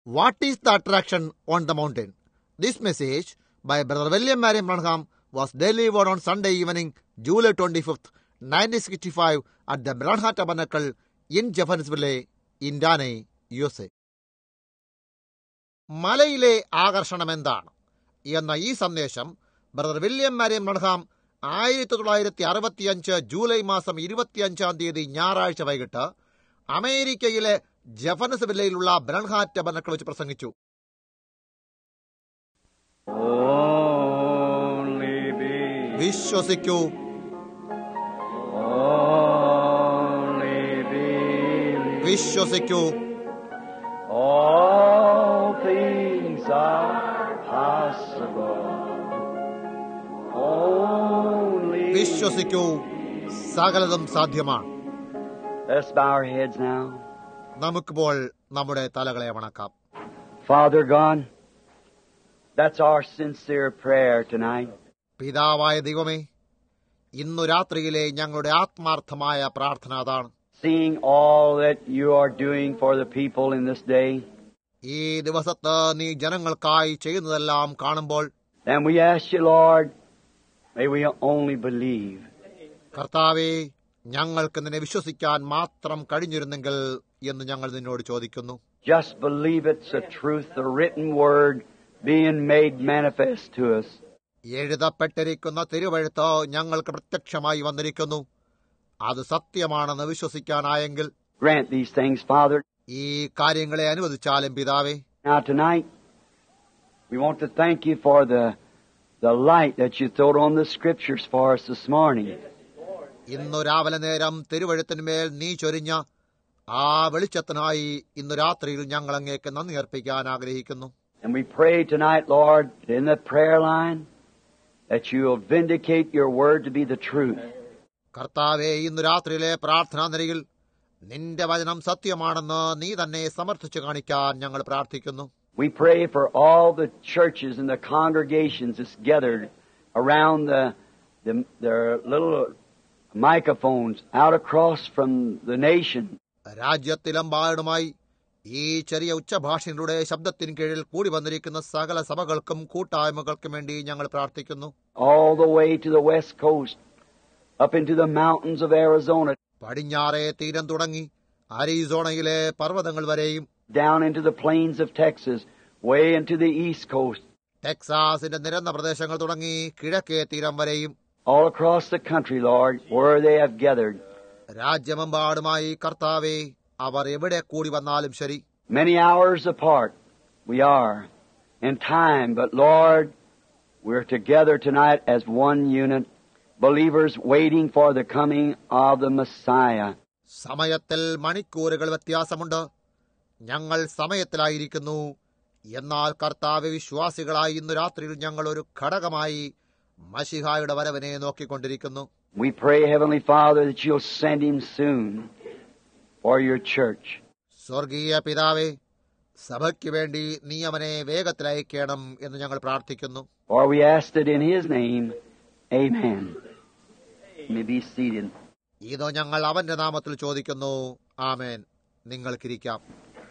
What is the attraction on the mountain? This message by Brother William Marion Branham was delivered on Sunday evening, July 25th, 1965 at the Branham Tabernacle in Jeffersonville, Indiana, USA. മലയിലെ ആകർഷണം എന്താണ് എന്ന ഈ സന്ദേശം brother William Marrion Branham 1965 July മാസം 25 ഞായറാഴ്ച വൈകിട്ട് അമേരിക്കയിലെ ജെഫർസൺവില്ലയിലുള്ള ബ്രൺഹാം ടബർനക്കിൾ വെച്ച് പ്രസംഗിച്ചു. വിശ്വസിക്കൂ, വിശ്വസിക്കൂ, all things are possible. Only വിശ്വസിക്കൂ, സകലതും സാധ്യമാണ്. Let's bow our heads now. നമുക്കിപ്പോൾ നമ്മുടെ തലകളെ വണക്കാം. Father God, that's our sincere prayer tonight. പിതാവായ ദൈവമേ, ഇന്നു രാത്രിയിലെ ഞങ്ങളുടെ ആത്മാർത്ഥമായ പ്രാർത്ഥന അതാണ്. Seeing all that you are doing for the people in this day, ഈ ദിവസത്ത് നീ ജനങ്ങൾക്കായി ചെയ്യുന്നതെല്ലാം കാണുമ്പോൾ and we ask you, Lord, may we only believe. കർത്താവേ, ഞങ്ങൾക്ക് നിന്നെ വിശ്വസിക്കാൻ മാത്രം കഴിഞ്ഞിരുന്നെങ്കിൽ എന്ന് ഞങ്ങൾ നിന്നോട് ചോദിക്കുന്നു. Just believe it's a truth, the written word being made manifest to us. എഴുതപ്പെട്ടിരിക്കുന്ന തിരുവെഴുത്ത് ഞങ്ങൾക്ക് പ്രത്യക്ഷമായി വന്നിരിക്കുന്നു. അത് സത്യമാണെന്ന് വിശ്വസിക്കാനായെങ്കിൽ Grant these things, Father. ഈ കാര്യങ്ങളെ അനുവദിച്ചാലും പിതാവേ. Now tonight, we want to thank you for the light that you thrown on the scriptures for us this morning. ഇന്നു രാവിലെ നേരം തിരുവെഴുത്തിന്മേൽ നീ ചൊരിഞ്ഞ ആ വെളിച്ചത്തിനായി ഇന്നു രാത്രിയിൽ ഞങ്ങൾ അങ്ങേക്ക് നന്ദി അർപ്പിക്കാൻ ആഗ്രഹിക്കുന്നു. And we pray tonight, Lord, in the prayer line, that you will vindicate your word to be the truth. കർത്താവേ, ഇന്നു രാത്രിയിലെ പ്രാർത്ഥനാ നിരയിൽ നിന്റെ വചനം സത്യമാണെന്ന് നീ തന്നെ സമർത്ഥിച്ചു കാണിക്കാൻ ഞങ്ങൾ പ്രാർത്ഥിക്കുന്നു. We pray for all the churches and the congregations that's gathered around their little microphones out across from the nation. രാജ്യത്തിലെമ്പാടുമായി ഈ ചെറിയ ഉച്ചഭാഷയുടെ ശബ്ദത്തിന് കീഴിൽ കൂടി വന്നിരിക്കുന്ന സകല സഭകൾക്കും കൂട്ടായ്മകൾക്കും വേണ്ടി ഞങ്ങൾ പ്രാർത്ഥിക്കുന്നു. All the way to the west coast, up into the mountains of Arizona, പടിഞ്ഞാറേ തീരം തുടങ്ങി അരിസോണയിലെ പർവ്വതങ്ങൾ വരെയും, down into the plains of Texas, way into the east coast, ടെക്സാസിന്റെ നിരന്ന പ്രദേശങ്ങൾ തുടങ്ങി കിഴക്കേ തീരം വരെയും, all across the country, Lord, where they have gathered. രാജ്യമെമ്പാടുമായി കർത്താവേ, അവർ എവിടെ കൂടി വന്നാലും ശരി. Many hours apart we are in time, but Lord, we're together tonight as one unit, believers waiting for the coming of the Messiah. സമയത്തിൽ മണിക്കൂറുകൾ വ്യത്യാസമുണ്ട്. ഞങ്ങൾ സമയത്തിലായിരിക്കുന്നു. എന്നാൽ കർത്താവ്, വിശ്വാസികളായി ഇന്നു രാത്രിയിൽ ഞങ്ങൾ ഒരു ഘടകമായി മശിഹായുടെ വരവിനെ നോക്കിക്കൊണ്ടിരിക്കുന്നു. We pray, Heavenly Father, that you'll send him soon for your church. സ്വർഗീയ പിതാവേ, സഭയ്ക്ക് വേണ്ടി നീ അവനെ വേഗത്തിൽ അയക്കണം എന്ന് ഞങ്ങൾ പ്രാർത്ഥിക്കുന്നു. For we asked it in his name. Amen. You may be seated. ഇതോ ഞങ്ങൾ അവന്റെ നാമത്തിൽ ചോദിക്കുന്നു. ആമേൻ. നിങ്ങൾക്കിരിക്കാം.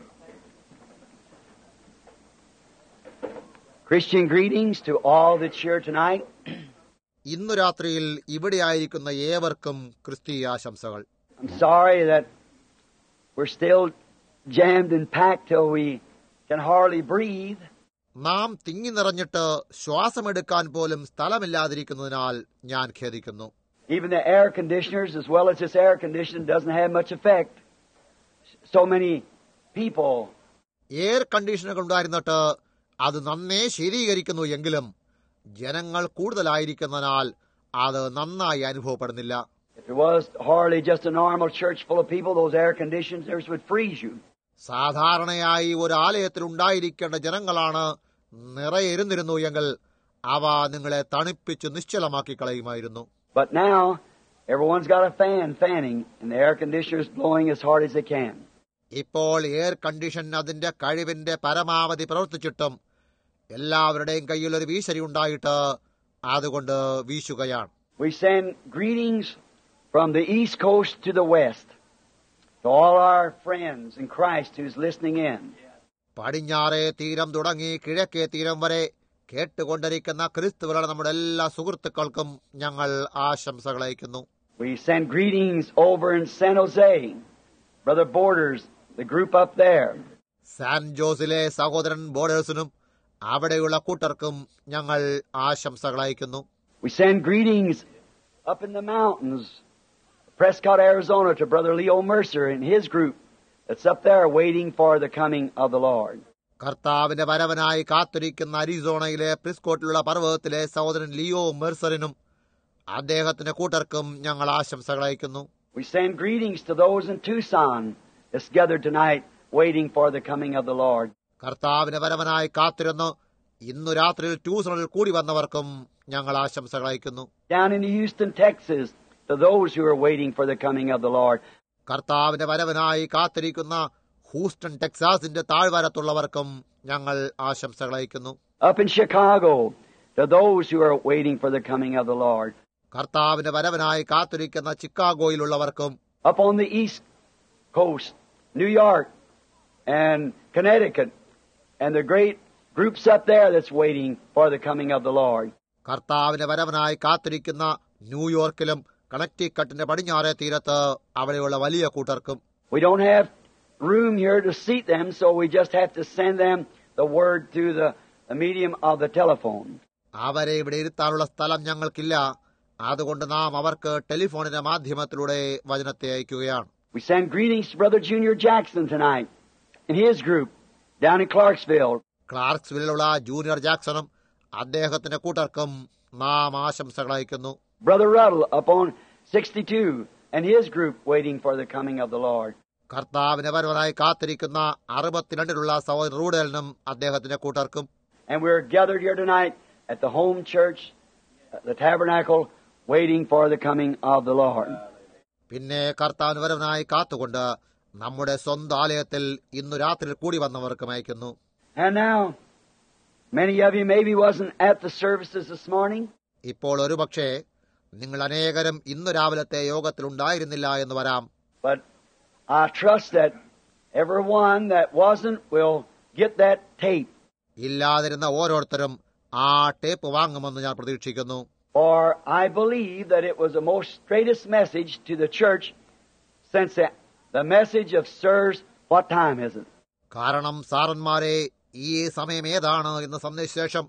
Christian greetings to all that's here tonight. ഇന്നു രാത്രിയിൽ ഇവിടെയായിരിക്കുന്ന ഏവർക്കും ക്രിസ്തീയ ആശംസകൾ. I'm sorry that we're still jammed and packed till we can hardly breathe. നാം തിങ്ങി നിറഞ്ഞിട്ട് ശ്വാസമെടുക്കാൻ പോലും സ്ഥലമില്ലാതിരിക്കുന്നതിനാൽ ഞാൻ ഖേദിക്കുന്നു. Even the air conditioners, as well as this air conditioning, doesn't have much effect. So many people. Air കണ്ടീഷനുകൾ ഉണ്ടായിരുന്നിട്ട് അത് നന്നേ ശീതീകരിക്കുന്നു എങ്കിലും ജനങ്ങൾ കൂടുതലായിരിക്കുന്നതിനാൽ അത് നന്നായി അനുഭവപ്പെടുന്നില്ല. If it was hardly just a normal church full of people, those air conditioners would freeze you. സാധാരണയായി ഒരു ആലയത്തിൽ ഉണ്ടായിരിക്കേണ്ട ജനങ്ങളാണ് നിറയിരുന്നിരുന്നു എങ്കിൽ അവ നിങ്ങളെ തണുപ്പിച്ച് നിശ്ചലമാക്കി കളയുമായിരുന്നു. But now, everyone's got a fan fanning, and the air conditioner is blowing as hard as they can. ഇപ്പോൾ എയർ കണ്ടീഷൻ അതിന്റെ കഴിവിന്റെ പരമാവധി പ്രവർത്തിച്ചിട്ടും എല്ലാവരുടെയും കയ്യിൽ ഒരു വീശരി ഉണ്ടായിട്ട് അതുകൊണ്ട് വീശുകയാണ്. We send greetings from the east coast to the west to all our friends in Christ who's listening in. പടിഞ്ഞാറേ തീരം തുടങ്ങി കിഴക്കേ തീരം വരെ കേട്ടുകൊണ്ടിരിക്കുന്ന ക്രിസ്തുവിലുള്ള നമ്മുടെ എല്ലാ സുഹൃത്തുക്കൾക്കും ഞങ്ങൾ ആശംസകൾ അയക്കുന്നു. We send greetings over in San Jose, Brother Borders, the group up there. San ജോസിലെ സഹോദരൻ ബോർഡേഴ്സിനും അവിടെയുള്ള കൂട്ടർക്കും ഞങ്ങൾ ആശംസകൾ അയക്കുന്നു. We send greetings up in the mountains, Prescott, Arizona, to Brother Leo Mercer and his group that's up there waiting for the coming of the Lord. കർത്താവിന്റെ വരവനായി കാത്തിരിക്കുന്ന അരിസോണയിലെ പ്രിസ്കോട്ടിലുള്ള പർവ്വതത്തിലെ സഹോദരൻ ലിയോ മെർസറിനും അദ്ദേഹത്തിന്റെ കൂട്ടർക്കും ഞങ്ങൾ ആശംസകൾ അയക്കുന്നു. We send greetings to those in Tucson that's gathered tonight waiting for the coming of the Lord. കർത്താവിന്റെ വരവനായി കാത്തിരുന്ന് ഇന്നു രാത്രിയിൽ ട്യൂസണിൽ കൂടി വന്നവർക്കും ഞങ്ങൾ ആശംസകൾ അയക്കുന്നു. Down in Houston, Texas, to those who are waiting for the coming of the Lord. കർത്താവിന്റെ വരവനായി കാത്തിരിക്കുന്ന ഹൂസ്റ്റൺ ടെക്സാസിന്റെ താഴ്വാരത്തുള്ളവർക്കും ഞങ്ങൾ ആശംസകൾ അയക്കുന്നു. Up in Chicago, to those who are waiting for the coming of the Lord. കർത്താവിന്റെ വരവനായി കാത്തിരിക്കുന്ന ചിക്കാഗോയിലുള്ളവർക്കും Up on the East Coast, New York and Connecticut, and the great groups up there that's waiting for the coming of the Lord. കർത്താവിന്റെ വരവനായി കാത്തിരിക്കുന്ന ന്യൂയോർക്കിലും കണക്റ്റിക്കട്ടിന്റെ പടിഞ്ഞാറേ തീരത്ത് അവിടെയുള്ള വലിയ കൂട്ടർക്കും. We don't have room here to seat them, so we just have to send them the word through the medium of the telephone. അവരെ ഇവിടെ ഇരുത്താനുള്ള സ്ഥലം ഞങ്ങൾക്കില്ല. അതുകൊണ്ട് നാം അവർക്ക് ടെലിഫോണിന്റെ മാധ്യമത്തിലൂടെ വചനത്തെ അയക്കുകയാണ്. We send greetings to Brother Junior Jackson tonight and his group down in Clarksville. ക്ലാർക്സ്വില്ലിലുള്ള ജൂനിയർ ജാക്സണും അദ്ദേഹത്തിന്റെ കൂട്ടർക്കും നാം ആശംസകൾ അയക്കുന്നു. Brother Ruddle up on 62 and his group waiting for the coming of the Lord. കർത്താവിന്റെ വരവനായി കാത്തിരിക്കുന്ന 62-ലുള്ള സഹോദരൻ റൂഡലിനും അദ്ദേഹത്തിന്റെ കൂട്ടർക്കും. And we're gathered here tonight at the home church, the tabernacle, waiting for the coming of the Lord. പിന്നെ കർത്താവിന്റെ വരവനായി കാത്തുകൊണ്ട് നമ്മുടെ സ്വന്തം ആലയത്തിൽ ഇന്നു രാത്രി കൂടി വന്നവർക്കും അയക്കുന്നു. And now, many of you maybe wasn't at the services this morning. ഇപ്പോൾ ഒരുപക്ഷേ നിങ്ങൾ അനേകരും ഇന്നു രാവിലത്തെ യോഗത്തിൽ ഉണ്ടായിരുന്നില്ല എന്ന് വരാം. But I trust that everyone that wasn't will get that tape. ഇല്ലാതിരുന്ന ഓരോരുത്തരും ആ ടേപ്പ് വാങ്ങുമെന്ന് ഞാൻ പ്രതീക്ഷിക്കുന്നു. For I believe that it was the most greatest message to the church since the message of sirs, what time is it? കാരണം സാറന്മാരെ ഈ സമയം ഏതാണ് എന്ന സന്ദേശം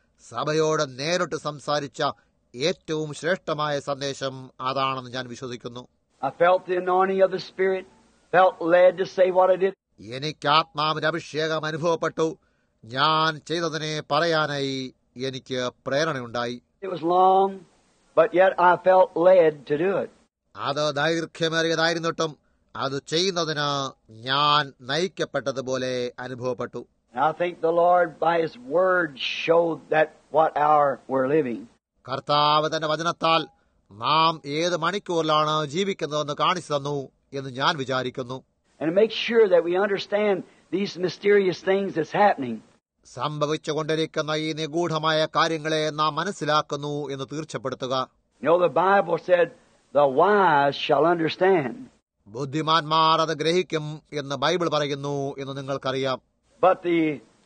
സഭയോട് നേരിട്ട് സംസാരിച്ച ഏറ്റവും ശ്രേഷ്ഠമായ സന്ദേശം അതാണെന്ന് ഞാൻ വിശ്വസിക്കുന്നു. I felt the anointing of the Spirit, felt led to say what I did. എനിക്ക് ആത്മാവിന്റെ അഭിഷേകം അനുഭവപ്പെട്ടു. ഞാൻ ചെയ്തതിനെ പറയാനായി എനിക്ക് പ്രേരണയുണ്ടായി. It was long, but yet I felt led to do it. അത് ദൈർഘ്യമേറിയതായിരുന്നിട്ടും അത് ചെയ്യുന്നതിന് ഞാൻ നയിക്കപ്പെട്ടതുപോലെ അനുഭവപ്പെട്ടു. And I think the Lord by His Word showed that what hour we're living. കർത്താവ് തന്റെ വചനത്താൽ നാം ഏത് മണിക്കൂറിലാണ് ജീവിക്കുന്നതെന്ന് കാണിച്ചു തന്നു എന്ന് ഞാൻ വിചാരിക്കുന്നു. And to make sure that we understand these mysterious things that's happening. സംഭവിച്ചുകൊണ്ടിരിക്കുന്ന ഈ നിഗൂഢമായ കാര്യങ്ങളെ നാം മനസ്സിലാക്കുന്നു എന്ന് തീർച്ചപ്പെടുത്തുക. You know, the Bible said, the wise shall understand. ബുദ്ധിമാന്മാർ അത് ഗ്രഹിക്കും എന്ന് ബൈബിൾ പറയുന്നു എന്ന് നിങ്ങൾക്കറിയാം. But the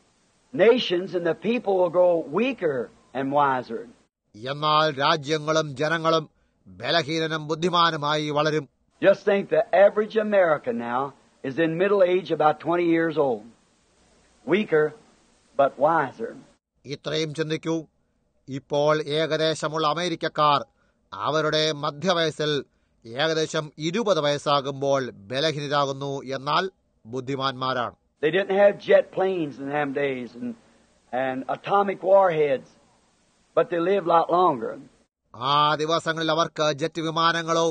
nations and the people will grow weaker and wiser. എന്നാൽ രാജ്യങ്ങളും ജനങ്ങളും ബലഹീനനും ബുദ്ധിമാനുമായി വളരും. Just think the average American now is in middle age, about 20 years old. Weaker, but wiser. ഇത്രയും ചിന്തിക്കൂ. ഇപ്പോൾ ഏകദേശമുള്ള അമേരിക്കക്കാർ അവരുടെ മധ്യവയസ്സിൽ ഏകദേശം 20 വയസ്സാകുമ്പോൾ ബലഹീനരാകുന്നു, എന്നാൽ ബുദ്ധിമാന്മാരാണ്. They didn't have jet planes in them days and atomic warheads, but they lived a lot longer. ആ ദിവസങ്ങളിൽ അവർക്ക് ജെറ്റ് വിമാനങ്ങളോ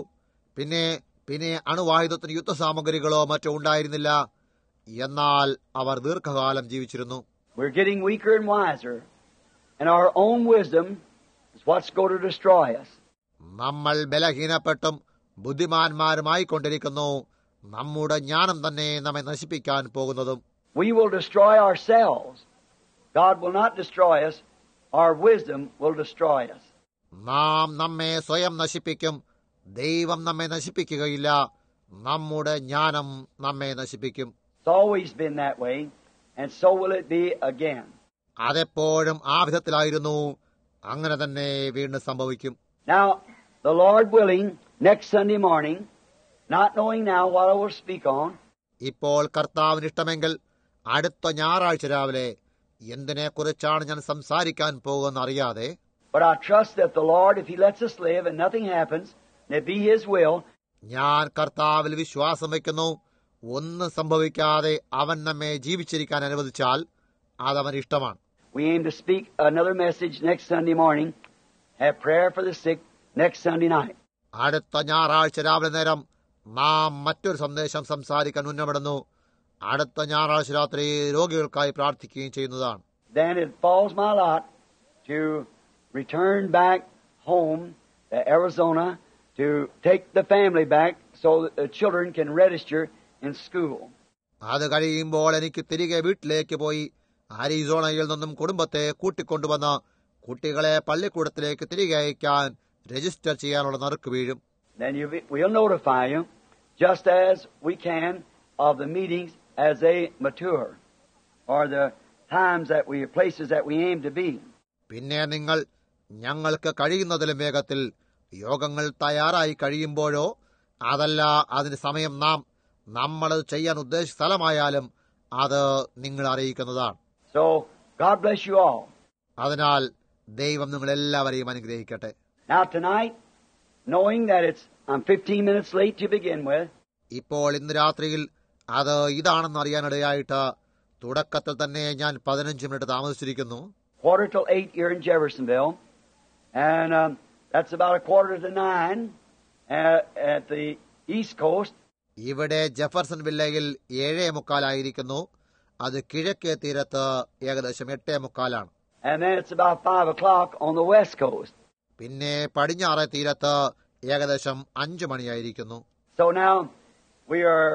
പിന്നെ അണുവായുധത്തിന് യുദ്ധസാമഗ്രികളോ മറ്റോ ഉണ്ടായിരുന്നില്ല, എന്നാൽ അവർ ദീർഘകാലം ജീവിച്ചിരുന്നു. We're getting weaker and wiser, and our own wisdom is what's going to destroy us. നമ്മൾ ബലഹീനപ്പെട്ടും ബുദ്ധിമാന്മാരുമായിക്കൊണ്ടിരിക്കുന്നു. നമ്മുടെ ജ്ഞാനം തന്നെ നമ്മെ നശിപ്പിക്കാൻ പോകുന്നതും. We will destroy ourselves. God will not destroy us. Our wisdom will destroy us. നാം നമ്മെ സ്വയം നശിപ്പിക്കും, ദൈവം നമ്മെ നശിപ്പിക്കുകയില്ല. നമ്മുടെ ജ്ഞാനം നമ്മെ നശിപ്പിക്കും. It's always been that way. and so will it be again. അതെപ്പോഴും ആ വിധത്തിലായിരുന്നു, അങ്ങനെ തന്നെ വീണ്ടും സംഭവിക്കും. Now, the Lord willing, next Sunday morning, not knowing now what I will speak on, ഇപ്പോൾ കർത്താവിന് ഇഷ്ടമെങ്കിൽ അടുത്ത ഞായറാഴ്ച രാവിലെ എന്തിനെക്കുറിച്ചാണ് ഞാൻ സംസാരിക്കാൻ പോകുമെന്ന് അറിയാതെ, but I trust that the Lord, if He lets us live and nothing happens, and it be His will, ഞാൻ കർത്താവിൽ വിശ്വാസം വയ്ക്കുന്നു, ഒന്നും സംഭവിക്കാതെ അവൻ നമ്മെ ജീവിച്ചിരിക്കാൻ അനുവദിച്ചാൽ അതവൻ ഇഷ്ടമാണ്. we aim to speak another message next Sunday morning, have prayer for the sick next Sunday night. അടുത്ത ഞായറാഴ്ച രാവിലെ നേരം നാം മറ്റൊരു സന്ദേശം സംസാരിക്കാൻ ഉന്നമിടുന്നു. അടുത്ത ഞായറാഴ്ച രാത്രി രോഗികൾക്കായി പ്രാർത്ഥിക്കുകയും ചെയ്യുന്നതാണ്. Then it falls my lot to return back home to Arizona to take the family back so that the children can register in school. അത് കഴിയുമ്പോൾ എനിക്ക് തിരികെ വീട്ടിലേക്ക് പോയി അരിസോണയിൽ നിന്നും കുടുംബത്തെ കൂട്ടിക്കൊണ്ടുവന്ന് കുട്ടികളെ പള്ളിക്കൂടത്തിലേക്ക് തിരികെ അയക്കാൻ രജിസ്റ്റർ ചെയ്യാനുള്ള നറുക്ക് വീഴും. Then we'll notify you just as we can of the meetings as they mature, or the times that places that we aim to be. പിന്നെ നിങ്ങൾ ഞങ്ങൾക്ക് കഴിയുന്നതിലും വേഗത്തിൽ യോഗങ്ങൾ തയ്യാറായി കഴിയുമ്പോഴോ അതല്ല അതിന് സമയം നമ്മളത് ചെയ്യാൻ ഉദ്ദേശിച്ച സ്ഥലമായാലും അത് നിങ്ങൾ അറിയിക്കുന്നതാണ്. So, God bless you all. അതിനാൽ ദൈവം നിങ്ങളെല്ലാവരെയും അനുഗ്രഹിക്കട്ടെ. Now tonight, knowing that I'm 15 minutes late to begin with, ഇപ്പോൾ ഇന്ന് രാത്രിയിൽ അത് ഇതാണെന്ന് അറിയാനിടയായിട്ട് തുടക്കത്തിൽ തന്നെ ഞാൻ 15 മിനിറ്റ് താമസിച്ചിരിക്കുന്നു. 8:15 here in Jeffersonville, and that's about 8:45 at the East Coast. ഇവിടെ ജെഫർസൺ വില്ലയിൽ 7:45 അത് കിഴക്കേ തീരത്ത് ഏകദേശം 8:45. And then it's about 5 o'clock on the West Coast. പിന്നെ പടിഞ്ഞാറേ തീരത്ത് ഏകദേശം 5 മണിയായിരിക്കുന്നു. So now we are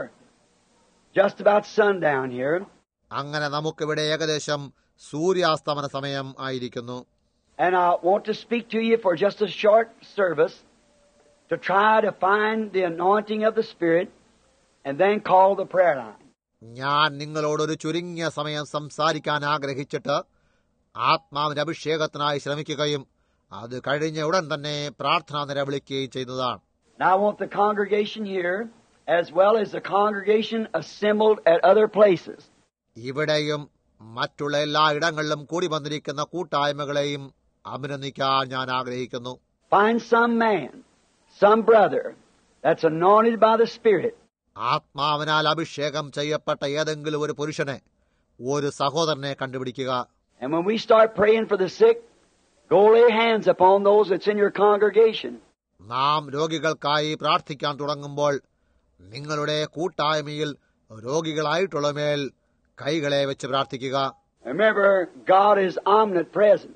just about sundown here. അങ്ങനെ നമുക്കിവിടെ ഏകദേശം സൂര്യാസ്തമന സമയം ആയിരിക്കുന്നു. And I want to speak to you for just a short service to try to find the anointing of the Spirit and then call the prayer line. ഞാൻ നിങ്ങളോടൊരു ചുരുങ്ങിയ സമയം സംസാരിക്കാൻ ആഗ്രഹിച്ചിട്ട് ആത്മാവിന്റെ അഭിഷേകത്തിനായി ശ്രമിക്കുകയും അത് കഴിഞ്ഞ ഉടൻ തന്നെ പ്രാർത്ഥനാ നിര വിളിക്കുകയും ചെയ്യുന്നതാണ്. Now I want the congregation here as well as the congregation assembled at other places. ഇവിടെയും മറ്റുള്ള എല്ലാ ഇടങ്ങളിലും കൂടി വന്നിരിക്കുന്ന കൂട്ടായ്മകളെയും അഭിനന്ദിക്കാൻ ഞാൻ ആഗ്രഹിക്കുന്നു. Find some man, some brother that's anointed by the Spirit. ആത്മാവിനാൽ അഭിഷേകം ചെയ്യപ്പെട്ട ഏതെങ്കിലും ഒരു പുരുഷനെ, ഒരു സഹോദരനെ കണ്ടുപിടിക്കുക. And when we start praying for the sick, go lay hands upon those that's in your congregation. നാം രോഗികൾക്കായി പ്രാർത്ഥിക്കാൻ തുടങ്ങുമ്പോൾ നിങ്ങളുടെ കൂട്ടായ്മയിൽ രോഗികളായിട്ടുള്ള മേൽ കൈകളെ വെച്ച് പ്രാർത്ഥിക്കുക. Remember, God is omnipresent.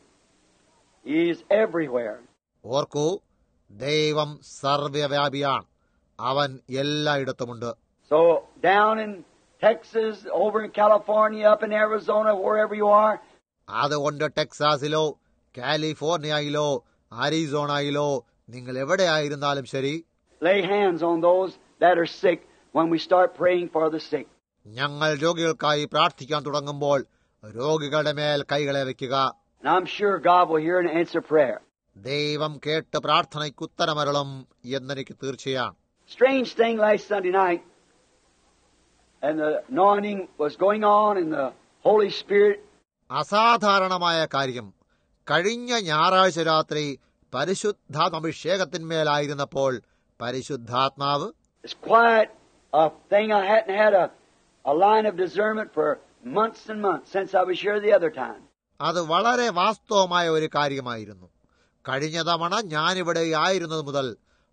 He is everywhere. ഓർക്കൂ, ദൈവം സർവ്വവ്യാപിയാണ്, അവൻ എല്ലായിടത്തുമുണ്ട്. So down in Texas, over in California, up in Arizona, wherever you are, അതുകൊണ്ട് ടെക്സാസിലോ കാലിഫോർണിയയിലോ അരിസോണയിലോ നിങ്ങൾ എവിടെയായിരുന്നാലും ശരി, lay hands on those that are sick when we start praying for the sick. ഞങ്ങൾ രോഗികൾക്കായി പ്രാർത്ഥിക്കാൻ തുടങ്ങുമ്പോൾ രോഗികളുടെ മേൽ കൈകളെ വയ്ക്കുക. And I'm sure God will hear and answer prayer. ദൈവം കേട്ട് പ്രാർത്ഥനയ്ക്ക് ഉത്തരമരുളും എന്നെനിക്ക് തീർച്ചയാണ്. Strange thing last Sunday night, and the anointing was going on in the Holy Spirit. അസാധാരണമായ കാര്യം, കഴിഞ്ഞ ഞായറാഴ്ച രാത്രി പരിശുദ്ധാത്മാഭിഷേകത്തിന്മേലായിരുന്നപ്പോൾ പരിശുദ്ധാത്മാവ്, It's quite a thing. I hadn't had a line of discernment for months and months since I was here the other time. അത് വളരെ വാസ്തവമായ ഒരു കാര്യമായിരുന്നു. കഴിഞ്ഞ തവണ ഞാനിവിടെ ആയിരുന്നത് മുതൽ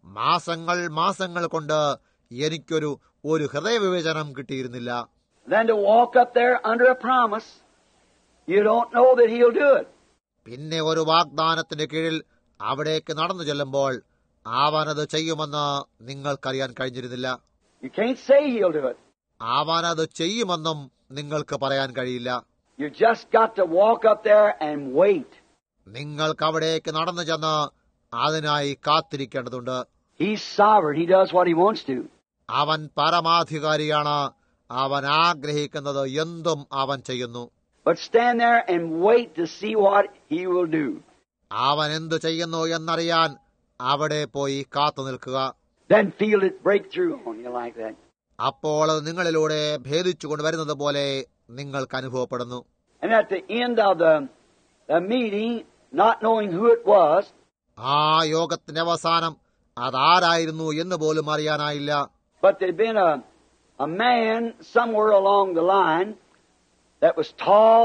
മാസങ്ങൾ കൊണ്ട് എനിക്കൊരു ഹൃദയവിവേചനം കിട്ടിയിരുന്നില്ല. Then to walk up there under a promise, you don't know that He'll do it. പിന്നെ ഒരു വാഗ്ദാനത്തിന്റെ കീഴിൽ അവിടേക്ക് നടന്നു ചെല്ലുമ്പോൾ അവനത് ചെയ്യുമെന്ന് നിങ്ങൾക്കറിയാൻ കഴിഞ്ഞിരുന്നില്ല. You can't say He'll do it. അവനത് ചെയ്യുമെന്നും നിങ്ങൾക്ക് പറയാൻ കഴിയില്ല. You just got to walk up there and wait. നിങ്ങൾക്ക് അവിടേക്ക് നടന്നു ചെന്ന് അതിനായി കാത്തിരിക്കേണ്ടതുണ്ട്. He's sovereign. He does what He wants to. അവൻ പരമാധികാരിയാണ്, അവൻ ആഗ്രഹിക്കുന്നത് എന്തും അവൻ ചെയ്യുന്നു. But stand there and wait to see what he will do. അവൻ എന്തു ചെയ്യുന്നു എന്നറിയാൻ അവിടെ പോയി കാത്തു നിൽക്കുക. Then feel it break through on you like that. അപ്പോൾ അത് നിങ്ങളിലൂടെ ഭേദിച്ചുകൊണ്ട് വരുന്നത് പോലെ നിങ്ങൾക്ക് അനുഭവപ്പെടുന്നു. And at the end of the meeting, not knowing who it was, ആ യോഗത്തിന്റെ അവസാനം അതാരായിരുന്നു എന്ന് പോലും അറിയാനായില്ല. but there'd been a man somewhere along the line that was tall,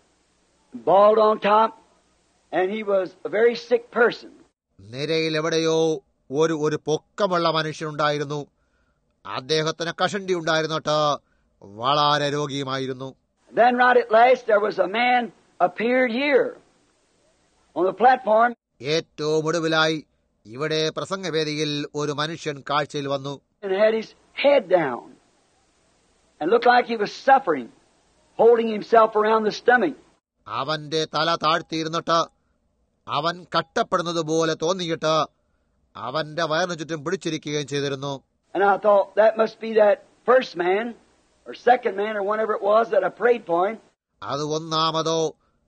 bald on top, and he was a very sick person. നിരയിൽ എവിടെയോ ഒരു പൊക്കമുള്ള മനുഷ്യനുണ്ടായിരുന്നു. അദ്ദേഹത്തിന് കഷണ്ടി ഉണ്ടായിരുന്നിട്ട് വളരെ രോഗിയുമായിരുന്നു. Then right at last there was a man appeared here on the platform. ഏറ്റവും ഒടുവിലായി ഇവിടെ പ്രസംഗവേദിയിൽ ഒരു മനുഷ്യൻ കാഴ്ചയിൽ വന്നു. And had his head down and looked like he was suffering, holding himself around the stomach. അവന്റെ തല താഴ്ത്തിയിരുന്നിട്ട് അവൻ കട്ടപ്പെടുന്നത് പോലെ തോന്നിയിട്ട് അവന്റെ വയറിന് ചുറ്റും പിടിച്ചിരിക്കുകയും ചെയ്തിരുന്നു. And I thought that must be that first man or second man or whatever it was that I prayed for him. അത് ഒന്നാമതോ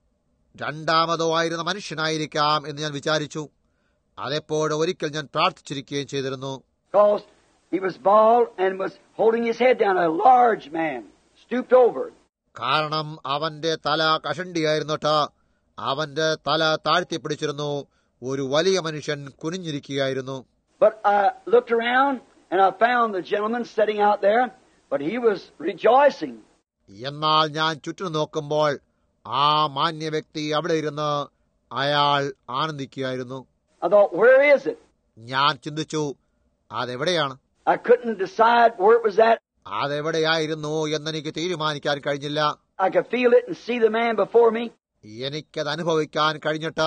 രണ്ടാമതോ ആയിരുന്ന മനുഷ്യനായിരിക്കാം എന്ന് ഞാൻ വിചാരിച്ചു. അതെപ്പോഴും ഒരിക്കൽ ഞാൻ പ്രാർത്ഥിച്ചിരിക്കുകയും ചെയ്തിരുന്നു. Because he was bald and was holding his head down, a large man, stooped over. കാരണം അവന്റെ തല കഷണ്ടിയായിരുന്നിട്ട് അവന്റെ തല താഴ്ത്തിപ്പിടിച്ചിരുന്നു. ഒരു വലിയ മനുഷ്യൻ കുനിഞ്ഞിരിക്കുകയായിരുന്നു. But I looked around and I found the gentleman sitting out there, but he was rejoicing. എന്നാൽ ഞാൻ ചുറ്റും നോക്കുമ്പോൾ ആ മാന്യ വ്യക്തി അവിടെ ഇരുന്ന് അയാൾ ആനന്ദിക്കുകയായിരുന്നു. I thought, where is it? ഞാൻ ചിന്തിച്ചു, അതെവിടെയാണ്? I couldn't decide where it was at. അതെവിടെയായിരുന്നു എന്നെനിക്ക് തീരുമാനിക്കാൻ കഴിഞ്ഞില്ല. I could feel it and see the man before me. എനിക്കത് അനുഭവിക്കാൻ കഴിഞ്ഞിട്ട്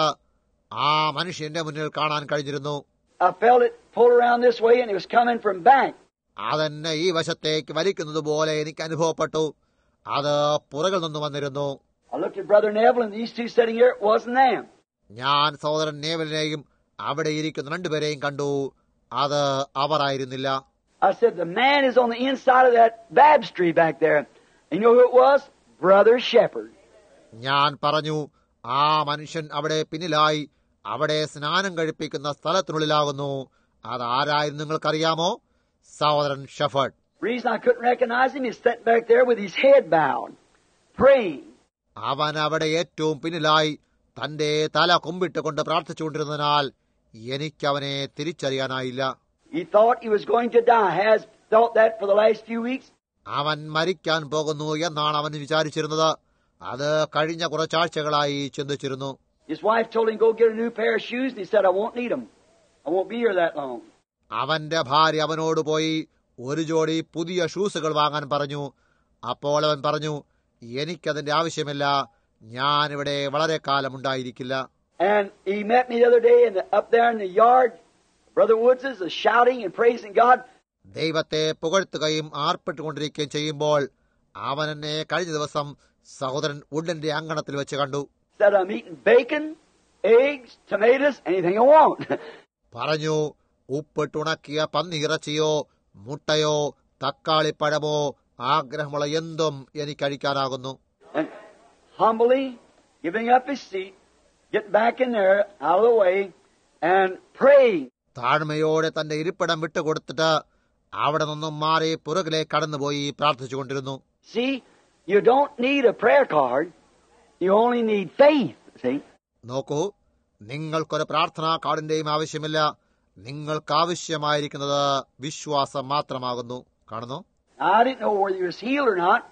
ആ മനുഷ്യന്റെ മുന്നിൽ കാണാൻ കഴിഞ്ഞിരുന്നു. I felt it pull around this way and it was coming from back. അതെന്നെ ഈ വശത്തേക്ക് വലിക്കുന്നത് പോലെ എനിക്ക് അനുഭവപ്പെട്ടു. അത് പുറകിൽ നിന്ന് വന്നിരുന്നു. I looked at Brother Neville and these two sitting here, it wasn't them. ഞാൻ സഹോദരൻ നേവലിനെയും അവിടെ ഇരിക്കുന്ന രണ്ടുപേരെയും കണ്ടു. അത് അവരായിരുന്നില്ല. I said, the man is on the inside of that baptistry back there. And you know who it was? Brother Shepherd. ഞാൻ പറഞ്ഞു, ആ മനുഷ്യൻ അവിടെ പിന്നിലായി അവിടെ സ്നാനം കഴിപ്പിക്കുന്ന സ്ഥലത്തിനുള്ളിലാകുന്നു. അതാരായിരുന്നു നിങ്ങൾക്കറിയാമോ? സഹോദരൻ ഷെഫർഡ്. Reason I couldn't recognize him is sitting back there with his head bowed, praying. അവൻ അവിടെ ഏറ്റവും പിന്നിലായി തന്റെ തല കുമ്പിട്ടുകൊണ്ട് പ്രാർത്ഥിച്ചുകൊണ്ടിരുന്നതിനാൽ എനിക്കവനെ തിരിച്ചറിയാനായില്ല. He thought he was going to die. Has thought that for the last few weeks. അവൻ മരിക്കാൻ പോകുന്നു എന്നാണ് അവൻ വിചാരിച്ചിരുന്നത്. അത് കഴിഞ്ഞ കുറച്ചാഴ്ചകളായി ചിന്തിച്ചിരുന്നു. His wife told him, go get a new pair of shoes, and he said, I won't need them. I won't be here that long. അവന്റെ ഭാര്യ അവനോട് പോയി ഒരു ജോഡി പുതിയ ഷൂസുകൾ വാങ്ങാൻ പറഞ്ഞു. അപ്പോൾ അവൻ പറഞ്ഞു, എനിക്കതിന്റെ ആവശ്യമില്ല, ഞാനിവിടെ വളരെ കാലം ഉണ്ടായിരിക്കില്ല. And he met me the other day up there in the yard. Brother Woods is shouting and praising God. ദൈവത്തെ പുകഴ്ത്തുകയും ആർപ്പെട്ടുകൊണ്ടിരിക്കുകയും ചെയ്യുമ്പോൾ അവൻ എന്നെ കഴിഞ്ഞ ദിവസം സഹോദരൻ വുഡിന്റെ അങ്കണത്തിൽ വെച്ച് കണ്ടു. Said I'm eating bacon, eggs, tomatoes, anything I want. പറഞ്ഞു, ഉപ്പിട്ടുണക്കിയ പന്നിയിറച്ചിയോ മുട്ടയോ തക്കാളിപ്പഴമോ ആഗ്രഹമുള്ള എന്തും എനിക്ക് കഴിക്കാനാകുന്നു. And humbly giving up his seat, getting back in there out of the way and praying. താഴ്മയോടെ തന്റെ ഇരിപ്പിടം വിട്ടുകൊടുത്തിട്ട് അവിടെ നിന്നും മാറി പുറകിലേക്ക് കടന്നുപോയി പ്രാർത്ഥിച്ചുകൊണ്ടിരുന്നു. See, you don't need a prayer card. You only need faith. See? നോക്കൂ, നിങ്ങൾക്കൊരു പ്രാർത്ഥനാ കാർഡിന്റെയും ആവശ്യമില്ല. നിങ്ങൾക്ക് ആവശ്യമായിരിക്കുന്നത് വിശ്വാസം മാത്രമാകുന്നു. കാണുന്നു. I didn't know whether he was healed or not.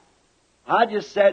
I just said,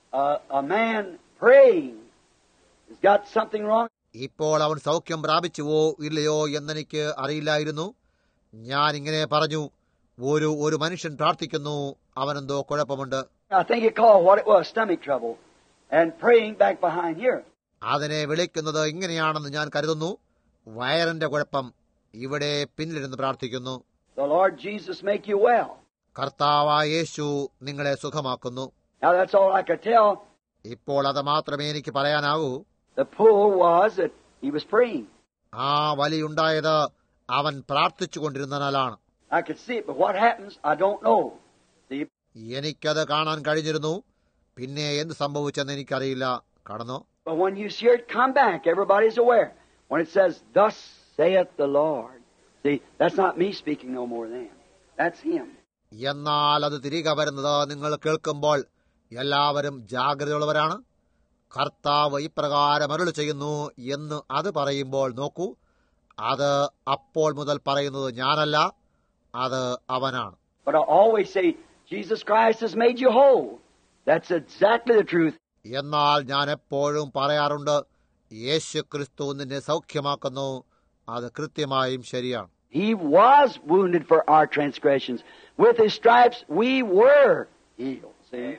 a man praying has got something wrong. ഇപ്പോൾ അവൻ സൗഖ്യം പ്രാപിച്ചുവോ ഇല്ലയോ എന്നെനിക്ക് അറിയില്ലായിരുന്നു. ഞാൻ ഇങ്ങനെ പറഞ്ഞു, ഒരു മനുഷ്യൻ പ്രാർത്ഥിക്കുന്നു, അവനെന്തോ കുഴപ്പമുണ്ട്. I think he called what it was, stomach trouble, and praying back behind here. അതിനെ വിളിക്കുന്നത് ഇങ്ങനെയാണെന്ന് ഞാൻ കരുതുന്നു, വയറിന്റെ കുഴപ്പം. ഇവിടെ പിന്നിലിരുന്ന് പ്രാർത്ഥിക്കുന്നു. The Lord Jesus make you well. കർത്താവായ യേശു നിങ്ങളെ സുഖമാക്കുന്നു. Now that's all I could tell. ഇപ്പോൾ അത് മാത്രമേ എനിക്ക് പറയാനാകൂ. The pull was that he was praying. ആ വലിയുണ്ടായത് അവൻ പ്രാർത്ഥിച്ചുകൊണ്ടിരുന്നതിനാലാണ്. I could see it, but what happens, I don't know. See? എനിക്കത് കാണാൻ കഴിഞ്ഞിരുന്നു. പിന്നെ എന്ത് സംഭവിച്ചെന്ന് എനിക്കറിയില്ല. കടന്നോ? But when you see it come back, everybody's aware. When it says, "Thus saith the Lord," see, that's not me speaking no more then. That's Him. എന്നാൽ അത് തിരികെ വരുന്നത് നിങ്ങൾ കേൾക്കുമ്പോൾ എല്ലാവരും ജാഗ്രതയുള്ളവരാണ്. കർത്താവ് ഇപ്രകാരം അരുളി ചെയ്യുന്നു എന്ന് അത് പറയുമ്പോൾ നോക്കൂ, അത് അപ്പോൾ മുതൽ പറയുന്നത് ഞാനല്ല, അത് അവനാണ്. But I always say, Jesus Christ has made you whole. That's exactly the truth. എന്നാൽ ഞാൻ എപ്പോഴും പറയാറുണ്ട്, യേശു ക്രിസ്തു നിന്നെ സൗഖ്യമാക്കുന്നു. അത് കൃത്യമായും ശരിയാണ്. He was wounded for our transgressions. With His stripes we were healed. See?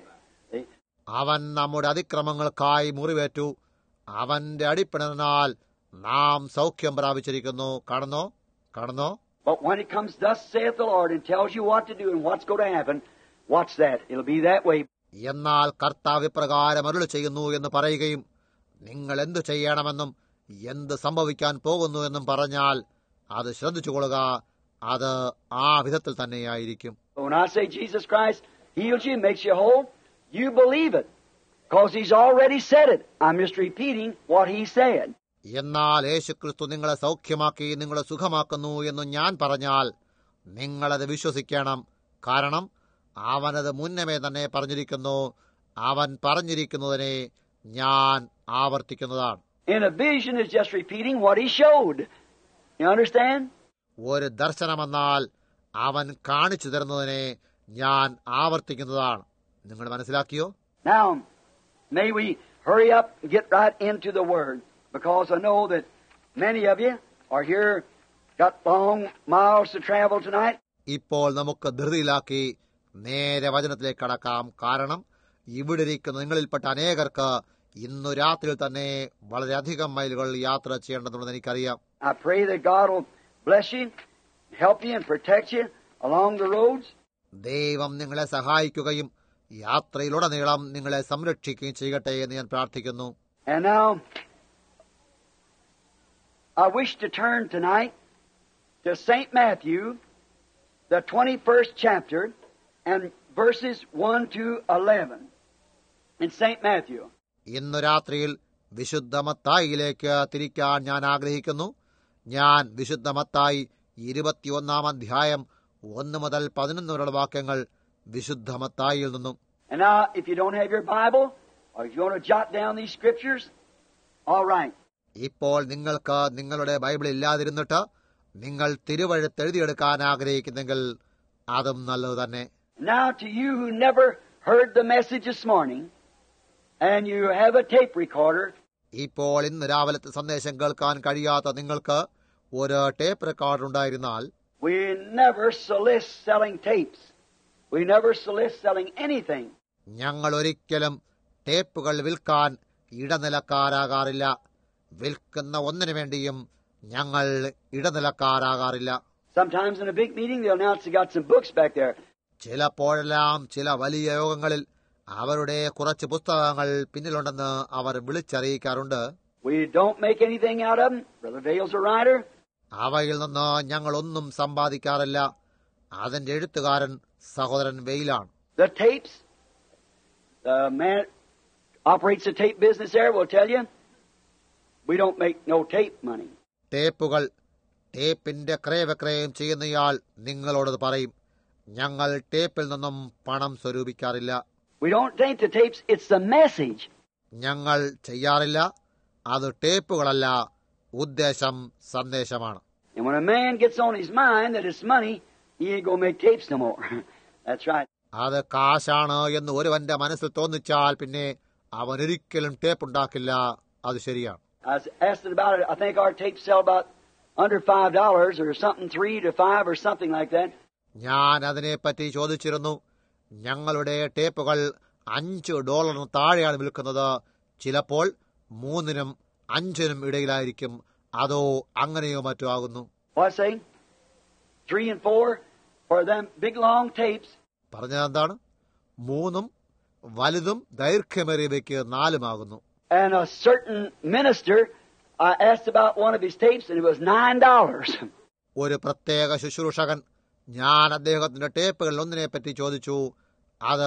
അവൻ നമ്മുടെ അതിക്രമങ്ങൾക്കായി മുറിവേറ്റു. അവന്റെ അടിപ്പിണറിനാൽ നാം സൗഖ്യം പ്രാപിച്ചിരിക്കുന്നു. കടന്നോ? കടന്നോ? But when it comes, "Thus saith the Lord," and tells you what to do and what's going to happen, watch that. It'll be that way. എന്നാൽ കർത്താവ് ഇപ്രകാരം അരുളി ചെയ്യുന്നു എന്ന് പറയുകയും നിങ്ങൾ എന്തു ചെയ്യണമെന്നും എന്ത് സംഭവിക്കാൻ പോകുന്നു എന്നും പറഞ്ഞാൽ അത് ശ്രദ്ധിച്ചുകൊള്ളുക. അത് ആ വിധത്തിൽ തന്നെയായിരിക്കും. But when I say Jesus Christ heals you, makes you whole, you believe it. Because He's already said it. I'm just repeating what He said. എന്നാൽ യേശുക്രിസ്തു നിങ്ങളെ സൗഖ്യമാക്കി നിങ്ങളെ സുഖമാക്കുന്നു എന്ന് ഞാൻ പറഞ്ഞാൽ നിങ്ങളത് വിശ്വസിക്കണം. കാരണം അവനത് മുന്നമേ തന്നെ പറഞ്ഞിരിക്കുന്നു. അവൻ പറഞ്ഞിരിക്കുന്നതിനെ ഞാൻ ആവർത്തിക്കുന്നതാണ്. In a vision is just repeating what He showed. You understand? ഒരു ദർശനമെന്നാൽ അവൻ കാണിച്ചു തരുന്നതിനെ ഞാൻ ആവർത്തിക്കുന്നതാണ്. നിങ്ങൾ മനസ്സിലാക്കിയോ? Now, may we hurry up and get right into the Word, because I know that many of you are here, got long miles to travel tonight. ഇപ്പോൾ നമുക്ക് ധൃതിയിലാക്കി നേരെ വചനത്തിലേക്ക് കടക്കാം. കാരണം ഇവിടെ ഇരിക്കുന്ന നിങ്ങളിൽപ്പെട്ട അനേകർക്ക് ഇന്നു രാത്രിയിൽ തന്നെ വളരെയധികം മൈലുകൾ യാത്ര ചെയ്യേണ്ടതുണ്ടെന്ന് എനിക്കറിയാം. I pray that God will bless you, help you and protect you along the roads. ദൈവം നിങ്ങളെ സഹായിക്കുകയും യാത്രയിലുടനീളം നിങ്ങളെ സംരക്ഷിക്കുകയും ചെയ്യട്ടെ എന്ന് ഞാൻ പ്രാർത്ഥിക്കുന്നു. And now, I wish to turn tonight to St. Matthew, the 21st chapter, and verses 1 to 11. In St. Matthew. ഇന്നു രാത്രിയിൽ വിശുദ്ധ മത്തായിയിലേക്ക് തിരിക്കാൻ ഞാൻ ആഗ്രഹിക്കുന്നു. ഞാൻ വിശുദ്ധ മത്തായി 21 അധ്യായം 1 മുതൽ 11 വരെയുള്ള വാക്യങ്ങൾ വിശുദ്ധ മത്തായിയിൽ നിന്നും. And now, if you don't have your Bible, or if you want to jot down these scriptures, all right. ഇപ്പോൾ നിങ്ങൾക്ക് നിങ്ങളുടെ ബൈബിൾ ഇല്ലാതിരുന്നിട്ട് നിങ്ങൾ തിരുവഴുത്ത് എഴുതിയെടുക്കാൻ ആഗ്രഹിക്കുന്നെങ്കിൽ അതും നല്ലത് തന്നെ. Now, to you who never heard the message this morning, and you have a tape recorder, ഇപ്പോൾ ഇന്ന് രാവിലത്തെ സന്ദേശം കേൾക്കാൻ കഴിയാത്ത നിങ്ങൾക്ക് ഒരു ടേപ്പ് റെക്കോർഡർ ഉണ്ടായിരുന്നാൽ, we never solicit selling tapes. We never solicit selling anything. ഞങ്ങൾ ഒരിക്കലും ടേപ്പുകൾ വിൽക്കാൻ ഇടനിലക്കാരാകാറില്ല. വിൽക്കുന്ന ഒന്നിനു വേണ്ടിയും ഞങ്ങൾ ഇടനിലക്കാരാകാറില്ല. Sometimes in a big meeting, they'll announce they got some books back there. ചിലപ്പോഴെല്ലാം ചില വലിയ യോഗങ്ങളിൽ അവരുടെ കുറച്ച് പുസ്തകങ്ങൾ പിന്നിലുണ്ടെന്ന് അവർ വിളിച്ചറിയിക്കാറുണ്ട്. We don't make anything out of them. Brother Dale's a writer. അവയിൽ നിന്ന് ഞങ്ങളൊന്നും സമ്പാദിക്കാറില്ല. അതിന്റെ എഴുത്തുകാരൻ സഹോദരൻ വെയിലാണ്. The tapes, the man operates the tape business there will tell you, we don't make no tape money. ടേപ്പുകൾ, ടേപ്പിന്റെ ക്രയവിക്രയം ചെയ്യുന്നയാൾ നിങ്ങളോട് പറയും, ഞങ്ങൾ ടേപ്പിൽ നിന്നും പണം സ്വരൂപിക്കാറില്ല. We don't take the tapes, it's the message. ഞങ്ങൾ ചെയ്യാറില്ല. അത് ടേപ്പുകളല്ല, ഉദ്ദേശം സന്ദേശമാണ്. And when a man gets on his mind that it's money, he ain't going to make tapes no more. That's right. അത് കാശാണ് എന്ന് ഒരുവന്റെ മനസ്സിൽ തോന്നിച്ചാൽ പിന്നെ അവനൊരിക്കലും ടേപ്പ് ഉണ്ടാക്കില്ല. അത് ശരിയാണ്. I was asking about it. I think our tapes sell about under $5 or something, 3 to 5 or something like that. ഞാൻ അതിനെപ്പറ്റി ചോദിച്ചിരുന്നു. ഞങ്ങളുടെ ടേപ്പുകൾ $5 താഴെയാണ് വിൽക്കുന്നത്. ചിലപ്പോൾ 3-നും 5-നും ഇടയിലായിരിക്കും. അതോ അങ്ങനെയോ മറ്റോ ആകുന്നു. What say? 3 and 4 for them big long tapes. പറഞ്ഞതെന്താണ്? 3-ഉം വലുതും ദൈർഘ്യമേറിയവയ്ക്ക് 4-ഉം ആകുന്നു. And a certain minister, I asked about one of his tapes, and it was $9. ഒരു പ്രത്യേക ശുശ്രൂഷകൻ, ഞാൻ അദ്ദേഹത്തിന്റെ ടേപ്പുകളിൽ ഒന്നിനെ പറ്റി ചോദിച്ചു. അത്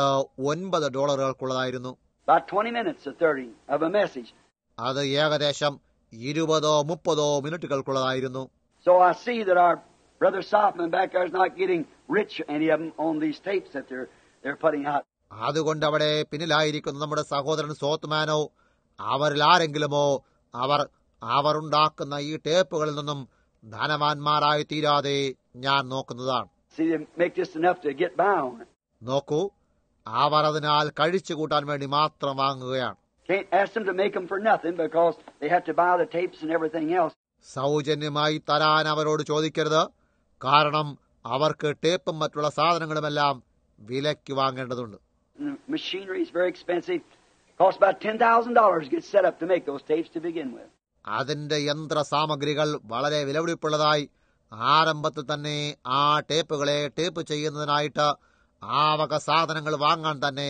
$9 About 20 minutes or 30 of a message. അത് ഏകദേശം 20-30 മിനിറ്റുകൾക്കുള്ളതായിരുന്നു. So I see that our brother Softman back there is not getting rich, any of them, on these tapes that they're putting out. അതുകൊണ്ട് അവിടെ പിന്നിലായിരിക്കുന്ന നമ്മുടെ സഹോദരൻ സോത്ത്മാനോ അവരിൽ ആരെങ്കിലുമോ അവർ ഉണ്ടാക്കുന്ന ഈ ടേപ്പുകളിൽ നിന്നും ധനവാന്മാരായി തീരാതെ ഞാൻ നോക്കുന്നതാണ്. See, they make just enough to get by on it. നോക്കൂ, അവർ അതിനാൽ കഴിച്ചു കൂട്ടാൻ വേണ്ടി മാത്രം വാങ്ങുകയാണ്. Can't ask them to make them for nothing because they have to buy the tapes and everything else. സൗജന്യമായി തരാൻ അവരോട് ചോദിക്കരുത്, കാരണം അവർക്ക് ടേപ്പും മറ്റുള്ള സാധനങ്ങളുമെല്ലാം വിലയ്ക്ക് വാങ്ങേണ്ടതുണ്ട്. Machinery is very expensive. Costs about $10,000 to get set up to make those tapes to begin with. അതിന്റെ യന്ത്ര സാമഗ്രികൾ വളരെ വിലപിടിപ്പുള്ളതായി ആരംഭത്തിൽ തന്നെ ആ ടേപ്പുകളെ ടേപ്പ് ചെയ്യുന്നതിനായിട്ട് ആ വക സാധനങ്ങൾ വാങ്ങാൻ തന്നെ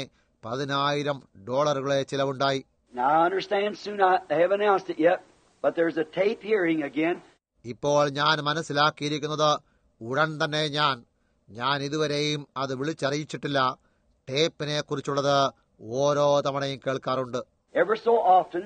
$10,000 ചിലവുണ്ടായി. Now I understand soon they haven't announced it yet, but there's a tape hearing again. ഇപ്പോൾ ഞാൻ മനസ്സിലാക്കിയിരിക്കുന്നത് ഉടൻ തന്നെ ഞാൻ ഇതുവരെയും അത് വിളിച്ചറിയിച്ചിട്ടില്ല. ടേപ്പിനെ കുറിച്ചുള്ളത് ഓരോ തവണയും കേൾക്കാറുണ്ട്. Ever so often,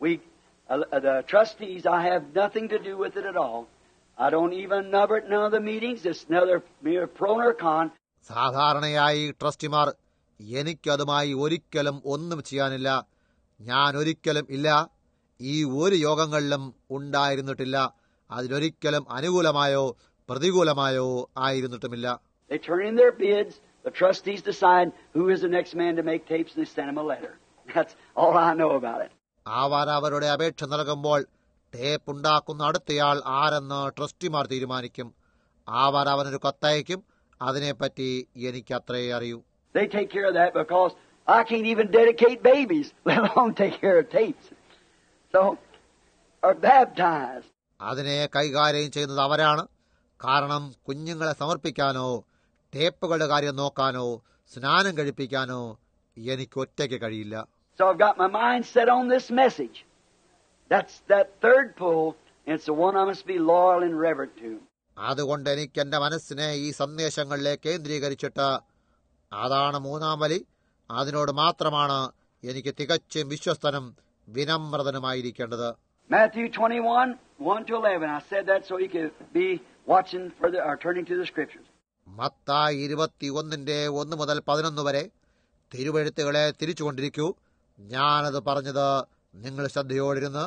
the trustees, I have nothing to do with it at all. I don't even number it, none of the meetings. It's neither mere pro nor con. സാധാരണയായി ട്രസ്റ്റിമാർ എനിക്കതുമായി ഒരിക്കലും ഒന്നും ചെയ്യാനില്ല. ഞാൻ ഒരിക്കലും ഇല്ല, ഈ ഒരു യോഗങ്ങളിലും ഉണ്ടായിരുന്നിട്ടില്ല. അതിലൊരിക്കലും അനുകൂലമായോ പ്രതികൂലമായോ ആയിരുന്നിട്ടുമില്ല. They turn in their bids. The trustees decide who is the next man to make tapes, and they send them a letter. That's all I know about it. അവർ അവരുടെ അപേക്ഷ നൽകുമ്പോൾ ടേപ്പ് ഉണ്ടാക്കുന്ന അടുത്തയാൾ ആരെന്ന് ട്രസ്റ്റിമാർ തീരുമാനിക്കും. അവർ അവനൊരു കത്തയക്കും. അതിനെപ്പറ്റി എനിക്ക് അത്രയേ അറിയൂ. They take care of that because I can't even dedicate babies, let alone take care of tapes. So, or baptize. അതിനെ കൈകാര്യം ചെയ്യുന്നത് അവരാണ്. കാരണം കുഞ്ഞുങ്ങളെ സമർപ്പിക്കാനോ ടേപ്പുകളുടെ കാര്യം നോക്കാനോ സ്നാനം കഴിപ്പിക്കാനോ എനിക്ക് ഒറ്റയ്ക്ക് കഴിയില്ല. So I've got my mind set on this message. That's that third pull, and it's the one I must be loyal and reverent to. അതുകൊണ്ട് എനിക്ക് എന്റെ മനസ്സിനെ ഈ സന്ദേശങ്ങളിലേക്ക് കേന്ദ്രീകരിച്ചിട്ട് അതാണ് മൂന്നാം വലി. അതിനോട് മാത്രമാണ് എനിക്ക് തികച്ചും വിശ്വസ്തനും വിനമ്രതനുമായിരിക്കേണ്ടത്. Matthew 21, 1-11. I said that so you could be watching further or turning to the scriptures. Mathai 21:1 മുതൽ 11 വരെ തിരുവെഴുത്തുകളെ തിരിച്ചുകൊണ്ടിരിക്കൂ. ഞാനത് പറഞ്ഞത് നിങ്ങൾ ശ്രദ്ധയോടിരുന്ന്.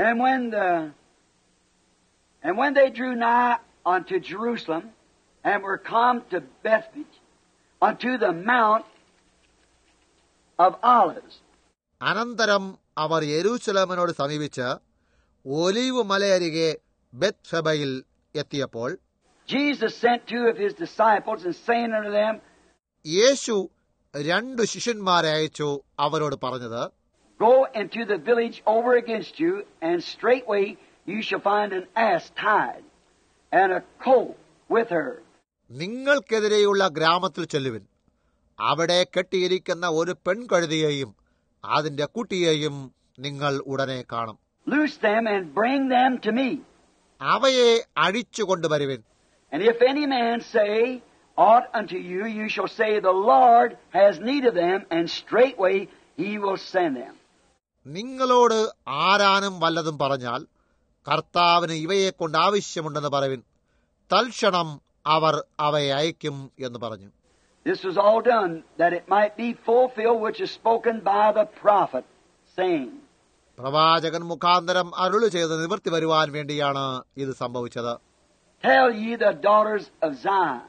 And when they drew nigh unto Jerusalem and were come to Bethphage unto the Mount of Olives. അനന്തരം അവർ യെരൂശലേമിനോട് സമീപിച്ച് olive മലയരികെ ബെത്ഫബയിൽ എത്തിയപ്പോൾ Jesus sent 2 of his disciples and saying unto them, യേശു 2 ശിഷ്യന്മാരെ അയച്ചു അവരോട് പറഞ്ഞത്, Go into the village over against you, and straightway you shall find an ass tied, and a colt with her. നിങ്ങൾക്കെതിരെയുള്ള ഗ്രാമത്തിൽ ചെല്ലുവിൻ. അവിടെ കെട്ടിയിരിക്കുന്ന ഒരു പെൺകഴുതിയെയും അതിന്റെ കുട്ടിയെയും നിങ്ങൾ ഉടനെ കാണും. Loose them and bring them to me. അവയെ അഴിച്ചുകൊണ്ടുവരുവിൻ. And if any man say aught unto you, you shall say, The Lord has need of them, and straightway he will send them. നിങ്ങളോട് ആരാനും വല്ലതും പറഞ്ഞാൽ കർത്താവിന് ഇവയെക്കൊണ്ട് ആവശ്യമുണ്ടെന്ന് പറവിൻ. തൽക്ഷണം അവർ അവയെ അയക്കും എന്ന് പറഞ്ഞു. This was all done that it might be fulfilled which is spoken by the prophet, saying. പ്രവാചകൻ മുഖാന്തരം അരുളി ചെയ്ത് നിവൃത്തി വരുവാൻ വേണ്ടിയാണ് ഇത് സംഭവിച്ചത്. Tell ye the daughters of Zion,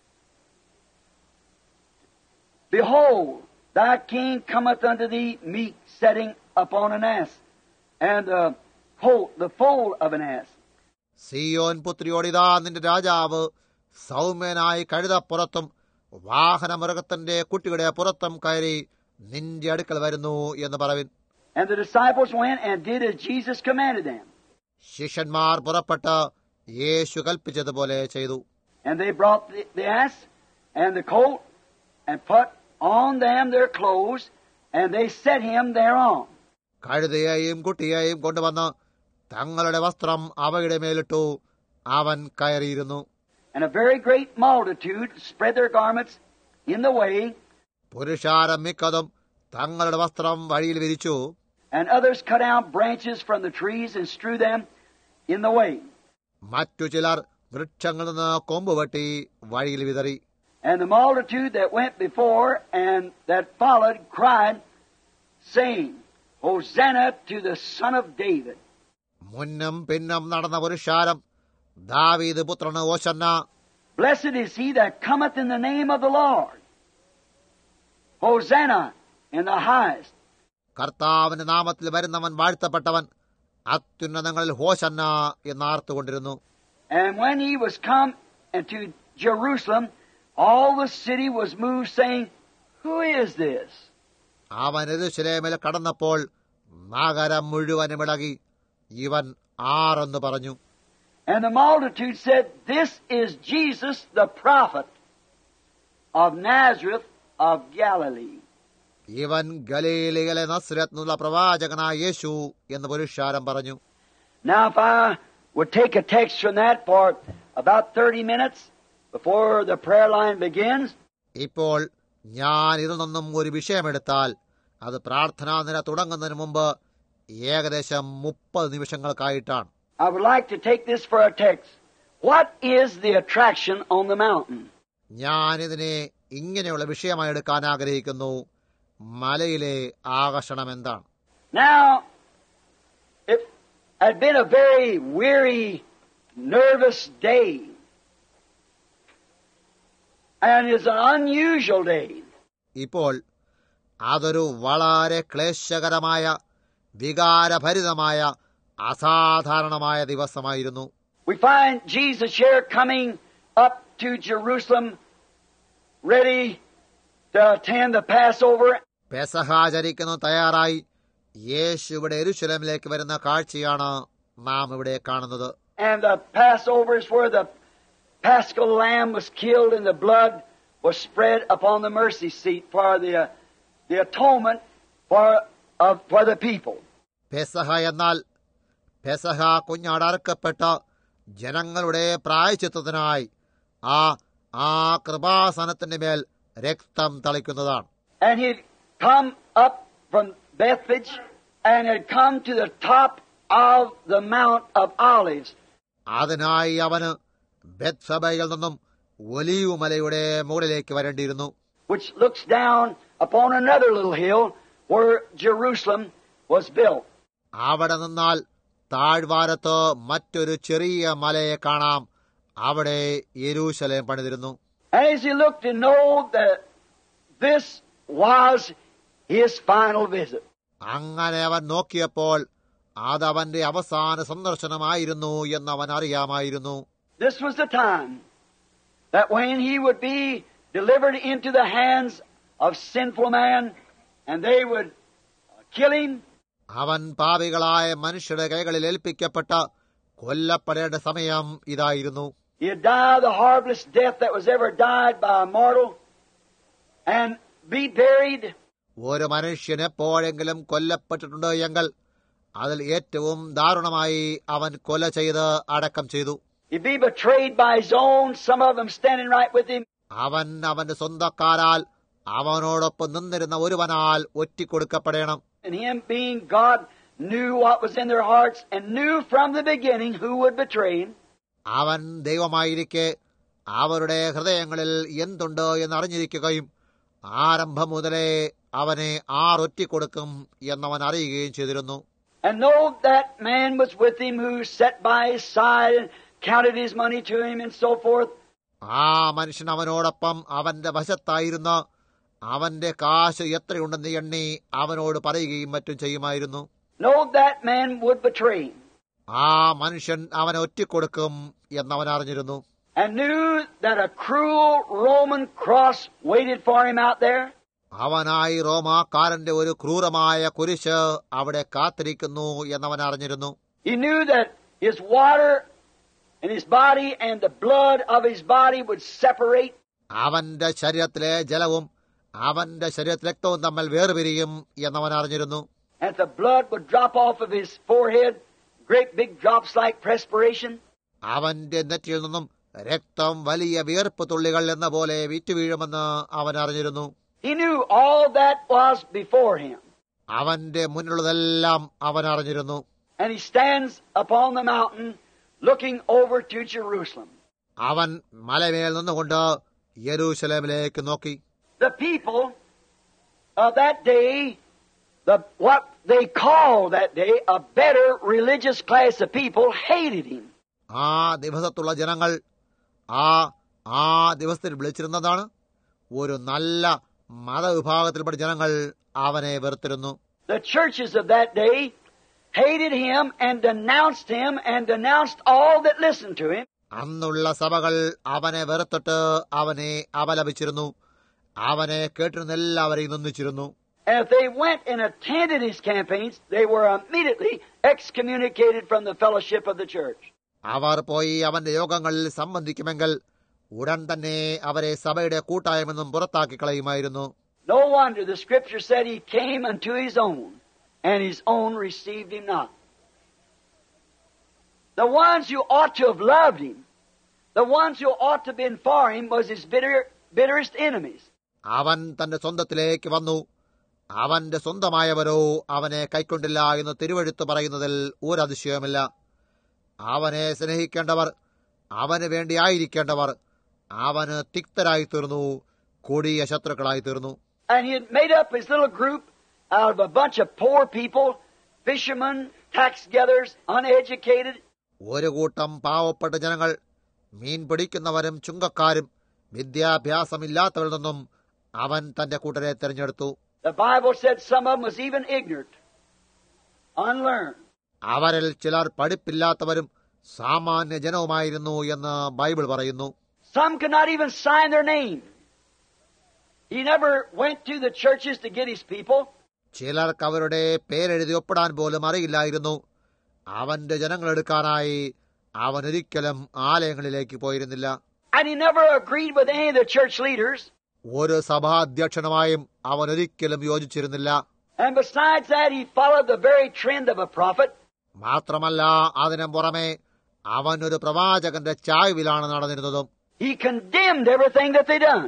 Behold, thy king cometh unto thee meek, setting upon an ass, and the foal of an ass. Zion പുത്രിയോടിതാ നിന്റെ രാജാവ് സൗമ്യനായി കഴുതപ്പുറത്തും വാഹനമൃഗത്തിന്റെ കുട്ടിയുടെ പുറത്തും കയറി നിന്റെ അടുക്കൽ വരുന്നു എന്ന് പറവിൻ. And the disciples went and did as Jesus commanded them. ശിഷ്യന്മാർ പുറപ്പെട്ട് യേശു കൽപ്പിച്ചതുപോലെ ചെയ്തു. And they brought the ass and the colt and put on them their clothes, and they set him thereon. കഴുതയെയും കുട്ടിയെയും കൊണ്ടുവന്ന് തങ്ങളുടെ വസ്ത്രം അവയുടെ മേലിട്ടു. അവൻ കയറിയിരുന്നു. And a very great multitude spread their garments in the way. പുരുഷാരം മിക്കതും തങ്ങളുടെ വസ്ത്രം വഴിയിൽ വിരിച്ചു. And others cut out branches from the trees and strew them in the way. മറ്റു ചിലർ വൃക്ഷങ്ങളിൽ നിന്ന് കൊമ്പ് വെട്ടി വഴിയിൽ വിതറി. And the multitude that went before and that followed cried, saying, Hosanna to the Son of David. മുന്നും പിന്നും നടന്ന പുരുഷാരം, ദാവീദ് പുത്രന് ഓശന്ന. Blessed is he that cometh in the name of the Lord. Hosanna in the highest. കർത്താവിന്റെ നാമത്തിൽ വരുന്നവൻ വാഴ്ത്തപ്പെട്ടവൻ, അത്യുന്നതങ്ങളിൽ ഹോശന്ന എന്നാർത്തുകൊണ്ടിരുന്നു. And when he was come into Jerusalem, all the city was moved, saying, Who is this? അവൻ യെരൂശലേമിൽ കടന്നപ്പോൾ നഗരം മുഴുവനും ഇളകി, ഇവൻ ആരെന്ന് പറഞ്ഞു. And the multitude said, This is Jesus the prophet of Nazareth of Galilee. ഇവൻ ഗലീലയിലെ നസ്രത്തിൽ നിന്നുള്ള പ്രവാചകനായ യേശു എന്ന് പുരുഷാരം പറഞ്ഞു. Now if I would take a text from that for about 30 minutes before the prayer line begins. ഇപ്പോൾ ഞാൻ ഇതിൽ നിന്നും ഒരു വിഷയമെടുത്താൽ അത് പ്രാർത്ഥനാ നിര തുടങ്ങുന്നതിന് മുമ്പ് ഏകദേശം 30 നിമിഷങ്ങൾക്കായിട്ടാണ്. I would like to take this for a text. What is the attraction on the mountain? ഞാൻ ഇതിനെ ഇങ്ങനെയുള്ള വിഷയമായി എടുക്കാൻ ആഗ്രഹിക്കുന്നു. മലയിലെ ആകർഷണം എന്താണ്? Now, it had been a very weary, nervous day. And it's an unusual day. ഇപ്പോൾ അതൊരു വളരെ ക്ലേശകരമായ, വികാരഭരിതമായ, അസാധാരണമായ ദിവസമായിരുന്നു. We find Jesus here coming up to Jerusalem, ready to attend the Passover. പെസഹാചരിക്കുന്നു തയ്യാറായി യേശു ഇവിടെ യെരൂശലേമിലേക്ക് വരുന്ന കാഴ്ചയാണ് നാം ഇവിടെ കാണുന്നത്. And the Passover is where the Paschal lamb was killed and the blood was spread upon the mercy seat for the atonement for the people. പെസഹ എന്നാൽ പെസഹ കുഞ്ഞാട് അറുക്കപ്പെട്ട ജനങ്ങളുടെ പ്രായശ്ചിത്തത്തിനായി ആ കൃപാസനത്തിന്റെ മേൽ രക്തം തളിക്കുന്നതാണ്. And he'd come up from Bethphage and had come to the top of the Mount of Olives. അതിനായി അവന് ബെത്സബയിൽ നിന്നും olive മലയുടെ മുകളിലേക്ക് വരേണ്ടിയിരുന്നു. Which looks down upon another little hill where Jerusalem was built. അവിടെ നിന്നാൽ താഴ്വാരത്ത് മറ്റൊരു ചെറിയ മലയെ കാണാം. അവിടെ യെരൂശലേം പണിതിരുന്നു. And as he looked to know that this was his final visit. അങ്ങനെ അവൻ നോക്കിയപ്പോൾ അതവന്റെ അവസാന സന്ദർശനമായിരുന്നു എന്നവൻ അറിയാമായിരുന്നു. This was the time that when he would be delivered into the hands of sinful man and they would kill him. അവൻ പാപികളായ മനുഷ്യരുടെ കൈകളിൽ ഏൽപ്പിക്കപ്പെട്ട കൊല്ലപ്പെടേണ്ട സമയം ഇതായിരുന്നു. He'd die the horriblest death that was ever died by a mortal and be buried. ഒരു മനുഷ്യൻ എപ്പോഴെങ്കിലും കൊല്ലപ്പെട്ടിട്ടുണ്ട് എങ്കിൽ അതിൽ ഏറ്റവും ദാരുണമായി അവൻ കൊല ചെയ്ത് അടക്കം ചെയ്തു. He'd be betrayed by his own, some of them standing right with him. അവൻ അവന്റെ സ്വന്തക്കാരാൽ അവനോടൊപ്പം നിന്നിരുന്ന ഒരുവനാൽ ഒറ്റിക്കൊടുക്കപ്പെടണം. And him being God knew what was in their hearts and knew from the beginning who would betray him. അവൻ ദൈവമായിരിക്കെ അവരുടെ ഹൃദയങ്ങളിൽ എന്തുണ്ട് എന്നറിഞ്ഞിരിക്കുകയും ആരംഭം മുതലേ അവനെ ഒറ്റിക്കൊടുക്കും എന്നവൻ അറിയുകയും ചെയ്തിരുന്നു. And know that man was with him who sat by his side and counted his money to him and so forth. ആ മനുഷ്യൻ അവനോടൊപ്പം അവന്റെ വശത്തായിരുന്ന അവന്റെ കാശ് എത്രയുണ്ടെന്ന് എണ്ണി അവനോട് പറയുകയും മറ്റും ചെയ്യുമായിരുന്നു. Know that man would betray him. ആ മനുഷ്യൻ അവനെ ഒറ്റിക്കൊടുക്കും എന്നവൻ അറിഞ്ഞിരുന്നു. And knew that a cruel Roman cross waited for him out there. അവനായി റോമാക്കാരന്റെ ഒരു ക്രൂരമായ കുരിശ് അവിടെ കാത്തിരിക്കുന്നു എന്നവൻ അറിഞ്ഞിരുന്നു. He knew that his water and his body and the blood of his body would separate. അവന്റെ ശരീരത്തിലെ ജലവും അവന്റെ ശരീരത്തിലെ രക്തവും തമ്മിൽ വേർപിരിയും എന്നവൻ അറിഞ്ഞിരുന്നു. And the blood would drop off of his forehead, great big drops like perspiration. അവന്റെ നെറ്റിയിൽ നിന്നും രക്തം വലിയ വിയർപ്പ് തുള്ളികൾ എന്ന പോലെ വിറ്റുവീഴുമെന്ന് അവൻ അറിഞ്ഞിരുന്നു. He knew all that was before him. അവന്റെ മുന്നിലുള്ളതെല്ലാം അവൻ അറിഞ്ഞിരുന്നു. And he stands upon the mountain looking over to Jerusalem. അവൻ മലമേൽ നിന്നുകൊണ്ട് യെരൂശലേമിലേക്ക് നോക്കി. The people of that day, what they called that day a better religious class of people, hated him. ആ ദിവസത്തുള്ള ജനങ്ങൾ ആ ദിവസത്തിൽ വിളിച്ചിരുന്നതാണ് ഒരു നല്ല മതവിഭാഗത്തിൽപ്പെട്ട ജനങ്ങൾ അവനെ വെറുത്തിരുന്നു. The churches of that day hated him and denounced all that listened to him. അന്നുള്ള സഭകൾ അവനെ വെറുത്തിട്ട് അവനെ അപലപിച്ചിരുന്നു. അവനെ കേട്ടിരുന്ന എല്ലാവരെയും നിന്ദിച്ചിരുന്നു. And if they went and attended his campaigns, they were immediately excommunicated from the fellowship of the church. അവർ പോയി അവന്റെ യോഗങ്ങളിൽ സംബന്ധിക്കുമെങ്കിൽ ഉടൻ തന്നെ അവരെ സഭയുടെ കൂട്ടായ്മ പുറത്താക്കി കളയുമായിരുന്നു. No wonder the scripture said he came unto his own, and his own received him not. The ones who ought to have loved him, the ones who ought to have been for him, was his bitterest enemies. അവൻ തന്റെ സ്വന്തത്തിലേക്ക് വന്നു, അവന്റെ സ്വന്തമായവരോ അവനെ കൈക്കൊണ്ടില്ല എന്ന് തിരുവെഴുത്ത് പറയുന്നതിൽ ഒരതിശയമില്ല. അവനെ സ്നേഹിക്കേണ്ടവർ, അവന് വേണ്ടിയായിരിക്കേണ്ടവർ അവന് തിക്തരായി തീർന്നു, കൊടിയ ശത്രുക്കളായി തീർന്നു. And he had made up his little group out of a bunch of poor people, fishermen, tax gatherers, uneducated. ഒരു കൂട്ടം പാവപ്പെട്ട ജനങ്ങൾ, മീൻ പിടിക്കുന്നവരും ചുങ്കക്കാരും വിദ്യാഭ്യാസമില്ലാത്തവരിൽ നിന്നും അവൻ തന്റെ കൂട്ടരെ തെരഞ്ഞെടുത്തു. The Bible said some of them was even ignorant, unlearned. അവരിൽ ചിലർ പഠിപ്പില്ലാത്തവരും സാമാന്യ ജനവുമായിരുന്നു എന്ന് ബൈബിൾ പറയുന്നു. Some could not even sign their name. He never went to the churches to get his people. ചിലർക്ക് അവരുടെ പേരെഴുതി ഒപ്പിടാൻ പോലും അറിയില്ലായിരുന്നു. അവന്റെ ജനങ്ങളെടുക്കാനായി അവൻ ഒരിക്കലും ആലയങ്ങളിലേക്ക് പോയിരുന്നില്ല. And he never agreed with any of the church leaders. ഒരു സഭാധ്യക്ഷനുമായും അവൻ ഒരിക്കലും യോജിച്ചിരുന്നില്ല. And besides that, he followed the very trend of a prophet. മാത്രമല്ല, അതിനു പുറമെ അവൻ ഒരു പ്രവാചകന്റെ ചായ്വിലാണ് നടന്നിരുന്നതും. He condemned everything that they done,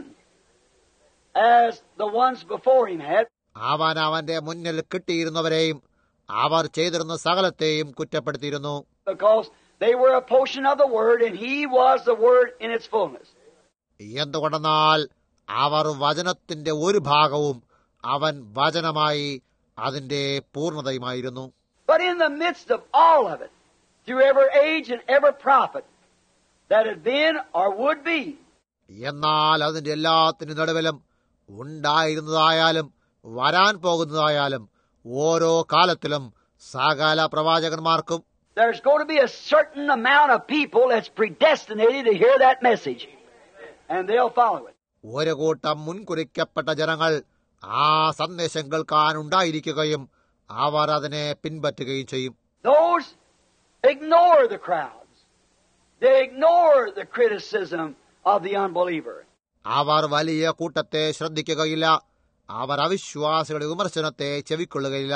as the ones before him had. അവൻ അവന്റെ മുന്നിൽ കിട്ടിയിരുന്നവരെയും അവർ ചെയ്തിരുന്ന സകലത്തെയും കുറ്റപ്പെടുത്തിയിരുന്നു. Because they were a portion of the word, and he was the word in its fullness. എന്തുകൊണ്ടെന്നാൽ അവർ വചനത്തിന്റെ ഒരു ഭാഗവും അവൻ വചനമായി അതിന്റെ പൂർണ്ണതയുമായിരുന്നു. But in the midst of all of it, through every age and every prophet that had been or would be, എന്നാൽ അതിന്റെ എല്ലാത്തിനും നടുവിലും ഉണ്ടായിരുന്നതായാലും വരാൻ പോകുന്നതായാലും ഓരോ കാലത്തിലും സകല പ്രവാചകന്മാർക്കും there's going to be a certain amount of people that's predestinated to hear that message, and they'll follow it. ഒരു കൂട്ടം മുൻകുറിക്കപ്പെട്ട ജനങ്ങൾ ആ സന്ദേശം കേൾക്കാൻ ഉണ്ടായിരിക്കുകയും അവർ അതിനെ പിൻപറ്റുകയും ചെയ്യും. Those ignore the crowds. They ignore the criticism of the unbeliever. അവർ വലിയ കൂട്ടത്തെ ശ്രദ്ധിക്കുകയില്ല. അവർ അവിശ്വാസികളുടെ വിമർശനത്തെ ചെവിക്കൊള്ളുകയില്ല.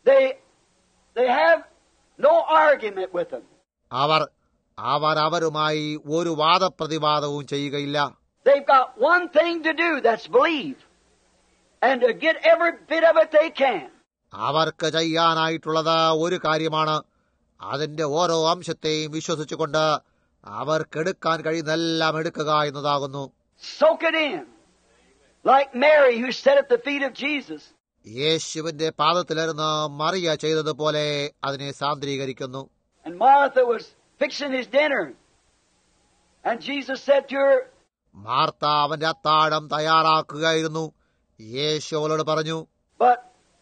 They have no argument with them. അവരുമായി ഒരു വാദപ്രതിവാദവും ചെയ്യുകയില്ല. They've got one thing to do, that's believe, and to get every bit of it they can. അവർക്ക് ചെയ്യാനായിട്ടുള്ളത് ഒരു കാര്യമാണ്. അതിന്റെ ഓരോ അംശത്തെയും വിശ്വസിച്ചുകൊണ്ട് അവർക്കെടുക്കാൻ കഴിയുന്നതെല്ലാം എടുക്കുക എന്നതാകുന്നു. Soak it in, like Mary who sat at the feet of Jesus. യേശുവിന്റെ പാദത്തിലിരുന്ന് മറിയ ചെയ്തതുപോലെ അതിനെ സാന്ദ്രീകരിക്കുന്നു. And Martha was fixing his dinner, and Jesus said to her, Martha അവന്റെ അത്താഴം തയ്യാറാക്കുകയായിരുന്നു. യേശു അവളോട് പറഞ്ഞു, But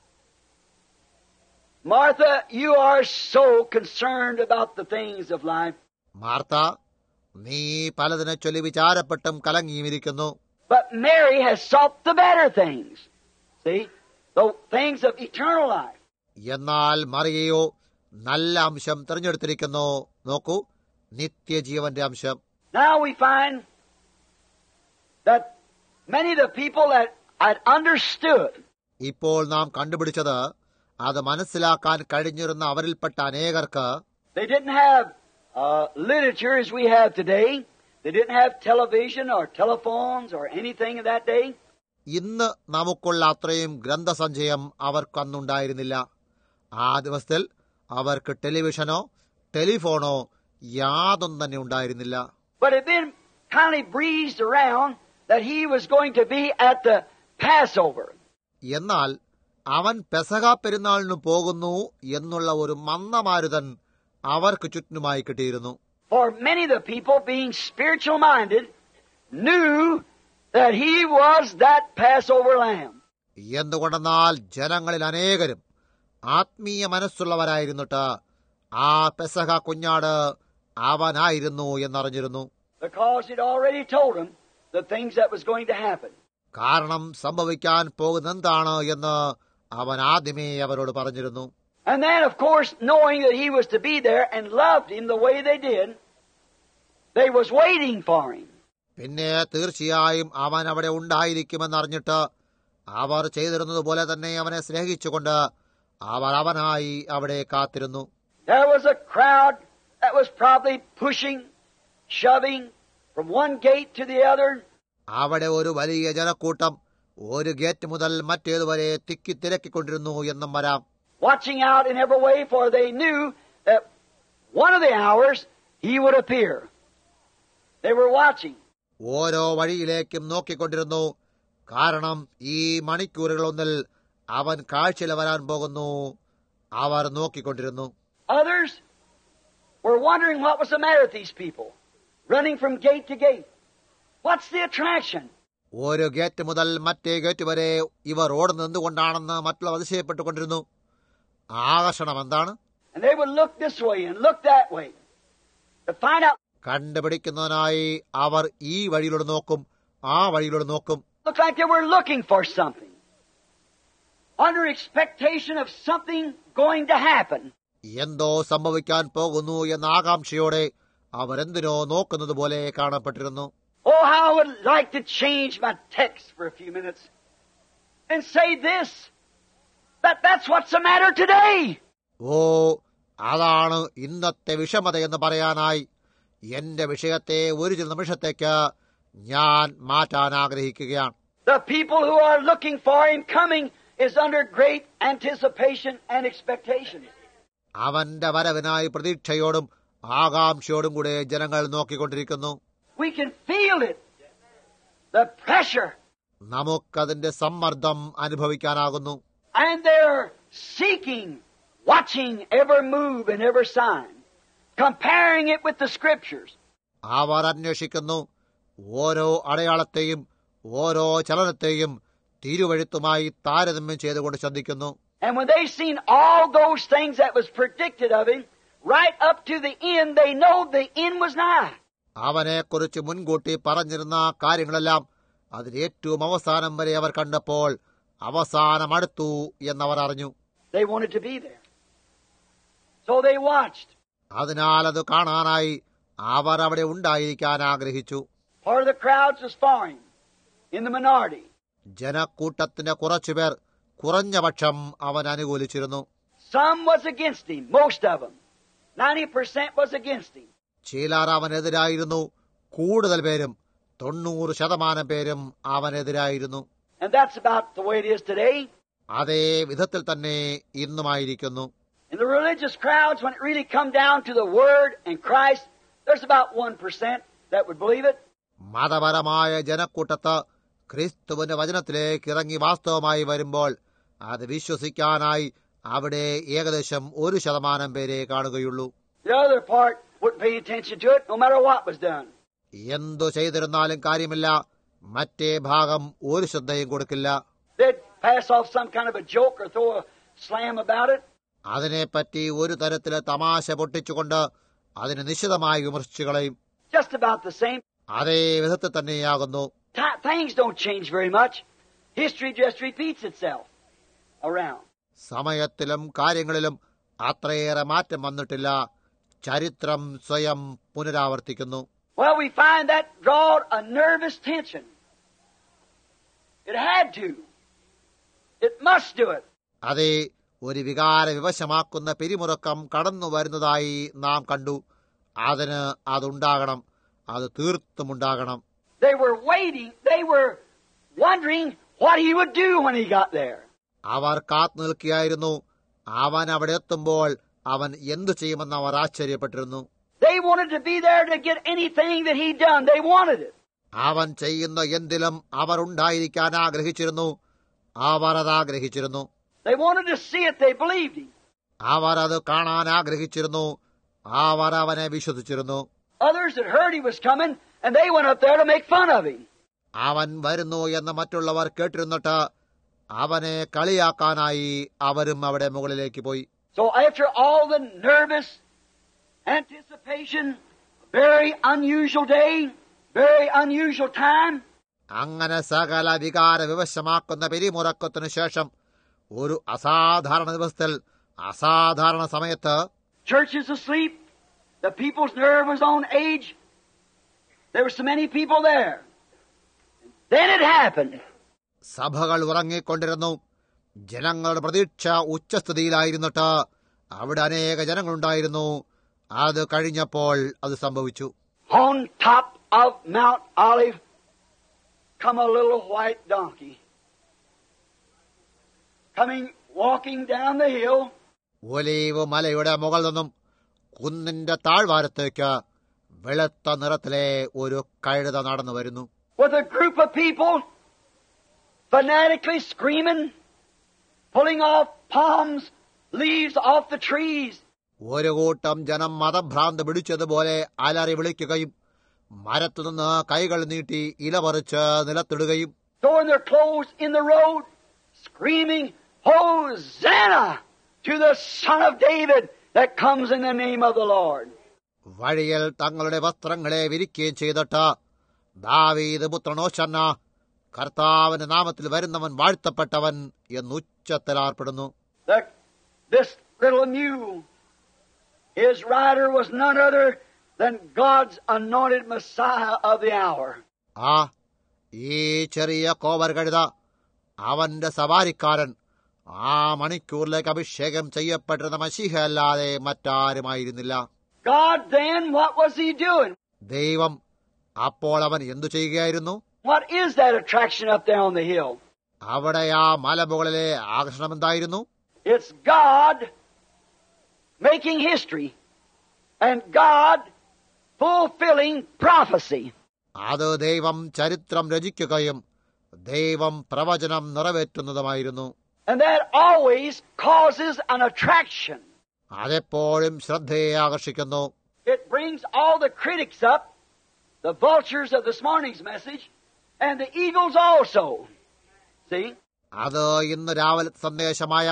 Martha, you are so concerned about the things of life. Martha, നീ പലതിനെ ചൊല്ലി വിചാരപ്പെട്ടും കലങ്ങിയുമിരിക്കുന്നു. But Mary has sought the better things. See? The things of eternal life. എന്നാൽ മറിയയോ നല്ല അംശം തിരഞ്ഞെടുത്തിരിക്കുന്നു. നോക്കൂ, നിത്യജീവന്റെ അംശം. Now we find that many of the people that had understood, ഇപ്പോൾ നാം കണ്ടുപിടിച്ചത്, അത് മനസ്സിലാക്കാൻ കഴിഞ്ഞിരുന്ന അവരിൽപ്പെട്ട അനേകർക്ക് they didn't have literature as we have today. They didn't have television or telephones or anything of that day. ഇന്ന് നമുക്കുള്ള അത്രയും ഗ്രന്ഥസഞ്ചയം അവർക്കന്നുണ്ടായിരുന്നില്ല. ആ ദിവസത്തിൽ അവർക്ക് ടെലിവിഷനോ ടെലിഫോണോ യാതൊന്നും തന്നെ ഉണ്ടായിരുന്നില്ല. But it been kind of breezed around that he was going to be at the Passover. എന്നാൽ അവൻ പെസഹ പെരുന്നാളിന് പോകുന്നു എന്നുള്ള ഒരു മന്ദമാരുതൻ അവർക്ക് ചുറ്റുമായി കിട്ടിയിരുന്നു. For many of the people, being spiritual minded, knew that he was that Passover lamb. എന്തുകൊണ്ടെന്നാൽ ജനങ്ങളിൽ അനേകരും ആത്മീയ മനസ്സുള്ളവരായിരുന്നിട്ട് ആ പെസഹ കുഞ്ഞാട് അവനായിരുന്നു എന്നറിഞ്ഞിരുന്നു. Because it already told them the things that was going to happen. കാരണം സംഭവിക്കാൻ പോകുന്നതെന്താണ് എന്ന് അവൻ ആദ്യമേ അവരോട് പറഞ്ഞിരുന്നു. And then, of course, knowing that he was to be there and loved him the way they did, they was waiting for him. പിന്നെ തീർച്ചയായും അവൻ അവിടെ ഉണ്ടായിരിക്കുമെന്നറിഞ്ഞിട്ട് അവർ ചെയ്തിരുന്നതുപോലെ തന്നെ അവനെ സ്നേഹിച്ചുകൊണ്ട് അവർ അവനായി അവിടെ കാത്തിരുന്നു. There was a crowd that was probably pushing, shoving from one gate to the other. അവിടെ ഒരു വലിയ ജനക്കൂട്ടം ഒരു ഗേറ്റ് മുതൽ മറ്റേതുവരെ തിക്കിത്തിരക്കിക്കൊണ്ടിരുന്നു എന്നും വരാം. Watching out in every way, for they knew that one of the hours he would appear. They were watching. ഓരോ വഴിയിലേക്കും നോക്കിക്കൊണ്ടിരുന്നു. കാരണം ഈ മണിക്കൂറുകളൊന്നിൽ അവൻ കാഴ്ചയിൽ വരാൻ പോകുന്നു. അവർ നോക്കിക്കൊണ്ടിരുന്നു. Others were wondering what was the matter with these people, running from gate to gate. What's the attraction? ഒരു ഗേറ്റ് മുതൽ മറ്റേ ഗേറ്റ് വരെ ഇവർ ഓടുന്നത് എന്തുകൊണ്ടാണെന്ന് മറ്റുള്ളവർ അതിശയപ്പെട്ടുകൊണ്ടിരുന്നു. ആകർഷണം എന്താണ്? And they would look this way and look that way to find out. കണ്ടുപിടിക്കുന്നതിനായി അവർ ഈ വഴിയിലൂടെ നോക്കും, ആ വഴിയിലൂടെ നോക്കും. Looked like they were looking for something, under expectation of something going to happen. എന്തോ സംഭവിക്കാൻ പോകുന്നു എന്ന ആകാംക്ഷയോടെ അവരെന്തിനോ നോക്കുന്നത് പോലെ കാണപ്പെട്ടിരുന്നു. Oh, how I would like to change my text for a few minutes and say this, that's what's the matter today. ഓ, അതാണ് ഇന്നത്തെ വിഷമത എന്ന് പറയാനായി എന്റെ വിഷയത്തെ ഒരു ചില നിമിഷത്തേക്ക് ഞാൻ മാറ്റാൻ ആഗ്രഹിക്കുകയാണ്. The people who are looking for him coming is under great anticipation and expectation. അവന്റെ വരവിനായി പ്രതീക്ഷയോടും ആകാംക്ഷയോടും കൂടെ ജനങ്ങൾ നോക്കിക്കൊണ്ടിരിക്കുന്നു. We can feel it, the pressure. നമുക്കതിന്റെ സമ്മർദ്ദം അനുഭവിക്കാനാകുന്നു. And they're seeking, watching every move and every sign, comparing it with the scriptures. അവർ അന്വേഷിക്കുന്നു, ഓരോ അടയാളത്തെയും ഓരോ ചലനത്തെയും തിരുവഴുത്തുമായി താരതമ്യം ചെയ്തുകൊണ്ട് ശ്രദ്ധിക്കുന്നു. And when they've seen all those things that was predicted of him, right up to the end, they know the end was nigh. അവനെക്കുറിച്ച് മുൻകൂട്ടി പറഞ്ഞിരുന്ന കാര്യങ്ങളെല്ലാം അതിൽ ഏറ്റവും അവസാനം വരെ അവർ കണ്ടപ്പോൾ അവസാനം അടുത്തു എന്നവർ അറിഞ്ഞു. They wanted to be there. So they watched. അതിനാൽ അത് കാണാനായി അവർ അവിടെ ഉണ്ടായിരിക്കാൻ ആഗ്രഹിച്ചു. Part of the crowds was for him, in the minority. ജനക്കൂട്ടത്തിന്റെ കുറച്ചുപേർ കുറഞ്ഞപക്ഷം അവൻ അനുകൂലിച്ചിരുന്നു. Some was against him, most of them. 90% was against him. ചിലർ അവനെതിരായിരുന്നു, കൂടുതൽ പേരും 90% പേരും അവനെതിരായിരുന്നു. And that's about the way it is today. അതേ വിധത്തിൽ തന്നെ ഇന്നുമായിരിക്കുന്നു. In the religious crowds, when it really come down to the Word and Christ, there's about 1% that would believe it. മതപരമായ ജനക്കൂട്ടത്ത് ക്രിസ്തുവിന്റെ വചനത്തിലേക്ക് ഇറങ്ങി വാസ്തവമായി വരുമ്പോൾ അത് വിശ്വസിക്കാനായി അവിടെ ഏകദേശം 1% പേരെ കാണുകയുള്ളൂ. The other part wouldn't pay attention to it, no matter what was done. എന്തു ചെയ്തിരുന്നാലും കാര്യമില്ല, മറ്റേ ഭാഗം ഒരു ശ്രദ്ധയും കൊടുക്കില്ല. They'd pass off some kind of a joke or throw a slam about it. അതിനെപ്പറ്റി ഒരു തരത്തില് തമാശ പൊട്ടിച്ചുകൊണ്ട് അതിന് നിശിതമായി വിമർശിച്ചു കളയും. Just about the same. അതേ വിധത്തിൽ തന്നെയാകുന്നു. Things don't change very much. History just repeats itself around. സമയത്തിലും കാര്യങ്ങളിലും അത്രയേറെ മാറ്റം വന്നിട്ടില്ല. ചരിത്രം സ്വയം പുനരാവർത്തിക്കുന്നു. Well, we find that drawed a nervous tension. It had to. It must do it. അതേ, ഒരു വികാര വിവശമാക്കുന്ന പിരിമുറുക്കം കടന്നു വരുന്നതായി നാം കണ്ടു. അതിന് അതുണ്ടാകണം, അത് തീർത്തുമുണ്ടാകണം. They were waiting. They were wondering what he would do when he got there. അവർ കാത്തു നിൽക്കുകയായിരുന്നു. അവൻ അവിടെ എത്തുമ്പോൾ അവൻ എന്തു ചെയ്യുമെന്ന് അവർ ആശ്ചര്യപ്പെട്ടിരുന്നു. They wanted to be there to get anything that he'd done. They wanted it. അവൻ ചെയ്യുന്ന എന്തിലും അവർ ഉണ്ടായിരിക്കാൻ ആഗ്രഹിച്ചിരുന്നു. അവർ അത് ആഗ്രഹിച്ചിരുന്നു. They wanted to see it. They believed him. അവർ അത് കാണാൻ ആഗ്രഹിച്ചിരുന്നു. അവർ അവനെ വിശ്വസിച്ചിരുന്നു. Others had heard he was coming, and they went up there to make fun of him. അവൻ വരുന്നു എന്ന് മറ്റുള്ളവർ കേട്ടിരുന്നിട്ട് അവനെ കളിയാക്കാനായി അവരും അവിടെ മുകളിലേക്ക് പോയി. So after all the nervous anticipation, very unusual day, very unusual time, അങ്ങനെ സകല വികാര വിവശമാക്കുന്ന പിരിമുറക്കത്തിനു ശേഷം ഒരു അസാധാരണ ദിവസത്തിൽ അസാധാരണ സമയത്ത് church is asleep, the people's nerve was on edge, there were so many people there. Then it happened. സഭകൾ ഉറങ്ങിക്കൊണ്ടിരുന്നു. ജനങ്ങളുടെ പ്രതീക്ഷ ഉച്ചസ്ഥിതിയിലായിരുന്നിട്ട് അവിടെ അനേക ജനങ്ങളുണ്ടായിരുന്നു. അത് കഴിഞ്ഞപ്പോൾ അത് സംഭവിച്ചു. On top of Mount Olive come a little white donkey coming walking down the hill. Olive മലയുടെ മുകളിൽ നിന്നും കുന്നിന്റെ താഴ്വാരത്തേക്ക് വെളുത്ത നിറത്തിലെ ഒരു കഴുത നടന്നു വരുന്നു. With a group of people fanatically screaming, pulling off palms, leaves off the trees. ഒരു കൂട്ടം ജനം മതഭ്രാന്ത് പിടിച്ചതുപോലെ അലറി വിളിക്കുകയും മരത്തുനിന്ന് കൈകൾ നീട്ടി ഇല പറിച്ച് നിലത്തിടുകയും throwing their clothes in the road, screaming, Hosanna to the Son of David that comes in the name of the Lord. വഴിയിൽ തങ്ങളുടെ വസ്ത്രങ്ങളെ വിരിക്കുകയും ചെയ്തിട്ട് ദാവീദ് പുത്രനോശന്ന, കർത്താവിന്റെ നാമത്തിൽ വരുന്നവൻ വാഴ്ത്തപ്പെട്ടവൻ എന്നുച്ചത്തിൽ ആർപ്പെടുന്നു. This little mule, his rider was none other than God's anointed Messiah of the hour. ഈ ചെറിയ കോവർ കഴുത അവന്റെ സവാരിക്കാരൻ ആ മണിക്കൂറിലേക്ക് അഭിഷേകം ചെയ്യപ്പെട്ടിരുന്ന മശീഹ അല്ലാതെ മറ്റാരുമായിരുന്നില്ല. God then, what was he doing? ദൈവം അപ്പോൾ അവൻ എന്തു ചെയ്യുകയായിരുന്നു? What is that attraction up there on the hill? അവിടെ ആ മലമുകളിലെ ആകർഷണം എന്തായിരുന്നു? It's God making history and God fulfilling prophecy. അത് ദൈവം ചരിത്രം രചിക്കുകയും ദൈവം പ്രവചനം നിറവേറ്റുന്നതുമായിരുന്നു. And that always causes an attraction. അതെപ്പോഴും ശ്രദ്ധയെ ആകർഷിക്കുന്നു. It brings all the critics up, the vultures of this morning's message, and the eagles also. See? അത് ഇന്ന് രാവിലെ സന്ദേശമായ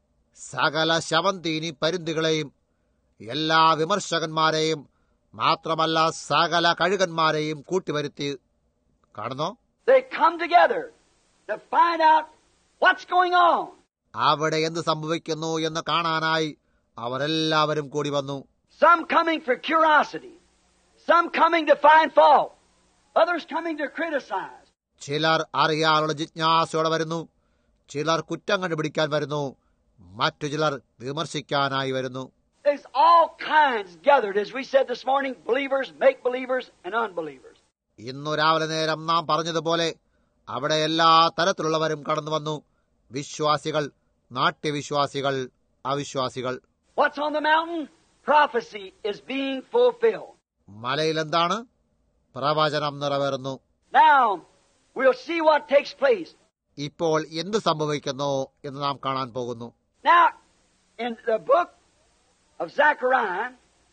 സകല ശവന്തീനി പരുന്തികളെയും എല്ലാ വിമർശകന്മാരെയും മാത്രമല്ല സകല കഴുകന്മാരെയും കൂട്ടിവരുത്തി കാണുന്നു. They come together to find out what's going on. അവിടെ എന്ത് സംഭവിക്കുന്നു എന്ന് കാണാനായി അവരെല്ലാവരും കൂടി വന്നു. Some coming for curiosity, some coming to find fault, others coming to criticize. ചിലർ അറിയാനുള്ള ജിജ്ഞാസയോടെ വരുന്നു, ചിലർ കുറ്റം കണ്ടുപിടിക്കാൻ വരുന്നു, മറ്റു ചിലർ വിമർശിക്കാനായി വരുന്നു. There's all kinds gathered, as we said this morning, believers, make-believers, and unbelievers. ഇന്നു രാവിലെ നേരം നാം പറഞ്ഞതുപോലെ അവിടെ എല്ലാ തരത്തിലുള്ളവരും കടന്നു വന്നു. വിശ്വാസികൾ, നാട്യവിശ്വാസികൾ, അവിശ്വാസികൾ. What's on the mountain? Prophecy is being fulfilled. മലയിൽ എന്താണ്? പ്രവചനം നിറവേറുന്നു. Now, we'll see what takes place. ഇപ്പോൾ എന്ത് സംഭവിക്കുന്നു എന്ന് നാം കാണാൻ പോകുന്നു. Now, in the book of Zechariah,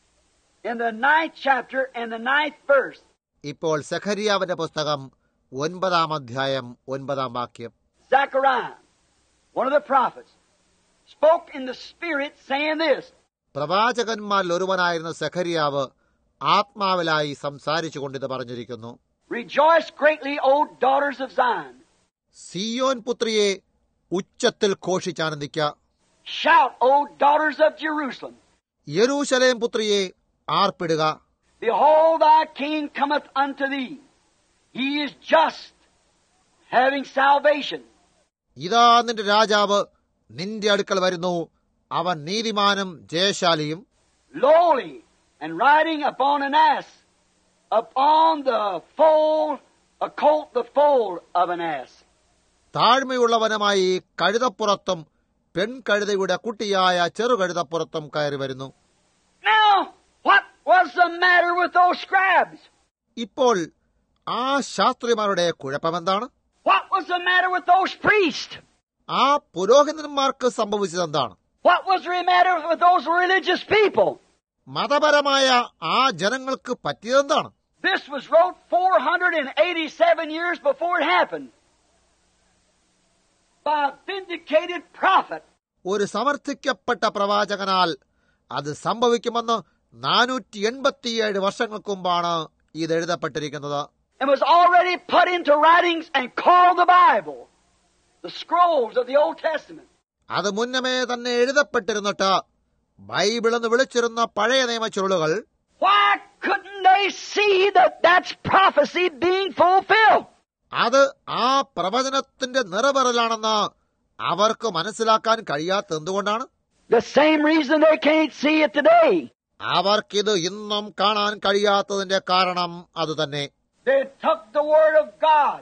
in the 9th chapter and the 9th verse, ഇപ്പോൾ സെഖരിയാവിന്റെ പുസ്തകം 9-ാം അധ്യായം 9-ാം വാക്യം. Zechariah, one of the prophets, spoke in the Spirit, saying this. പ്രവാചകന്മാരിൽ ഒരുവനായിരുന്ന സെഖരിയാവ് ആത്മാവിലായി സംസാരിച്ചുകൊണ്ടിത് പറഞ്ഞിരിക്കുന്നു. Rejoice greatly, O daughters of Zion. Zion പുത്രിയെ ഉച്ചത്തിൽ ഘോഷിച്ചാനന്ദിക്ക. Shout, O daughters of Jerusalem. യെരൂശലേം പുത്രിയെ ആർപ്പിടുക. Behold, thy king cometh unto thee. He is just, having salvation. ഇതാ നിന്റെ രാജാവ് നിന്റെ അടുക്കൽ വരുന്നു, അവൻ നീതിമാനും ജയശാലിയും, Lowly, and riding upon an ass, upon the foal, a colt the foal of an ass. താഴ്മയുള്ളവനുമായി കഴുതപ്പുറത്തും പെൺകഴുതയുടെ കുട്ടിയായ ചെറുകഴുതപ്പുറത്തും കയറി വരുന്നു. Now, what was the matter with those scribes? ഇപ്പോൾ ആ ശാസ്ത്രിമാരുടെ കുഴപ്പമെന്താണ്? What was the matter with those priests? ആ പുരോഹിതന്മാർക്ക് സംഭവിച്ചതെന്താണ്? What was the matter with those religious people? മതപരമായ ആ ജനങ്ങൾക്ക് പറ്റിയതെന്താണ്? This was wrote 487 years before it happened by a vindicated prophet. ഒരു സമർത്ഥിക്കപ്പെട്ട പ്രവാചകനാൽ അത് സംഭവിക്കുമെന്ന് 487 വർഷങ്ങൾക്ക് മുമ്പാണ് ഇത് എഴുതപ്പെട്ടിരിക്കുന്നത്. It was already put into writings and called the Bible, the scrolls of the Old Testament. അത് മുന്നമേ തന്നെ എഴുതപ്പെട്ടിരുന്നിട്ട് ബൈബിൾ എന്ന് വിളിച്ചിരുന്ന പഴയ നിയമ ചുരുളുകൾ Why couldn't they see that that's prophecy being fulfilled? അത് ആ പ്രവചനത്തിന്റെ നിറവേറലാണെന്ന് അവർക്ക് മനസ്സിലാക്കാൻ കഴിയാത്ത എന്തുകൊണ്ടാണ്? The same reason they can't see it today. അവർക്കിത് ഇന്നും കാണാൻ കഴിയാത്തതിന്റെ കാരണം അതുതന്നെ. They took the Word of God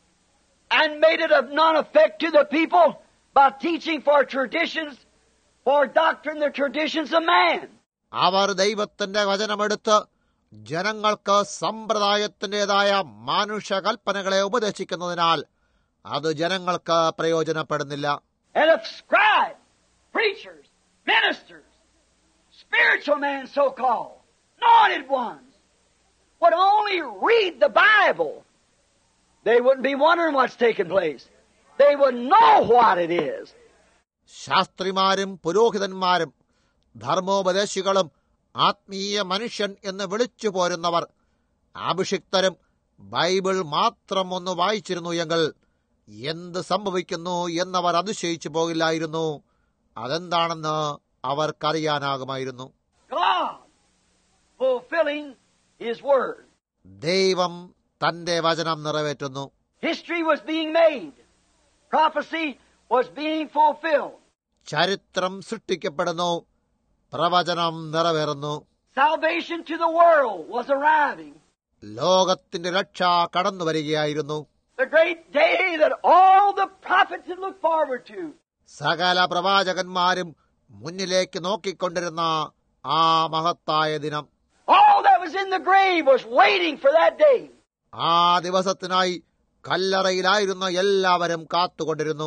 and made it of none effect to the people by teaching for traditions, for doctrine, the traditions of man. അവർ ദൈവത്തിന്റെ വചനമെടുത്ത് ജനങ്ങൾക്ക് സമ്പ്രദായത്തിന്റേതായ മാനുഷകൽപ്പനകളെ ഉപദേശിക്കുന്നതിനാൽ അത് ജനങ്ങൾക്ക് പ്രയോജനപ്പെടുന്നില്ല. And if scribes, preachers, ministers, spiritual men so-called, anointed ones, would only read the Bible, they wouldn't be wondering what's taking place. They would know what it is. ശാസ്ത്രിമാരും പുരോഹിതന്മാരും ധർമ്മോപദേശികളും ആത്മീയ മനുഷ്യൻ എന്ന് വിളിച്ചു പോരുന്നവർ അഭിഷിക്തരും ബൈബിൾ മാത്രം ഒന്ന് വായിച്ചിരുന്നു എങ്കിൽ എന്ത് സംഭവിക്കുന്നു എന്നവർ അതിശയിച്ചു പോകില്ലായിരുന്നു. അതെന്താണെന്ന് അവർക്കറിയാനാകുമായിരുന്നു. God fulfilling His word. ദൈവം തന്റെ വചനം നിറവേറ്റുന്നു. History was being made. Prophecy was being fulfilled. ചരിത്രം സൃഷ്ടിക്കപ്പെടുന്നു. പ്രവചനം നിറവേറുന്നു. Salvation to the world was arriving. ലോകത്തിന്റെ രക്ഷ കടന്നു വരികയായിരുന്നു. The great day that all the prophets had looked forward to. സകല പ്രവാചകന്മാരും മുന്നിലേക്ക് നോക്കിക്കൊണ്ടിരുന്ന ആ മഹത്തായ ദിനം. All that was in the grave was waiting for that day. ആ ദിവസത്തിനായി കല്ലറയിലായിരുന്ന എല്ലാവരും കാത്തുകൊണ്ടിരുന്നു.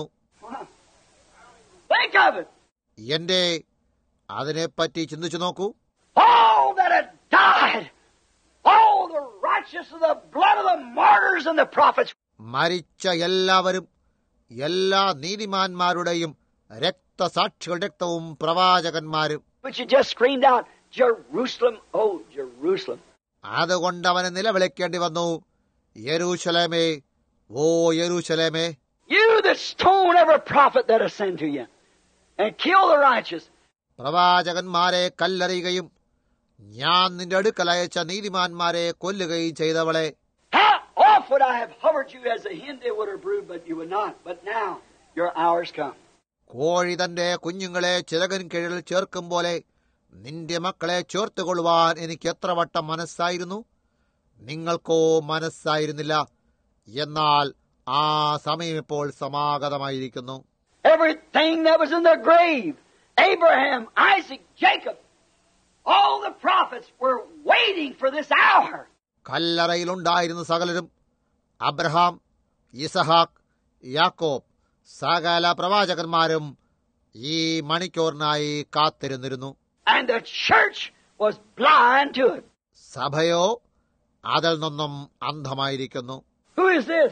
Think of it. എന്റെ അതിനെപ്പറ്റി ചിന്തിച്ചു നോക്കൂ. All that had died, all the righteous of the blood of the martyrs and the prophets. മരിച്ച എല്ലാവരും എല്ലാ നീതിമാന്മാരുടെയും രക്തസാക്ഷികളുടെ രക്തവും പ്രവാചകന്മാരും. But you just screamed out, Jerusalem, oh Jerusalem. അതുകൊണ്ട് അവനെ നിലവിളിക്കേണ്ടി വന്നു, യെരൂശലേമേ, ഓ യെരൂശലേമേ. You that stone every prophet that is sent to you and kill the righteous. പ്രവാചകന്മാരെ കല്ലെറിയുകയും ഞാൻ നിന്റെ അടുക്കൽ അയച്ച നീതിമാന്മാരെ കൊല്ലുകയും ചെയ്തവളെ. How oft would I have hovered you as a hen they would have brood, but you would not. But now your hour's come. കോഴി തന്റെ കുഞ്ഞുങ്ങളെ ചിറകിൻ കീഴിൽ ചേർക്കും പോലെ നിന്റെ മക്കളെ ചേർത്തുകൊള്ളുവാൻ എനിക്ക് എത്ര വട്ടം മനസ്സായിരുന്നു, നിങ്ങൾക്കോ മനസ്സായിരുന്നില്ല. എന്നാൽ ആ സമയം ഇപ്പോൾ സമാഗതമായിരിക്കുന്നു. Everything that was in the grave, Abraham, Isaac, Jacob, all the prophets were waiting for this hour. കല്ലറയിലുണ്ടായിരുന്ന സകലരും, അബ്രഹാം, ഇസഹാക്ക്, യാക്കോബ്, സകല പ്രവാചകന്മാരും ഈ മണിക്കൂറിനായി കാത്തിരുന്നിരുന്നു. And the church was blind to it. സഭയോ അതിൽ നിന്നും അന്ധമായിരിക്കുന്നു. Who is this?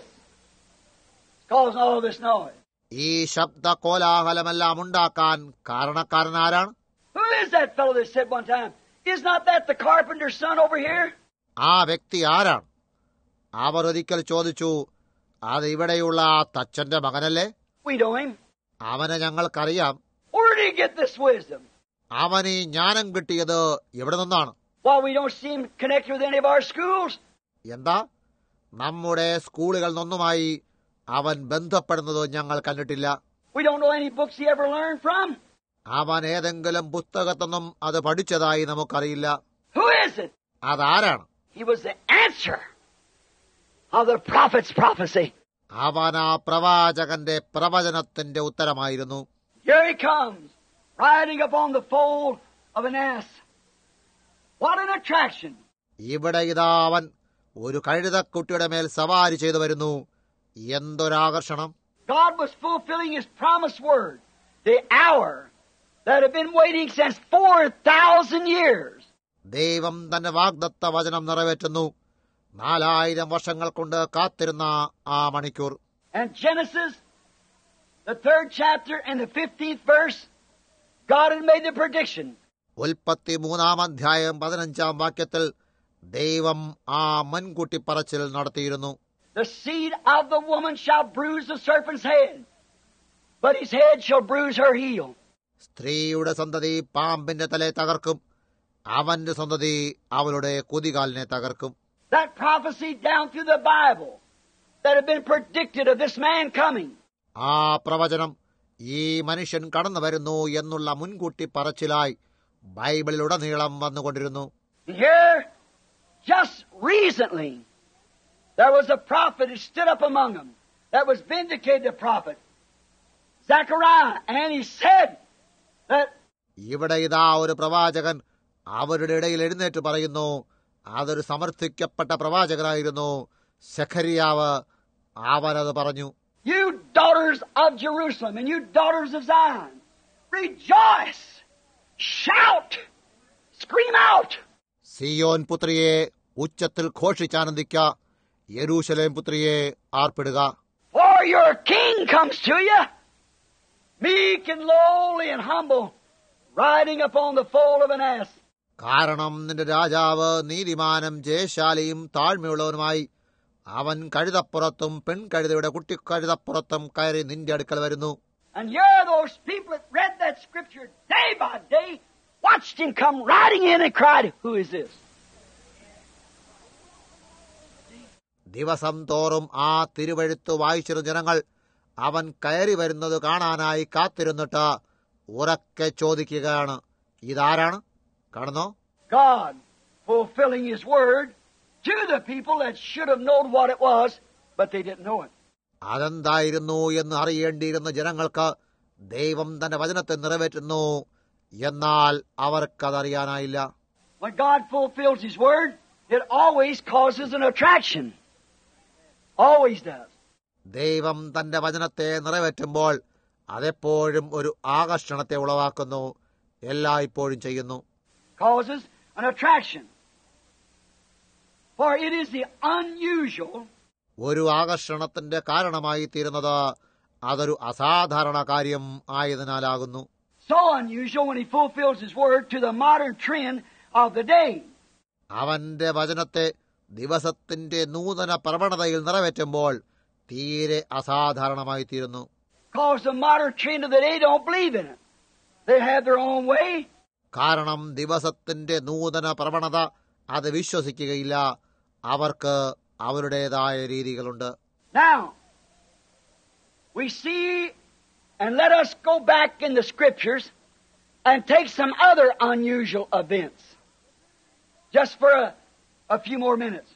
It's causing all this noise. ഈ ശബ്ദ കോലാഹലമെല്ലാം ഉണ്ടാക്കാൻ കാരണക്കാരനാരാണ്? Who is that fellow that said one time, is not that the carpenter's son over here? ആ വ്യക്തി ആരാണ്? അവർ ഒരിക്കൽ ചോദിച്ചു, അത് ഇവിടെയുള്ള ആ തച്ചന്റെ മകനല്ലേ? We know him. അവനെ ഞങ്ങൾക്കറിയാം. Where did he get this wisdom? അവന് ഈ ജ്ഞാനം കിട്ടിയത് എവിടെ നിന്നാണ്? Why, we don't see him connected with any of our schools. എന്താ, നമ്മുടെ സ്കൂളുകൾ നിന്നുമായി അവൻ ബന്ധപ്പെടുന്നത് ഞങ്ങൾ കണ്ടിട്ടില്ല. We don't know any books he ever learned from. അവൻ ഏതെങ്കിലും പുസ്തകത്തൊന്നും അത് പഠിച്ചതായി നമുക്കറിയില്ല. Who is it? അതാരാണ്? He was the answer of the prophet's prophecy. അവൻ ആ പ്രവാചകന്റെ പ്രവചനത്തിന്റെ ഉത്തരമായിരുന്നു. Here he comes, riding upon the foal of an ass. What an attraction! ഇവിടെ ഇതാ അവൻ ഒരു കഴുതക്കുട്ടിയുടെ മേൽ സവാരി ചെയ്തു വരുന്നു. എന്തൊരാകർഷണം! God was fulfilling His promised word, the hour that had been waiting since 4,000 years. ദൈവം തന്റെ വാഗ്ദത്ത വചനം നിറവേറ്റുന്നു. 4000 വർഷങ്ങൾ കൊണ്ട് കാത്തിരുന്ന ആ മണിക്കൂർ. And Genesis, the 3rd chapter and the 15th verse, God had made the prediction. 33-ാം 15-ാം വാക്യത്തിൽ ദൈവം ആ മുൻകൂട്ടി പറച്ചിൽ നടത്തിയിരുന്നു. The seed of the woman shall bruise the serpent's head, but his head shall bruise her heel. സ്ത്രീയുടെ സന്തതി പാമ്പിന്റെ തലയെ തകർക്കും, അവന്റെ സന്തതി അവളുടെ കുതികാലിനെ തകർക്കും. That prophecy down through the Bible that had been predicted of this man coming. ആ പ്രവചനം ഈ മനുഷ്യൻ കടന്നു വരുന്നു എന്നുള്ള മുൻകൂട്ടി പറച്ചിലായി ബൈബിളിലുടനീളം വന്നുകൊണ്ടിരുന്നു. Here, just recently, there was a prophet who stood up among them that was vindicated, the prophet Zechariah, and he said that ഇവിടെ ഇതാ ഒരു പ്രവാചകൻ അവരുടെ ഇടയിൽ എഴുന്നേറ്റ് പറയുന്നു. അതൊരു സമർത്ഥിക്കപ്പെട്ട പ്രവാചകനായിരുന്നു സെഖരിയാവ്. അവനത് പറഞ്ഞു. You daughters of Jerusalem and you daughters of Zion, rejoice, shout, scream out. Zion പുത്രിയെ ഉച്ചത്തിൽ ഘോഷിച്ചാനന്ദിക്ക, യെരൂശലേം പുത്രിയെ ആർപ്പിടുക. For your king comes to you, meek and lowly and humble, riding upon the foal of an ass. കാരണം നിന്റെ രാജാവ് നീതിമാനും ജയശാലിയും താഴ്മയുള്ളവനുമായി അവൻ കഴുതപ്പുറത്തും പെൺകഴുതയുടെ കുട്ടിക്കഴുതപ്പുറത്തും കയറി നിന്റെ അടുക്കൽ വരുന്നു. And here those people that read that scripture day by day watched him come riding in and cried, "Who is this?" ദിവസം തോറും ആ തിരുവെഴുത്ത് വായിച്ചിരുന്ന ജനങ്ങൾ അവൻ കയറി വരുന്നത് കാണാനായി കാത്തിരുന്നിട്ട് ഉറക്കെ ചോദിക്കുകയാണ്, ഇതാരാണ്? കാണുന്നോ? God fulfilling His word to the people that should have known what it was, but they didn't know it. അതെന്തായിരുന്നു എന്ന് അറിയേണ്ടിയിരുന്ന ജനങ്ങൾക്ക് ദൈവം തന്റെ വചനത്തെ നിറവേറ്റുന്നു, എന്നാൽ അവർക്കതറിയാനായില്ല. When God fulfills His word, it always causes an attraction. Always does. ദൈവം തന്റെ വചനത്തെ നിറവേറ്റുമ്പോൾ അതെപ്പോഴും ഒരു ആകർഷണത്തെ ഉളവാക്കുന്നു, എല്ലായ്പ്പോഴും ചെയ്യുന്നു. Causes an attraction. For it is the unusual. ഒരു ആകർഷണത്തിന്റെ കാരണമായി തീരുന്നത് അതൊരു അസാധാരണ കാര്യം ആയതിനാലാകുന്നു. So unusual when He fulfills His word to the modern trend of the day. അവന്റെ വചനത്തെ ദിവസത്തിന്റെ നൂതന പ്രവണതയിൽ നിറവേറ്റുമ്പോൾ തീരെ അസാധാരണമായി തീരുന്നു. Cause the modern trend of the day don't believe in it. They have their own way. കാരണം ദിവസത്തിന്റെ നൂതന പ്രവണത അത് വിശ്വസിക്കുകയില്ല. അവർക്ക് അവരുടേതായ രീതികളുണ്ട്. Now, we see, and let us go back in the scriptures and take some other unusual events. Just for a few more minutes.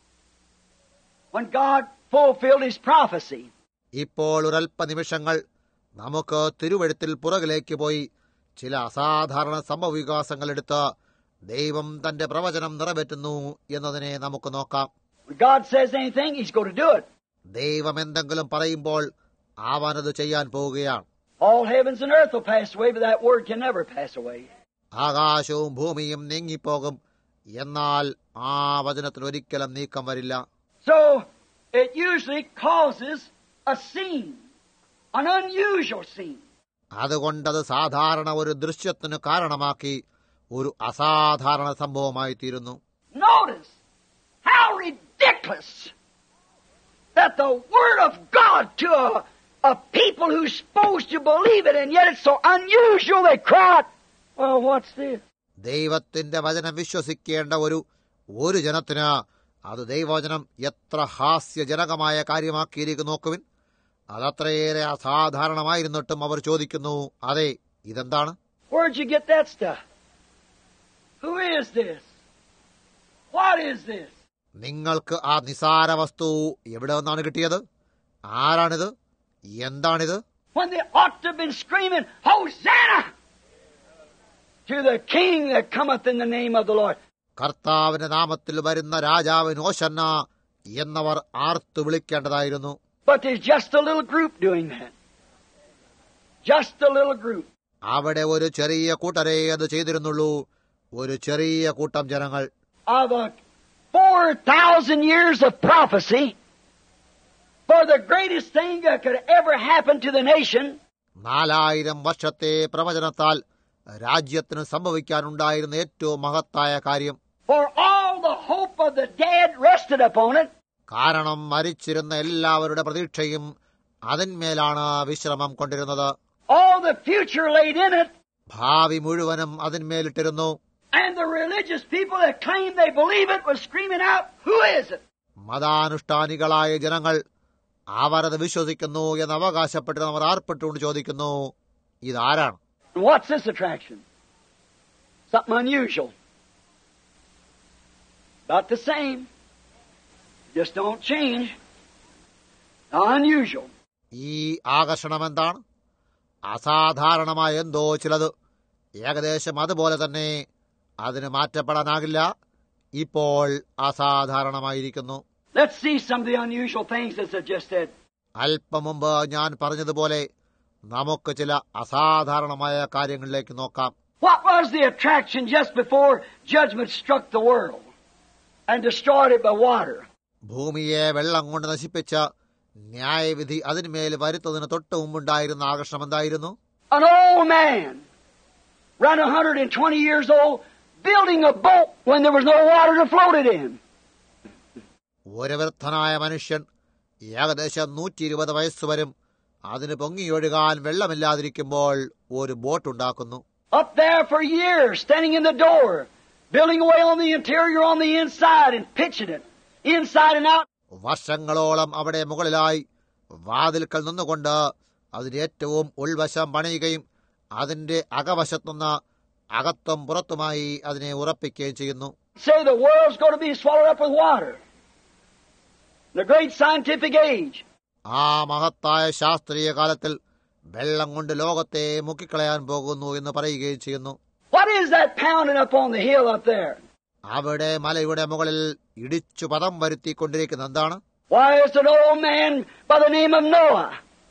When God fulfilled His prophecy. ഇപ്പോൾ ഒരൽപ്പ നിമിഷങ്ങൾ നമുക്ക് തിരുവെഴുത്തിൽ പുറകിലേക്ക് പോയി ചില അസാധാരണ സംഭവവികാസങ്ങൾ എടുത്ത് ദൈവം തന്റെ പ്രവചനം നിറവേറ്റുന്നു എന്നതിനെ നമുക്ക് നോക്കാം. When God says anything, He's going to do it. ദൈവം എന്തെങ്കിലും പറയുമ്പോൾ അവനത് ചെയ്യാൻ പോവുകയാണ്. All heavens and earth will pass away, but that word can never pass away. ആകാശവും ഭൂമിയും നീങ്ങിപ്പോകും, എന്നാൽ ആ വചനത്തിന് ഒരിക്കലും നീക്കം വരില്ല. So, it usually causes a scene, an unusual scene. അതുകൊണ്ടത് സാധാരണ ഒരു ദൃശ്യത്തിന് കാരണമാക്കി ഒരു അസാധാരണ സംഭവമായി തീരുന്നു. Notice how ridiculous that the Word of God to a people who's supposed to believe it, and yet it's so unusual they cry, "Well, what's this?" ദൈവത്തിന്റെ വചനം വിശ്വസിക്കേണ്ട ഒരു ജനത്തിന് അത് ദൈവവചനം എത്ര ഹാസ്യജനകമായ കാര്യമാക്കിയിരിക്കുന്നു നോക്കുവിൻ. അതത്രയേറെ അസാധാരണമായിരുന്നിട്ടും അവർ ചോദിക്കുന്നു, അതെ, ഇതെന്താണ്? Where'd you get that stuff? Who is this? What is this? നിങ്ങൾക്ക് ആ നിസാര വസ്തു എവിടെ നിന്നാണ് കിട്ടിയത്? ആരാണിത്? എന്താണിത്? When they ought to have been screaming, Hosanna to the King that cometh in the name of the Lord. കർത്താവിന്റെ നാമത്തിൽ വരുന്ന രാജാവിന് ഓശന്ന എന്നവർ ആർത്തു വിളിക്കേണ്ടതായിരുന്നു. But there's just a little group doing that. Just a little group. അവിടെ ഒരു ചെറിയ കൂട്ടരേ അത് ചെയ്തിരുന്നുള്ളൂ. ഒരു ചെറിയ കൂട്ടം ജനങ്ങൾ. Of 4,000 years of prophecy for the greatest thing that could ever happen to the nation. 4000 വർഷത്തെ പ്രവചനത്താൽ രാജ്യത്തിന് സംഭവിക്കാനുണ്ടായിരുന്ന ഏറ്റവും മഹത്തായ കാര്യം. For all the hope of the dead rested upon it. കാരണം മരിച്ചിരുന്ന എല്ലാവരുടെ പ്രതീക്ഷയും അതിന്മേലാണ് വിശ്രമം കൊണ്ടിരുന്നത്. All the future laid in it. ഭാവി മുഴുവനും അതിന്മേലിട്ടിരുന്നു. And the religious people that claimed they believe it was screaming out, who is it? മതാനുഷ്ഠാനികളായ ജനങ്ങൾ അവരത് വിശ്വസിക്കുന്നു എന്ന് അവകാശപ്പെട്ടിരുന്നവർ ആർപ്പെട്ടുകൊണ്ട് ചോദിക്കുന്നു, ഇതാരാണ്? What's this attraction? Something unusual. About the same. Just don't change. Unusual. ഈ ആകർഷണം എന്താണ്? അസാധാരണമായ എന്തോ ചിലത്. ഏകദേശം അതുപോലെ തന്നെ. അതിന് മാറ്റപ്പെടാനാകില്ല. ഇപ്പോൾ അസാധാരണമായിരിക്കുന്നു. Let's see some of the unusual things that I just said. അല്പം മുമ്പ് ഞാൻ പറഞ്ഞതുപോലെ നമുക്ക് ചില അസാധാരണമായ കാര്യങ്ങളിലേക്ക് നോക്കാം. What was the attraction just before judgment struck the world and destroyed it by water? ഭൂമിയെ വെള്ളം കൊണ്ട് നശിപ്പിച്ച ന്യായവിധി അതിന്മേൽ വരുത്തതിന് തൊട്ട് മുമ്പുണ്ടായിരുന്ന ആകർഷണം എന്തായിരുന്നു? An old man, around 120 years old, building a boat when there was no water to float it in. ഒരു വൃദ്ധനായ മനുഷ്യൻ ഏകദേശം 120 വയസ്സുവരും അതിന് പൊങ്ങിയൊഴുകാൻ വെള്ളമില്ലാതിരിക്കുമ്പോൾ ഒരു ബോട്ട് ഉണ്ടാക്കുന്നു. Up there for years, standing in the door, building away on the interior, on the inside, and pitching it, inside and out. വർഷങ്ങളോളം അവിടെ മുകളിലായി വാതിൽക്കൽ നിന്നുകൊണ്ട് അതിന്റെ ഏറ്റവും ഉൾവശം പണിയുകയും അതിന്റെ അകവശത്തുനിന്ന് അകത്തും പുറത്തുമായി അതിനെ ഉറപ്പിക്കുകയും ചെയ്യുന്നു. Say the world's going to be swallowed up with water. The great scientific age. ആ മഹത്തായ ശാസ്ത്രീയ കാലത്തിൽ വെള്ളം കൊണ്ട് ലോകത്തെ മുക്കിക്കളയാൻ പോകുന്നു എന്ന് പറയുകയും ചെയ്യുന്നു. What is that pounding up on the hill up there? അവിടെ മലയുടെ മുകളിൽ ഇടിച്ചു പദം വരുത്തിക്കൊണ്ടിരിക്കുന്ന എന്താണ്? Why, it's an old man by the name of Noah.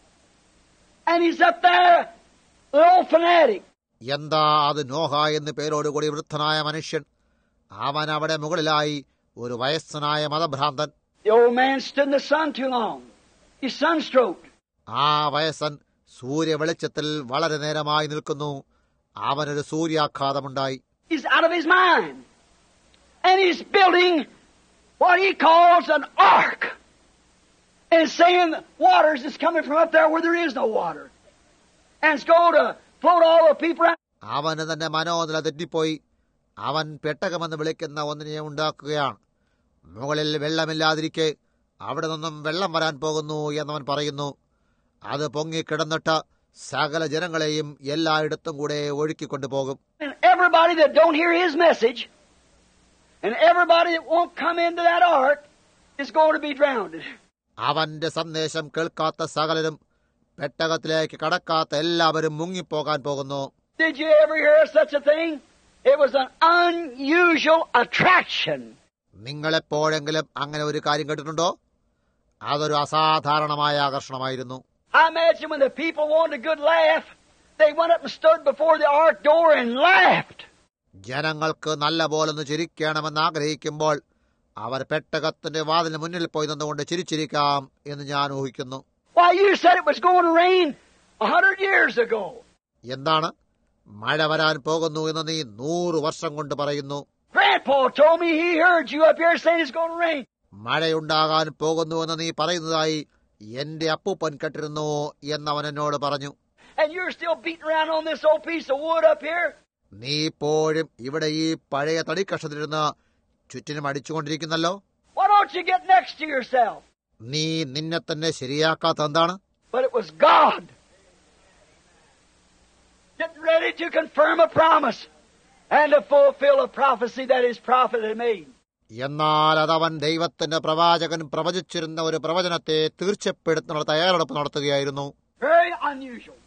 And he's up there, an old fanatic. എന്താ അത്? നോഹ എന്ന് പേരോടുകൂടി വൃദ്ധനായ മനുഷ്യൻ. അവൻ അവിടെ മുകളിലായി ഒരു വയസ്സനായ മതഭ്രാന്തൻ. The old man stood in the sun too long. He's sunstroked. ആ വയസ്സൻ സൂര്യ വെളിച്ചത്തിൽ വളരെ നേരമായി നിൽക്കുന്നു. അവനൊരു സൂര്യാഘാതമുണ്ടായി. He's out of his mind. And he's building what he calls an ark. And saying waters is coming from up there where there is no water. And it's going to float all the people out. അവന് തന്റെ മനോനില തെറ്റിപ്പോയി. അവൻ പെട്ടകമെന്ന് വിളിക്കുന്ന ഒന്നിനെ ഉണ്ടാക്കുകയാണ്. മുകളിൽ വെള്ളമില്ലാതിരിക്കെ അവിടെ നിന്നും വെള്ളം വരാൻ പോകുന്നു എന്നവൻ പറയുന്നു. അത് പൊങ്ങിക്കിടന്നിട്ട് സകല ജനങ്ങളെയും എല്ലായിടത്തും കൂടെ ഒഴുക്കിക്കൊണ്ടുപോകും. And everybody that don't hear his message and everybody that won't come into that ark is going to be drowned. അവന്റെ സന്ദേശം കേൾക്കാത്ത സകലരും പെട്ടകത്തിലേക്ക് കടക്കാത്ത എല്ലാവരും മുങ്ങിപ്പോകാൻ പോകുന്നു. Did you ever hear such a thing? It was an unusual attraction. നിങ്ങളെപ്പോഴെങ്കിലും അങ്ങനെ ഒരു കാര്യം കേട്ടിട്ടുണ്ടോ? അതൊരു അസാധാരണമായ ആകർഷണമായിരുന്നു. I imagine when the people wanted a good laugh, they went up and stood before the ark door and laughed. ജനങ്ങൾക്ക് നല്ല പോലൊന്ന് ചിരിക്കണമെന്ന് ആഗ്രഹിക്കുമ്പോൾ അവർ പെട്ടകത്തിന്റെ വാതിലിന് മുന്നിൽ പോയി നിന്നുകൊണ്ട് ചിരിച്ചിരിക്കാം എന്ന് ഞാൻ ഊഹിക്കുന്നു. Why, you said it was going to rain 100 years ago. എന്താണ്? മഴ വരാൻ പോകുന്നു എന്ന് നീ 100 വർഷം കൊണ്ട് പറയുന്നു. Grandpa told me he heard you up here saying it's going to rain. മഴയുണ്ടാകാൻ പോകുന്നുവെന്ന് നീ പറയുന്നതായി എന്റെ അപ്പൂപ്പൻ കേട്ടിരുന്നു എന്നവൻ എന്നോട് പറഞ്ഞു. And you're still beating around on this old piece of wood up here? നീ ഇപ്പോഴും ഇവിടെ ഈ പഴയ തടിക്കഷത്തിലിരുന്ന് ചുറ്റിനും അടിച്ചുകൊണ്ടിരിക്കുന്നല്ലോ. Why don't you get next to yourself? നീ നിന്നെ തന്നെ ശരിയാക്കാത്ത എന്താണ്? But it was God getting ready to confirm a promise and to fulfill a prophecy that his prophet had made. എന്നാൽ അതവൻ ദൈവത്തിന്റെ പ്രവാചകൻ പ്രവചിച്ചിരുന്ന ഒരു പ്രവചനത്തെ തീർച്ചപ്പെടുത്തുന്ന തയ്യാറെടുപ്പ് നടത്തുകയായിരുന്നു. Very unusual.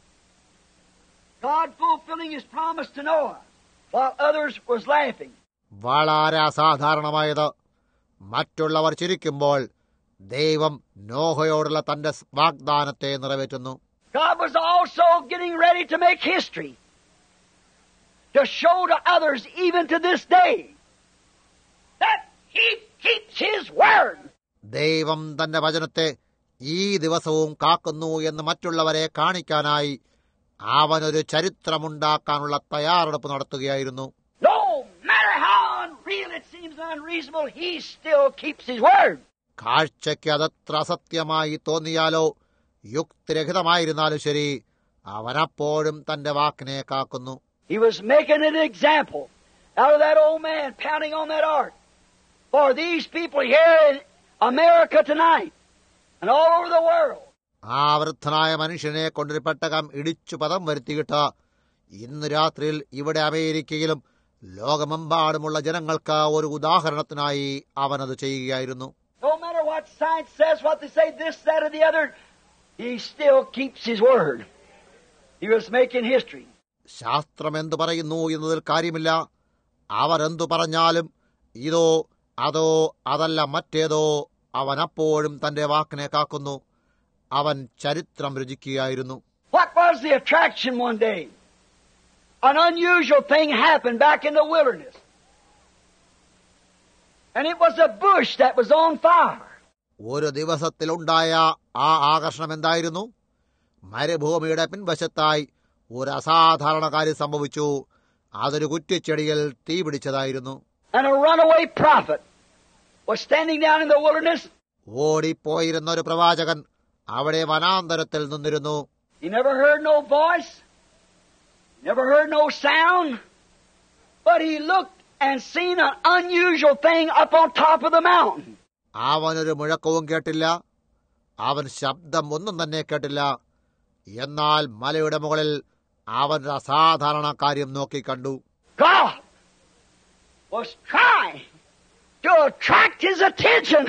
God fulfilling His promise to Noah while others was laughing. വളരെ അസാധാരണമായത്, മറ്റുള്ളവർ ചിരിക്കുമ്പോൾ ദൈവം നോഹയോടുള്ള തന്റെ വാഗ്ദാനത്തെ നിറവേറ്റുന്നു. God was also getting ready to make history, to show to others even to this day that He keeps His word. ദൈവം തന്റെ വചനത്തെ ഈ ദിവസവും കാക്കുന്നു എന്ന് മറ്റുള്ളവരെ കാണിക്കാനായി അവനൊരു ചരിത്രമുണ്ടാക്കാനുള്ള തയ്യാറെടുപ്പ് നടത്തുകയായിരുന്നു. No matter how unreal it seems unreasonable, He still keeps His word. കാഴ്ചയ്ക്ക് അതത്ര അസത്യമായി തോന്നിയാലോ യുക്തിരഹിതമായിരുന്നാലും ശരി, അവനപ്പോഴും തന്റെ വാക്കിനെ കാക്കുന്നു. He was making an example out of that old man pounding on that ark for these people here in America tonight and all over the world. ആ വൃദ്ധനായ മനുഷ്യനെ കൊണ്ടൊരു പെട്ടകം ഇടിച്ചു പദം വരുത്തിയിട്ട് ഇന്ന് രാത്രിയിൽ ഇവിടെ അമേരിക്കയിലും ലോകമെമ്പാടുമുള്ള ജനങ്ങൾക്ക് ഒരു ഉദാഹരണത്തിനായി അവനത് ചെയ്യുകയായിരുന്നു. No matter what science says, what they say, this, that, or the other, He still keeps His word. He was making history. ശാസ്ത്രം എന്തു പറയുന്നു എന്നതിൽ കാര്യമില്ല. അവർ എന്തു പറഞ്ഞാലും ഇതോ അതോ അതല്ല മറ്റേതോ, അവനപ്പോഴും തന്റെ വാക്കിനെ കാക്കുന്നു. അവൻ ചരിത്രം രചിക്കുകയായിരുന്നു. What was the attraction one day? An unusual thing happened back in the wilderness. And it was a bush that was on fire. ഒരു ദിവസത്തിലുണ്ടായ ആ ആകർഷണം എന്തായിരുന്നു? മരുഭൂമിയുടെ പിൻവശത്തായി ഒരു അസാധാരണ കാര്യം സംഭവിച്ചു. അതൊരു കുറ്റിച്ചെടിയിൽ തീ പിടിച്ചതായിരുന്നു. And a runaway prophet was standing down in the wilderness. ഓടിപ്പോയിരുന്ന ഒരു പ്രവാചകൻ അവിടെ വനാന്തരത്തിൽ നിന്നിരുന്നു. He never heard no voice, never heard no sound, but he looked and seen an unusual thing up on top of the mountain. അവനൊരു മുഴക്കവും കേട്ടില്ല, അവൻ ശബ്ദം ഒന്നും തന്നെ കേട്ടില്ല. എന്നാൽ മലയുടെ മുകളിൽ അവൻ ഒരു അസാധാരണ കാര്യം നോക്കിക്കണ്ടു. God was trying to attract his attention.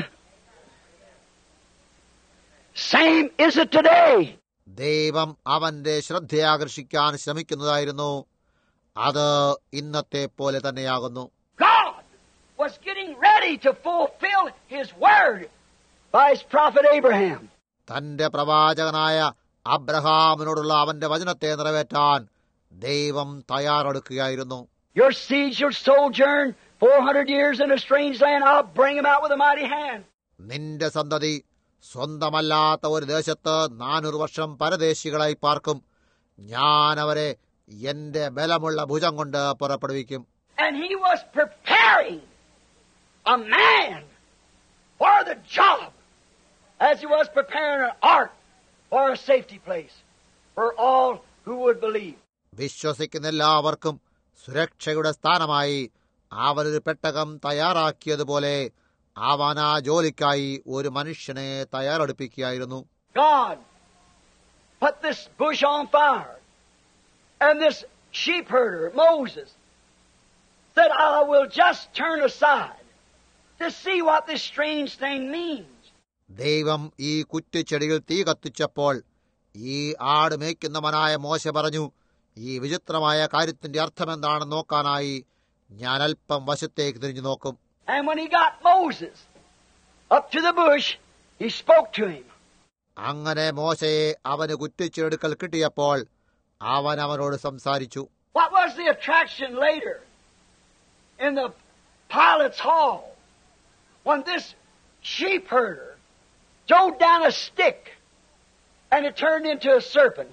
Same is it today. ദൈവം അവന്റെ ശ്രദ്ധയാകർഷിക്കാൻ ശ്രമിക്കുന്നതായിരുന്നു. അത് ഇന്നത്തെ പോലെ തന്നെയാകുന്നു. God was getting ready to fulfill His word by His prophet Abraham. തന്റെ പ്രവാചകനായ അബ്രഹാമിനോടുള്ള അവന്റെ വചനത്തെ നിറവേറ്റാൻ ദൈവം തയ്യാറെടുക്കുകയായിരുന്നു. Your seed shall sojourn 400 years in a strange land. I'll bring them out with a mighty hand. നിന്റെ സന്തതി സ്വന്തമല്ലാത്ത ഒരു ദേശത്ത് 400 വർഷം പരദേശികളായി പാർക്കും. ഞാൻ അവരെ എന്റെ ബലമുള്ള ഭുജം കൊണ്ട് പുറപ്പെടുവിക്കും. And He was preparing a man for the job as He was preparing an ark for a safety place for all who would believe. വിശ്വസിക്കുന്ന എല്ലാവർക്കും സുരക്ഷയുടെ സ്ഥാനമായി അവനൊരു പെട്ടകം തയ്യാറാക്കിയതുപോലെ അവൻ ആ ജോലിക്കായി ഒരു മനുഷ്യനെ തയ്യാറെടുപ്പിക്കുകയായിരുന്നു. God put this bush on fire, and this sheep herder, Moses, said, I will just turn aside to see what this strange thing means. ദൈവം ഈ കുറ്റിച്ചെടിയിൽ തീ കത്തിച്ചപ്പോൾ ഈ ആട് മേയ്ക്കുന്നവനായ മോശ പറഞ്ഞു, ഈ വിചിത്രമായ കാര്യത്തിന്റെ അർത്ഥമെന്താണെന്ന് നോക്കാനായി ഞാൻ അല്പം വശത്തേക്ക് തിരിഞ്ഞു നോക്കും. And when he got Moses up to the bush, he spoke to him. അങ്ങനെ മോശയെ അവന് കുറ്റിച്ചെടുക്കൽ കിട്ടിയപ്പോൾ അവൻ അവനോട് സംസാരിച്ചു. What was the attraction later in the pilot's hall when this sheep herder threw down a stick and it turned into a serpent?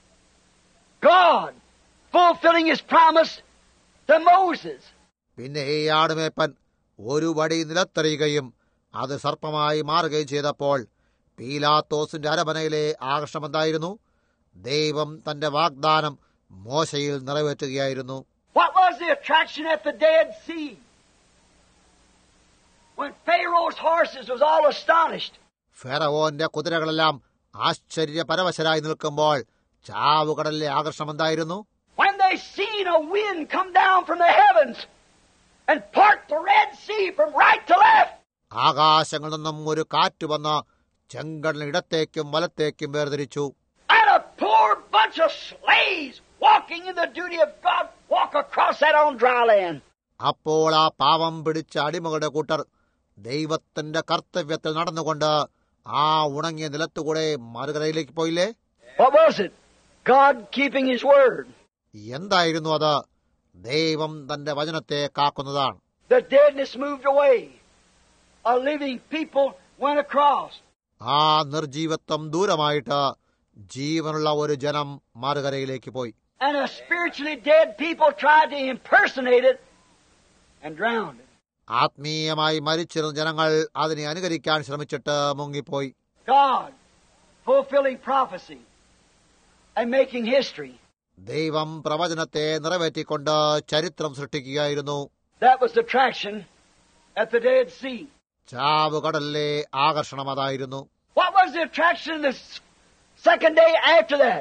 God fulfilling His promise to Moses. പിന്നെ ഈ ആടുമേപ്പൻ ഒരു വടി നിലത്തെറിയുകയും അത് സർപ്പമായി മാറുകയും ചെയ്തപ്പോൾ പീലാത്തോസിന്റെ അരമനയിലെ ആകർഷണം എന്തായിരുന്നു? ദൈവം തന്റെ വാഗ്ദാനം മോശയിൽ നിറവേറ്റുകയായിരുന്നു. What was the attraction at the Dead Sea? When Pharaoh's horses was all astonished. ഫെറവോന്റെ കുതിരകളെല്ലാം ആശ്ചര്യപരവശരായി നിൽക്കുമ്പോൾ ചാവുകടലിലെ ആകർഷണം എന്തായിരുന്നു? When they seen a wind come down from the heavens and part the Red Sea sea from right to left. ആകാശങ്ങളിൽ നിന്നും ഒരു കാറ്റ് വന്ന് ചെങ്കടലിന് ഇടത്തേക്കും വലത്തേക്കും വേർതിരിച്ചു. And a poor bunch of slaves walking in the duty of God walk across that on dry land. അപ്പോൾ ആ പാവം പിടിച്ച അടിമകളുടെ കൂട്ടർ ദൈവത്തിന്റെ കർത്തവ്യത്തിൽ നടന്നുകൊണ്ട് ആ ഉണങ്ങിയ നിലത്തുകൂടെ മറുകരയിലേക്ക് പോയില്ലേ? What was it? God keeping His word. എന്തായിരുന്നു അത്? ദൈവം തന്റെ വചനത്തെ കാക്കുന്നതാണ്. The deadness moved away. A living people went across. ആ നിർജീവത്വം ദൂരമായിട്ട് ജീവനുള്ള ഒരു ജനം മറുകരയിലേക്ക് പോയി. And a spiritually dead people tried to impersonate it and drowned it. ആത്മീയമായി മരിച്ചിരുന്ന ജനങ്ങൾ അതിനെ അനുകരിക്കാൻ ശ്രമിച്ചിട്ട് മുങ്ങിപ്പോയി. God fulfilling prophecy and making history. ദൈവം പ്രവചനത്തെ നിറവേറ്റിക്കൊണ്ട് ചരിത്രം സൃഷ്ടിക്കുകയായിരുന്നു. That was the attraction at the Dead Sea. ചാവുകടലിലെ ആകർഷണം അതായിരുന്നു. What was the attraction the second day after that?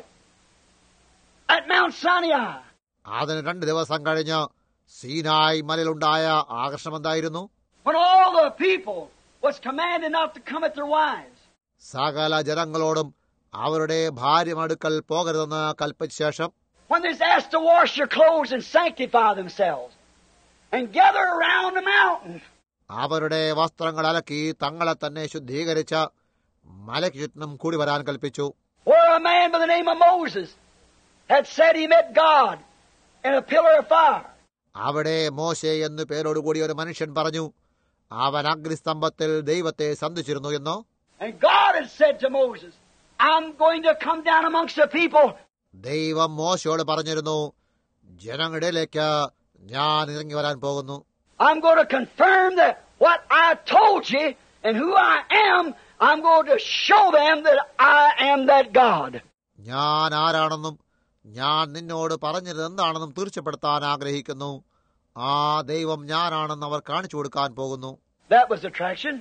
At Mount Sinai. അതിന് 2 ദിവസം കഴിഞ്ഞ് സീനായ് മലയിലുണ്ടായ ആകർഷണം എന്തായിരുന്നു? When all the people was commanded not to come at their wives. സകല ജനങ്ങളോടും അവരുടെ ഭാര്യമടുക്കൽ പോകരുതെന്ന് കൽപ്പിച്ച ശേഷം, When they was asked to wash their clothes and sanctify themselves and gather around the mountain. അവരുടെ വസ്ത്രങ്ങൾ അലക്കി തങ്ങളെ തന്നെ ശുദ്ധീകരിച്ച മലയ്ക്ക് ചുറ്റിനും കൂടി വരാൻ കൽപ്പിച്ചു. Where a man by the name of Moses had said he met God in a pillar of fire. അവിടെ മോശെ എന്നു പേരോടുകൂടി ഒരു മനുഷ്യൻ പറഞ്ഞു അവൻ അഗ്നിസ്തംഭത്തിൽ ദൈവത്തെ സന്ധിച്ചിരുന്നു എന്നോ. And God had said to Moses, I'm going to come down amongst the people. ദൈവം മോശയോട് പറഞ്ഞിരുന്നു, ജനങ്ങളിലേക്ക് ഞാൻ ഇറങ്ങി വരാൻ പോകുന്നു. I'm going to confirm that what I told you and who I am, I'm going to show them that I am that God. ഞാൻ ആരാണെന്നും ഞാൻ നിന്നോട് പറഞ്ഞത് എന്താണെന്നും തീർച്ചപ്പെടുത്താൻ ആഗ്രഹിക്കുന്നു. ആ ദൈവം ഞാനാണെന്ന് അവർ കാണിച്ചു കൊടുക്കാൻ പോകുന്നു. That was attraction.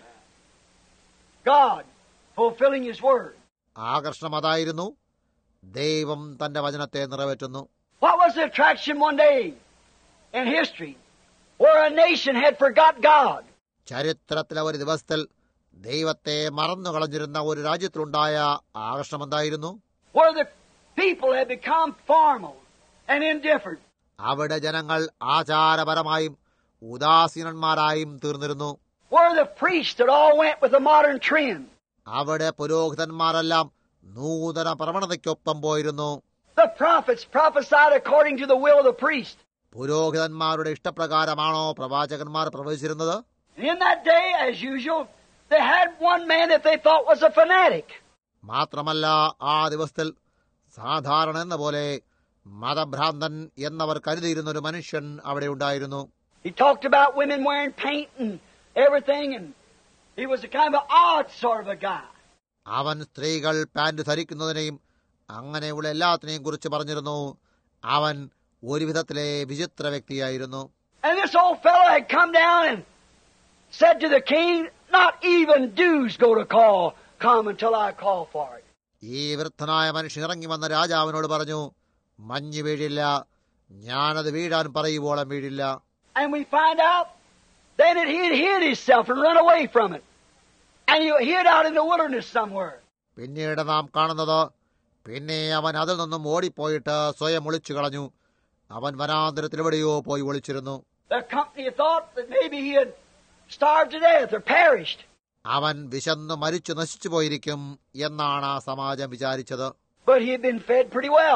God fulfilling His word. ആകർഷണം അതായിരുന്നു. ദൈവം തന്റെ വചനത്തെ നിറവേറ്റുന്നു. What was the attraction one day in history where a nation had forgot God? ചരിത്രത്തിലെ ഒരു ദിവസത്തിൽ ദൈവത്തെ മറന്നു കളഞ്ഞിരുന്ന ഒരു രാജ്യത്തിലുണ്ടായ ആകർഷണം എന്തായിരുന്നു? Where the people had become formal and indifferent. അവിടെ ജനങ്ങൾ ആചാരപരമായും ഉദാസീനന്മാരായും തീർന്നിരുന്നു. Where the priests had all went with the modern trend. അവിടെ പുരോഹിതന്മാരെല്ലാം നൂതന പ്രവണതയ്ക്കൊപ്പം പോയിരുന്നു. The prophets prophesied according to the will of the priest. പുരോഹിതന്മാരുടെ ഇഷ്ടപ്രകാരമാണോ പ്രവാചകന്മാർ പ്രവചിച്ചിരുന്നത്? In that day, as usual, they had one man that they thought was a fanatic. മാത്രമല്ല ആ ദിവസത്തിൽ സാധാരണ എന്ന പോലെ മതഭ്രാന്തൻ എന്നവർ കരുതിയിരുന്ന ഒരു മനുഷ്യൻ അവിടെ ഉണ്ടായിരുന്നു. He talked about women wearing paint and everything, and he was a kind of an odd sort of a guy. അവൻ സ്ത്രീകൾ പാന്റ് ധരിക്കുന്നതിനെയും അങ്ങനെയുള്ള എല്ലാത്തിനെയും കുറിച്ച് പറഞ്ഞിരുന്നു. അവൻ ഒരു വിധത്തിലെ വിചിത്ര വ്യക്തിയായിരുന്നു. And this old fellow had come down and said to the king, not even dews go to come until I call for it. ഈ വൃദ്ധനായ മനുഷ്യൻ ഇറങ്ങി വന്ന രാജാവിനോട് പറഞ്ഞു, മഞ്ഞ് വീഴില്ല, ഞാനത് വീഴാൻ പറയുവോളം വീഴില്ല. And we find out then that he had hid himself and run away from it. And he hid out in the wilderness somewhere. പിന്നീട് നാം കാണുന്നത്, പിന്നെ അവൻ അതിൽ നിന്നും ഓടിപ്പോയിട്ട് സ്വയം ഒളിച്ചു കളഞ്ഞു. അവൻ വനാന്തരത്തിൽ എവിടെയോ പോയി ഒളിച്ചിരുന്നു. The company thought that maybe he had starved to death or perished. അവൻ വിശന്ന് മരിച്ചു നശിച്ചു പോയിരിക്കും എന്നാണ് ആ സമാജം വിചാരിച്ചത്. But he had been fed pretty well.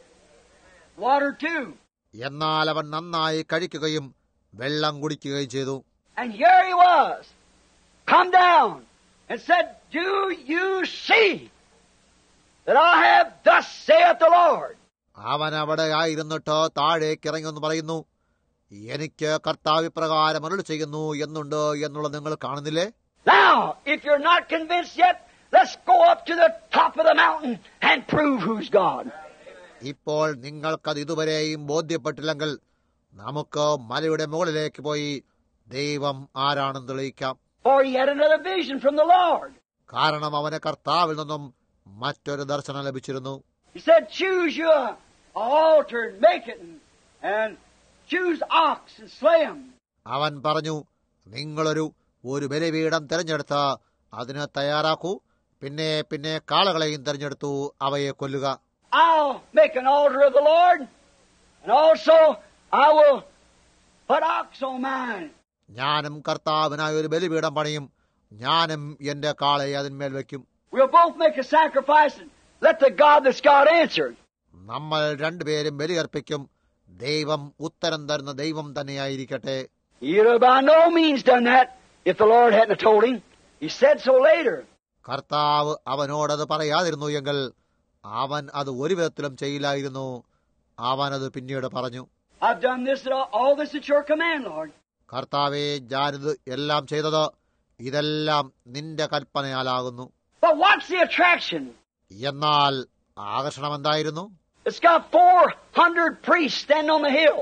Water too. എന്നാൽ അവൻ നന്നായി കഴിക്കുകയും വെള്ളം കുടിക്കുകയും ചെയ്തു. And here he was, come down and said, do you see that I have thus saith the Lord? അവൻ അവിടെ ആയിരുന്നിട്ട് താഴേക്ക് ഇറങ്ങിയെന്ന് പറയുന്നു, എനിക്ക് കർത്താവ് ഇപ്രകാരം അരുളി ചെയ്യുന്നു എന്നുണ്ട് എന്നുള്ളത് നിങ്ങൾ കാണുന്നില്ലേ? Now, if you're not convinced yet, let's go up to the top of the mountain and prove who's God. ഇപ്പോൾ നിങ്ങൾക്കത് ഇതുവരെയും ബോധ്യപ്പെട്ടില്ലെങ്കിൽ നമുക്ക് മലയുടെ മുകളിലേക്ക് പോയി ദൈവം ആരാണെന്ന് തെളിയിക്കാം. For he had another vision from the Lord. കാരണം അവന് കർത്താവിൽ നിന്നും മറ്റൊരു ദർശനം ലഭിച്ചിരുന്നു. He said, choose you an altar and make it, and choose ox and slay him. അവൻ പറഞ്ഞു, നിങ്ങളൊരു ബലിപീഠം തിരഞ്ഞെടുത്ത് അതിന് തയ്യാറാക്കൂ. പിന്നെ പിന്നെ കാളകളെയും തിരഞ്ഞെടുത്തു അവയെ കൊല്ലുക. I'll make an altar of the Lord, and also I will put ox on mine. ഞാനും കർത്താവിനായ ഒരു ബലിപീഠം പണിയും, ഞാനും എന്റെ കാളയെ അതിന്മേൽ വയ്ക്കും. We'll both make a sacrifice and let the God that's God answer. നമ്മൾ രണ്ടുപേരും ബലിയർപ്പിക്കും. ദൈവം ഉത്തരം തരുന്ന ദൈവം തന്നെയായിരിക്കട്ടെ. He'd have by no means done that if the Lord hadn't told him. He said so later. കർത്താവ് അവനോടത് പറയാതിരുന്നു എങ്കിൽ അവൻ അത് ഒരു വിധത്തിലും ചെയ്യില്ലായിരുന്നു. അവൻ അത് പിന്നീട് പറഞ്ഞു. I've done this, all this at your command, Lord. കർത്താവേ, ഞാനിത് എല്ലാം ചെയ്തത് ഇതെല്ലാം നിന്റെ കൽപ്പനയാലാകുന്നു. But what's the attraction? എന്നാൽ ആകർഷണം എന്തായിരുന്നു? It's got 400 priests standing on the hill.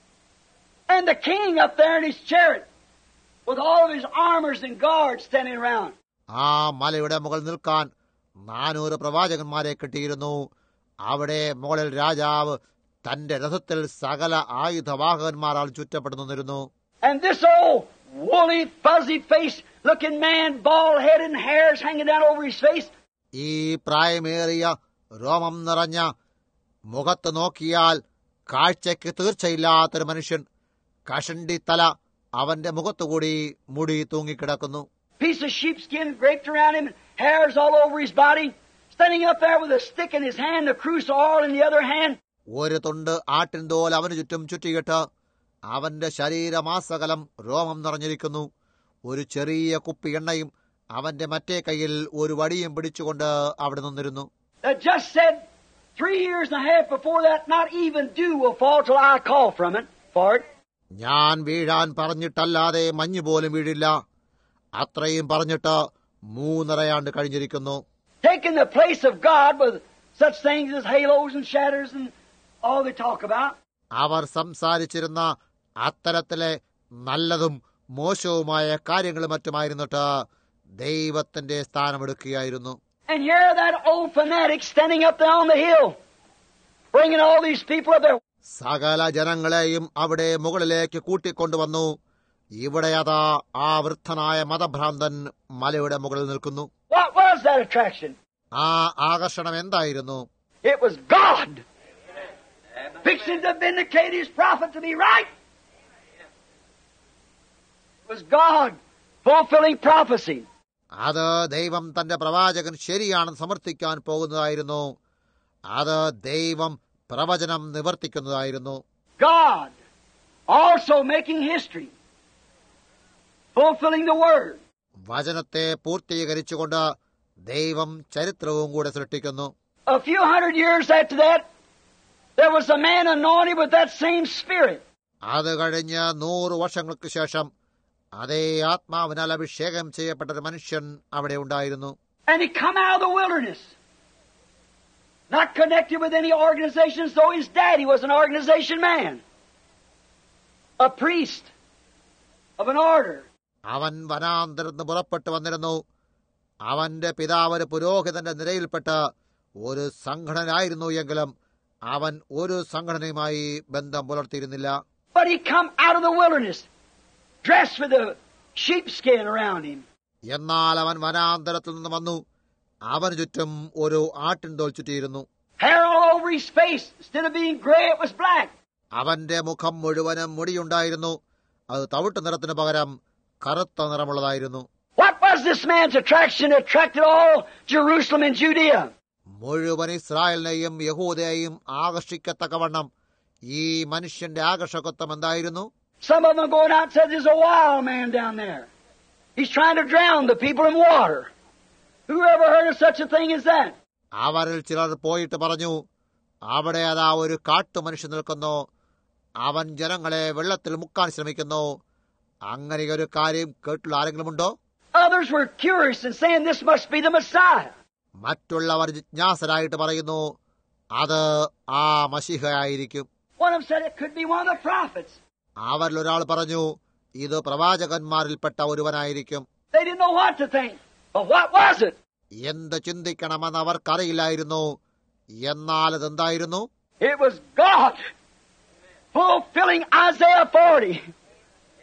And the king up there in his chariot with all of his armors and guards standing around. ആ മലയുടെ മുകളിൽ നിൽക്കാൻ 400 പ്രവാചകന്മാരെ കിട്ടിയിരുന്നു. അവിടെ മുകളിൽ രാജാവ് തന്റെ രഥത്തിൽ സകല ആയുധവാഹകന്മാരാൽ ചുറ്റപ്പെട്ടു നിന്നിരുന്നു. And this old woolly, fuzzy-faced looking man, bald-headed and hairs hanging down over his face. ഈ പ്രായമേറിയ രോമം നിറഞ്ഞ മുഖത്ത് നോക്കിയാൽ കാഴ്ചയ്ക്ക് തീർച്ചയില്ലാത്തൊരു മനുഷ്യൻ, കഷണ്ടി തല അവന്റെ മുഖത്തുകൂടി മുടി തൂങ്ങിക്കിടക്കുന്നു. Piece of sheepskin draped around him, and hairs all over his body, standing up there with a stick in his hand, a cruse of oil in the other hand. ഒരു തുണ്ട് ആട്ടിൻതോൽ അവന് ചുറ്റും ചുറ്റിയിട്ട് അവന്റെ ശരീരമാസകലം രോമം നിറഞ്ഞിരിക്കുന്നു. ഒരു ചെറിയ കുപ്പി എണ്ണയും അവന്റെ മറ്റേ കൈയിൽ ഒരു വടിയും പിടിച്ചുകൊണ്ട് അവിടെ നിന്നിരുന്നു. That just said 3 years and a half before that, not even dew will fall till I call from it for it. ഞാൻ വീഴാൻ പറഞ്ഞിട്ടല്ലാതെ മഞ്ഞ് പോലും വീഴില്ല. അത്രയും പറഞ്ഞിട്ട് 3.5 ആണ്ട് കഴിഞ്ഞിരിക്കുന്നു. Taking the place of God with such things as halos and shadows and all they talk about. അവർ സംസാരിച്ചിരുന്ന അത്തരത്തിലെ നല്ലതും മോശവുമായ കാര്യങ്ങളും മറ്റുമായിരുന്നിട്ട് ദൈവത്തിന്റെ സ്ഥാനമെടുക്കുകയായിരുന്നു. And here that old fanatic standing up there on the hill, bringing all these people up there. സകല ജനങ്ങളെയും അവിടെ മുകളിലേക്ക് കൂട്ടിക്കൊണ്ടുവന്നു. ഇവിടെ അതാ ആ വൃദ്ധനായ മതഭ്രാന്തൻ മലയുടെ മുകളിൽ നിൽക്കുന്നു. What was that attraction? ആ ആകർഷണം എന്തായിരുന്നു? It was God fixing to vindicate His prophet to be right. It was God fulfilling prophecy. അത് ദൈവം തന്റെ പ്രവാചകൻ ശരിയാണെന്ന് സമർത്ഥിക്കാൻ പോകുന്നതായിരുന്നു. അത് ദൈവം പ്രവചനം നിവർത്തിക്കുന്നതായിരുന്നു. God also making history, fulfilling the word. വചനത്തെ പൂർത്തീകരിച്ചുകൊണ്ട് ദൈവം ചരിത്രവും കൂടെ സൃഷ്ടിക്കുന്നു. A few hundred years after that, there was a man anointed with that same spirit. അത് കഴിഞ്ഞ് 100 വർഷങ്ങൾക്ക് ശേഷം അതേ ആത്മാവിനാൽ അഭിഷേകം ചെയ്യപ്പെട്ട ഒരു മനുഷ്യൻ അവിടെ ഉണ്ടായിരുന്നു. And he come out of the wilderness, not connected with any organizations, though his daddy was an organization man, a priest of an order. അവൻ വനാന്തരത്ത് പുറപ്പെട്ടു വന്നിരുന്നു. അവന്റെ പിതാവ് ഒരു പുരോഹിതന്റെ നിരയിൽപ്പെട്ട് ഒരു സംഘടനയായിരുന്നു എങ്കിലും അവൻ ഒരു സംഘടനയുമായി ബന്ധം പുലർത്തിയിരുന്നില്ല. But he come out of the wilderness, dressed with a sheepskin around him. എന്നാൽ അവൻ വനാന്തരത്തിൽ നിന്ന് വന്നു. അവന് ചുറ്റും ഒരു ആട്ടിൻതോൽ ചുറ്റിയിരുന്നു. Hair all over his face. Instead of being gray, it was black. അവന്റെ മുഖം മുഴുവനും മുടിയുണ്ടായിരുന്നു. അത് തവിട്ട് നിറത്തിന് പകരം കറുത്ത നിറമുള്ളതായിരുന്നു. What was this man's attraction that attracted all Jerusalem and Judea? മുഴുവൻ ഇസ്രായേലിനെയും യഹൂദയെയും ആകർഷിക്കത്തക്കവണ്ണം ഈ മനുഷ്യന്റെ ആകർഷകത്വം എന്തായിരുന്നു? Some of them going out and said, there's a wild man down there. He's trying to drown the people in water. Who ever heard of such a thing as that? അവരിൽ ചിലർ പോയിട്ട് പറഞ്ഞു, അവിടെ അതാ ഒരു കാട്ടു മനുഷ്യൻ നിൽക്കുന്നു, അവൻ ജനങ്ങളെ വെള്ളത്തിൽ മുക്കാൻ ശ്രമിക്കുന്നു. അങ്ങനെ ഒരു കാര്യം കേട്ടുള്ള ആരെങ്കിലും ഉണ്ടോ? Others were curious and saying, this must be the Messiah. മറ്റുള്ളവർ ജിജ്ഞാസരായിട്ട് പറയുന്നു, അത് ആ മശീഹയായിരിക്കും. One of them said it could be one of the prophets. അവരിൽ ഒരാൾ പറഞ്ഞു, ഇത് പ്രവാചകന്മാരിൽപ്പെട്ട ഒരുവനായിരിക്കും. They didn't know what to think. But what was it? എന്ത് ചിന്തിക്കണമെന്ന് അവർക്കറിയില്ലായിരുന്നു. എന്നാൽ അതെന്തായിരുന്നു? It was God fulfilling Isaiah 40.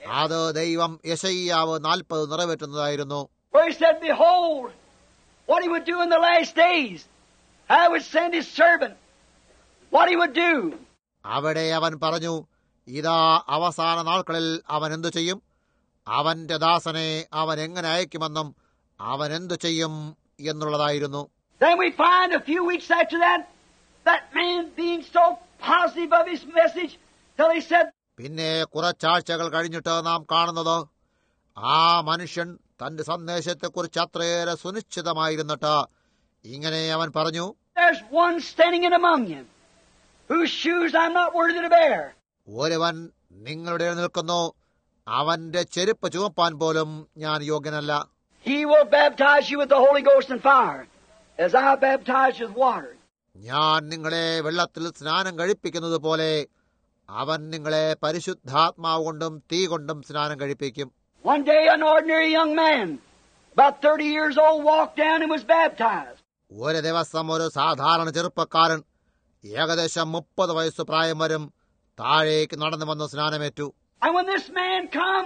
അത് ദൈവം യെശയ്യാവ് 40 നിറവേറ്റുന്നതായിരുന്നു. Where he said, behold, what he would do in the last days. I would send his servant. What he would do. അവിടെ അവൻ പറഞ്ഞു, ഇതാ അവസാന നാൾകളിൽ അവൻ എന്തു ചെയ്യും, അവന്റെ ദാസനെ അവൻ എങ്ങനെ അയക്കുമെന്നും അവൻ എന്തു ചെയ്യും എന്നുള്ളതായിരുന്നു. Then we find a few weeks after that, that man being so positive of his message, till he said, പിന്നെ കുറച്ചാഴ്ചകൾ കഴിഞ്ഞിട്ട് നാം കാണുന്നത്, ആ മനുഷ്യൻ തന്റെ സന്ദേശത്തെക്കുറിച്ച് അത്രയേറെ സുനിശ്ചിതമായിരുന്നിട്ട് ഇങ്ങനെ അവൻ പറഞ്ഞു, there's one standing in among you, whose shoes I'm not worthy to bear. ഒരുവൻ നിങ്ങളുടെ നിൽക്കുന്നു, അവന്റെ ചെരുപ്പ് ചുമപ്പാൻ പോലും ഞാൻ യോഗ്യനല്ല. He will baptize you with the Holy Ghost and fire, as I baptize you with water. ഞാൻ നിങ്ങളെ വെള്ളത്തിൽ സ്നാനം കഴിപ്പിക്കുന്നത് പോലെ അവൻ നിങ്ങളെ പരിശുദ്ധാത്മാവ് കൊണ്ടും തീ കൊണ്ടും സ്നാനം കഴിപ്പിക്കും. One day an ordinary young man, about 30 years old, walked down and was baptized. ഒരു ദിവസം ഒരു സാധാരണ ചെറുപ്പക്കാരൻ ഏകദേശം 30 വയസ്സ് പ്രായം വരും താഴേക്ക് നടന്നു വന്ന് സ്നാനമേറ്റു. And when this man come,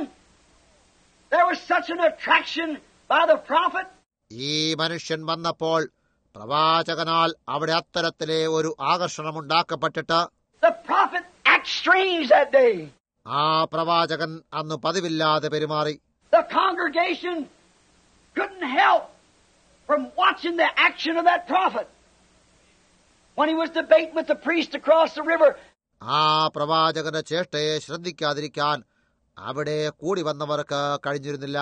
there was such an attraction by the prophet. ഈ മനുഷ്യൻ വന്നപ്പോൾ പ്രവാചകനാൽ അവിടെ അത്തരത്തിലെ ഒരു ആകർഷണമുണ്ടാക്കപ്പെട്ടിട്ട്, The prophet acted strange that day. ആ പ്രവാചകൻ അന്ന് പതിവില്ലാതെ പെരുമാറി. The congregation couldn't help from watching the action of that prophet. When he was debating with the priest across the river, ആ പ്രവാചകന്റെ ചേഷ്ടയെ ശ്രദ്ധിക്കാതിരിക്കാൻ അവിടെ കൂടി വന്നവർക്ക് കഴിഞ്ഞിരുന്നില്ല.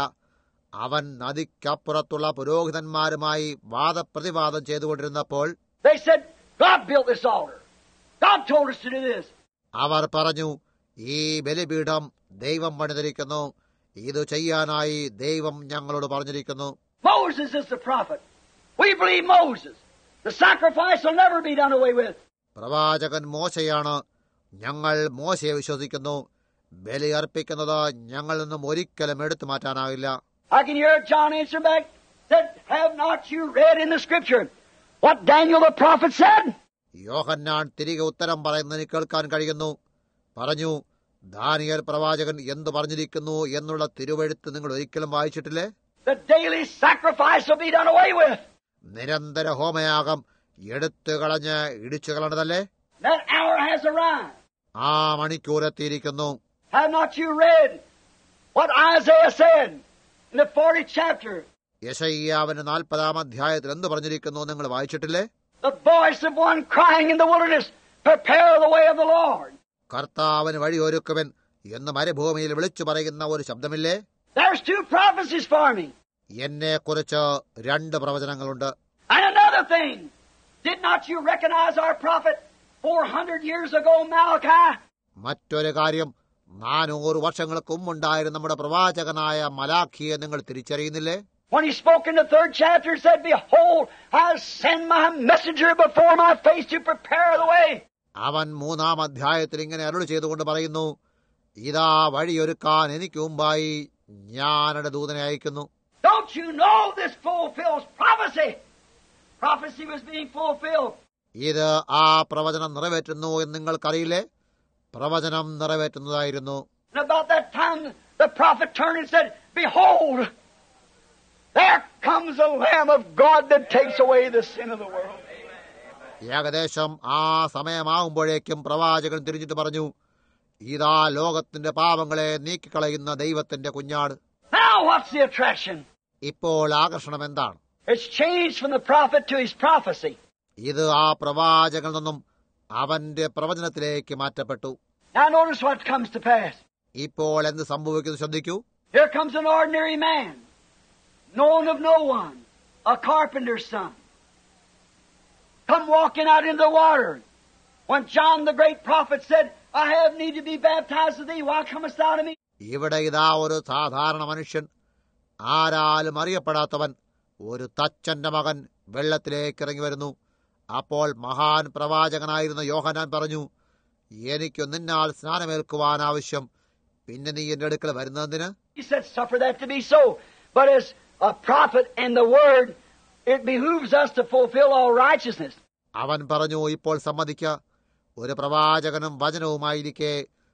അവൻ നദിക്കപ്പുറത്തുള്ള പുരോഹിതന്മാരുമായി വാദപ്രതിവാദം ചെയ്തുകൊണ്ടിരുന്നപ്പോൾ they said, God built this altar. God told us to do this. അവർ പറഞ്ഞു, ഈ ബലിപീഠം ദൈവം പണിതിരിക്കുന്നു, ഇത് ചെയ്യാനായി ദൈവം ഞങ്ങളോട് പറഞ്ഞിരിക്കുന്നു. Moses is the prophet. We believe Moses. The sacrifice will never be done away with. പ്രവാചകൻ മോശയാണ്, ഞങ്ങൾ മോശയെ വിശ്വസിക്കുന്നു, ബലി അർപ്പിക്കുന്നത് ഞങ്ങളിൽ നിന്നും ഒരിക്കലും എടുത്തു മാറ്റാനാവില്ല. I can hear John answer back, said, have not you read in the scripture what Daniel the prophet said? യോഹന്നാൻ തിരികെ ഉത്തരം പറയുന്നതിന് കേൾക്കാൻ കഴിയുന്നു. പറഞ്ഞു, ദാനിയേൽ പ്രവാചകൻ എന്തു പറഞ്ഞിരിക്കുന്നു എന്നുള്ള തിരുവെഴുത്ത് നിങ്ങൾ ഒരിക്കലും വായിച്ചിട്ടില്ലേ? The daily sacrifice will be done away with. നിരന്തര ഹോമയാഗം എടുത്തു കളഞ്ഞ് ഇടിച്ചു കളഞ്ഞതല്ലേ? That hour has arrived. ആ മണിക്കൂരെത്തിയിരിക്കുന്നു. Have not you read what Isaiah said in the 40th chapter? യെശയ്യാവിന്റെ 40-ാം അധ്യായത്തിൽ എന്ത് പറഞ്ഞിരിക്കുന്നു നിങ്ങൾ വായിച്ചിട്ടില്ലേ? The voice of one crying in the wilderness, prepare the way of the Lord. കർത്താവിന് വഴിയൊരുക്കുവൻ എന്ന് മരുഭൂമിയിൽ വിളിച്ചു പറയുന്ന ഒരു ശബ്ദമില്ലേ? There's 2 prophecies for me. എന്നെക്കുറിച്ച് 2 പ്രവചനങ്ങളുണ്ട്. And another thing, did not you recognize our prophet 400 years ago, Malachi? മറ്റൊരു കാര്യം, 400 വർഷങ്ങൾക്ക് മുമ്പുണ്ടായിരുന്ന നമ്മുടെ പ്രവാചകനായ മലാഖിയെ നിങ്ങൾ തിരിച്ചറിയുന്നില്ലേ? When he spoke in the 3rd chapter, he said, behold, I send my messenger before my face to prepare the way. അവൻ 3-ാം അധ്യായത്തിൽ ഇങ്ങനെ അരുളി ചെയ്തുകൊണ്ട് പറയുന്നു, ഇതാ വഴിയൊരുക്കാൻ എനിക്ക് മുമ്പായി ഞാനെന്റെ ദൂതനെ അയക്കുന്നു. Don't you know this fulfills prophecy? Prophecy was being fulfilled. ഇത് ആ പ്രവചനം നിറവേറ്റുന്നു എന്ന് നിങ്ങൾക്കറിയില്ലേ? പ്രവചനം നിറവേറ്റുന്നതായിരുന്നു. And about that time, the prophet turned and said, behold, there comes the Lamb of God that takes away the sin of the world. ഏകദേശം ആ സമയമാകുമ്പോഴേക്കും പ്രവാചകൻ തിരിഞ്ഞിട്ട് പറഞ്ഞു, ഇതാ ലോകത്തിന്റെ പാപങ്ങളെ നീക്കിക്കളയുന്ന ദൈവത്തിന്റെ കുഞ്ഞാട്. Now what's the attraction? ഇപ്പോൾ ആകർഷണം എന്താണ്? It's changed from the prophet to his prophecy. ഇത് ആ പ്രവാചകനിൽ നിന്നും അവന്റെ പ്രവചനത്തിലേക്ക് മാറ്റപ്പെട്ടു. Now notice what comes to pass. ഇപ്പോൾ എന്ത് സംഭവിക്കുന്നു ശ്രദ്ധിക്കൂ. Here comes an ordinary man, known of no one, a carpenter's son. Come walking out into the water. When John the great prophet said, I have need to be baptized of thee, why comest thou to me? ഇവിടെ ഇതാ ഒരു സാധാരണ മനുഷ്യൻ, ആരാലും അറിയപ്പെടാത്തവൻ, ഒരു തച്ചന്റെ മകൻ വെള്ളത്തിലേക്ക് ഇറങ്ങി വരുന്നു. അപ്പോൾ മഹാൻ പ്രവാചകനായിരുന്ന യോഹന്നാൻ പറഞ്ഞു, എനിക്ക് നിന്നാൽ സ്നാനമേൽക്കുവാൻ ആവശ്യം, പിന്നെ നീ എന്റെ അടുക്കൽ വരുന്നതിന്? He said, suffer that to be so. But as a prophet and the word, it behooves us to fulfill all righteousness. അവൻ പറഞ്ഞു, ഇപ്പോൾ സമ്മതിക്ക, ഒരു പ്രവാചകനും വചനവുമായിരിക്കെ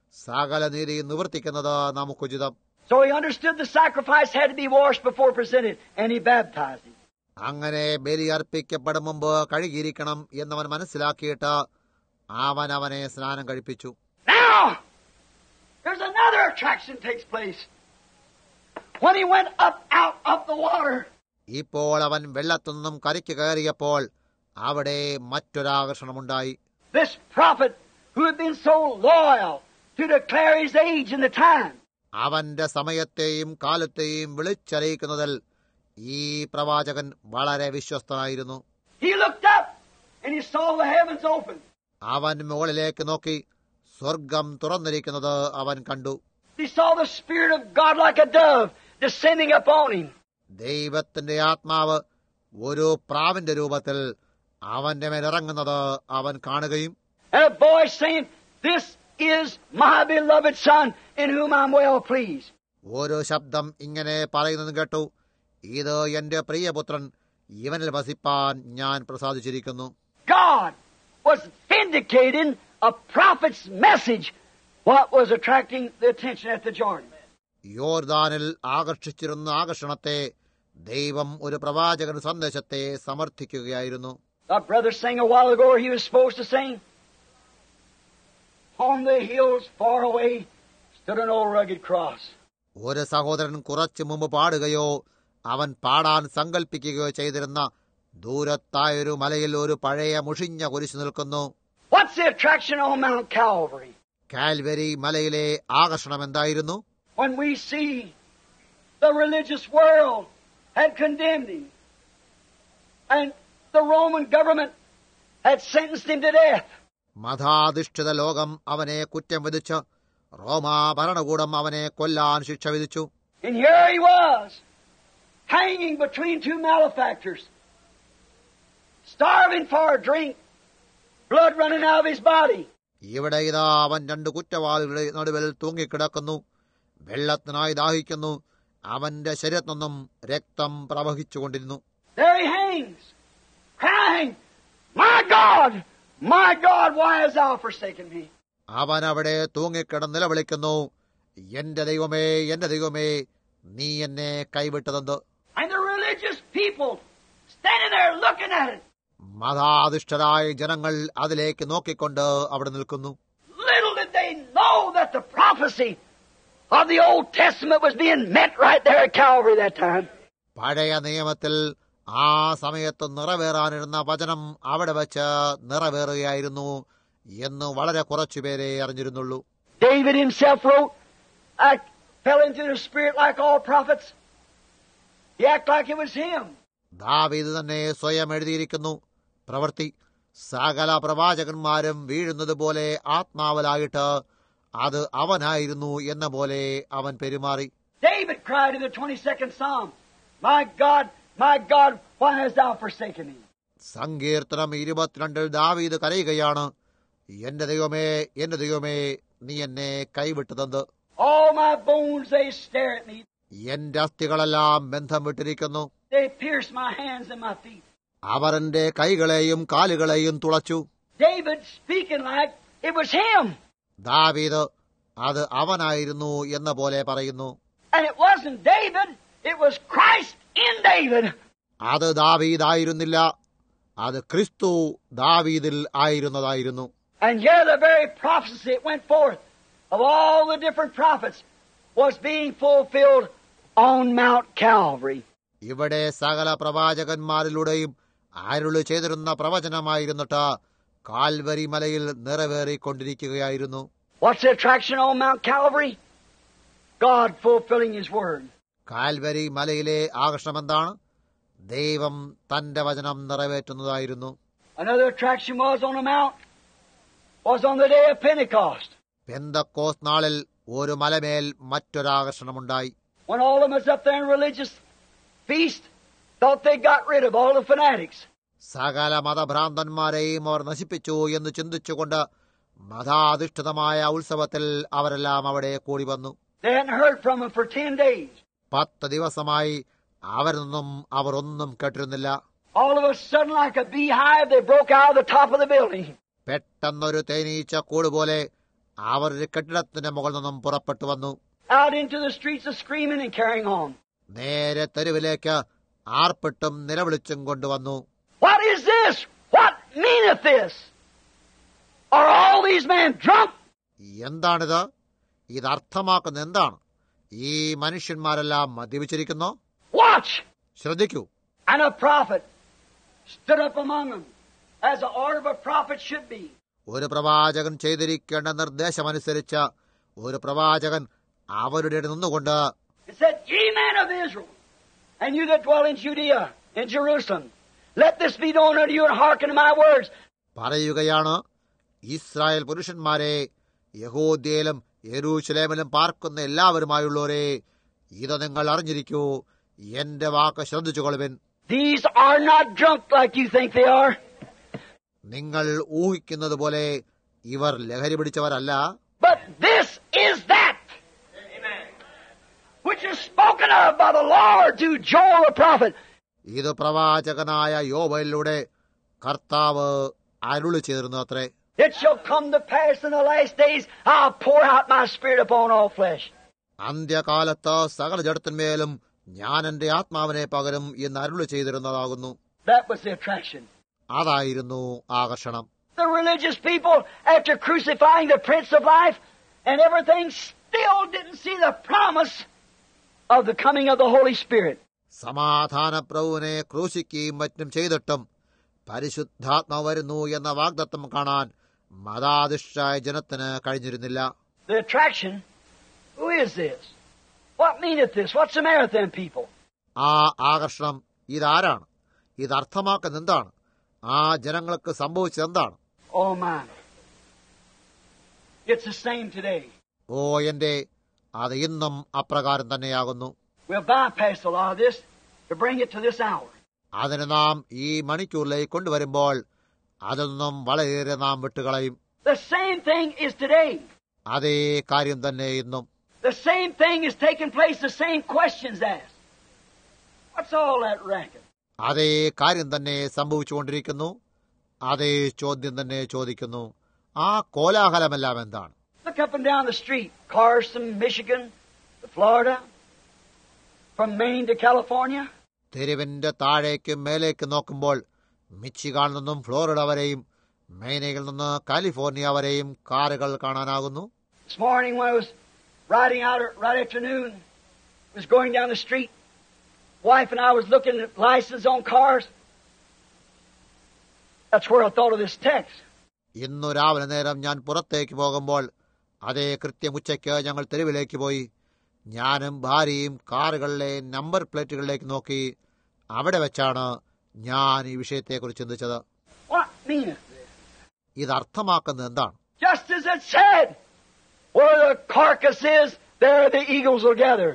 സകല നീതി നിവർത്തിക്കുന്നത് നമുക്കുചിതം. So he understood the sacrifice had to be washed before presented, and he baptized him. അങ്ങനെ ബലി അർപ്പിക്കപ്പെടും മുമ്പ് കഴുകിയിരിക്കണം എന്നവൻ മനസ്സിലാക്കിയിട്ട് അവനെ സ്നാനം കഴിപ്പിച്ചു. Now, there's another attraction takes place. When he went up out of the water, ഇപ്പോൾ അവൻ വെള്ളത്തിൽ നിന്നും കരയ്ക്ക് കയറിയപ്പോൾ അവിടെ മറ്റൊരാകർഷണമുണ്ടായി. this prophet who had been so loyal to declare his age and the time, അവന്റെ സമയത്തെയും കാലത്തെയും വിളിച്ചറിയിക്കുന്നതിൽ ഈ പ്രവാചകൻ വളരെ വിശ്വസ്തനായിരുന്നു. he looked up and he saw the heavens open. അവൻ മുകളിലേക്ക് നോക്കി സ്വർഗം തുറന്നിരിക്കുന്നത് അവൻ കണ്ടു. He saw the Spirit of God like a dove descending upon him. ദൈവത്തിന്റെ ആത്മാവ് ഒരു പ്രാവിന്റെ രൂപത്തിൽ അവന്റെ മേലിറങ്ങുന്നത് അവൻ കാണുകയും And a voice saying, "This is my beloved Son, in whom I'm well pleased." ഒരു ശബ്ദം ഇങ്ങനെ പറയുന്നത് കേട്ടു, ഇത് എന്റെ പ്രിയപുത്രൻ, ഇവനിൽ വസിപ്പാൻ ഞാൻ പ്രസാദിച്ചിരിക്കുന്നു. God was vindicating a prophet's message, what was attracting the attention at the Jordan. യോർദാനിൽ ആകർഷിച്ചിരുന്ന ആകർഷണത്തെ ദൈവം ഒരു പ്രവാചകൻ സന്ദേശത്തെ സമർത്ഥിക്കുകയായിരുന്നു. Our brother sang a while ago, he was supposed to sing, "On the hills far away stood an old rugged cross." ഒരു സഹോദരൻ കുറച്ചു മുമ്പ് പാടുകയോ അവൻ പാടാൻ സങ്കല്പിക്കുകയോ ചെയ്തിരുന്ന ദൂരത്തായൊരു മലയിൽ ഒരു പഴയ മുഷിഞ്ഞ കുരിശ് നിൽക്കുന്നു. What's the attraction on Mount Calvary? Calvary മലയിലെ ആകർഷണം എന്തായിരുന്നു? When we see the religious world had condemned him, and the Roman government had sentenced him to death. മതാധിഷ്ഠിത ലോകം അവനെ കുറ്റം വിധിച്ച് റോമാ ഭരണകൂടം അവനെ കൊല്ലാൻ ശിക്ഷ വിധിച്ചു. And here he was, hanging between two malefactors, starving for a drink, blood running out of his body. ഇവിടെ ഇതാ അവൻ രണ്ട് കുറ്റവാളികളുടെ നടുവിൽ തൂങ്ങിക്കിടക്കുന്നു, വെള്ളത്തിനായി ദാഹിക്കുന്നു, അവന്റെ ശരീരത്തിൽ നിന്നും രക്തം പ്രവഹിച്ചുകൊണ്ടിരുന്നു. There he hangs, crying, "My God, why hast thou forsaken me?" അവൻ അവിടെ തൂങ്ങിക്കിടന്ന് നിലവിളിക്കുന്നു, എന്റെ ദൈവമേ, എന്റെ ദൈവമേ, നീ എന്നെ കൈവിട്ടതെന്ത്? And the religious people standing there looking at it. മതാധിഷ്ഠരായ ജനങ്ങൾ അതിലേക്ക് നോക്കിക്കൊണ്ട് അവിടെ നിൽക്കുന്നു. Little did they know that the prophecy of the Old Testament was being met right there at Calvary that time. പഴയ നിയമത്തിൽ ആ സമയത്ത് നിറവേറാനിരുന്ന വചനം അവിടെ വെച്ച് നിറവേറുകയായിരുന്നു എന്ന് വളരെ കുറച്ചുപേരെ അറിഞ്ഞിരുന്നുള്ളൂ. David himself wrote, "I fell into the Spirit like all prophets." He acted like it was him. ദാവീദ് തന്നെ സ്വയം എഴുതിയിരിക്കുന്നു, പ്രവൃത്തി സകല പ്രവാചകന്മാരും വീഴുന്നത് പോലെ ആത്മാവിലായിട്ട് അത് അവനായിരുന്നു എന്ന പോലെ അവൻ പെരുമാറി. David cried in the 22nd Psalm, my God, why hast thou forsaken me?" സങ്കീർത്തനം 22 ദാവീദ് കരയുകയാണ്, എന്റെ ദൈവമേ, എന്റെ ദൈവമേ, നീ എന്നെ കൈവിട്ടതെന്ത്? All my bones, they stare at me. എന്റെ അസ്ഥികളെല്ലാം ബന്ധം വിട്ടിരിക്കുന്നു. They pierce my hands and my feet. അവർ എന്റെ കൈകളെയും കാലുകളെയും തുളച്ചു. David speaking like it was him. ദാവീദ് അത് അവനായിരുന്നു എന്ന പോലെ പറയുന്നു. And it wasn't David, it was Christ in David. അത് ദാവീദായിരുന്നില്ല, അത് ക്രിസ്തു ദാവീദിൽ ആയിരുന്നതായിരുന്നു. And here the very prophecy that went forth of all the different prophets was being fulfilled on Mount Calvary. ഇവിടെ സകല പ്രവാചകന്മാരിലൂടെയും അരുളി ചെയ്തിരുന്ന പ്രവചനമായിരുന്നിട്ട് കാൽവരി മലയിൽ നിറവേറിക്കൊണ്ടിരിക്കുകയായിരുന്നു. What's the attraction on Mount Calvary? God fulfilling His word. Calvary മലയിലെ ആകർഷണം എന്താണ്? ദൈവം തന്റെ വചനം നിറവേറ്റുന്നതായിരുന്നു. Another attraction was on the mount, was on the day of Pentecost. Pentecost നാളിൽ ഒരു മലമേൽ മറ്റൊരാകർഷണമുണ്ടായി. When all of them was up there in religious feast, thought they got rid of all the fanatics. സകല മതഭ്രാന്തന്മാരെയും അവർ നശിപ്പിച്ചു എന്ന് ചിന്തിച്ചുകൊണ്ട് മതാധിഷ്ഠിതമായ ഉത്സവത്തിൽ അവരെല്ലാം അവിടെ കൂടി വന്നു. They hadn't heard from him for 10 days. 10 ദിവസമായി അവരിൽ നിന്നും അവർ ഒന്നും കേട്ടിരുന്നില്ല. All of a sudden, like a beehive, they broke out of the top of the building. പെട്ടെന്നൊരു തേനീച്ച കൂടുപോലെ അവർ ഒരു കെട്ടിടത്തിന്റെ മുകളിൽ നിന്നും പുറപ്പെട്ടു വന്നു. Out into the streets of screaming and carrying on. നേരെ തെരുവിലേക്ക് ആർപ്പിട്ടും നിലവിളിച്ചും കൊണ്ടുവന്നു. What is this? What meaneth this? Are all these men drunk? എന്താണിത്? ഇത് അർത്ഥമാക്കുന്ന എന്താണ്? ഈ മനുഷ്യന്മാരെല്ലാം മദ്യപിച്ചിരിക്കുന്നോ? Watch! ശ്രദ്ധിക്കൂ. And a prophet stood up among them, as the order of a prophet should be. ഒരു പ്രവാചകൻ ചെയ്തിരിക്കേണ്ട നിർദ്ദേശമനുസരിച്ച് ഒരു പ്രവാചകൻ അവരുടെ ഇടയിൽ നിന്നുകൊണ്ട് It said, Ye men of Israel, and you that dwell in Judea, in Jerusalem, let this be known unto you, and hearken to my words. പറയുകയാണ്, Israel പുരുഷന്മാരെ, യഹൂദ്യയിലും യെരൂശലേമിലും പാർക്കുന്ന എല്ലാവരുമായുള്ളവരെ, ഇത് നിങ്ങൾ അറിഞ്ഞിരിക്കൂ, എന്റെ വാക്ക് ശ്രദ്ധിച്ചുകൊള്ളുവിൻ. These are not drunk like you think they are. നിങ്ങൾ ഊഹിക്കുന്നത് പോലെ ഇവർ ലഹരി പിടിച്ചവരല്ല. But this is that which is spoken of by the Lord to Joel the prophet. ഇത് പ്രവാചകനായ യോബേലിലൂടെ കർത്താവ് അരുളി ചെയ്തിരുന്നു അത്രേ. It shall come to pass in the last days, I'll pour out my spirit upon all flesh. അന്ത്യകാലത്ത് സകല ജഡത്തിന്മേലും ഞാൻ എന്റെ ആത്മാവിനെ പകരും എന്ന് അരുളി ചെയ്തിരുന്നതാകുന്നു. That was the attraction. അതായിരുന്നു ആകർഷണം. The religious people, after crucifying the Prince of Life and everything, still didn't see the promise of the coming of the Holy Spirit. സമാധാന പ്രഭുവിനെ ക്രൂശിക്കുകയും മറ്റും ചെയ്തിട്ടും പരിശുദ്ധാത്മാവ് വരുന്നു എന്ന വാഗ്ദത്തം കാണാൻ മതാധിഷ്ഠായ ജനത്തിന് കഴിഞ്ഞിരുന്നില്ല. The attraction, who is this? What meaneth this? What's the matter with them people? ആ ആകർഷണം ഇതാരാണ്? ഇത് അർത്ഥമാക്കുന്ന എന്താണ്? ആ ജനങ്ങൾക്ക് സംഭവിച്ചതെന്താണ്? Oh my. It's the same today. ഓ എന്റെ, അത് ഇന്നും അപ്രകാരം തന്നെയാകുന്നു. We'll bypass a lot of this to bring it to this hour. അതിന് നാം ഈ മണിക്കൂറിലേക്ക് കൊണ്ടുവരുമ്പോൾ അതിൽ നിന്നും വളരെയേറെ നാം വിട്ടുകളയും. The same thing is today. അതേ കാര്യം തന്നെ ഇന്നും. The same thing is taking place, the same questions asked. What's all that racket? അതേ കാര്യം തന്നെ സംഭവിച്ചുകൊണ്ടിരിക്കുന്നു. അതേ ചോദ്യം തന്നെ ചോദിക്കുന്നു. ആ കോലാഹലമെല്ലാം എന്താണ്? Look up and down the street. Cars from Michigan to Florida, from Maine to California. തെരുവിന്റെ താഴേക്കും മേലേക്കും നോക്കുമ്പോൾ മിച്ചിഗാനിൽ നിന്നും ഫ്ലോറിഡ വരെയും മെയിനയിൽ നിന്ന് കാലിഫോർണിയ വരെയും കാറുകൾ കാണാനാകുന്നു. This morning when I was riding out right afternoon, was going down the street. Wife and I was looking at license on cars. That's where I thought of this text. ഇന്നു രാവിലെ നേരം ഞാൻ പുറത്തേക്ക് പോകുമ്പോൾ അതേ കൃത്യം ഉച്ചയ്ക്ക് ഞങ്ങൾ തെരുവിലേക്ക് പോയി. ഞാനും ഭാര്യയും കാറുകളിലെ നമ്പർ പ്ലേറ്റുകളിലേക്ക് നോക്കി. അവിടെ വെച്ചാണ് ഞാൻ ഈ വിഷയത്തെക്കുറിച്ച് ചിന്തിച്ചത്. What meaneth this? ഇത് അർത്ഥമാക്കുന്നത് എന്താണ്? Just as it said, where the carcass is, there the eagles will gather.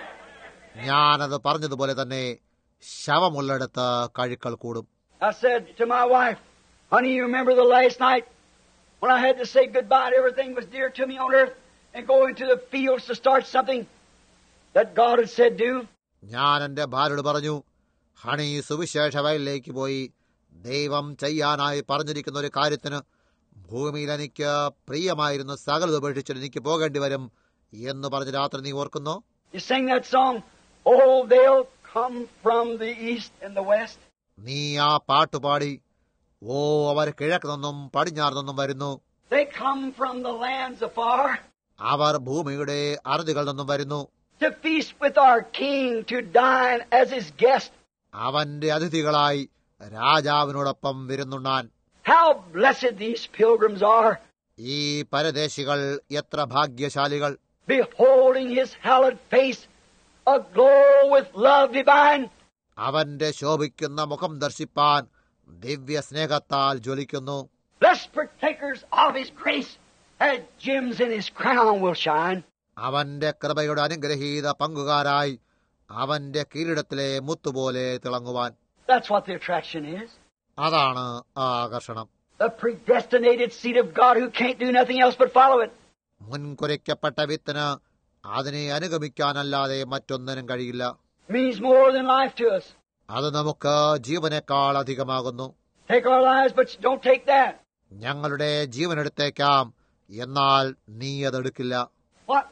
ഞാനത് പറഞ്ഞതുപോലെ തന്നെ ശവമുള്ളിടത്ത് കഴുക്കൾ കൂടും. I said to my wife, honey, you remember the last night when I had to say goodbye to everything that was dear to me on earth and go into the fields to start something that God had said do? ഞാൻ എന്റെ ഭാര്യയോട് പറഞ്ഞു, honey, സുവിശേഷ വയലിലേക്ക് പോയി ദൈവം ചെയ്യാനായി പറഞ്ഞിരിക്കുന്ന ഒരു കാര്യത്തിന് ഭൂമിയിൽ എനിക്ക് പ്രിയമായിരുന്ന സകലത് ഉപേക്ഷിച്ചിട്ട് എനിക്ക് പോകേണ്ടി വരും എന്ന് പറഞ്ഞ രാത്രി നീ ഓർക്കുന്നോ? You sing that song, oh, they'll come from the east and the west. നീ ആ പാട്ടുപാടി, ഓ അവർ കിഴക്ക് നിന്നും പടിഞ്ഞാറ് നിന്നും വരുന്നു. They come from the lands afar. അവർ ഭൂമിയുടെ അറുതികളിൽ നിന്നും വരുന്നു. To feast with our king, to dine as his guest. അവന്റെ അതിഥികളായി രാജാവിനോടൊപ്പം വിരുന്നുണ്ണാൻ. How blessed these pilgrims are. ഈ പരദേശികൾ എത്ര ഭാഗ്യശാലികൾ. Beholding his hallowed face, aglow with love divine. അവന്റെ ശോഭിക്കുന്ന മുഖം ദർശിപ്പാൻ ദിവ്യ സ്നേഹത്താൽ ജ്വലിക്കുന്നു. Blessed partakers of his grace, as gems in his crown will shine. അവന്റെ കൃപയുടെ അനുഗ്രഹീത പങ്കുകാരായി അവന്റെ കിരീടത്തിലെ മുത്തുപോലെ തിളങ്ങുവാൻ. That's what the attraction is. അതാണ് ആ ആകർഷണം. The predestinated seed of God who can't do nothing else but follow it. മുൻകുറിക്കപ്പെട്ട വിത്തിന് അതിനെ അനുഗമിക്കാനല്ലാതെ മറ്റൊന്നിനും കഴിയില്ല. Means more than life to us. അത് നമുക്ക് ജീവനേക്കാൾ അധികമാകുന്നു. Take our lives, but don't take that. ഞങ്ങളുടെ ജീവനെടുത്തേക്കാം, എന്നാൽ നീ അതെടുക്കില്ല. What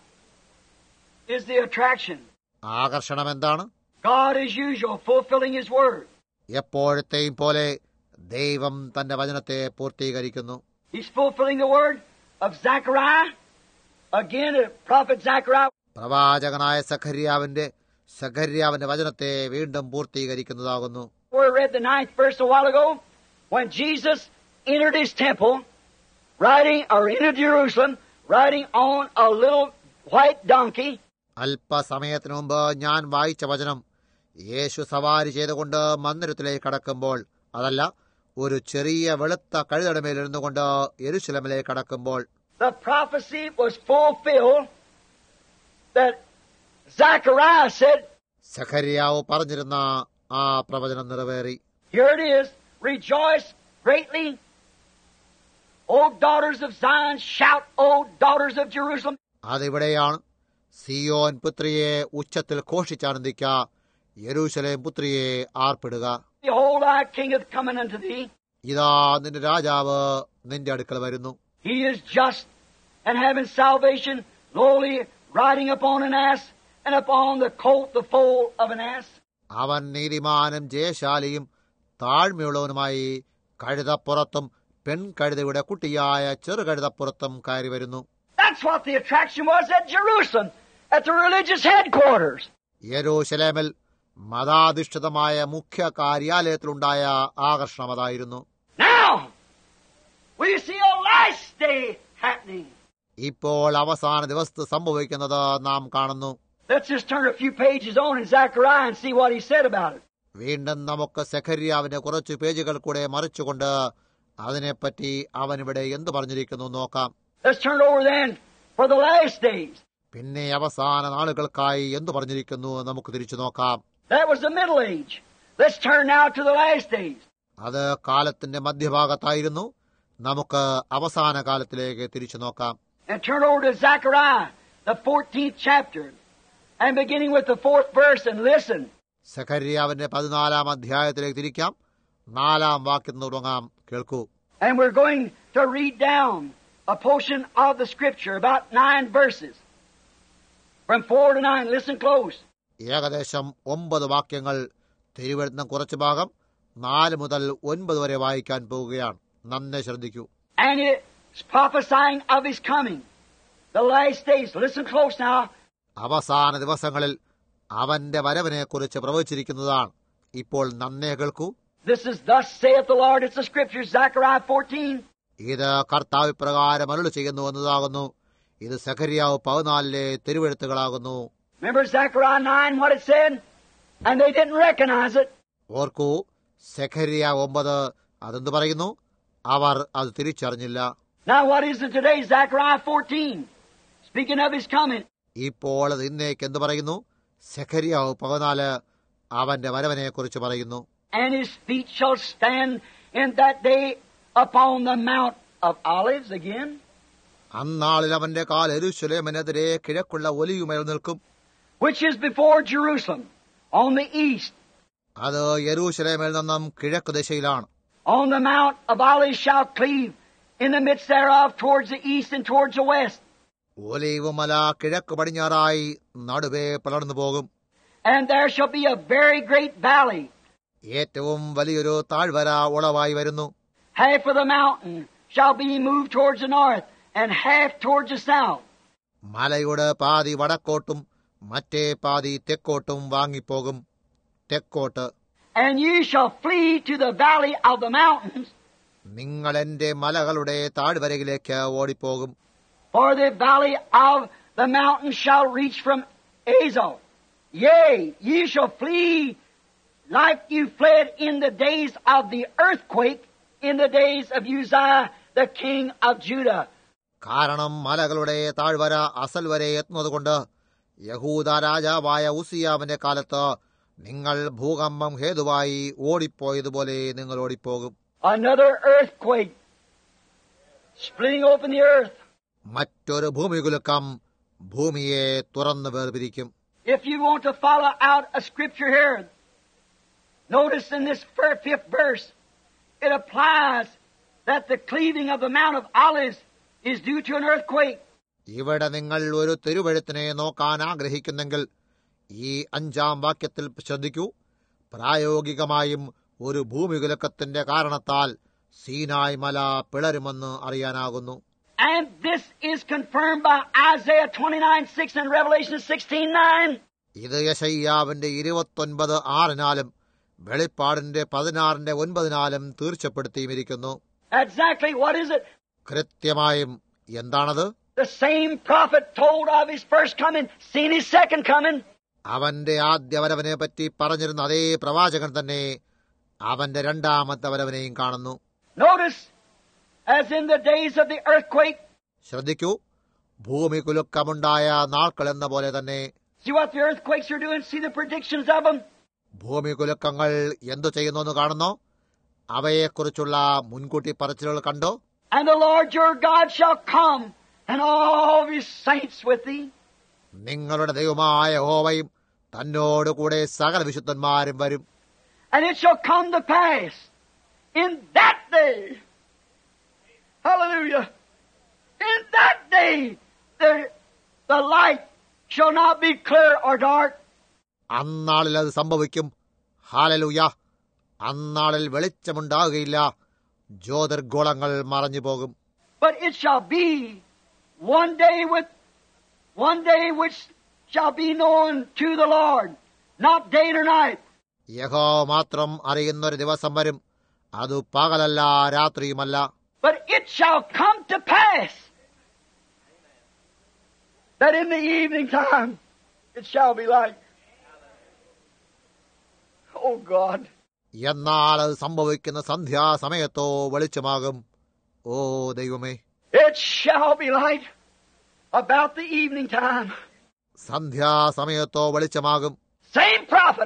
is the attraction? ആകർഷണം എന്താണ്? God, as usual, fulfilling His word. എപ്പോഴത്തെയും പോലെ ദൈവം തന്റെ വചനത്തെ പൂർത്തീകരിക്കുന്നു. He's fulfilling the word of Zechariah. Again, the prophet Zechariah. പ്രവാചകനായ സഖര്യാവിന്റെ വചനത്തെ വീണ്ടും പൂർത്തീകരിക്കുന്നതാകുന്നു. We read the 9th verse a while ago. When Jesus entered His temple, entered Jerusalem, riding on a little white donkey. അല്പസമയത്തിനു മുമ്പ് ഞാൻ വായിച്ച വചനം, യേശു സവാരി ചെയ്തുകൊണ്ട് മന്ദിരത്തിലേക്ക് കടക്കുമ്പോൾ, അതല്ല, ഒരു ചെറിയ വെളുത്ത കഴുതയുടെ മേലിരുന്നു കൊണ്ട് യെരൂശലേമിലേക്ക് കടക്കുമ്പോൾ, the prophecy was fulfilled that Zechariah said. സഖര്യാവ് പറഞ്ഞിരുന്ന ആ പ്രവചനം നിറവേറി. Here it is. Rejoice greatly, O daughters of Zion, shout, O daughters of Jerusalem. അതിവിടെയാണ്. Zion പുത്രിയെ ഉച്ചത്തിൽ ഘോഷിച്ചാനന്ദിക്ക, യെരൂശലേം പുത്രിയെ ആർപ്പിടുക. Behold, thy king hath come unto thee. ഇതാ നിന്റെ രാജാവ് നിന്റെ അടുക്കൽ വരുന്നു. He is just and having salvation, lowly, riding upon an ass, and upon the colt the foal of an ass. അവൻ നീതിമാനും ജയശാലിയും താഴ്മയുള്ളവനുമായി കഴുതപ്പുറത്തും പെൺകഴുതയുടെ കുട്ടിയായ ചെറുകഴുതപ്പുറത്തും കയറി വരുന്നു. That's what the attraction was at Jerusalem, at the religious headquarters. യെരൂശലേമിൽ മതാധിഷ്ഠിതമായ മുഖ്യ കാര്യാലയത്തിലുണ്ടായ ആകർഷണം അതായിരുന്നു. Now, we see a last day happening. ഇപ്പോൾ അവസാന ദിവസത്ത് സംഭവിക്കുന്നത് നാം കാണുന്നു. Let's just turn a few pages on in Zechariah and see what he said about it. വീണ്ടും നമുക്ക് സെഖര്യാവിന്റെ കുറച്ചു പേജുകൾ കൂടെ മറിച്ചുകൊണ്ട് അതിനെപ്പറ്റി അവനിവിടെ എന്തു പറഞ്ഞിരിക്കുന്നു നോക്കാം. Let's turn over then for the last days. പിന്നെ അവസാന നാളുകൾക്കായി എന്തു പറഞ്ഞിരിക്കുന്നു നമുക്ക് തിരിച്ചു നോക്കാം. That was the middle age. Let's turn now to the last days. അത് കാലത്തിന്റെ മധ്യഭാഗത്തായിരുന്നു. നമുക്ക് അവസാന കാലത്തിലേക്ക് തിരിച്ചു നോക്കാം. And turn over to Zechariah, the 14th chapter, and beginning with the 4th verse, and listen. സെഖര്യാവിന്റെ 14-ാം അധ്യായത്തിലേക്ക് തിരിക്കാം. 4-ാം വാക്യം തുടങ്ങാം. കേൾക്കൂ. And we're going to read down a portion of the scripture, about 9 verses, from 4 to 9. Listen close. ഏകദേശം 9 വാക്യങ്ങൾ, തിരുവെഴുത്തുന്ന കുറച്ചു ഭാഗം 4 മുതൽ 9 വരെ വായിക്കാൻ പോവുകയാണ്. നന്നെ ശ്രദ്ധിക്കൂ. And it's prophesying of His coming, the last days. Listen close now. അവസാന ദിവസങ്ങളിൽ അവന്റെ വരവിനെ കുറിച്ച് പ്രവചിച്ചിരിക്കുന്നതാണ്. ഇപ്പോൾ നന്നേ കേൾക്കൂ. This is thus saith the Lord. It's the scripture, Zechariah 14. ഇത് കർത്താവ് പ്രകാരം അരുളി ചെയ്യുന്നു എന്നതാകുന്നു. ഇത് സെഖര്യാവ് 14-ലെ തിരുവെഴുത്തുകളാകുന്നു. Remember Zechariah 9, what it said? And they didn't recognize it. ഓർക്കൂ, സെഖര്യാവ് 9 അതെന്ത് പറയുന്നു? അവർ അത് തിരിച്ചറിഞ്ഞില്ല. Now what is it today? Zechariah 14. Speaking of His coming. ഇപ്പോൾ അത് ഇന്നേക്ക് എന്ത് പറയുന്നു? സെഖര്യാവ് 14 അവന്റെ വരവിനെ കുറിച്ച് പറയുന്നു. And His feet shall stand in that day upon the Mount of Olives again. അന്നാളിൽ അവന്റെ കാൽ യെരൂശലേമിനെതിരെ കിഴക്കുള്ള ഒലിവുമേൽ നിൽക്കും. Which is before Jerusalem, on the east. അത് യെരൂശലേമിൽ നിന്നും കിഴക്ക് ദിശയിലാണ്. On the Mount of Olives shall cleave in the midst thereof towards the east and towards the west. Olivumala കിഴക്ക് പടിഞ്ഞാറായി നടുവേ പിളർന്നു പോകും. And there shall be a very great valley. ഏറ്റവും വലിയൊരു താഴ്വര ഉളവായി വരുന്നു. Half of the mountain shall be moved towards the north, and half towards the south. മലയുടെ പാതി വടക്കോട്ടും മറ്റേ പാതി തെക്കോട്ടും വാങ്ങിപ്പോകും. തെക്കോട്ട്. And ye shall flee to the valley of the mountains. നിങ്ങൾ എന്റെ മലകളുടെ താഴ്വരയിലേക്ക് ഓടിപ്പോകും. For the valley of the mountains shall reach from Azal. Yea, ye shall flee like you fled in the days of the earthquake, in the days of Uzziah, the king of Judah. കാരണം മലകളുടെ താഴ്വര അസൽ വരെ എത്തുന്നതുകൊണ്ട് യഹൂദ രാജാവായ ഉസിയാവിന്റെ കാലത്ത് നിങ്ങൾ ഭൂകമ്പം ഹേതുവായി ഓടിപ്പോയതുപോലെ നിങ്ങൾ ഓടിപ്പോകും. Another earthquake, splitting open the earth. മറ്റൊരു ഭൂമികുലുക്കം ഭൂമിയെ തുറന്നു വേർപിരിക്കും. If you want to follow out a scripture here, notice in this 5th verse, it applies that the cleaving of the Mount of Olives is due to an earthquake. ഇവിടെ നിങ്ങൾ ഒരു തിരുവെഴുത്തിനെ നോക്കാൻ ആഗ്രഹിക്കുന്നെങ്കിൽ ഈ 5-ാം വാക്യത്തിൽ ശ്രദ്ധിക്കൂ. പ്രായോഗികമായും ഒരു ഭൂമികുലുക്കത്തിന്റെ കാരണത്താൽ സീനായ് മല പിളരുമെന്ന് അറിയാനാകുന്നു. And this is confirmed by Isaiah 29:6 and Revelation 16:9. ഇത് യെശയ്യാവിന്റെ 29:6 വെളിപ്പാടിന്റെ 16:9 തീർച്ചപ്പെടുത്തിയിരിക്കുന്നു. Exactly what is it? കൃത്യമായും എന്താണത്? The same prophet told of his first coming, seen his second coming. അവന്റെ ആദ്യ വരവിനെ പറ്റി പറഞ്ഞിരുന്ന അതേ പ്രവാചകൻ തന്നെ അവന്റെ രണ്ടാമത്തെ വരവിനെയും കാണുന്നു. Notice, as in the days of the earthquake. ശ്രദ്ധിക്കൂ, ഭൂമി കുലുക്കമുണ്ടായ നാൾക്കൾ എന്ന പോലെ തന്നെ. See what the earthquakes are doing? See the predictions of them? ഭൂമി കുലുക്കങ്ങൾ എന്തു ചെയ്യുന്നു കാണുന്നോ? അവയെക്കുറിച്ചുള്ള മുൻകൂട്ടി പറച്ചിലുകൾ കണ്ടോ? And the Lord your God shall come, and all his saints with thee. നിങ്ങളുടെ ദൈവമായ യഹോവയും തന്നോടുകൂടെ സകല വിശുദ്ധന്മാരും വരും. And it shall come to pass in that day. Hallelujah. In that day, the light shall not be clear or dark. അന്നാളിൽ അത് സംഭവിക്കും. Hallelujah. അന്നാളിൽ വെളിച്ചമുണ്ടാകുകയില്ല, ജ്യോതിർഗോളങ്ങൾ മറഞ്ഞു പോകും. But it shall be one day which shall be known to the Lord, not day nor night. യഹോവ മാത്രം അറിയുന്നൊരു ദിവസം വരും, അത് പകലല്ല രാത്രിയുമല്ല. But it shall come to pass that in the evening time it shall be light. Oh God. എന്നാൽ അത് സംഭവിക്കുന്ന സന്ധ്യാസമയത്തോ വെളിച്ചമാകും. ഓ ദൈവമേ, It shall be light about the evening time. സന്ധ്യാസമയത്തോ വെളിച്ചമാകും. Same prophet.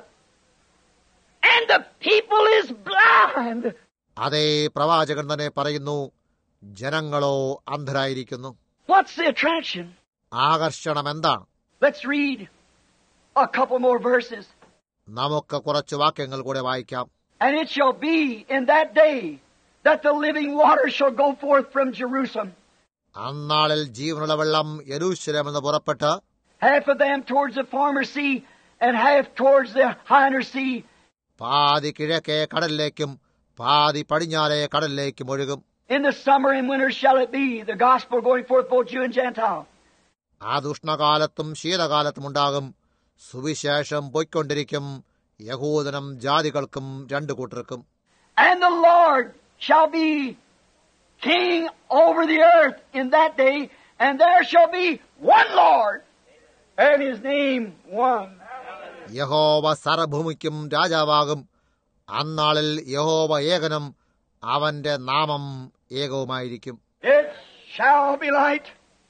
And the people is blind. അതേ പ്രവാചകൻ തന്നെ പറയുന്നു, ജനങ്ങളോ അന്ധരായിരിക്കുന്നു. What's the attraction? ആകർഷണം എന്താണ്? Let's read a couple more verses. നമുക്ക് കുറച്ച് വാക്യങ്ങൾ കൂടെ വായിക്കാം. And it shall be in that day that the living water shall go forth from Jerusalem. അന്നാളിൽ ജീവനുള്ള വെള്ളം യെരൂശലേമിൽ നിന്ന് പുറപ്പെട്ട് half of them towards the former sea and half towards the hinder sea. പാതി കിഴക്കേ കടലിലേക്കും പാതി പടിഞ്ഞാറേ കടലിലേക്കും ഒഴുകും. In the summer and winter shall it be, the gospel going forth both Jew and Gentile. അത് ഉഷ്ണകാലത്തും ശീതകാലത്തും ഉണ്ടാകും. സുവിശേഷം പൊയ്ക്കൊണ്ടിരിക്കും, യഹൂദനും ജാതികൾക്കും രണ്ടു കൂട്ടർക്കും. And the Lord shall be king over the earth in that day, and there shall be one Lord, and his name one. യഹോവ സർവഭൂമിക്കും രാജാവാകും. അന്നാളിൽ യഹോവ ഏകനും അവന്റെ നാമം ഏകവുമായിരിക്കും. It shall be light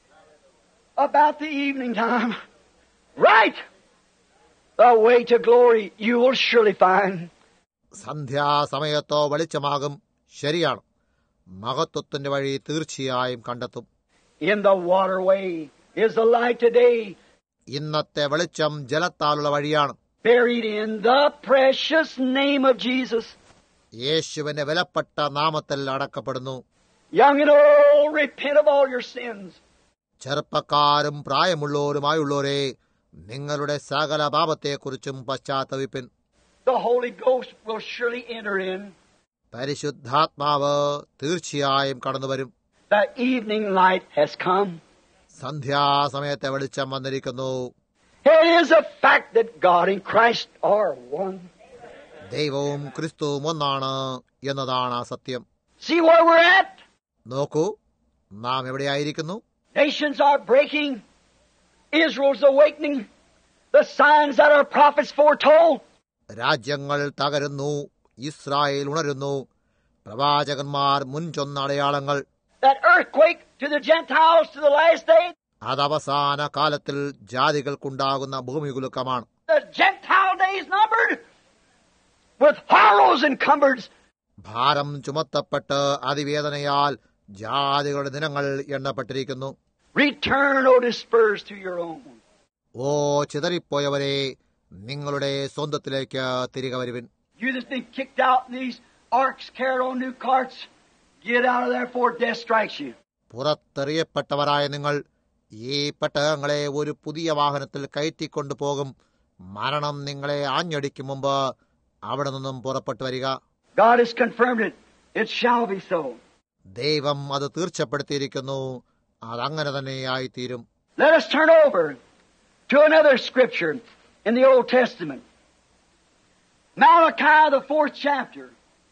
about the evening time. Right! The way to glory you will surely find. സന്ധ്യാസമയത്തോ വെളിച്ചമാകും. ശരിയാണ്, മഹത്വത്തിന്റെ വഴി തീർച്ചയായും കണ്ടെത്തും. In the waterway is the light today. ഇന്നത്തെ വെളിച്ചം ജലത്താലുള്ള വഴിയാണ്. Buried in the precious name of Jesus. യേശുവിന്റെ വിലപ്പെട്ട നാമത്തിൽ അടക്കപ്പെടുന്നു. Young and old, repent of all your sins. ചെറുപ്പക്കാരും പ്രായമുള്ളവരുമായുള്ളവരെ, നിങ്ങളുടെ സകല പാപത്തെക്കുറിച്ചും പശ്ചാത്തപിപ്പിൻ. The Holy Ghost will surely enter in. പരിശുദ്ധാത്മാവ് തീർച്ചയായും കടന്നുവരും. The evening light has come. സന്ധ്യാസമയത്തെ വെളിച്ചം വന്നിരിക്കുന്നു. It is a fact that God and Christ are one. ദൈവവും ക്രിസ്തുവും ഒന്നാണ് എന്നതാണ് ആ സത്യം. See where we're at? നോക്കൂ, നാം എവിടെയായിരിക്കുന്നു? Nations are breaking. Israel's awakening. The signs that our prophets foretold. രാജ്യങ്ങൾ തകരുന്നു, ഇസ്രായേൽ ഉണരുന്നു, പ്രവാചകന്മാർ മുൻചൊന്ന അടയാളങ്ങൾ. That earthquake to the Gentiles to the last day. അത് അവസാന കാലത്തിൽ ജാതികൾക്കുണ്ടാകുന്ന ഭൂമികുലുക്കമാണ്. The Gentile days numbered with horrors and cumbereds. ഭാരം ചുമത്തപ്പെട്ട് അതിവേദനയാൽ ജാതികളുടെ ദിനങ്ങൾ എണ്ണപ്പെട്ടിരിക്കുന്നു. Return, O dispersed, to your own. ഓ ചിതറിപ്പോയവരെ, നിങ്ങളുടെ സ്വന്തത്തിലേക്ക് തിരികെ വരുവിൻ. You that's been kicked out in these arks carried on new carts, get out of there before death strikes you. പുറത്തെറിയപ്പെട്ടവരായ നിങ്ങൾ ഈ പെട്ടകങ്ങളെ ഒരു പുതിയ വാഹനത്തിൽ കയറ്റിക്കൊണ്ടു പോകും. മരണം നിങ്ങളെ ആഞ്ഞടിക്കും മുമ്പ് അവിടെ നിന്നും പുറപ്പെട്ടു വരിക. God has confirmed it. It shall be so. ദൈവം അത് തീർച്ചപ്പെടുത്തിയിരിക്കുന്നു. അതങ്ങനെ തന്നെയായിത്തീരും. Let us turn over to another scripture in the Old Testament. Malachi, the 4th chapter.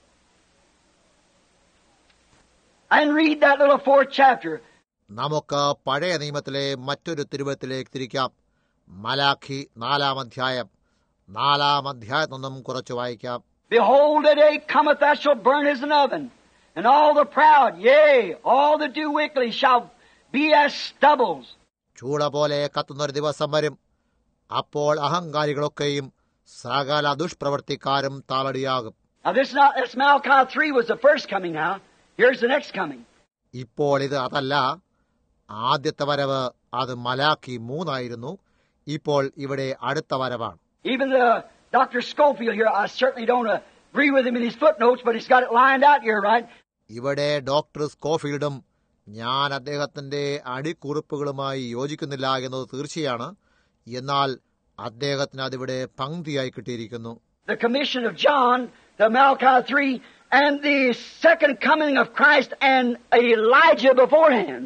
And read that little 4th chapter. നമുക്ക് പഴയ നിയമത്തിലെ മറ്റൊരു തിരുവചനത്തിലേക്ക് തിരിക്കാം. മലാഖി 4-ാം അധ്യായം. 4-ാം അധ്യായത്തിൽ നിന്നും കുറച്ച് വായിക്കാം. Behold, a day cometh that shall burn as an oven, and all the proud, yea, all that do wickedly shall be as stubbles. ചൂട പോലെ കത്തുന്നൊരു ദിവസം വരും. അപ്പോൾ അഹങ്കാരികളൊക്കെയും സകല ദുഷ്പ്രവർത്തിക്കാരും താളടിയാകും. Now this Malachi 3 was the first coming now. Here's the next coming. ഇപ്പോൾ ഇത് അതല്ല, ആദ്യത്തെ വരവ്. അത് മലാഖി 3 ഇപ്പോൾ ഇവിടെ അടുത്ത വരവാണ്. Even Dr. Schofield here, I certainly don't agree with him in his footnotes, but he's got it lined out here, right? ഇവിടെ ഡോക്ടർ സ്കോഫീൽഡും ഞാൻ അദ്ദേഹത്തിന്റെ അടിക്കുറിപ്പുകളുമായി യോജിക്കുന്നില്ല എന്നത് തീർച്ചയാണ്. എന്നാൽ അദ്ദേഹത്തിന് അതിവിടെ പങ്ക്തിയായി കിട്ടിയിരിക്കുന്നു. The commission of John, the Malachi 3, and the second coming of Christ and Elijah beforehand.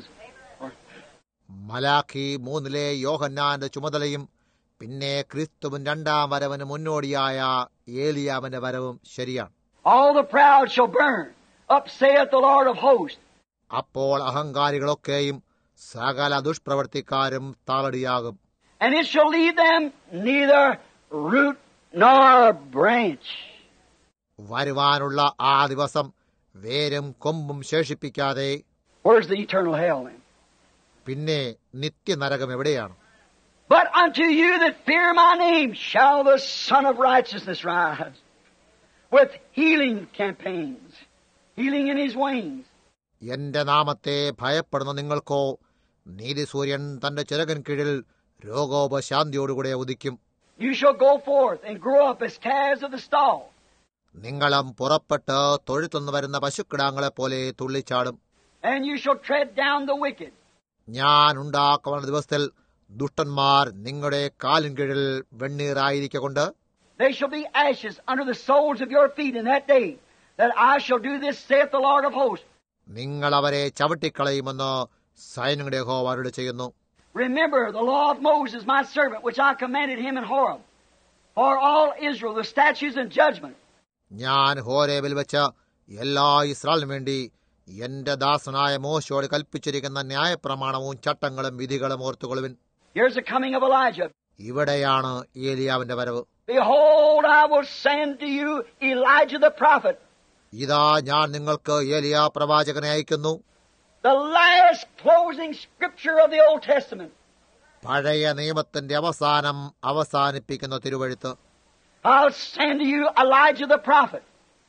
Malachi 3 യോഹന്നാന്റെ ചുമതലയും പിന്നെ ക്രിസ്തുവിൻ 2-ാം വരവിന് മുന്നോടിയായ ഏലിയാവിന്റെ വരവും ശരിയാണ്. All the proud shall burn, up saith the Lord of hosts. അപ്പോൾ അഹങ്കാരികളൊക്കെയും സകല ദുഷ്പ്രവർത്തിക്കാരും താളടിയാകും. And it shall leave them neither root nor branch. വരുവാനുള്ള ആ ദിവസം വേരും കൊമ്പും ശേഷിപ്പിക്കാതെ. Where's the eternal hell then? പിന്നെ നിത്യനരകം എവിടെയാണ്? But unto you that fear my name shall the Son of Righteousness rise, with healing campaigns, healing in his wings. എന്റെ നാമത്തെ ഭയപ്പെടുന്ന നിങ്ങൾക്കോ നീതിസൂര്യൻ തന്റെ ചിറകിൻ കീഴിൽ രോഗോപശാന്തിയോടുകൂടെ ഉദിക്കും. You shall go forth and grow up as calves of the stall. നിങ്ങളും പുറപ്പെട്ട് തൊഴുത്തു നിന്ന് വരുന്ന പശുക്കിടാങ്ങളെപ്പോലെ തുള്ളിച്ചാടും. And you shall tread down the wicked. ഞാൻ ഉണ്ടാക്കുന്ന ദിവസത്തിൽ ദുഷ്ടന്മാർ നിങ്ങളുടെ കാലിൻ കീഴിൽ വെണ്ണീറായിരിക്കൊണ്ട്. They shall be ashes under the soles of your feet in that day, that I shall do this, saith the Lord of hosts. നിങ്ങൾ അവരെ ചവിട്ടിക്കളയുമെന്ന് സൈന്യങ്ങളുടെ യഹോവ അരുളി ചെയ്യുന്നു. Remember the law of Moses, my servant, which I commanded him in Horeb, for all Israel, the statutes and judgment. ഞാൻ ഹോരേബിൽ വെച്ച് എല്ലാ ഇസ്രായേലിനും വേണ്ടി എന്റെ ദാസനായ മോശയോട് കൽപ്പിച്ചിരിക്കുന്ന ന്യായപ്രമാണവും ചട്ടങ്ങളും വിധികളും ഓർത്തുകൊള്ളുവിൻ. Here's the coming of Elijah. ഇവിടെയാണ് ഏലിയാവിന്റെ വരവ്. Behold, I will send to you Elijah the prophet. ഇതാ ഞാൻ നിങ്ങൾക്ക് ഏലിയാ പ്രവാചകനെ അയക്കുന്നു. The last closing scripture of the Old Testament. പഴയ നിയമത്തിന്റെ അവസാനിപ്പിക്കുന്ന തിരുവെഴുത്ത്. I'll send to you Elijah the prophet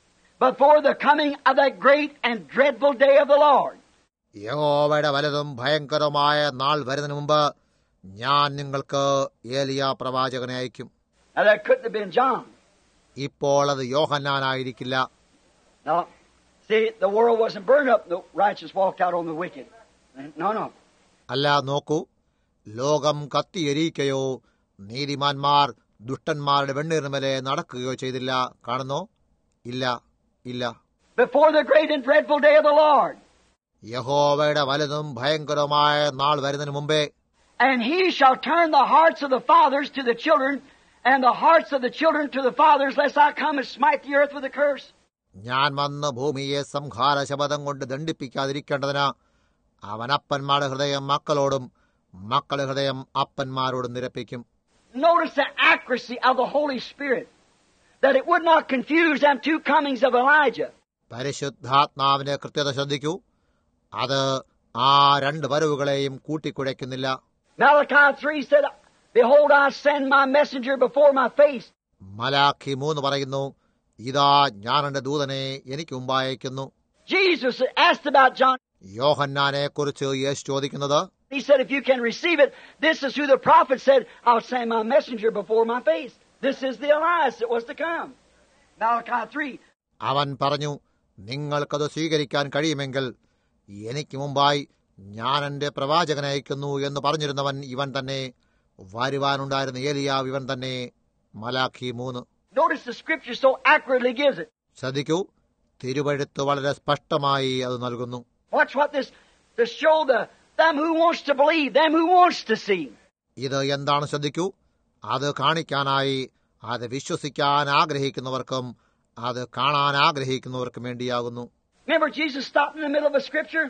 before the coming of that great and dreadful day of the Lord. യഹോവയുടെ വലുതും ഭയങ്കരമായ നാൾ വരുന്നതിന് മുമ്പ് ഞാൻ നിങ്ങൾക്ക് ഏലിയാ പ്രവാചകനെ അയക്കും. Now that couldn't have been John. ഇപ്പോൾ അത് യോഹന്നാനായിരിക്കില്ല. Now, see, the world wasn't burned up, the righteous walked out on the wicked. No. അല്ല, നോക്കൂ, ലോകം കത്തിയെരിയിക്കുകയോ നീതിമാന്മാർ ദുഷ്ടന്മാരുടെ വെണ്ണീറിനുമേലെ നടക്കുകയോ ചെയ്തില്ല. കാണുന്നോ? ഇല്ല. Before the great and dreadful day of the Lord. യഹോവയുടെ വലുതും ഭയങ്കരമായ നാൾ വരുന്നതിന് മുമ്പേ. And he shall turn the hearts of the fathers to the children, and the hearts of the children to the fathers, lest I come and smite the earth with a curse. ഞാൻ വന്ന് ഭൂമിയെ സംഹാര ശപഥം കൊണ്ട് ദണ്ഡിപ്പിക്കാതിരിക്കേണ്ടതിന് അവൻ അപ്പന്മാരുടെ ഹൃദയം മക്കളോടും മക്കളുടെ ഹൃദയം അപ്പന്മാരോടും നിരപ്പിക്കും. Notice the accuracy of the Holy Spirit, that it would not confuse them two comings of Elijah. പരിശുദ്ധാത്മാവിന്റെ കൃത്യത ശ്രദ്ധിക്കൂ. അത് ആ രണ്ട് വരവുകളെയും കൂട്ടിക്കുഴയ്ക്കുന്നില്ല. Malachi 3 said, Behold, I send my messenger before my face. Malachi 3 പറയുന്നു, ഇതാ ഞാൻ എന്റെ ദൂതനെ എനിക്ക് മുമ്പായക്കുന്നു. Jesus asked about John. യോഹന്നാനെ കുറിച്ച് യേശു ചോദിക്കുന്നത്, He said, if you can receive it, this is who the prophet said, I'll send my messenger before my face. This is the Elias that was to come. Malachi 3. അവൻ പറഞ്ഞു, നിങ്ങൾക്കത് സ്വീകരിക്കാൻ കഴിയുമെങ്കിൽ എനിക്ക് മുമ്പായി ഞാൻ എന്റെ പ്രവാചകനെ അയക്കുന്നു എന്ന് പറഞ്ഞിരുന്നവൻ ഇവൻ തന്നെ, വരുവാനുണ്ടായിരുന്ന ഏലിയാവ് ഇവൻ തന്നെ. Malachi 3. Notice the scripture so accurately gives it. ശ്രദ്ധിക്കൂ, തിരുവഴുത്ത് വളരെ സ്പഷ്ടമായി അത് നൽകുന്നു. Watch what this, to show them who wants to believe, them who wants to see. ഇത് എന്താണ് ശ്രദ്ധിക്കൂ, അത് കാണിക്കാനായി, അത് വിശ്വസിക്കാൻ ആഗ്രഹിക്കുന്നവർക്കും അത് കാണാൻ ആഗ്രഹിക്കുന്നവർക്കും വേണ്ടിയാകുന്നു. Remember Jesus stopped in the middle of a scripture?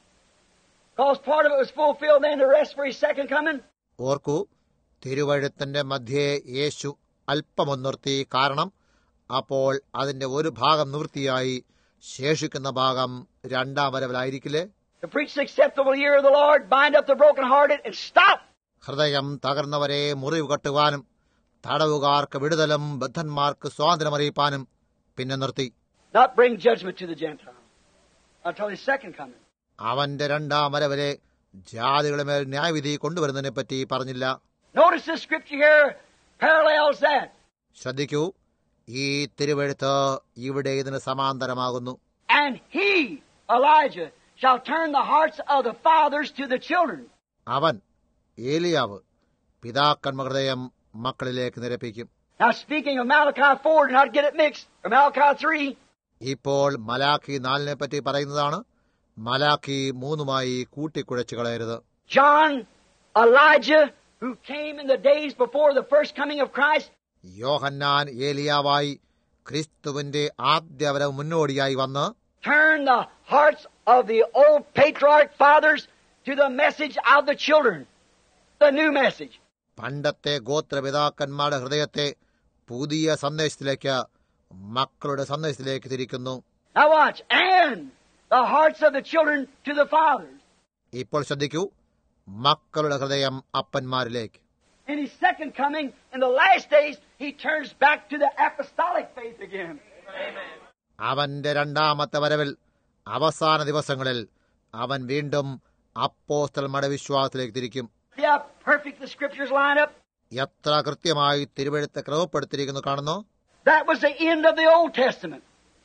Because part of it was fulfilled, then the rest for his second coming. ഓർക്കൂ, തിരുവഴുത്തിന്റെ മധ്യേ യേശു അല്പമൊന്നിർത്തി. കാരണം അപ്പോൾ അതിന്റെ ഒരു ഭാഗം നിവൃത്തിയായി, ശേഷിക്കുന്ന ഭാഗം രണ്ടാം വരവിലായിരിക്കില്ലേ? To preach the acceptable year of the Lord, bind up the brokenhearted, and stop. ഹൃദയം തകർന്നവരെ മുറിവ് കെട്ടുവാനും, തടവുകാർക്ക് വിടുതലും ബദ്ധന്മാർക്ക് സ്വാതന്ത്ര്യമറിയിപ്പാനും പിന്നെ നിർത്തി. Not bring judgment to the Gentiles until his second coming. അവന്റെ രണ്ടാം വരവിലെ ജാതികളുടെ മേൽ ന്യായവിധി കൊണ്ടുവരുന്നതിനെ പറ്റി പറഞ്ഞില്ല. Notice this scripture here parallels that. ശ്രദ്ധിക്കൂ, ഈ തിരുവെഴുത്ത് ഇവിടെ ഇതിന് സമാന്തരമാകുന്നു. And he, Elijah, shall turn the hearts of the fathers to the children. അവൻ, ഏലിയാവ്, പിതാക്കന്മാരുടെ ഹൃദയം മക്കളിലേക്ക് നിരപ്പിക്കും. Now speaking of Malachi 4, do not get it mixed, or Malachi 3. ഇപ്പോൾ മലാഖി 4 പറ്റി പറയുന്നതാണ്. മലാഖി 3 കൂട്ടിക്കുഴച്ചു കളയരുത്. John, Elijah, who came in the days before the first coming of Christ. യോഹന്നാൻ ഏലിയാവായി ക്രിസ്തുവിന്റെ ആദ്യവരവ് മുന്നോടിയായി വന്ന് turn the hearts of the old patriarch fathers to the message of the children, the new message. പണ്ടത്തെ ഗോത്രപിതാക്കന്മാരുടെ ഹൃദയത്തെ പുതിയ സന്ദേശത്തിലേക്ക്, മക്കളുടെ സന്ദേശത്തിലേക്ക് തിരിക്കുന്നു. Now watch, and the hearts of the children to the fathers. ഇപ്പോൾ ശ്രദ്ധിക്കൂ, മക്കളുടെ ഹൃദയം അപ്പന്മാരിലേക്ക്. In his second coming, in the last days, he turns back to the apostolic faith again. Amen. അവന്റെ രണ്ടാമത്തെ വരവിൽ അവസാന ദിവസങ്ങളിൽ അവൻ വീണ്ടും അപ്പോസ്തലന്മാരുടെ വിശ്വാസത്തിലേക്ക് തിരിക്കും. See how perfect the scriptures line up? എത്ര കൃത്യമായി തിരുവെഴുത്ത് ക്രമപ്പെടുത്തിയിരിക്കുന്നു കാണുന്നു. That was the end of the Old Testament.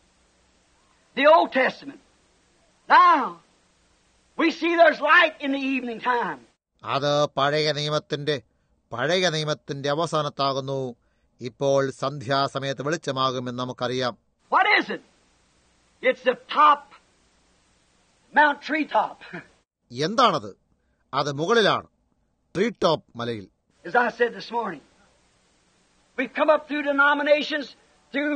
The Old Testament. Now, we see there's light in the evening time. അത് പഴയ നിയമത്തിന്റെ അവസാനത്താകുന്നു. ഇപ്പോൾ സന്ധ്യാസമയത്ത് വെളിച്ചമാകുമെന്ന് നമുക്കറിയാം. What is it? It's the top, Mount Treetop. എന്താണത്? അത് മുകളിലാണ്, ട്രീ ടോപ്പ് മലയിൽ. As I said this morning, we've come up through denominations, through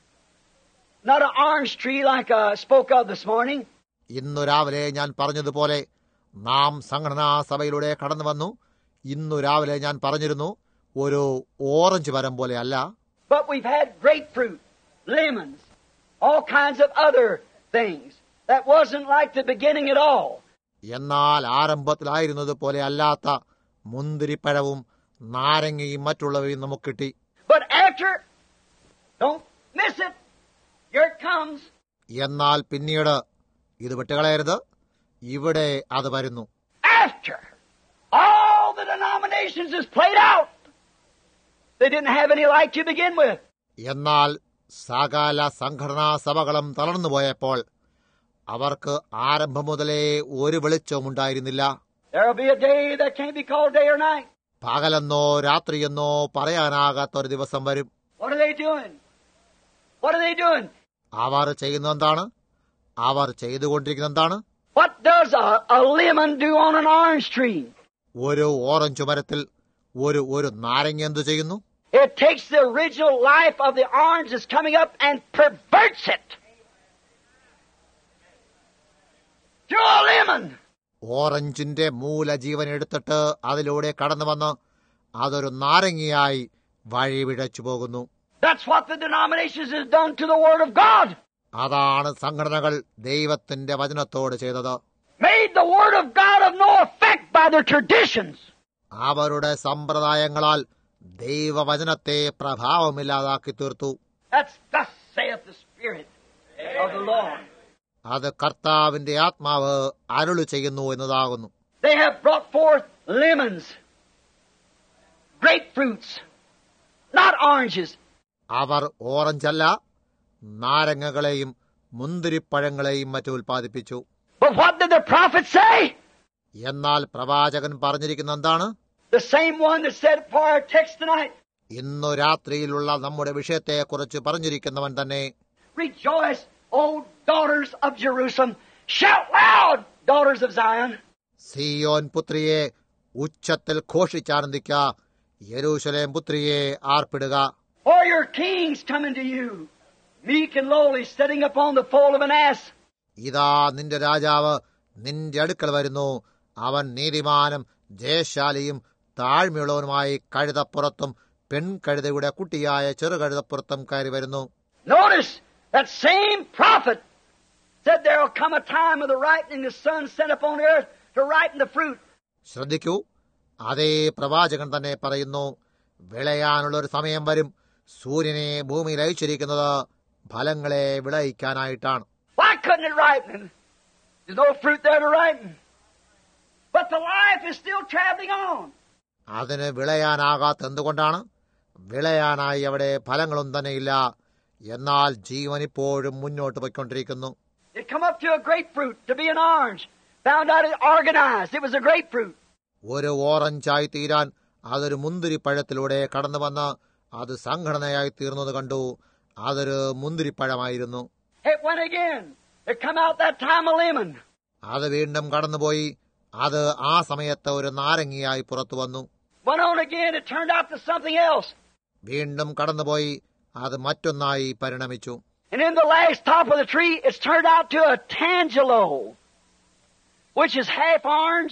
not an orange tree like I spoke of this morning. ഇന്നു രാവിലെ ഞാൻ പറഞ്ഞതുപോലെ നാം സംഘടനാ സഭയിലൂടെ കടന്നു വന്നു. ഇന്നു രാവിലെ ഞാൻ പറഞ്ഞിരുന്നു, ഒരു ഓറഞ്ച് മരം പോലെ അല്ല. But we've had grapefruit, lemons, all kinds of other things. That wasn't like the beginning at all. എന്നാൽ ആരംഭത്തിലായിരുന്നത് പോലെ അല്ലാത്ത മുന്തിരിപ്പഴവും നാരങ്ങയും മറ്റുള്ളവയും നമുക്ക് കിട്ടി. But after, don't miss it, here it comes. എന്നാൽ പിന്നീട് ഇത് വിട്ടുകളയരുത്, ഇവിടെ അത് വരുന്നു. After all the denominations is played out, they didn't have any light to begin with. എന്നാൽ സകല സംഘടനാ സഭകളും തളർന്നുപോയപ്പോൾ അവർക്ക് ആരംഭം മുതലേ ഒരു വെളിച്ചവും ഉണ്ടായിരുന്നില്ല. There'll be a day that can't be called day or night. പകലെന്നോ രാത്രിയെന്നോ പറയാനാകാത്ത ഒരു ദിവസം വരും. What are they doing? What are they doing? അവർ ചെയ്യുന്നതെന്താണ്? അവർ ചെയ്തുകൊണ്ടിരിക്കുന്ന എന്താണ്? What does a lemon do on an orange tree? ഒരു ഓറഞ്ച് മരത്തിൽ ഒരു നാരങ്ങ എന്തു ചെയ്യുന്നു? It takes the original life of the orange that's coming up and perverts it to a lemon. ഓറഞ്ചിന്റെ മൂലജീവൻ എടുത്തിട്ട് അതിലൂടെ കടന്നു വന്ന് അതൊരു നാരങ്ങയായി വഴി വിഴച്ചു പോകുന്നു. That's what the denominations has done to the Word of God. അതാണ് സംഘടനകൾ ദൈവത്തിന്റെ വചനത്തോട് ചെയ്തത്. Made the Word of God of no effect by their traditions. അവരുടെ സമ്പ്രദായങ്ങളാൽ ദൈവവചനത്തെ പ്രഭാവമില്ലാതാക്കി തീർത്തു. That's thus saith the Spirit of the Lord. അത് കർത്താവിന്റെ ആത്മാവ് അരുളി ചെയ്യുന്നു എന്നതാകുന്നു. They have brought forth lemons, grapefruits, not oranges. അവർ ഓറഞ്ചല്ല, നാരങ്ങകളെയും മുന്തിരിപ്പഴങ്ങളെയും മറ്റും ഉൽപ്പാദിപ്പിച്ചു. But what did the prophet say? എന്നാൽ പ്രവാചകൻ പറഞ്ഞിരിക്കുന്ന എന്താണ്? The same one that said for our text tonight, ഇന്നു രാത്രിയിലുള്ള നമ്മുടെ വിഷയത്തെക്കുറിച്ച് പറഞ്ഞിരിക്കുന്നവൻ തന്നെ. rejoice, O daughters of Jerusalem. Shout loud, daughters of Zion. Zion പുത്രിയെ ഉച്ചത്തിൽ ഘോഷിച്ചാനന്ദിക്ക, യെരൂശലേം പുത്രിയെ ആർപ്പിടുക. For your king's coming to you, meek and lowly, sitting upon the foal of an ass. ഇതാ നിന്റെ രാജാവ് നിന്റെ അടുക്കൽ വരുന്നു. അവൻ നീതിമാനും ജയശാലിയും താഴ്മയുള്ളവനുമായി കഴുതപ്പുറത്തും പെൺകഴുതയുടെ കുട്ടിയായ ചെറുകഴുതപ്പുറത്തും കയറി വരുന്നു. Notice that same prophet said there will come a time of the ripening, the sun set upon earth to ripen the fruit. ശ്രദ്ധിക്കൂ, അതേ പ്രവാചകൻ തന്നെ പറയുന്നു, വിളയാനുള്ള ഒരു സമയം വരും, സൂര്യനെ ഭൂമിയിൽ അയച്ചിരിക്കുന്നത് ഫലങ്ങളെ വിളയിക്കാനായിട്ടാണ്. Why couldn't it ripen? There's no fruit there to ripen. But the life is still traveling on. അതിന് വിളയാനാകാത്ത എന്തുകൊണ്ടാണ്? വിളയാനായി അവിടെ ഫലങ്ങളൊന്നും തന്നെയില്ല. എന്നാൽ ജീവൻ ഇപ്പോഴും മുന്നോട്ട് പോയിക്കൊണ്ടിരിക്കുന്നു. It come up to a grapefruit, to be an orange. Found out it organized. It was a grapefruit. ഒരു ഓറഞ്ചായി തീരാൻ അതൊരു മുന്തിരിപ്പഴത്തിലൂടെ കടന്നു വന്ന് അത് സംഘടനയായി തീർന്നത് കണ്ടു. അതൊരു മുന്തിരിപ്പഴമായിരുന്നു. It went again. It come out that time a lemon. അത് വീണ്ടും കടന്നുപോയി. അത് ആ സമയത്ത് ഒരു നാരങ്ങയായി പുറത്തു വന്നു. Went on again. It turned out to something else. വീണ്ടും കടന്നുപോയി. അത് മറ്റൊന്നായി പരിണമിച്ചു. And in the last top of the tree, it's turned out to a tangelo, which is half orange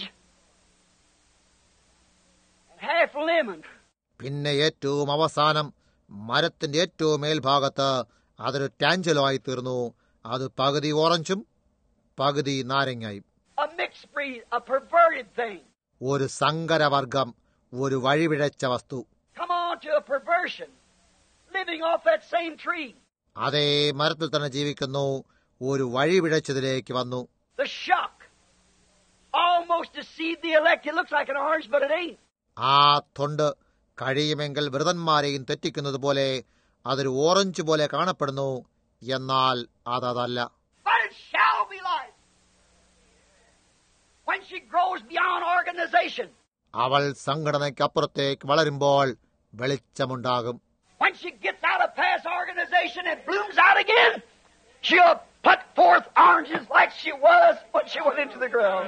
and half lemon. പിന്നെ ഏറ്റവും അവസാനം മരത്തിന്റെ ഏറ്റവും മേൽഭാഗത്ത് അതൊരു ടാഞ്ചലോ ആയി തീർന്നു. അത് പകുതി ഓറഞ്ചും പകുതി നാരങ്ങയും. A mixed breed, a perverted thing. ഒരു സങ്കരവർഗം, ഒരു വഴിപിഴച്ച വസ്തു. Come on to a perversion, living off that same tree. അതേ മരത്തിൽ തന്നെ ജീവിക്കുന്നു. ഒരു വഴിപിഴച്ചതിലേക്ക് വന്നു. The shock almost deceived the elect. It looks like an orange, but it ain't. ആ തൊണ്ട് കഴിയുമെങ്കിൽ വ്രതന്മാരെയും തെറ്റിക്കുന്നത് പോലെ അതൊരു ഓറഞ്ച് പോലെ കാണപ്പെടുന്നു. എന്നാൽ അതല്ല. But it shall be life. When she grows beyond organization. അവൾ സംഘടനയ്ക്കപ്പുറത്തേക്ക് വളരുമ്പോൾ വെളിച്ചമുണ്ടാകും. When she gets out of past organization and blooms out again, she'll put forth oranges like she was when she went into the ground.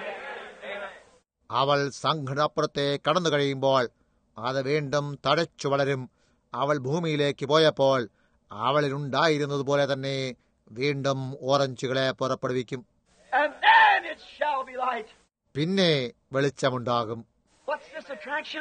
അവൾ സംഘടനപ്പുറത്തേക്ക് കടന്നു കഴിയുമ്പോൾ അത് വീണ്ടും തഴച്ചു വളരും. അവൾ ഭൂമിയിലേക്ക് പോയപ്പോൾ അവളിലുണ്ടായിരുന്നതുപോലെ തന്നെ വീണ്ടും ഓറഞ്ചുകളെ പുറപ്പെടുവിക്കും. And then it shall be light. പിന്നെ വെളിച്ചമുണ്ടാകും. What's this attraction?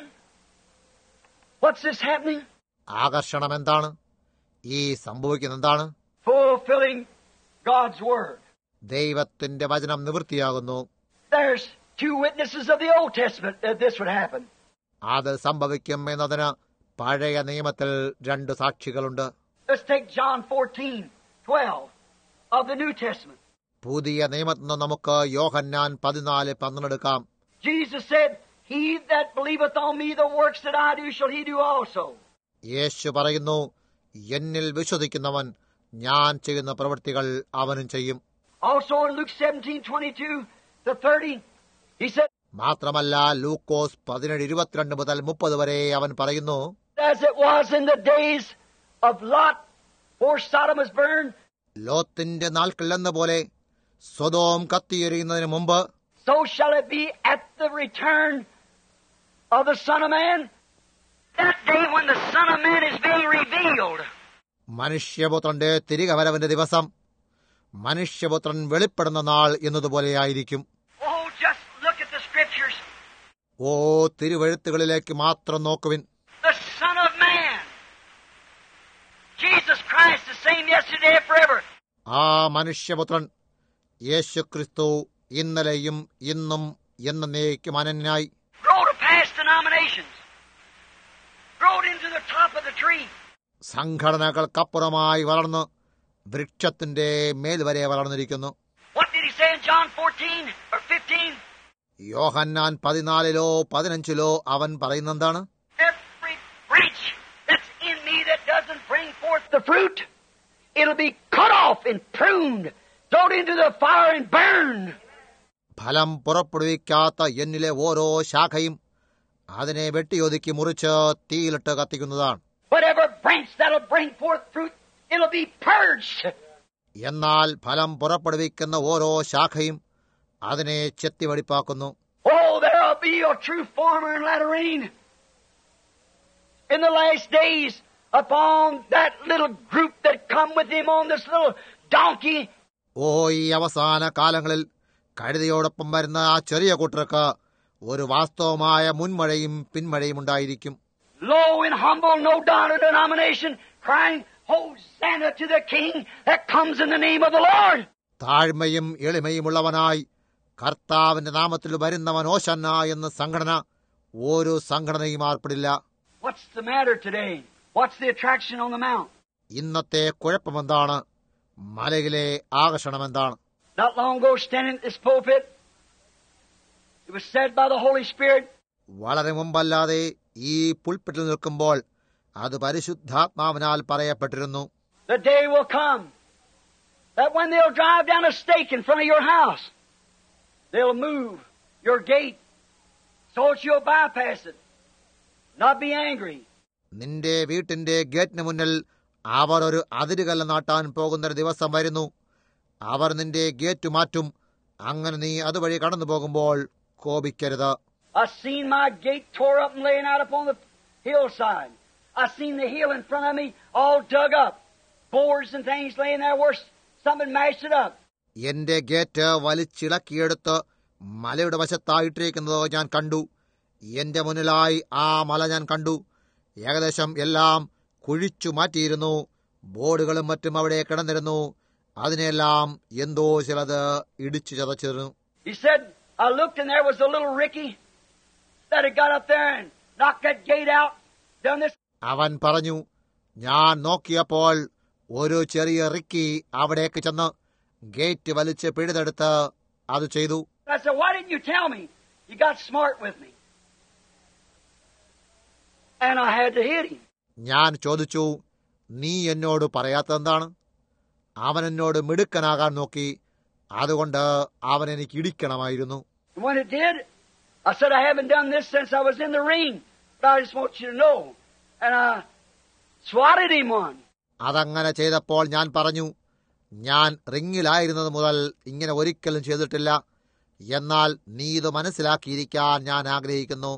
What's this happening? ആകർഷണം എന്താണ്? ഈ സംഭവിക്കുന്ന എന്താണ്? Fulfilling God's word. ദൈവത്തിന്റെ വചനം നിവൃത്തിയാകുന്നു. There's two witnesses of the Old Testament that this would happen. അത് സംഭവിക്കും എന്നതിന് പഴയ നിയമത്തിൽ രണ്ട് സാക്ഷികളുണ്ട്. Let's take John 14:12 of the New Testament. പുതിയ നിയമത്തിൽ നിന്ന് നമുക്ക് യോഹന്നാൻ 14:12 എടുക്കാം. Jesus said, "He that believeth on me, the works that I do shall he do also." യേശു പറയുന്നു, എന്നിൽ വിശ്വസിക്കുന്നവൻ ഞാൻ ചെയ്യുന്ന പ്രവൃത്തികൾ അവനും ചെയ്യും. Also in Luke 17:22-30, he said, മാത്രമല്ല ലൂക്കോസ് 17:22 മുതൽ 30 വരെ അവൻ പറയുന്നു, as it was in the days of Lot, before Sodom was burned, ലോത്തിന്റെ നാൾക്കൾ എന്ന പോലെ സൊദോം കത്തിയെരിയുന്നതിന് മുമ്പ്, so shall it be at the return of the Son of Man. That day when the Son of Man is being revealed. മനുഷ്യപുത്രന്റെ തിരികെ വരവിന്റെ ദിവസം, മനുഷ്യപുത്രൻ വെളിപ്പെടുന്ന നാൾ എന്നതുപോലെയായിരിക്കും. Oh, just look at the scriptures. ഓ, തിരുവെഴുത്തുകളിലേക്ക് മാത്രം നോക്കുവിൻ. The Son of Man, Jesus Christ, the same yesterday and forever. ആ മനുഷ്യപുത്രൻ യേശുക്രിസ്തു ഇന്നലെയും ഇന്നും എന്നേക്കും അനന്യനായി. Grow to past denominations. Grow into the top of the tree. സംഘടനകൾക്കപ്പുറമായി വളർന്ന് വൃക്ഷത്തിന്റെ മേൽ വരെ വളർന്നിരിക്കുന്നു. What did he say in John 14 or 15? യോഹന്നാൻ 14-15 അവൻ പറയുന്നെന്താണ്? Every branch that's in me that doesn't bring forth the fruit, it'll be cut off and pruned, thrown into the fire and burned. ഫലം പുറപ്പെടുവിക്കാത്ത എന്നിലെ ഓരോ ശാഖയും അതിനെ വെട്ടിയൊതുക്കി മുറിച്ച് തീയിലിട്ട് കത്തിക്കുന്നതാണ്. Whatever branch that'll bring forth fruit, it'll be purged. എന്നാൽ ഫലം പുറപ്പെടുവിക്കുന്ന ഓരോ ശാഖയും അതിനെ ചെത്തിവെടിപ്പാക്കുന്നു. Oh, there'll be a true farmer in latter rain. In the last days, upon that little group that come with him on this little donkey. ഓ, ഈ അവസാന കാലങ്ങളിൽ കഴുതയോടൊപ്പം വരുന്ന ആ ചെറിയ കൂട്ടർക്ക് ഒരു വാസ്തവമായ മുൻമഴയും പിന്മഴയും ഉണ്ടായിരിക്കും. Low and humble, no denomination, crying, Hosanna to the King that comes in the name of the Lord. താഴ്മയും എളിമയുമുള്ളവനായി കർത്താവിന്റെ നാമത്തിൽ വരുന്നവൻ ഓശന്ന എന്ന സംഘടന ഒരു സംഘടനയും ആർപ്പിടില്ല. What's the matter today? What's the attraction on the mount? ഇന്നത്തെ കുഴപ്പമെന്താണ്? മലയിലെ ആകർഷണമെന്താണ്? Not long ago, standing at this pulpit, it was said by the Holy Spirit. വളരെ മുമ്പല്ലാതെ ഈ പുൽപ്പിറ്റിൽ നിൽക്കുമ്പോൾ അത് പരിശുദ്ധാത്മാവിനാൽ പറയപ്പെട്ടിരുന്നു. The day will come that when they'll drive down a stake in front of your house, they'll move your gate so that you'll bypass it, not be angry. നിന്റെ വീട്ടിന്റെ ഗേറ്റിന് മുന്നിൽ അവർ ഒരു അതിരുകല്ല് നാട്ടാൻ പോകുന്നൊരു ദിവസം വരുന്നു. അവർ നിന്റെ ഗേറ്റ് മാറ്റും. അങ്ങനെ നീ അതുവഴി കടന്നു പോകുമ്പോൾ കോപിക്കരുത്. I've seen my gate tore up and laying out upon the hillside. I've seen the hill in front of me all dug up. Boards and things laying there where something mashed it up. എന്റെ gate വലിച്ചിളക്കിയെടുത്ത് മലയുടെ വശത്തായിട്ടിരിക്കുന്നത് ഞാൻ കണ്ടു. എന്റെ മുന്നിലായി ആ മല ഞാൻ കണ്ടു. ഏകദേശം എല്ലാം കുഴിച്ചു മാറ്റിയിരുന്നു. ബോർഡുകളും മറ്റും അവിടെ കിടന്നിരുന്നു. അതിനെല്ലാം എന്തോ ചിലത് ഇടിച്ചു ചതച്ചിരുന്നു. He said, I looked and there was a little Ricky that had got up there and knocked that gate out, done this. അവൻ പറഞ്ഞു, ഞാൻ നോക്കിയപ്പോൾ ഒരു ചെറിയ റിക്കി അവിടേക്ക് ചെന്ന് ഗേറ്റ് വലിച്ച് പിഴുതെടുത്ത് അത് ചെയ്തു. I said, why didn't you tell me? You got smart with me. And I had to hit him. ഞാൻ ചോദിച്ചു, നീ എന്നോട് പറയാത്തതെന്താണ്? അവൻ എന്നോട് മിടുക്കനാകാൻ നോക്കി. അതുകൊണ്ട് അവൻ എനിക്ക് ഇടിക്കണമായിരുന്നു. When it did, I said, I haven't done this since I was in the ring, but I just want you to know. And I swatted him one. അതങ്ങനെ ചെയ്തപ്പോൾ ഞാൻ പറഞ്ഞു, ഞാൻ റിങ്ങിലായിരുന്നത് മുതൽ ഇങ്ങനെ ഒരിക്കലും ചെയ്തിട്ടില്ല. എന്നാൽ നീ ഇത് മനസ്സിലാക്കിയിരിക്കാൻ ഞാൻ ആഗ്രഹിക്കുന്നു.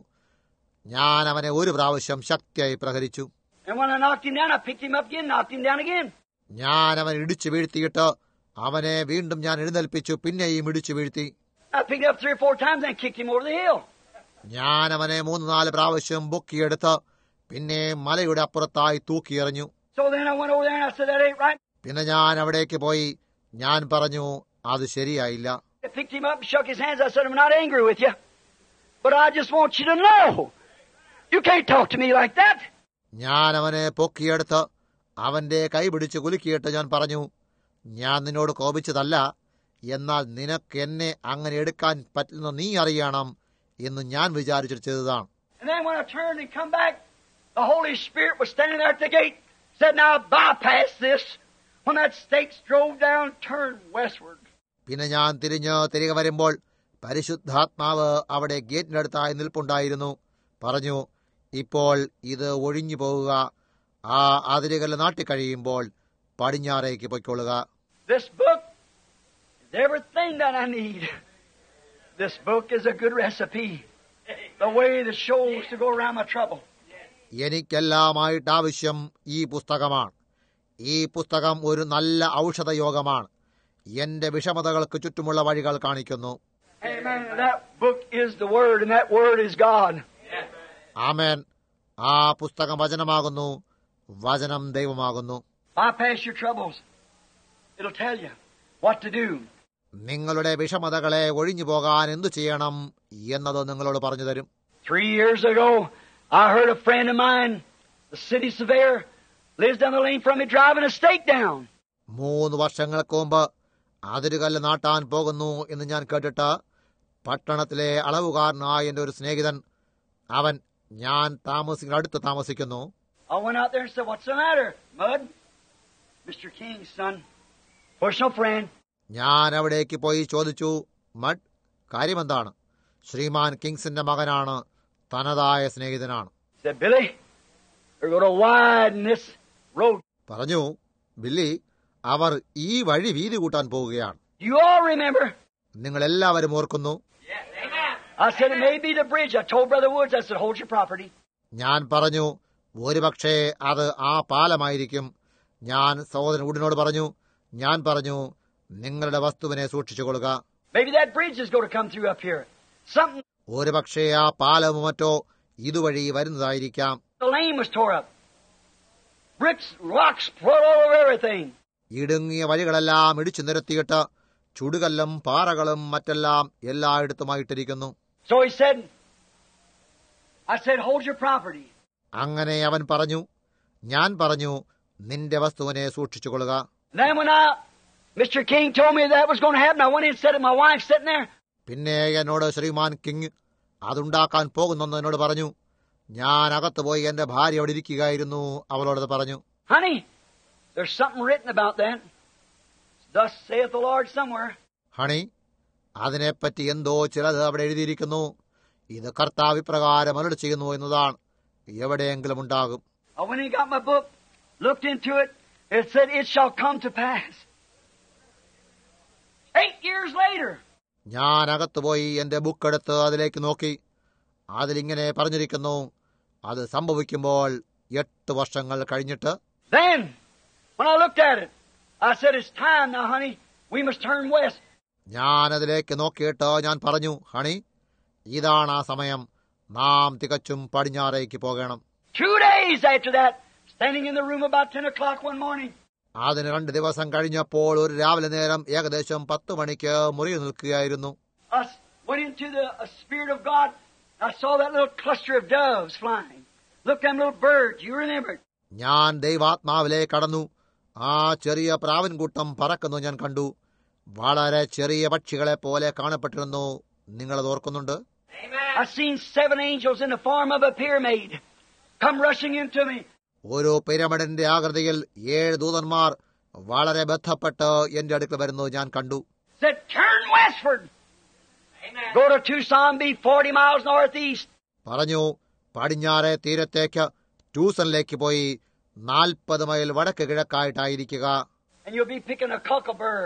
ഞാൻ അവനെ ഒരു പ്രാവശ്യം ശക്തിയായി പ്രഹരിച്ചു. And when I knocked him down, I picked him up again, knocked him down again. ഞാൻ അവൻ ഇടിച്ചു വീഴ്ത്തിയിട്ട് അവനെ വീണ്ടും ഞാൻ എഴുന്നേൽപ്പിച്ചു. പിന്നെയും ഇടിച്ചു വീഴ്ത്തി. I picked him up 3 or 4 times and kicked him over the hill. ഞാൻ അവനെ 3-4 പ്രാവശ്യം പൊക്കിയെടുത്ത് പിന്നെ മലയുടെ അപ്പുറത്തായി തൂക്കിയെറിഞ്ഞു. So then I went over there and I said, that ain't right. പിന്നെ ഞാൻ അവിടേക്ക് പോയി. ഞാൻ പറഞ്ഞു, അത് ശരിയായില്ല. I picked him up and shook his hands. I said, I'm not angry with you, but I just want you to know, you can't talk to me like that. ഞാൻ അവനെ പൊക്കിയെടുത്ത് അവന്റെ കൈ പിടിച്ച് കുലുക്കിയിട്ട് ഞാൻ പറഞ്ഞു, ഞാൻ നിന്നോട് കോപിച്ചതല്ല, എന്നാൽ നിനക്ക് എന്നെ അങ്ങനെ എടുക്കാൻ പറ്റുന്ന നീ അറിയണം എന്ന് ഞാൻ വിചാരിച്ചിട്ട് ചെയ്തതാണ്. And then when I turned and come back, the Holy Spirit was standing there at the gate, said, now bypass this. When that stake drove down, turned westward. പിന്നെ ഞാൻ തിരികെ വരുമ്പോൾ പരിശുദ്ധാത്മാവ് അവിടെ ഗേറ്റിനടുത്തായി നിൽപ്പുണ്ടായിരുന്നു. പറഞ്ഞു, ഇപ്പോൾ ഇത് ഒഴിഞ്ഞു പോവുക. ആ അതിരുകല്ല് നാട്ടിക്കഴിയുമ്പോൾ പടിഞ്ഞാറേക്ക് പൊയ്ക്കൊള്ളുക. This book is everything that I need. This book is a good recipe. The way that shows to go around my trouble. എനിക്കെല്ലാമായിട്ട് ആവശ്യം ഈ പുസ്തകമാണ്. ഈ പുസ്തകം ഒരു നല്ല ഔഷധയോഗമാണ്. എന്റെ വിഷമതകൾക്ക് ചുറ്റുമുള്ള വഴികൾ കാണിക്കുന്നു. Amen. That book is the Word, and that Word is God. ആമേൻ. ആ പുസ്തകം വചനമാകുന്നു, വചനം ദൈവമാകുന്നു. Bypass your troubles. It'll tell you what to do. നിങ്ങളുടെ വിഷമതകളെ ഒഴിഞ്ഞു പോകാൻ എന്തു ചെയ്യണം എന്നത് നിങ്ങളോട് പറഞ്ഞു തരും. 3 years ago, I heard a friend of mine, the city surveyor, lives down the lane from me, driving a stake down. 3 വർഷങ്ങൾക്ക് മുമ്പ് അതിരുകല്ല് നാട്ടാൻ പോകുന്നു എന്ന് ഞാൻ കേട്ടിട്ട് പട്ടണത്തിലെ അളവുകാരനായ എന്റെ ഒരു സ്നേഹിതൻ, അവൻ ഞാൻ അടുത്ത് താമസിക്കുന്നു. I went out there and said, what's the matter, Mud? Mr. King's son, personal friend. ഞാൻ അവിടേക്ക് പോയി ചോദിച്ചു, മഡ്, കാര്യമെന്താണ്? ശ്രീമാൻ കിങ്സിന്റെ മകനാണ്, തനതായ സ്നേഹിതനാണ്. Said, Billy, we're going to widen this road. പറഞ്ഞു, ബില്ലി, അവർ ഈ വഴി വീതി കൂട്ടാൻ പോവുകയാണ്. You all remember? നിങ്ങളെല്ലാവരും ഓർക്കുന്നു. I said, it may be the bridge. I told Brother Woods, I said, hold your property. ഞാൻ പറഞ്ഞു, ഒരുപക്ഷേ അത് ആ പാലമായിരിക്കും. ഞാൻ സഹോദരൻ വുഡിനോട് പറഞ്ഞു, നിങ്ങളുടെ വസ്തുവിനെ സൂക്ഷിച്ചുകൊള്ളുക. Maybe that bridge is going to come through up here. Something. ഒരുപക്ഷേ ആ പാലമോ മറ്റോ ഇതുവഴി വരുന്നതായിരിക്കാം. The lane was tore up. Bricks, rocks, all over everything. ഇടുങ്ങിയ വഴികളെല്ലാം ഇടിച്ചു നിരത്തിയിട്ട് ചുടുകല്ലും പാറകളും മറ്റെല്ലാം എല്ലായിടത്തുമായിട്ടിരിക്കുന്നു. So he said, I said, hold your property. അങ്ങനെ അവൻ പറഞ്ഞു, ഞാൻ പറഞ്ഞു, നിന്റെ വസ്തുവിനെ സൂക്ഷിച്ചുകൊള്ളുക. Then when Mr. King told me that was going to happen, I went in and said it, my wife sitting there. പിന്നെ എന്നോട് ശ്രീമാൻ കിങ് അതുണ്ടാക്കാൻ പോകുന്നെന്ന് എന്നോട് പറഞ്ഞു. ഞാൻ അകത്ത് പോയി എന്റെ ഭാര്യ അവിടെ ഇരിക്കുകയായിരുന്നു. അവളോടത് പറഞ്ഞു, Honey, there's something written about that. Thus saith the Lord somewhere. Honey, അതിനെപ്പറ്റി എന്തോ ചിലത് അവിടെ എഴുതിയിരിക്കുന്നു. ഇത് കർത്താവ് ഇപ്രകാരം അരുളി ചെയ്യുന്നു എന്നതാണ്. എവിടെയെങ്കിലും ഉണ്ടാകും. I went and got my book, looked into it. It said, it shall come to pass. 8 years later. ഞാൻ അകത്തുപോയി എന്റെ ബുക്ക് എടുത്ത് അതിലേക്ക് നോക്കി. അതിലിങ്ങനെ പറഞ്ഞിരിക്കുന്നു, അത് സംഭവിക്കുമ്പോൾ 8 വർഷങ്ങൾ കഴിഞ്ഞിട്ട്. Then, when I looked at it, I said, it's time now, honey. We must turn west. ഞാൻ അതിലേക്ക് നോക്കിയിട്ട് ഞാൻ പറഞ്ഞു, ഹണി, ഇതാണ് ആ സമയം. നാം തികച്ചും പടിഞ്ഞാറേക്ക് പോകണം. 2 days after that, standing in the room about 10 o'clock one morning. അതിന് 2 ദിവസം കഴിഞ്ഞപ്പോൾ ഒരു രാവിലെ നേരം ഏകദേശം 10 മണിക്ക് മുറിയിൽ നിൽക്കുകയായിരുന്നു. I went into the Spirit of God. I saw that little cluster of doves flying. Look, them little birds. You remember it. ഞാൻ ദൈവാത്മാവിലെ കടന്നു. ആ ചെറിയ പ്രാവിൻകൂട്ടം പറക്കുന്നു ഞാൻ കണ്ടു. വളരെ ചെറിയ പക്ഷികളെ പോലെ കാണപ്പെട്ടിരുന്നു. നിങ്ങളത് ഓർക്കുന്നുണ്ട്? I seen 7 angels in the form of a pyramid come rushing into me. ഒരു പിരമിഡിന്റെ ആകൃതിയിൽ 7 ദൂതന്മാർ വളരെ ബന്ധപ്പെട്ട് എന്റെ അടുക്കൽ വരുന്നു ഞാൻ കണ്ടു. Said, turn westward. Go to Tucson, be 40 miles northeast. പറഞ്ഞു, പടിഞ്ഞാറെ തീരത്തേക്ക് ട്യൂസണിലേക്ക് പോയി 40 മൈൽ വടക്ക് കിഴക്കായിട്ടായിരിക്കുക. And you'll be picking a cockabur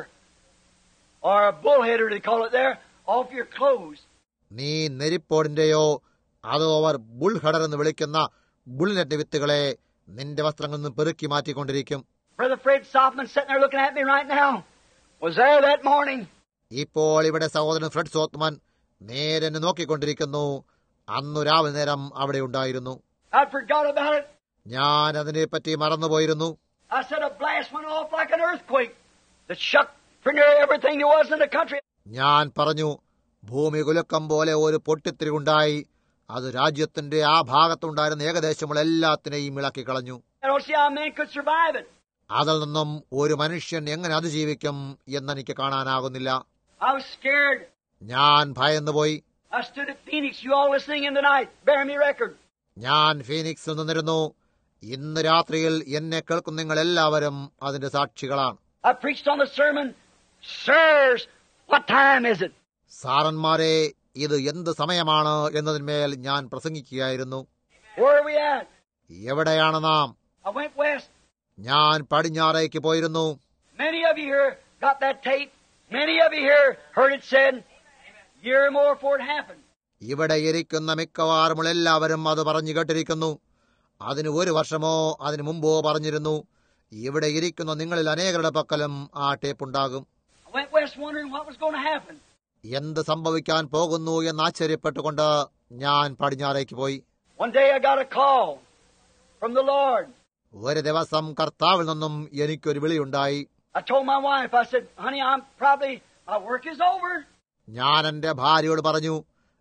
or a bullheader, they call it there, off your clothes. നീ നെരിപ്പോടിന്റെയോ അതോ അവർ ബുൾഹഡർ എന്ന് വിളിക്കുന്ന ബുൾനെറ്റ് വിത്തുകളെ നിന്റെ വസ്ത്രങ്ങളിൽ നിന്ന് പെറുക്കി മാറ്റിക്കൊണ്ടിരിക്കും. Brother Fred Softman sitting there looking at me right now was there that morning. ഇപ്പോൾ ഇവിടെ സഹോദരൻ ഫ്രെഡ് സോത്ത്മാൻ നേരെ എന്നെ നോക്കിക്കൊണ്ടിരിക്കുന്നു. അന്നു രാവിലെ നേരം അവിടെ ഉണ്ടായിരുന്നു. I forgot about it. ഞാൻ അതിനെപ്പറ്റി മറന്നുപോയിരുന്നു. I said a blast went off like an earthquake that shook pretty near everything there was in the country. ഞാൻ പറഞ്ഞു, ഭൂമി കുലുക്കം പോലെ ഒരു പൊട്ടിത്തിരി ഉണ്ടായി. അത് രാജ്യത്തിന്റെ ആ ഭാഗത്തുണ്ടായിരുന്ന ഏകദേശമുള്ള എല്ലാത്തിനെയും ഇളക്കി കളഞ്ഞു. I don't see how a man could survive it. അതിൽ നിന്നും ഒരു മനുഷ്യൻ എങ്ങനെ അതിജീവിക്കും എന്നെനിക്ക് കാണാനാകുന്നില്ല. I was scared. ഞാൻ ഭയന്നുപോയി. I stood at Phoenix. You all listening in tonight, bear me record. ഞാൻ ഫീനിക്സിൽ നിന്നിരുന്നു. ഇന്ന് രാത്രിയിൽ എന്നെ കേൾക്കുന്ന നിങ്ങൾ എല്ലാവരും അതിന്റെ സാക്ഷികളാണ്. I preached on the sermon, Sirs, what time is it? സാറന്മാരെ, ഇത് എന്ത് സമയമാണ് എന്നതിന്മേൽ ഞാൻ പ്രസംഗിക്കുകയായിരുന്നു. Where are we at? എവിടെയാണ് നാം? I went west. ഞാൻ പടിഞ്ഞാറേക്ക് പോയിരുന്നു. Many of you here got that tape. Many of you here heard it said a year or more before it happened. ഇവിടെ ഇരിക്കുന്ന മിക്കവാറുമുള്ള എല്ലാവരും അത് പറഞ്ഞു കേട്ടിരിക്കുന്നു. അതിന് 1 വർഷമോ അതിനു മുമ്പോ പറഞ്ഞിരുന്നു. ഇവിടെ ഇരിക്കുന്ന നിങ്ങളിൽ അനേകരുടെ പക്കലും ആ ടേപ്പ് ഉണ്ടാകും. I went west wondering what was going to happen. എന്ത് സംഭവിക്കാൻ പോകുന്നു എന്ന് ആശ്ചര്യപ്പെട്ടുകൊണ്ട് ഞാൻ പടിഞ്ഞാറേക്ക് പോയി. One day I got a call from the Lord. ഒരു ദിവസം കർത്താവിൽ നിന്നും എനിക്കൊരു വിളിയുണ്ടായി. I told my wife, I said, honey, my work is over. ഞാൻ എന്റെ ഭാര്യയോട് പറഞ്ഞു,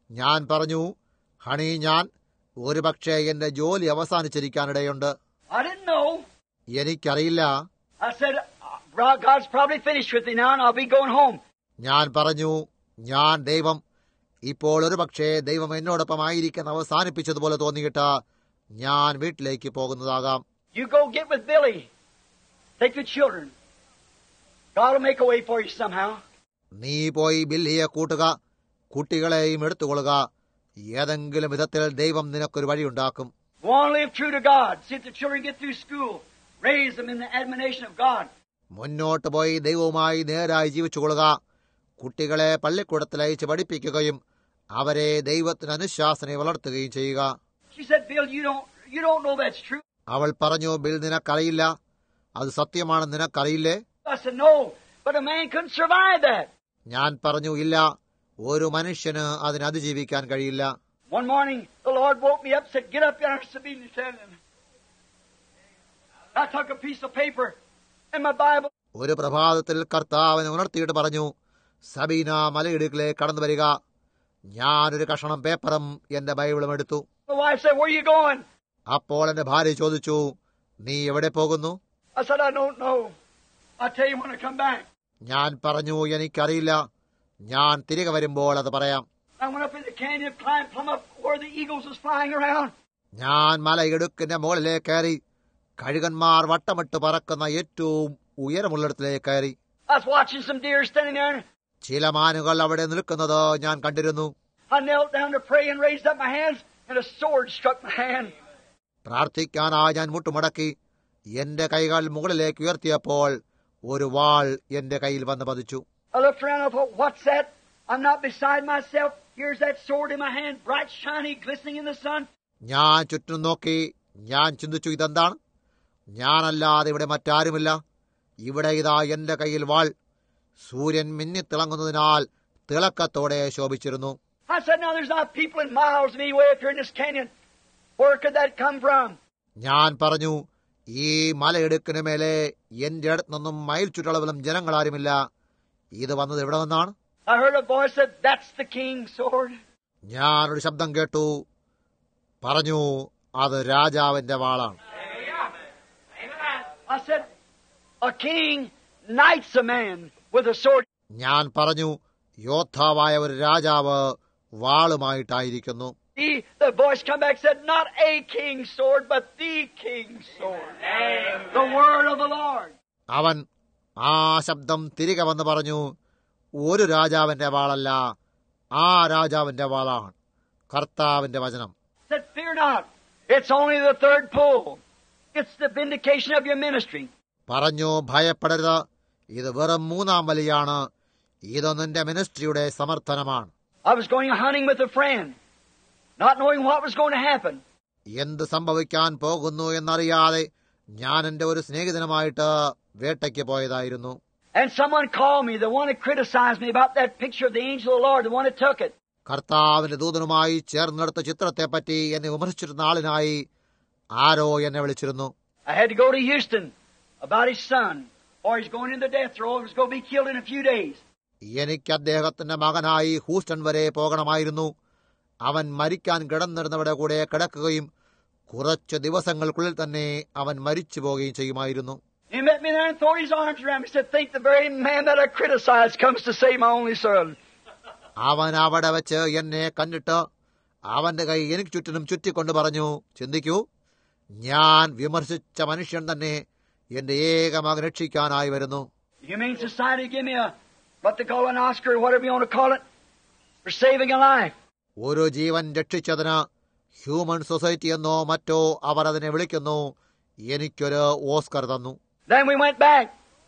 ഹണി, ഞാൻ ഒരുപക്ഷെ എന്റെ ജോലി അവസാനിച്ചിരിക്കാനിടയുണ്ട്. I didn't know. എനിക്കറിയില്ല. I said, God's probably finished with me now and I'll be going home. ഞാൻ പറഞ്ഞു, ഇപ്പോൾ ഒരുപക്ഷെ ദൈവം എന്നോടൊപ്പം ആയിരിക്കാൻ അവസാനിപ്പിച്ചതുപോലെ തോന്നിയിട്ട് ഞാൻ വീട്ടിലേക്ക് പോകുന്നതാകാം. You go get with Billy. Take the children. God will make a way for you somehow. നീ പോയി ബില്ലിയെ കൂട്ടുക. കുട്ടികളെയും എടുത്തുകൊള്ളുക. ഏതെങ്കിലും വിധത്തിൽ ദൈവം നിനക്കൊരു വഴിയുണ്ടാക്കും. Go on, live true to God. See if the children get through school. Raise them in the admonition of God. മുന്നോട്ട് പോയി ദൈവവുമായി നേരായി ജീവിച്ചുകൊള്ളുക. കുട്ടികളെ പള്ളിക്കൂടത്തിൽ അയച്ച് പഠിപ്പിക്കുകയും അവരെ ദൈവത്തിന് അനുശാസനയെ വളർത്തുകയും ചെയ്യുക. She said, Bill, you don't know that's true. അവൾ പറഞ്ഞു, ബിൽ, നിനക്കറിയില്ല, അത് സത്യമാണെന്ന് നിനക്കറിയില്ലേ? I said, no, but a man couldn't survive that. ഞാൻ പറഞ്ഞു, ഇല്ല, ഒരു മനുഷ്യന് അതിന് അതിജീവിക്കാൻ കഴിയില്ല. One morning, the Lord woke me up and said, get up yonder, Sabine, tell him. I took a piece of paper and my Bible. ഒരു പ്രഭാതത്തിൽ കർത്താവിനെ ഉണർത്തിയിട്ട് പറഞ്ഞു, സബീന, മലയിടുക്കിലേക്ക് കടന്നു വരിക. ഞാനൊരു കഷണം പേപ്പറും എന്റെ ബൈബിളും എടുത്തു. My wife said, where are you going? അപ്പോൾ എന്റെ ഭാര്യ ചോദിച്ചു, നീ എവിടെ പോകുന്നു? I said, I don't know. I'll tell you when I come back. ഞാൻ പറഞ്ഞു, എനിക്കറിയില്ല, ഞാൻ തിരികെ വരുമ്പോൾ അത് പറയാം. I went up in the canyon, climbed plumb up where the eagles was flying around. ഞാൻ മലയിടുക്കിന്റെ മുകളിലേക്ക് കയറി കഴുകന്മാർ വട്ടമിട്ട് പറക്കുന്ന ഏറ്റവും ഉയരമുള്ളിടത്തിലേക്ക് കയറി. I was watching some deer standing there. ചില മാനുകൾ അവിടെ നിൽക്കുന്നത് ഞാൻ കണ്ടിരുന്നു. I knelt down to pray and raised up my hands, and a sword struck my hand. പ്രാർത്ഥിക്കാനായി ഞാൻ മുട്ടുമടക്കി എന്റെ കൈകൾ മുകളിലേക്ക് ഉയർത്തിയപ്പോൾ ഒരു വാൾ എന്റെ കയ്യിൽ വന്ന് പതിച്ചു. I looked around and I thought, what's that? I'm not beside myself. Here's that sword in my hand, bright, shiny, glistening in the sun. ഞാൻ ചുറ്റും നോക്കി. ഞാൻ ചിന്തിച്ചു, ഇതെന്താണ്? ഞാനല്ലാതെ ഇവിടെ മറ്റാരുമില്ല. ഇവിടെ ഇതാ എന്റെ കയ്യിൽ വാൾ. സൂര്യൻ മിന്നിത്തിളങ്ങുന്നതിനാൽ തിളക്കത്തോടെ ശോഭിച്ചിരുന്നു. I said, now there's not people in miles of me way up here in this canyon. Where could that come from? ഞാൻ പറഞ്ഞു, ഈ മലയിടുക്കിന് മേലെ എന്റെ അടുത്ത് നിന്നും മൈൽ ചുറ്റളവിലും ജനങ്ങളാരുമില്ല. ഇത് വന്നത് എവിടെ നിന്നാണ്? I heard a voice said, that's the king's sword. ഞാനൊരു ശബ്ദം കേട്ടു. പറഞ്ഞു, അത് രാജാവിന്റെ വാളാണ്. I said, a king knights a man with a sword. ഞാൻ പറഞ്ഞു, യോദ്ധാവായ ഒരു രാജാവ് വാളുമായിട്ടായിരിക്കുന്നു. The voice come back and said, not a king's sword, but the king's sword. The word of the Lord. അവൻ ആ ശബ്ദം തിരികെ വന്ന് പറഞ്ഞു, ഒരു രാജാവിന്റെ വാളല്ല, ആ രാജാവിന്റെ വാളാണ്, കർത്താവിന്റെ വചനം. Said, fear not. It's only the third pull. It's the vindication of your ministry. പറഞ്ഞു, ഭയപ്പെടരുത്, ഇത് വെറും മൂന്നാം വലിയാണ്. ഇത് നിന്റെ മിനിസ്ട്രിയുടെ സമർത്ഥനമാണ്. I was going hunting with a friend, not knowing what was going to happen. എന്ത് സംഭവിക്കാൻ പോകുന്നു എന്നറിയാതെ ഞാൻ എന്റെ ഒരു സ്നേഹിതനുമായിട്ട് വേട്ടയ്ക്ക് പോയതായിരുന്നു. And someone called me, the one that criticized me about that picture of the angel of the Lord, the one that took it. കർത്താവിന്റെ ദൂതനുമായി ചേർന്നെടുത്ത ചിത്രത്തെപ്പറ്റി എന്നെ വിമർശിച്ചിരുന്ന ആളിനായി ആരോ എന്നെ വിളിച്ചിരുന്നു. I had to go to Houston about his son, or he's going in the death row. He was going to be killed in a few days. എനിക്ക് അദ്ദേഹത്തിന്റെ മകനായി Houston വരെ പോകണമായിരുന്നു. അവൻ മരിക്കാൻ കിടന്നിരുന്നവരുടെ കൂടെ കിടക്കുകയും കുറച്ച് ദിവസങ്ങൾക്കുള്ളിൽ തന്നെ അവൻ മരിച്ചു പോവുകയും ചെയ്യുമായിരുന്നു. He met me there and threw his arms around me. He said, think the very man that I criticized comes to save my only son. അവൻ അവിടെ വെച്ച് എന്നെ കണ്ടിട്ട് അവന്റെ കൈ എനിക്ക് ചുറ്റിനും ചുറ്റിക്കൊണ്ട് പറഞ്ഞു, ചിന്തിക്കൂ, ഞാൻ വിമർശിച്ച മനുഷ്യൻ തന്നെ എന്റെ ഏക മകൻ രക്ഷിക്കാനായി വരുന്നു. Humane Society give me what they call an Oscar, or whatever you want to call it, for saving a life. ഒരു ജീവൻ രക്ഷിച്ചതിന് ഹ്യൂമൻ സൊസൈറ്റി എന്നോ മറ്റോ അവർ അതിനെ വിളിക്കുന്നു. എനിക്കൊരു ഓസ്കർ തന്നു. Then we went back.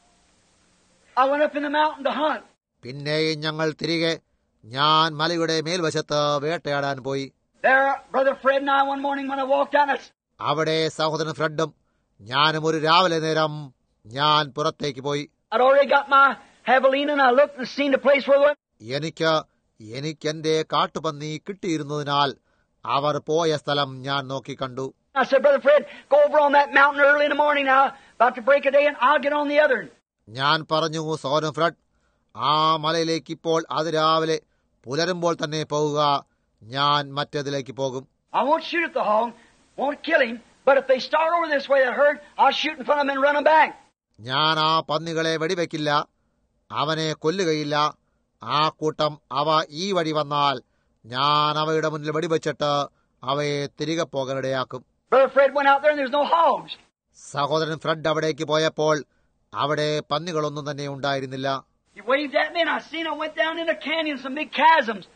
I went up in the mountain to hunt. പിന്നെയും ഞങ്ങൾ തിരികെ ഞാൻ മലയുടെ മേൽവശത്ത് വേട്ടയാടാൻ പോയി. There, Brother Fred and I, one morning when I walked out, അവിടെ സഹോദരൻ ഫ്രെഡും ഞാനും ഒരു രാവിലെ നേരം ഞാൻ പുറത്തേക്ക് പോയി. I'd already got my javelina and I looked and seen the place where they went. എനിക്ക് എന്റെ കാട്ടുപന്നി കിട്ടിയിരുന്നതിനാൽ അവർ പോയ സ്ഥലം ഞാൻ നോക്കി കണ്ടു. I said, Brother Fred, go over on that mountain early in the morning now, about to break a day, and I'll get on the other. ഞാൻ പറഞ്ഞു, സഹോദരൻ ഫ്രെഡ്, ആ മലയിലേക്ക് ഇപ്പോൾ അതിരാവിലെ പുലരുമ്പോൾ തന്നെ പോകുക, ഞാൻ മറ്റേതിലേക്ക് പോകും. I won't shoot at the hog, won't kill him, but if they start over this way, that herd, I'll shoot in front of them and run them back. ഞാൻ ആ പന്നികളെ വെടിവെക്കില്ല, അവനെ കൊല്ലുകയില്ല. ആ കൂട്ടം അവ ഈ വഴി വന്നാൽ ഞാൻ അവയുടെ മുന്നിൽ വെടിവെച്ചിട്ട് അവയെ തിരികെ പോകാനിടയാക്കും. Brother Fred went out there and there's no hogs. സഹോദരൻ ഫ്രെഡ് അവിടേക്ക് പോയപ്പോൾ അവിടെ പന്നികളൊന്നും തന്നെ ഉണ്ടായിരുന്നില്ല. He waved at me and I seen I went down in a canyon, some big chasms.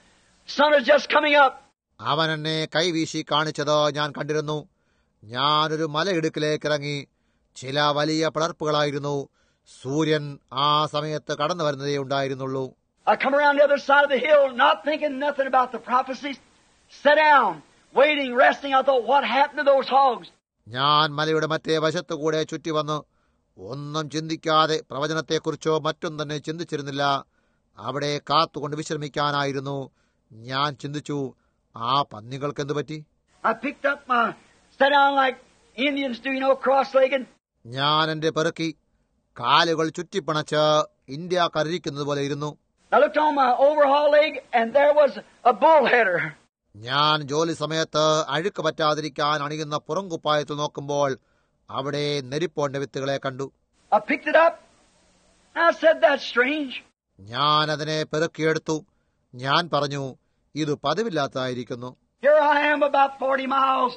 sun is just coming up. അവൻ എന്നെ കൈവീശി കാണിച്ചത് ഞാൻ കണ്ടിരുന്നു. ഞാനൊരു മലയിടുക്കിലേക്ക് ഇറങ്ങി. ചില വലിയ പിളർപ്പുകളായിരുന്നു. സൂര്യൻ ആ സമയത്ത് കടന്നു വരുന്നതേ ഉണ്ടായിരുന്നുള്ളൂ. I come around the other side of the hill, not thinking nothing about the prophecies. Sat down, waiting, resting. I thought, what happened to those hogs? ഞാൻ മലയുടെ മറ്റേ വശത്തുകൂടെ ചുറ്റി വന്ന് ഒന്നും ചിന്തിക്കാതെ പ്രവചനത്തെക്കുറിച്ചോ മറ്റും തന്നെ ചിന്തിച്ചിരുന്നില്ല. അവിടെ കാത്തുകൊണ്ട് വിശ്രമിക്കാനായിരുന്നു. ഞാൻ ചിന്തിച്ചു, ആ പന്നികൾക്ക് എന്തു പറ്റി? I picked up my, sat down like Indians do, cross-legged. ഞാൻ എന്റെ പെറുക്കി കാലുകൾ ചുറ്റിപ്പണച്ച് ഇന്ത്യക്കാരിക്കുന്നത് പോലെ ഇരുന്നു. I looked on my overhaul leg, and there was a bullheader. ഞാൻ ജോലി സമയത്ത് അഴുക്ക് പറ്റാതിരിക്കാൻ അണിയുന്ന പുറംകുപ്പായത്തിൽ നോക്കുമ്പോൾ അവിടെ നെരിപ്പോന്റെ വിത്തുകളെ കണ്ടു. I picked it up, and I said, that's strange. ഞാൻ അതിനെ പെറുക്കിയെടുത്തു. ഞാൻ പറഞ്ഞു, ഇത് പതിവില്ലാത്തതായിരിക്കുന്നു. Here I am about 40 miles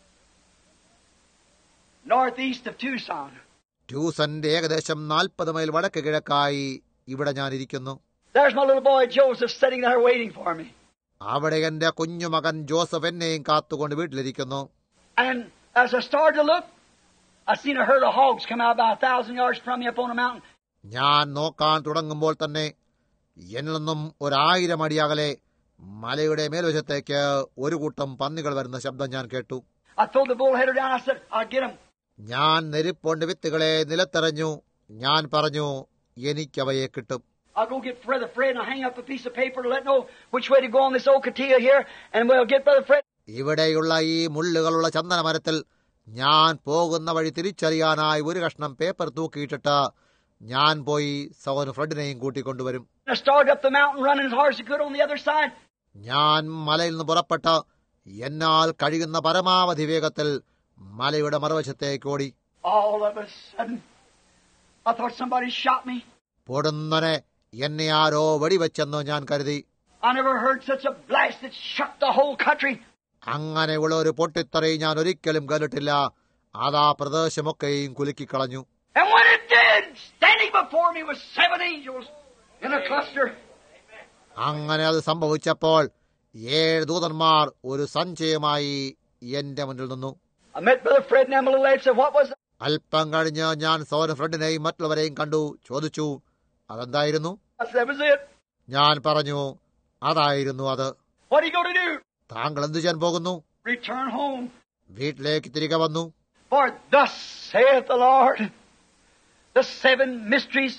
northeast of Tucson. ട്യൂസന്റെ ഏകദേശം 40 മൈൽ വടക്ക് കിഴക്കായി ഇവിടെ ഞാൻ ഇരിക്കുന്നു. There's my little boy Joseph sitting there waiting for me. അവിടെ എന്റെ കുഞ്ഞുമകൻ ജോസഫ് എന്നെയും കാത്തുകൊണ്ട് വീട്ടിലിരിക്കുന്നു. And as I started to look, I seen a herd of hogs come out about 1,000 yards from me up on a mountain. ഞാൻ നോക്കാൻ തുടങ്ങുമ്പോൾ തന്നെ എന്നിൽ നിന്നും 1000 അടി അകലെ മലയുടെ മേൽവശത്തേക്ക് ഒരു കൂട്ടം പന്നികൾ വരുന്ന ശബ്ദം ഞാൻ കേട്ടു. I threw the bullheader down. I said, I'll get him. ഞാൻ നെരിപ്പോണ്ട് വിത്തുകളെ നിലത്തെറിഞ്ഞു. ഞാൻ പറഞ്ഞു, എനിക്കവയെ കിട്ടും. I'll go get Brother Fred and I'll hang up a piece of paper to let know which way to go on this old catilla here, and we'll get Brother Fred. ഇവിടെയുള്ള ഈ മുള്ളുകളുള്ള ചന്ദനമരത്തിൽ ഞാൻ പോകുന്ന വഴി തിരിച്ചറിയാനായി ഒരു കഷ്ണം പേപ്പർ തൂക്കിയിട്ടിട്ട് ഞാൻ പോയി സഹോദരൻ ഫ്രെഡിനെയും കൂട്ടിക്കൊണ്ടുവരും. I started up the mountain running as hard as I could on the other side. ഞാൻ മലയിൽ നിന്ന് പുറപ്പെട്ട് എന്നാൽ കഴിയുന്ന പരമാവധി വേഗത്തിൽ മലയുടെ മറുവശത്തേക്ക് ഓടി. All of a sudden, I thought somebody shot me. പൊടുന്നനെ എന്നെ ആരോ വെടിവെച്ചെന്ന് ഞാൻ കരുതി. I never heard such a blast that shook the whole country. അങ്ങനെയുള്ള ഒരു പൊട്ടിത്തെറി ഞാൻ ഒരിക്കലും കേട്ടിട്ടില്ല. അതാ പ്രദേശമൊക്കെയും കുലുക്കിക്കളഞ്ഞു. And when it did, standing before me was 7 angels in a cluster. അങ്ങനെ അത് സംഭവിച്ചപ്പോൾ 7 ദൂതന്മാർ ഒരു സഞ്ചയമായി എന്റെ മുന്നിൽ നിന്നു. I met Brother Fred and Emily and said, what was it? അല്പം കഴിഞ്ഞ് ഞാൻ സഹോദരൻ ഫ്രെഡിനെയും മറ്റുള്ളവരെയും കണ്ടു. ചോദിച്ചു, അതെന്തായിരുന്നു? I said, that was it. ഞാൻ പറഞ്ഞു, അതായിരുന്നു അത്. What are you going to do? താങ്കൾ എന്തു ചെയ്യാൻ പോകുന്നു? Return home. വീട്ടിലേക്ക് തിരികെ വന്നു. For thus saith the Lord, the 7 mysteries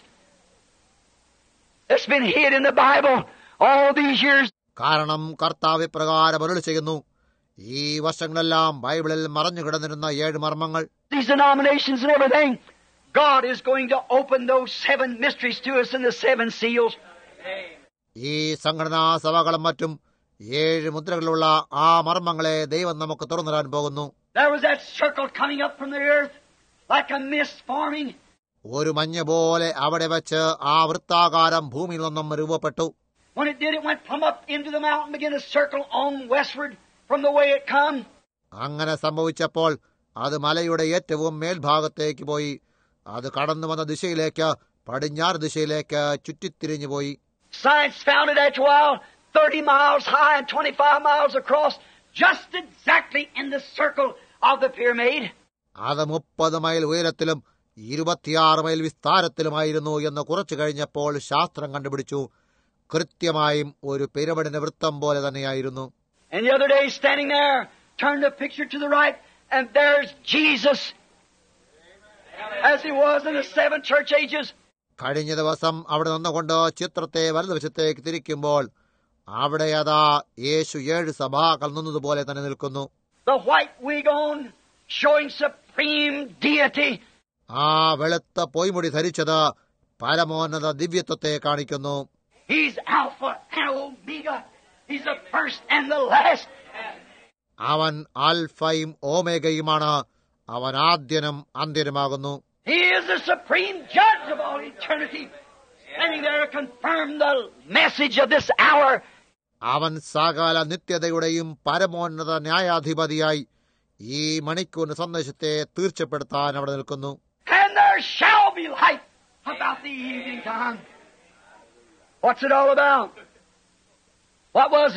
that's been hid in the Bible all these years. കാരണം കർത്താവ് ഇപ്രകാരം അരുളി ചെയ്യുന്നു, ഈ വർഷങ്ങളെല്ലാം ബൈബിളിൽ മറഞ്ഞു കിടന്നിരുന്ന 7 മർമ്മങ്ങൾ. These denominations and everything, God is going to open those 7 mysteries to us in the 7 seals. ഈ സംഘടനാ സഭകളും മറ്റും 7 മുദ്രകളുള്ള ആ മർമ്മങ്ങളെ ദൈവം നമുക്ക് തുറന്നിടാൻ പോകുന്നു. There was that circle coming up from the earth like a mist forming. ഒരു മഞ്ഞ് പോലെ അവിടെ വെച്ച് ആ വൃത്താകാരം ഭൂമിയിൽ നിന്നും രൂപപ്പെട്ടു. When it did, it went plumb up into the mountain, began to circle on westward from the way it come. അങ്ങനെ സംഭവിച്ചപ്പോൾ അത് മലയുടെ ഏറ്റവും മേൽഭാഗത്തേക്ക് പോയി. അത് കടന്നു വന്ന ദിശയിലേക്ക് പടിഞ്ഞാറ് ദിശയിലേക്ക് ചുറ്റിത്തിരിഞ്ഞു പോയി. Science found it after a while 30 miles high and 25 miles across, just exactly in the circle of the pyramid. അത് 30 മൈൽ ഉയരത്തിലും 26 മൈൽ വിസ്താരത്തിലുമായിരുന്നു എന്ന് കുറച്ചു കഴിഞ്ഞപ്പോൾ ശാസ്ത്രം കണ്ടുപിടിച്ചു. കൃത്യമായും ഒരു പിരമിഡിന്റെ വൃത്തം പോലെ തന്നെയായിരുന്നു. And the other day, standing there, turn the picture to the right, and there's Jesus, as he was in the 7 church ages. കഴിഞ്ഞ ദിവസം അവിടെ നിന്നുകൊണ്ട് ചിത്രത്തെ വലതുവശത്തേക്ക് തിരിക്കുമ്പോൾ അവിടെ അതാ യേശു 7 സഭാകൾ നിന്നതുപോലെ തന്നെ നിൽക്കുന്നു. The white wig on, showing supreme deity. ആ വെളുത്ത പൊയ്മുടി ധരിച്ചത് പരമോന്നത ദിവ്യത്വത്തെ കാണിക്കുന്നു. He's Alpha and Omega. He's the first and the last. അവൻ ആൽഫയും ഓമേഗയുമാണ്. അവൻ ആദ്യനും അന്ത്യനുമാകുന്നു. He is the supreme judge of all eternity, standing there to confirm the message of this hour. അവൻ സകല നിത്യതയുടെയും പരമോന്നത ന്യായാധിപതിയായി ഈ മണിക്കൂറിന്റെ സന്ദേശത്തെ തീർച്ചപ്പെടുത്താൻ അവിടെ നിൽക്കുന്നു. And there shall be light about the evening time. What's it all about? What was it?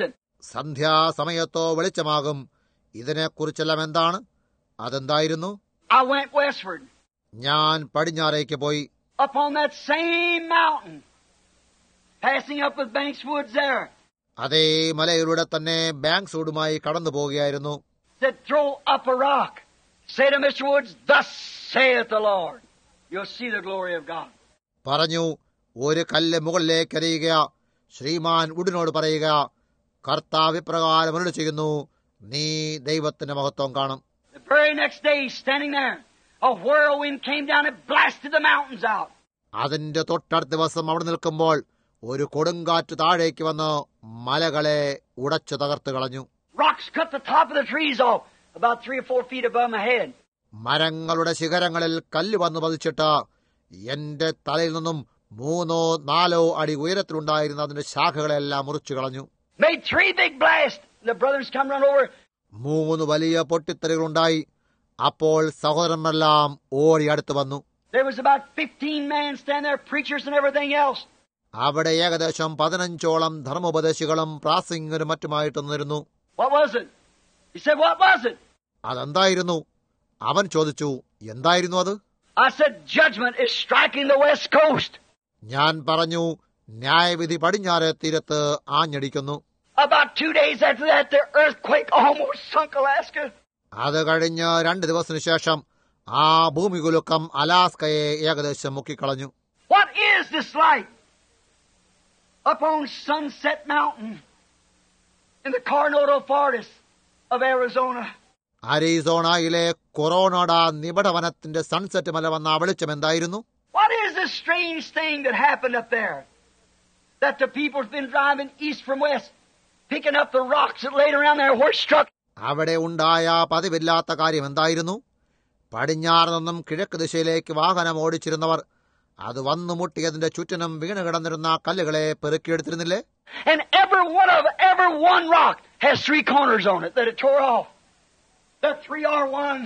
സന്ധ്യാസമയത്തോ വെളിച്ചമാകും. ഇതിനെക്കുറിച്ചെല്ലാം എന്താണ്? അതെന്തായിരുന്നു? I went westward. ഞാൻ പടിഞ്ഞാറേക്ക് പോയി. Upon that same mountain, passing up with Banks Woods there, അതേ മലയിലൂടെ തന്നെ ബാങ്ക്സ്വുഡുമായി കടന്നു പോവുകയായിരുന്നു. said, throw up a rock. Say to Mr. Woods, thus saith the Lord. You'll see the glory of God. പറഞ്ഞു, ഒരു കല്ല് മുകളിലേക്ക് എറിയുക. ശ്രീമാൻ വുഡിനോട് പറയുക, കർത്താവ് ഇപ്രകാരം അരുളി ചെയ്യുന്നു, നീ ദൈവത്തിന്റെ മഹത്വം കാണും. The very next day, he's standing there. A whirlwind came down and blasted the mountains out. അതിന്റെ തൊട്ടടുത്ത ദിവസം അവിടെ നിൽക്കുമ്പോൾ ഒരു കൊടുങ്കാറ്റ് താഴേക്ക് വന്ന് മലകളെ ഉടച്ചു തകർത്ത് കളഞ്ഞു. Rocks cut the top of the trees off, about 3 or 4 feet above my head. മരങ്ങളുടെ ശിഖരങ്ങളിൽ കല്ല് വന്നു പതിച്ചിട്ട് എന്റെ തലയിൽ നിന്നും 3-4 അടി ഉയരത്തിലുണ്ടായിരുന്ന അതിന്റെ ശാഖകളെല്ലാം മുറിച്ചു കളഞ്ഞു. Made 3 big blasts. The brothers come run over. 3 വലിയ പൊട്ടിത്തെറികളുണ്ടായി. അപ്പോൾ സഹോദരന്മാരെല്ലാം ഓടി അടുത്ത് വന്നു. There was about 15 men standing there, preachers and everything else. അവിടെ ഏകദേശം 15ഓളം ധർമ്മോപദേശികളും പ്രാസംഗികരും മറ്റുമായിട്ട് നിന്നിരുന്നു. What was it? He said, what was it? അതെന്തായിരുന്നു? അവൻ ചോദിച്ചു, എന്തായിരുന്നു അത്? I said, judgment is striking the west coast. ഞാൻ പറഞ്ഞു, ന്യായവിധി പടിഞ്ഞാറേ തീരത്ത് ആഞ്ഞടിക്കുന്നു. About 2 days after that, the earthquake almost sunk Alaska. അത് കഴിഞ്ഞ് 2 ദിവസത്തിനു ശേഷം ആ ഭൂമികുലുക്കം അലാസ്കയെ ഏകദേശം മുക്കിക്കളഞ്ഞു. What is this light? Upon Sunset Mountain in the Coronado Forest of Arizona. അരിസോണയിലെ കൊറോണോഡ നിബിഡവനത്തിന്റെ സൺസെറ്റ് മല വന്ന വെളിച്ചം എന്തായിരുന്നു? What is this strange thing that happened up there? That the people's been driving east from west, picking up the rocks that laid around there were struck. അവിടെ ഉണ്ടായ പതിവില്ലാത്ത കാര്യം എന്തായിരുന്നു? പടിഞ്ഞാറ് നിന്നും കിഴക്ക് ദിശയിലേക്ക് വാഹനം ഓടിച്ചിരുന്നവർ അത് വന്നു മുട്ടിയതിന്റെ ചുറ്റിനും വീണ് കിടന്നിരുന്ന കല്ലുകളെ പെറുക്കിയെടുത്തിരുന്നില്ലേ? And every one rock has 3 corners on it that it tore off. The 3 are 1.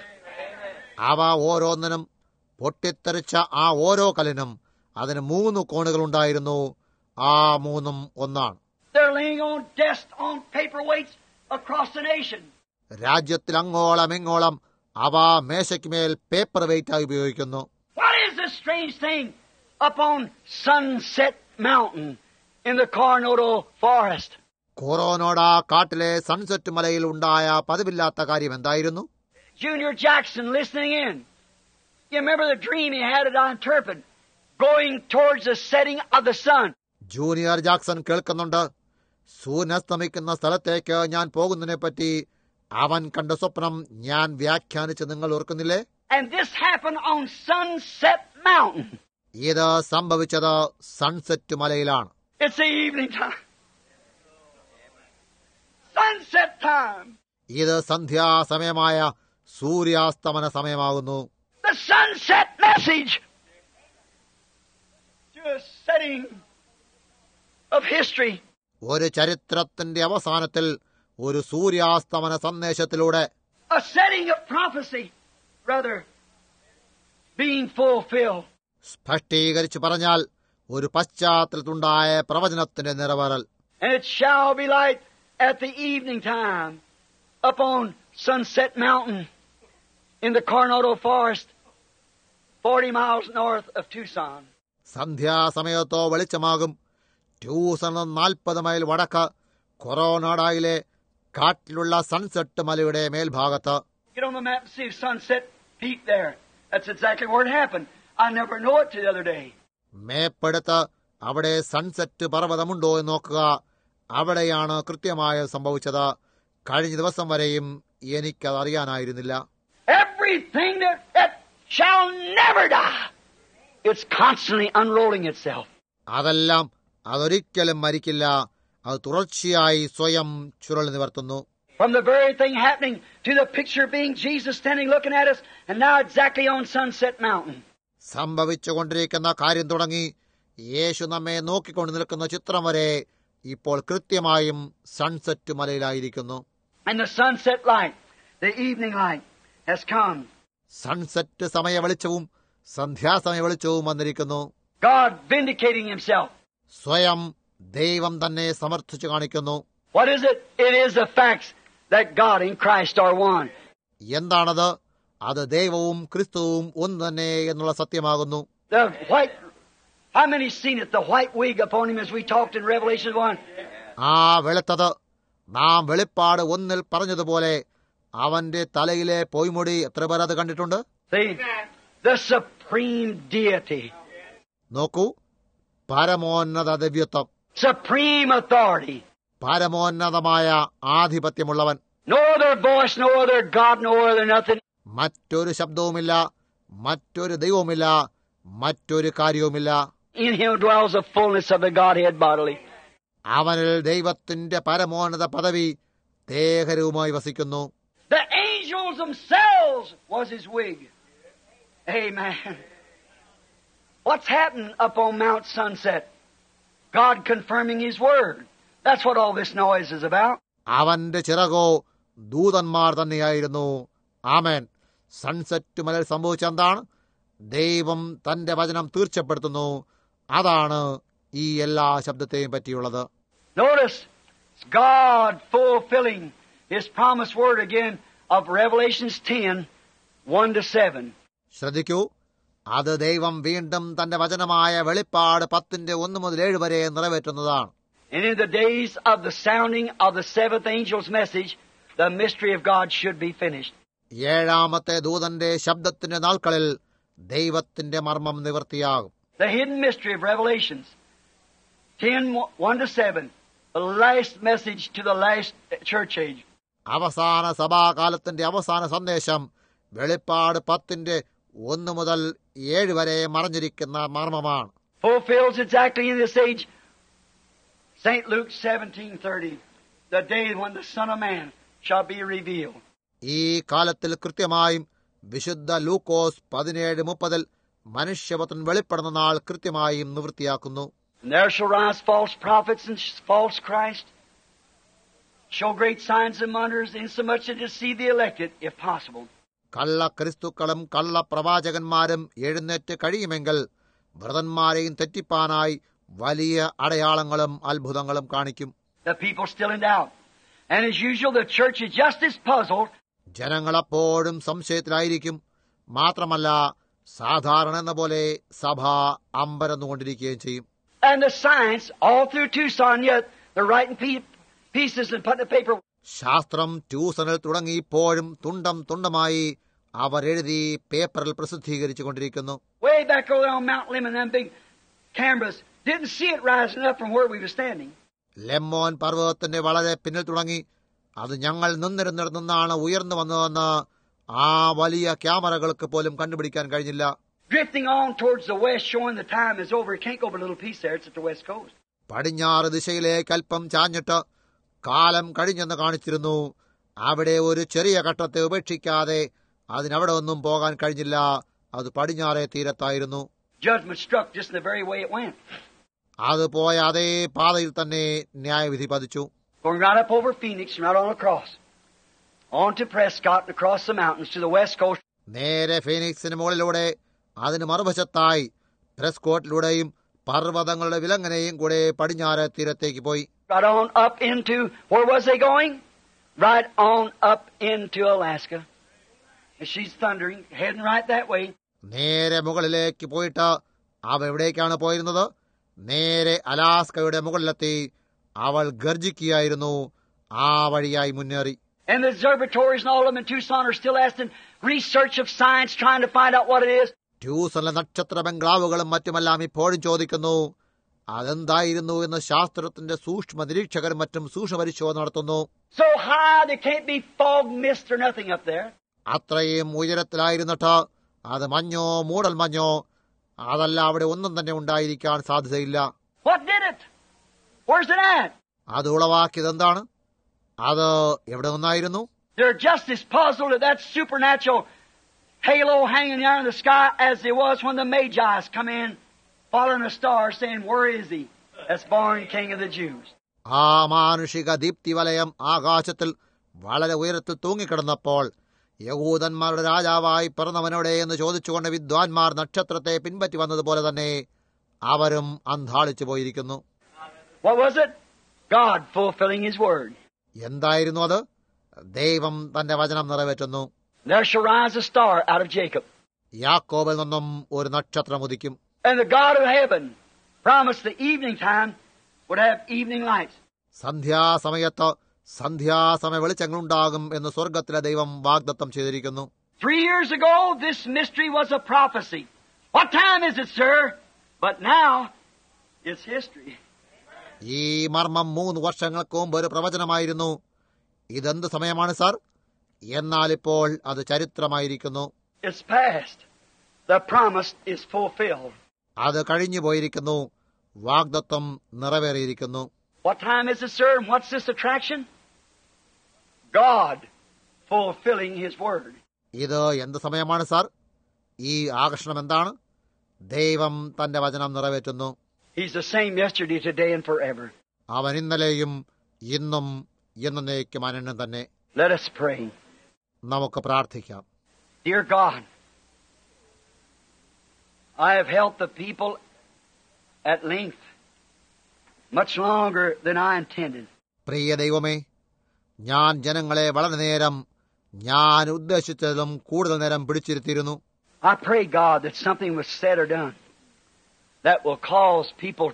അവ ഓരോന്നിനും പൊട്ടിത്തെറിച്ച ആ ഓരോ കല്ലിനും അതിന് 3 കോണുകളുണ്ടായിരുന്നു. ആ 3ഉം ഒന്നാണ്. They're laying on desks on paperweights across the nation. രാജ്യത്തിൽ അങ്ങോളം ഇങ്ങോളം അവ മേശയ്ക്കുമേൽ പേപ്പർ വെയിറ്റായി ഉപയോഗിക്കുന്നു. What is this strange thing upon Sunset Mountain in the Coronado Forest? കൊറോണോഡ കാട്ടിലെ സൺസെറ്റ് മലയിൽ ഉണ്ടായ പതിവില്ലാത്ത കാര്യം എന്തായിരുന്നു? Junior Jackson listening in. You remember the dream he had at Interpret, going towards the setting of the sun. Junior Jackson കേൾക്കുന്നുണ്ട്. സൂര്യനസ്തമിക്കുന്ന സ്ഥലത്തേക്ക് ഞാൻ പോകുന്നതിനെപ്പറ്റി അവൻ കണ്ട സ്വപ്നം ഞാൻ വ്യാഖ്യാനിച്ച് നിങ്ങൾ ഓർക്കുന്നില്ലേ? And this happened on Sunset Mountain. ഇത് സംഭവിച്ചത് സൺസെറ്റ് മലയിലാണ്. It's the evening time. Sunset time. ഇത് സന്ധ്യാസമയമായ സൂര്യാസ്തമന സമയമാകുന്നു. The sunset message to a setting of history. ഒരു ചരിത്രത്തിന്റെ അവസാനത്തിൽ ഒരു സൂര്യാസ്തമന സന്ദേശത്തിലൂടെ A setting of prophecy, rather, being fulfilled. സ്പഷ്ടീകരിച്ചു പറഞ്ഞാൽ ഒരു പശ്ചാത്തലത്തിലുണ്ടായ പ്രവചനത്തിന്റെ നിറവേറൽ. And it shall be light at the evening time upon Sunset Mountain in the Coronado Forest, 40 miles north of Tucson. സന്ധ്യാസമയത്തോ വെളിച്ചമാകും. ട്യൂസണിൽ 40 മൈൽ വടക്ക് കൊറോണാഡയിലെ കാട്ടിലുള്ള സൺസെറ്റ് മലയുടെ മേൽഭാഗത്ത്. Get on the map and see Sunset Peak there. That's exactly where it happened. I never know it till the other day. മേപ്പെടുത്ത് അവിടെ sunset പർവ്വതമുണ്ടോ എന്ന് നോക്കുക. അവിടെയാണ് കൃത്യമായി സംഭവിച്ചത്. കഴിഞ്ഞ ദിവസം വരെയും എനിക്കത് അറിയാനായിരുന്നില്ല. Everything that shall never die, it's constantly unrolling itself. അതെല്ലാം അതൊരിക്കലും മരിക്കില്ല. അത് തുടർച്ചയായി സ്വയം ചുരുൾ നിവർത്തുന്നു. From the very thing happening to the picture being Jesus standing looking at us, and now exactly on Sunset Mountain. സംഭവിച്ചുകൊണ്ടിരിക്കുന്ന കാര്യം തുടങ്ങി യേശു നമ്മെ നോക്കിക്കൊണ്ട് നിൽക്കുന്ന ചിത്രം വരെ ഇപ്പോൾ കൃത്യമായും സൺസെറ്റ് മലയിലായിരിക്കുന്നു. And the sunset light, the evening light, has come. Sunset സമയ വെളിച്ചവും സന്ധ്യാസമയ വെളിച്ചവും വന്നിരിക്കുന്നു. God vindicating Himself. സ്വയം ദൈവം തന്നെ സമർത്ഥിച്ചു കാണിക്കുന്നു. What is it? It is the facts that God and Christ are one. എന്താണത്? അത് ദൈവവും ക്രിസ്തുവും ഒന്ന് തന്നെ എന്നുള്ള സത്യമാകുന്നു. The white, how many seen it? The white wig upon him as we talked in Revelation 1. ആ വെളുത്തത്, നാം വെളിപ്പാട് 1 പറഞ്ഞതുപോലെ അവന്റെ തലയിലെ പൊയ്മുടി എത്ര പേർ അത് കണ്ടിട്ടുണ്ട്? See, the supreme deity. നോക്കൂ, പരമോന്നത ദിവ്യത്വം, Supreme authority. പരമോന്നതമായ ആധിപത്യമുള്ളവൻ. No other voice, no other God, no other nothing. മറ്റൊരു ശബ്ദവുമില്ല, മറ്റൊരു ദൈവവുമില്ല, മറ്റൊരു കാര്യവുമില്ല. In him dwells the fullness of the Godhead bodily. അവനിൽ ദൈവത്തിന്റെ പരമോന്നത പദവി ദേഹരവുമായി വസിക്കുന്നു. The angels themselves was his wig. Amen. What's happened up on Mount Sunset? God confirming his word. That's what all this noise is about. അവന്റെ ചിറകോ ദൂതന്മാർ തന്നെയായിരുന്നു. ആമേൻ. Sunset മലയിൽ സംഭവിച്ചെന്താണ്? ദൈവം തന്റെ വചനം തീർച്ചപ്പെടുത്തുന്നു. അതാണ് ഈ എല്ലാ ശബ്ദത്തെയും പറ്റിയുള്ളത്. Notice, God fulfilling his promised word again of Revelations 10, 1-7. ശ്രദ്ധിക്കൂ, അത് ദൈവം വീണ്ടും തന്റെ വചനമായ വെളിപ്പാട് 10:1-7 വരെ നിറവേറ്റുന്നതാണ്. And in the days of the sounding of the seventh angel's message, the mystery of God should be finished. ഏഴാമത്തെ ദൂതന്റെ ശബ്ദത്തിന്റെ നാൾക്കളിൽ ദൈവത്തിന്റെ മർമ്മം നിവൃത്തിയാകും. The hidden mystery of Revelations 10, 1-7, the last message to the last church age. അവസാന സഭാകാലത്തിന്റെ അവസാന സന്ദേശം വെളിപ്പാട് 10:1-7 വരെ മറഞ്ഞിരിക്കുന്ന മർമ്മമാണ്. Fulfills exactly in this age. St. Luke 17:30, the day when the Son of Man shall be revealed. ഈ കാലത്തിൽ കൃത്യമായും വിശുദ്ധ ലൂക്കോസ് 17:30 മനുഷ്യപുത്രൻ വെളിപ്പെടുന്ന നാൾ കൃത്യമായും നിവൃത്തിയാക്കുന്നു. And there shall rise false prophets and false Christ, show great signs and wonders, insomuch as to deceive the elected, if possible. കള്ള ക്രിസ്തുക്കളും കള്ള പ്രവാചകന്മാരും എഴുന്നേറ്റ് കഴിയുമെങ്കിൽ വ്രതന്മാരെയും തെറ്റിപ്പാനായി വലിയ അടയാളങ്ങളും അത്ഭുതങ്ങളും കാണിക്കും. The people still in doubt. And as usual, the church is just as puzzled. ജനങ്ങളെപ്പോഴും സംശയത്തിലായിരിക്കും. മാത്രമല്ല, സാധാരണ എന്ന പോലെ സഭ അമ്പരന്നുകൊണ്ടിരിക്കുകയും ചെയ്യും. And the science, all through Tucson, yet they're writing pieces and putting the paper. ശാസ്ത്രം ട്യൂസണിൽ തുടങ്ങി ഇപ്പോഴും തുണ്ടം തുണ്ടമായി അവരെഴുതി പേപ്പറിൽ പ്രസിദ്ധീകരിച്ചു കൊണ്ടിരിക്കുന്നു. Way back over there on Mount Lemon, them big cameras, didn't see it rising up from where we were standing. ലെമ്മോൻ പർവ്വതത്തിന്റെ വളരെ പിന്നിൽ തുടങ്ങി അത് ഞങ്ങൾ നിന്നിരുന്നിടത്തു നിന്നാണ് ഉയർന്നു വന്നതെന്ന് ആ വലിയ ക്യാമറകൾക്ക് പോലും കണ്ടുപിടിക്കാൻ കഴിഞ്ഞില്ല. Drifting on towards the west, showing the time is over. It can't go but a little piece there. It's at the west coast. പടിഞ്ഞാറ് ദിശയിലേക്ക് അല്പം ചാഞ്ഞിട്ട് കാലം കഴിഞ്ഞെന്ന് കാണിച്ചിരുന്നു. അവിടെ ഒരു ചെറിയ ഘട്ടത്തെ ഉപേക്ഷിക്കാതെ അതിനവിടെ ഒന്നും പോകാൻ കഴിഞ്ഞില്ല. അത് പടിഞ്ഞാറേ തീരത്തായിരുന്നു. Judgment struck just in the very way it went. അത് പോയ അതേ പാതയിൽ തന്നെ ന്യായവിധി പതിച്ചു. Going right up over Phoenix and right on across. On to Prescott and across the mountains to the west coast. നേരെ ഫീനിക്സിന് മുകളിലൂടെ അതിന് മറുവശത്തായി പ്രസ്കോട്ടിലൂടെയും പർവ്വതങ്ങളുടെ വിലങ്ങനെയും കൂടെ പടിഞ്ഞാറ് തീരത്തേക്ക് പോയി. Right on up into, where was they going? Right on up into Alaska. And she's thundering, heading right that way. നേരെ മുകളിലേക്ക് പോയിട്ട് അവ എവിടേക്കാണ് പോയിരുന്നത്? നേരെ അലാസ്കയുടെ മുകളിലെത്തി. അവൾ ഗർജിക്കുകയായിരുന്നു. ആ വഴിയായി മുന്നേറി. And the observatories and all of them in Tucson are still asking research of science, trying to find out what it is. ട്യൂസണിലെ നക്ഷത്ര ബംഗ്ലാവുകളും മറ്റുമെല്ലാം ഇപ്പോഴും ചോദിക്കുന്നു അതെന്തായിരുന്നു എന്ന്. ശാസ്ത്രത്തിന്റെ സൂക്ഷ്മ നിരീക്ഷകരും മറ്റും സൂക്ഷ്മ പരിശോധന നടത്തുന്നു. So high there can't be fog, mist or nothing up there. അത്രയും ഉയരത്തിലായിരുന്നിട്ട് അത് മഞ്ഞോ മൂടൽ മഞ്ഞോ അതല്ല അവിടെ ഒന്നും തന്നെ ഉണ്ടായിരിക്കാൻ സാധ്യതയില്ല. What did it? Where's it at? അത് ഉളവാക്കിയത് എന്താണ്? അത് എവിടെ നിന്നായിരുന്നു? They're just as puzzled at that supernatural halo hanging there in the sky as they was when the Magi's come in, following a star, saying, "Where is he? That's born King of the Jews." ആ മാനുഷിക ദീപ്തി വലയം ആകാശത്തിൽ വളരെ ഉയരത്തിൽ തൂങ്ങിക്കിടന്നപ്പോൾ യഹൂദന്മാരുടെ രാജാവായി പിറന്നവനോടെ എന്ന് ചോദിച്ചുകൊണ്ട് വിദ്വാൻമാർ നക്ഷത്രത്തെ പിൻപറ്റി വന്നതുപോലെ തന്നെ അവരും അന്ധാളിച്ചു പോയിരിക്കുന്നു. What was it? God fulfilling His word. എന്തായിരുന്നു അത്? ദൈവം തന്റെ വചനം നിറവേറ്റുന്നു. There shall rise a star out of Jacob. യാക്കോബിൽ നിന്നും ഒരു നക്ഷത്രം ഉദിക്കും. And the God of heaven promised the evening time would have evening lights. സന്ധ്യാസമയത്ത് സന്ധ്യാസമയ വെളിച്ചങ്ങളുണ്ടാകും എന്ന് സ്വർഗത്തിലെ ദൈവം വാഗ്ദത്തം ചെയ്തിരിക്കുന്നു. 3 years ago, this mystery was a prophecy. What time is it, sir? But now, it's history. ഈ മർമ്മം 3 വർഷങ്ങൾക്ക് മുമ്പ് ഒരു പ്രവചനമായിരുന്നു. ഇതെന്ത് സമയമാണ് സാർ? എന്നാൽ ഇപ്പോൾ അത് ചരിത്രമായിരിക്കുന്നു. It's past. The promise is fulfilled. അത് കഴിഞ്ഞു പോയിരിക്കുന്നു. വാഗ്ദത്തം നിറവേറിയിരിക്കുന്നു. What time is it, sir? And what's this attraction? God fulfilling His word. ഇത് എന്ത് സമയമാണ് സാർ? ഈ ആകർഷണം എന്താണ്? ദൈവം തന്റെ വചനം നിറവേറ്റുന്നു. He's the same yesterday, today, and forever. അവൻ ഇന്നലെയും ഇന്നും എന്നേക്കും അനന്യം തന്നെ. Let us pray. നമുക്ക് പ്രാർത്ഥിക്കാം. Dear God, I have helped the people at length, much longer than I intended. പ്രിയ ദൈവമേ, ഞാൻ ജനങ്ങളെ വളരെ നേരം ഞാൻ ഉദ്ദേശിച്ചതിലും കൂടുതൽ നേരം പിടിച്ചിരുത്തിയിരുന്നു. I pray, God, that something was said or done that will cause people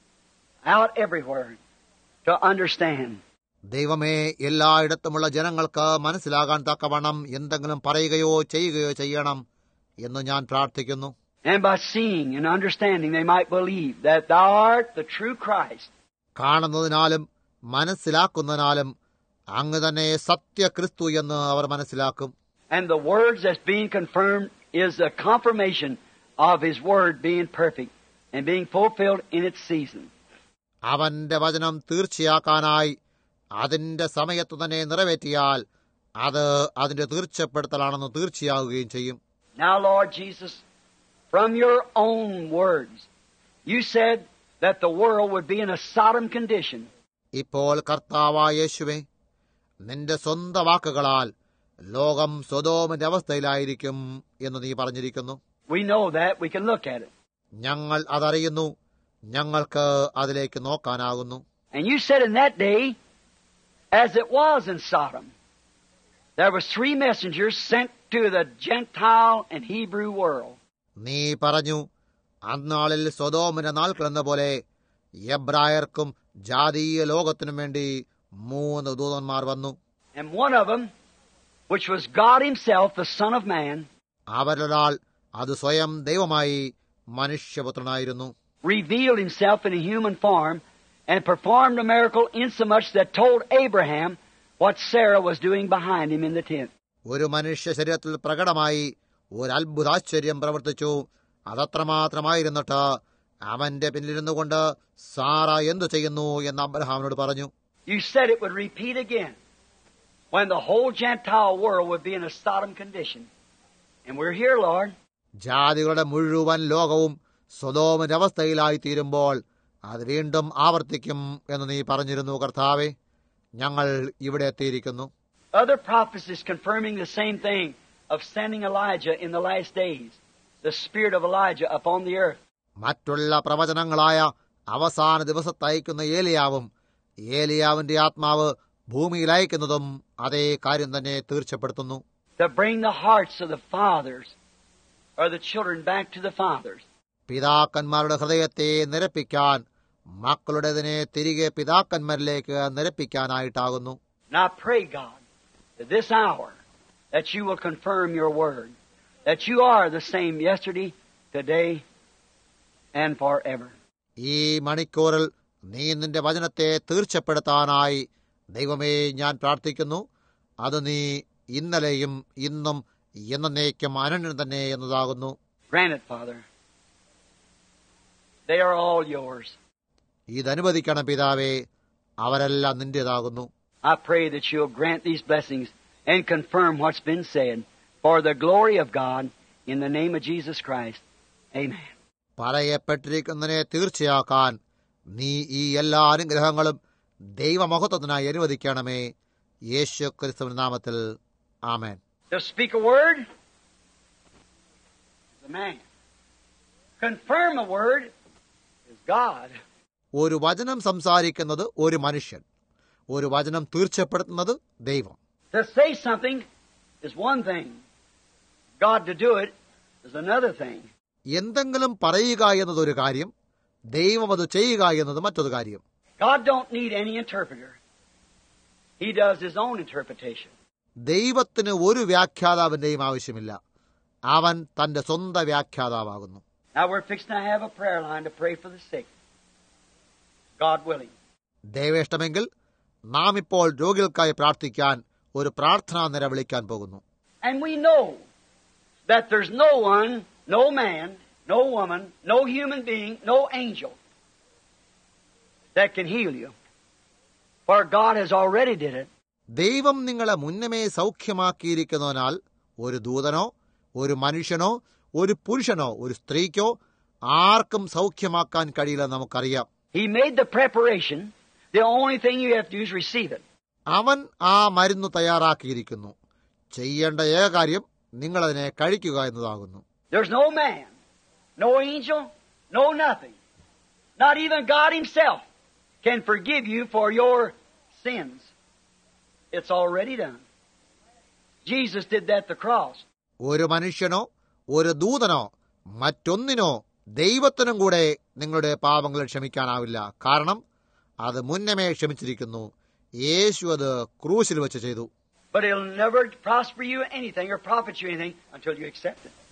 out everywhere to understand. ദൈവമേ, എല്ലായിടത്തുമുള്ള ജനങ്ങൾക്ക് മനസ്സിലാകാൻ തക്കവണ്ണം എന്തെങ്കിലും പറയുകയോ ചെയ്യുകയോ ചെയ്യണം എന്ന് ഞാൻ പ്രാർത്ഥിക്കുന്നു. And by seeing and understanding, they might believe that Thou art the true Christ. കാണുന്നതിനാലും മനസ്സിലാക്കുന്നതിനാലും അങ്ങ് തന്നെ സത്യക്രിസ്തു എന്ന് അവർ മനസ്സിലാക്കും. And the words that's being confirmed is a confirmation of His word being perfect and being fulfilled in its season. അവന്റെ വചനം തീർച്ചയാക്കാനായി അതിന്റെ സമയത്തു തന്നെ നിറവേറ്റിയാൽ അത് അതിന്റെ തീർച്ചപ്പെടുത്തലാണെന്ന് തീർച്ചയാവുകയും ചെയ്യും. Now, Lord Jesus, from Your own words, You said that the world would be in a Sodom condition. ഇപ്പോൾ കർത്താവായ യേശുവേ, നിന്റെ സ്വന്തം വാക്കുകളാൽ ലോകം സൊദോമിന്റെ അവസ്ഥയിലായിരിക്കും എന്ന് നീ പറഞ്ഞിരിക്കുന്നു. We know that. We can look at it. ഞങ്ങൾ അതറിയുന്നു. ഞങ്ങൾക്ക് അതിലേക്ക് നോക്കാനാകുന്നു. And You said in that day, as it was in Sodom, there was 3 messengers sent to the Gentile and Hebrew world. നീ പറഞ്ഞു, അന്നാളിൽ സൊദോമിന്റെ നാൾക്കെന്ന പോലെ എബ്രായർക്കും ജാതീയ ലോകത്തിനും വേണ്ടി 3 ദൂതന്മാർ വന്നു. And one of them, which was God Himself, the Son of Man, അവരൊരാൾ അത് സ്വയം ദൈവമായി മനുഷ്യപുത്രനായിരുന്നു, revealed Himself in a human form and performed a miracle insomuch that told Abraham what Sarah was doing behind him in the tent. ഒരു മനുഷ്യ ശരീരത്തിൽ പ്രകടമായി ഒരു അത്ഭുതാശ്ചര്യം പ്രവർത്തിച്ചു. അതത്രമാത്രമായിരുന്നിട്ട് അവന്റെ പിന്നിലിരുന്നുകൊണ്ട് സാറ എന്തു ചെയ്യുന്നു എന്ന് അബ്രഹാമിനോട് പറഞ്ഞു. You said it would repeat again when the whole Gentile world would be in a Sodom condition. And we're here, Lord. ജാതികളുടെ മുഴുവൻ ലോകവും സൊദോമിന്റെ അവസ്ഥയിലായി തീരുമ്പോൾ അത് വീണ്ടും ആവർത്തിക്കും എന്ന് നീ പറഞ്ഞിരുന്നു. കർത്താവേ, ഞങ്ങൾ ഇവിടെ എത്തിയിരിക്കുന്നു. Other prophecies confirming the same thing of sending Elijah in the last days, the spirit of Elijah upon the earth. മറ്റുള്ള പ്രവചനങ്ങളായ അവസാന ദിവസത്ത് അയക്കുന്ന ഏലിയാവിന്റെ ആത്മാവ് ഭൂമിയിൽ അയക്കുന്നതും അതേ കാര്യം തന്നെ തീർച്ചപ്പെടുത്തുന്നു. To bring the hearts of the fathers or the children back to the fathers. പിതാക്കന്മാരുടെ ഹൃദയത്തെ നിരപ്പിക്കാൻ, മക്കളുടേതിനെ തിരികെ പിതാക്കന്മാരിലേക്ക് നിരപ്പിക്കാനായിട്ടാകുന്നു. And I pray, God, that this hour that You will confirm Your word, that You are the same yesterday, today, and forever. ഈ മണിക്കൂറിൽ നീ നിന്റെ വചനത്തെ തീർച്ചപ്പെടുത്താനായി ദൈവമേ ഞാൻ പ്രാർത്ഥിക്കുന്നു. അത് നീ ഇന്നലെയും ഇന്നും എന്നേക്കും അനന്യം തന്നെ എന്നതാകുന്നു. Grant it, Father. They are all Yours. ഇതനുവദിക്കണം പിതാവേ, അവരെല്ലാം നിന്റേതാകുന്നു. I pray that You'll grant these blessings and confirm what's been said for the glory of God in the name of Jesus Christ. Amen. പറയപ്പെട്ടിരിക്കുന്നതിനെ തീർച്ചയാക്കാൻ നീ ഈ എല്ലാ അനുഗ്രഹങ്ങളും ദൈവമഹത്വത്തിനായി അനുവദിക്കണമേ. യേശു ക്രിസ്തുവിന്റെ നാമത്തിൽ ആമേൻ. To speak a word is a man. Confirm a word is God. ഒരു വചനം സംസാരിക്കുന്നത് ഒരു മനുഷ്യൻ, ഒരു വചനം തീർച്ചപ്പെടുത്തുന്നത് ദൈവം. To say something is one thing. God to do it is another thing. എന്തെങ്കിലും പറയുക എന്നതൊരു കാര്യം, ദൈവം അത് ചെയ്യുക എന്നത് മറ്റൊരു കാര്യം. God don't need any interpreter. He does His own interpretation. ദൈവത്തിന് ഒരു വ്യാഖ്യാതാവിന്റെയും ആവശ്യമില്ല. അവൻ തന്റെ സ്വന്തം വ്യാഖ്യാതാവാകുന്നു. Now we're fixing to have a prayer line to pray for the sick. God willing. ദൈവേഷ്ടമെങ്കിൽ നാം ഇപ്പോൾ രോഗികൾക്കായി പ്രാർത്ഥിക്കാൻ ഒരു പ്രാർത്ഥനാ നിര വിളിക്കാൻ പോകുന്നു. And we know that there's no one, no man, no woman, no human being, no angel that can heal you. For God has already did it. ദൈവം നിങ്ങളെ മുന്നമേ സൗഖ്യമാക്കിയിരിക്കുന്നതിനാൽ ഒരു ദൂതനോ ഒരു മനുഷ്യനോ ഒരു പുരുഷനോ ഒരു സ്ത്രീക്കോ ആർക്കും സൗഖ്യമാക്കാൻ കഴിയില്ലെന്ന് നമുക്കറിയാം. He made the preparation. The only thing you have to do is receive it. അവൻ ആ മരുന്ന് തയ്യാറാക്കിയിരിക്കുന്നു. ചെയ്യേണ്ട ഏക കാര്യം നിങ്ങളതിനെ കഴിക്കുക എന്നതാകുന്നു. There's no man, no angel, no nothing. Not even God Himself can forgive you for your sins. It's already done. Jesus did that at the cross. ഒരു മനുഷ്യനോ ഒരു ദൂതനോ മറ്റൊന്നിനോ ദൈവത്തിനും കൂടെ നിങ്ങളുടെ പാപങ്ങൾ ക്ഷമിക്കാനാവില്ല. കാരണം അത് മുന്നമേ ക്ഷമിച്ചിരിക്കുന്നു. യേശു അത് ക്രൂശിൽ വെച്ച് ചെയ്തു. But it'll never prosper you anything or profit you anything until you accept it.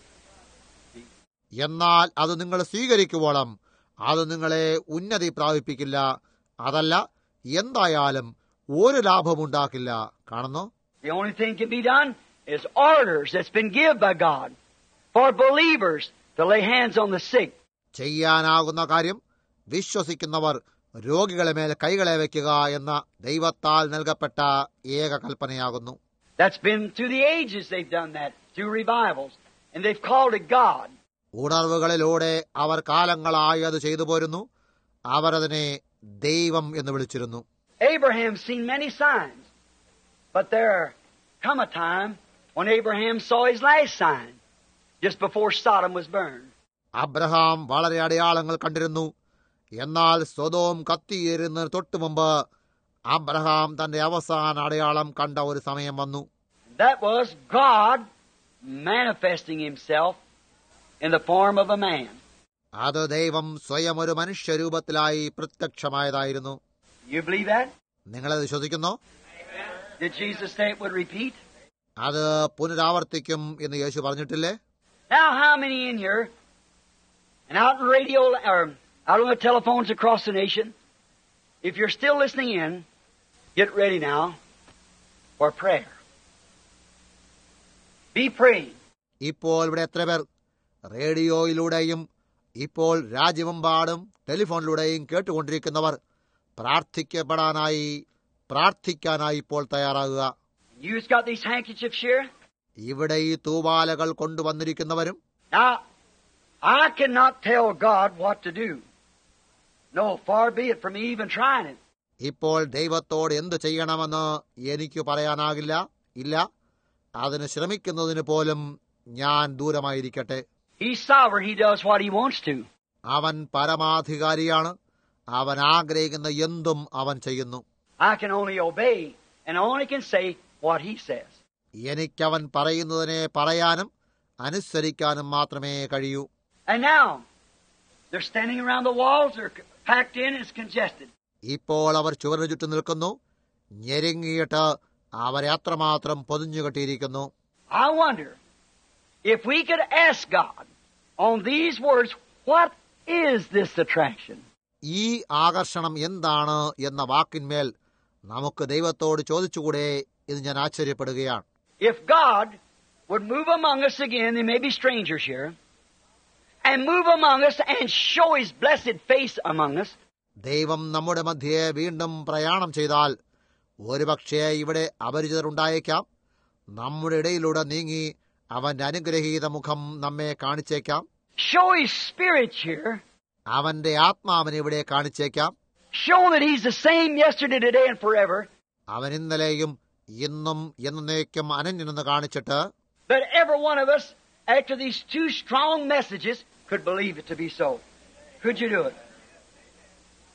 എന്നാൽ അത് നിങ്ങൾ സ്വീകരിക്കുവോളം അത് നിങ്ങളെ ഉന്നതി പ്രാപിപ്പിക്കില്ല. അതല്ല, എന്തായാലും ഒരു ലാഭമുണ്ടാക്കില്ല. കാണുന്നു, The only thing can be done is orders that's been given by God for believers to lay hands on the sick. ചെയ്യാനാകുന്ന കാര്യം വിശ്വസിക്കുന്നവർ രോഗികളെ മേൽ കൈകളെ വയ്ക്കുക എന്ന ദൈവത്താൽ നൽകപ്പെട്ട ഏക കൽപ്പനയാകുന്നു. That's been through the ages they've done that, through revivals, and they've called it God. ഉണർവുകളിലൂടെ അവർ കാലങ്ങളായി അത് ചെയ്തു പോരുന്നു. അവരതിനെ ദൈവം എന്ന് വിളിച്ചിരുന്നു. Abraham's seen many signs, but there come a time when Abraham saw his last sign, just before Sodom was burned. Abraham വളരെ അടയാളങ്ങൾ കണ്ടിരുന്നു. എന്നാൽ സൊദോം കത്തിയേറുന്നതിന് തൊട്ടു മുമ്പ് അബ്രഹാം തന്റെ അവസാന അടയാളം കണ്ട ഒരു സമയം വന്നു. That was God manifesting Himself in the form of a man. അത് ദൈവം സ്വയം ഒരു മനുഷ്യരൂപത്തിലായി പ്രത്യക്ഷമായതായിരുന്നു. You believe that? നിങ്ങളത് വിശ്വസിക്കുന്നോ? Did Jesus say it would repeat? അത് പുനരാവർത്തിക്കും എന്ന് യേശു പറഞ്ഞിട്ടില്ലേ? Now, how many in here and out in radio or out on the telephones across the nation, if you're still listening in, get ready now for prayer. Be praying. ഇപ്പോൾ ഇവിടെ എത്ര പേർ റേഡിയോയിലൂടെയും ഇപ്പോൾ രാജ്യമെമ്പാടും ടെലിഫോണിലൂടെയും കേട്ടുകൊണ്ടിരിക്കുന്നവർ പ്രാർത്ഥിക്കാനായി ഇപ്പോൾ തയ്യാറാകുക. You've got these handkerchiefs here. ഇവിടെ ഈ തൂവാലകൾ കൊണ്ടുവന്നിരിക്കുന്നവരും. Now, I cannot tell God what to do. No, far be it from me even trying it. ഇപ്പോൾ ദൈവത്തോട് എന്ത് ചെയ്യണമെന്ന് എനിക്ക് പറയാനാകില്ല. ഇല്ല, അതിന് ശ്രമിക്കുന്നതിന് പോലും ഞാൻ ദൂരമായിരിക്കട്ടെ. He's sovereign. He does what He wants to. അവൻ പരമാധികാരിയാണ്. അവൻ ആഗ്രഹിക്കുന്ന എന്തും അവൻ ചെയ്യുന്നു. I can only obey and only can say what He says. എനിക്കവൻ പറയുന്നതിനെ പറയാനും അനുസരിക്കാനും മാത്രമേ കഴിയൂ. And now, they're standing around the walls. They're packed in. It's congested. ഇപ്പോൾ അവർ ചുവരിന് ചുറ്റും നിൽക്കുന്നു. ഞെരുങ്ങിയിട്ട് അവരെ അത്രമാത്രം പൊതിഞ്ഞുകെട്ടിയിരിക്കുന്നു. I wonder if we could ask God on these words, what is this attraction? ഈ ആകർഷണം എന്താണ് എന്ന വാക്കിന്മേൽ നമുക്ക് ദൈവത്തോട് ചോദിച്ചുകൂടെ എന്ന് ഞാൻ ആശ്ചര്യപ്പെടുകയാണ്. If God would move among us again, there may be strangers here, and move among us and show His blessed face among us. ദൈവം നമ്മുടെ മധ്യേ വീണ്ടും പ്രയാണം ചെയ്താൽ ഒരുപക്ഷേ ഇവിടെ അപരിചിതർ ഉണ്ടായേക്കാം. നമ്മുടെ ഇടയിലൂടെ നീങ്ങി അവന്റെ അനുഗ്രഹീത മുഖം നമ്മെ കാണിച്ചേക്കാം. Show His Spirit here. അവന്റെ ആത്മാവിനെ ഇവിടെ കാണിച്ചേക്കാം. Show that He's the same yesterday, today, and forever. അവൻ ഇന്നലെയും ഇന്നും എന്നേക്കും അനന്യനെന്ന് കാണിച്ചിട്ട് That every one of us, after these two strong messages, could believe it to be so. Could you do it?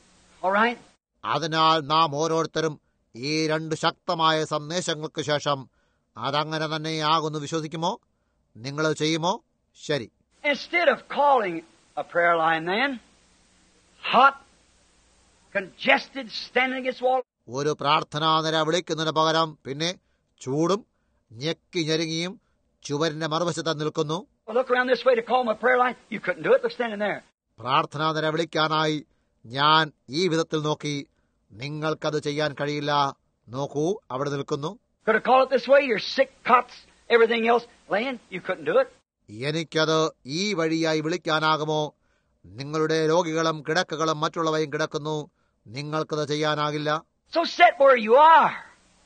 All right? അതിനാൽ നാം ഓരോരുത്തരും ഈ രണ്ട് ശക്തമായ സന്ദേശങ്ങൾക്ക് ശേഷം അതങ്ങനെ തന്നെയാകുന്നു വിശ്വസിക്കുമോ? നിങ്ങൾ ചെയ്യുമോ? ശരി. Instead of calling a prayer line then, hot, congested, standing against wall. ഒരു പ്രാർത്ഥനാ നിര വിളിക്കുന്നതിന് പകരം പിന്നെ ചൂടും ഞെക്കി ഞെരുങ്ങിയും ചുവരിന്റെ മറുവശത്ത് നിൽക്കുന്നു. Well, look around this way to call my prayer line. You couldn't do it. They're standing there. പ്രാർത്ഥനാ നിര വിളിക്കാനായി ഞാൻ ഈ വിധത്തിൽ നോക്കി. നിങ്ങൾക്കത് ചെയ്യാൻ കഴിയില്ല. നോക്കൂ, അവിടെ നിൽക്കുന്നു. Could have called it this way. Your sick cots, everything else laying. You couldn't do it. എനിക്കത് ഈ വഴിയായി വിളിക്കാനാകുമോ? നിങ്ങളുടെ രോഗികളും കിടക്കകളും മറ്റുള്ളവയും കിടക്കുന്നു. നിങ്ങൾക്കത് ചെയ്യാനാകില്ല. So sit where you are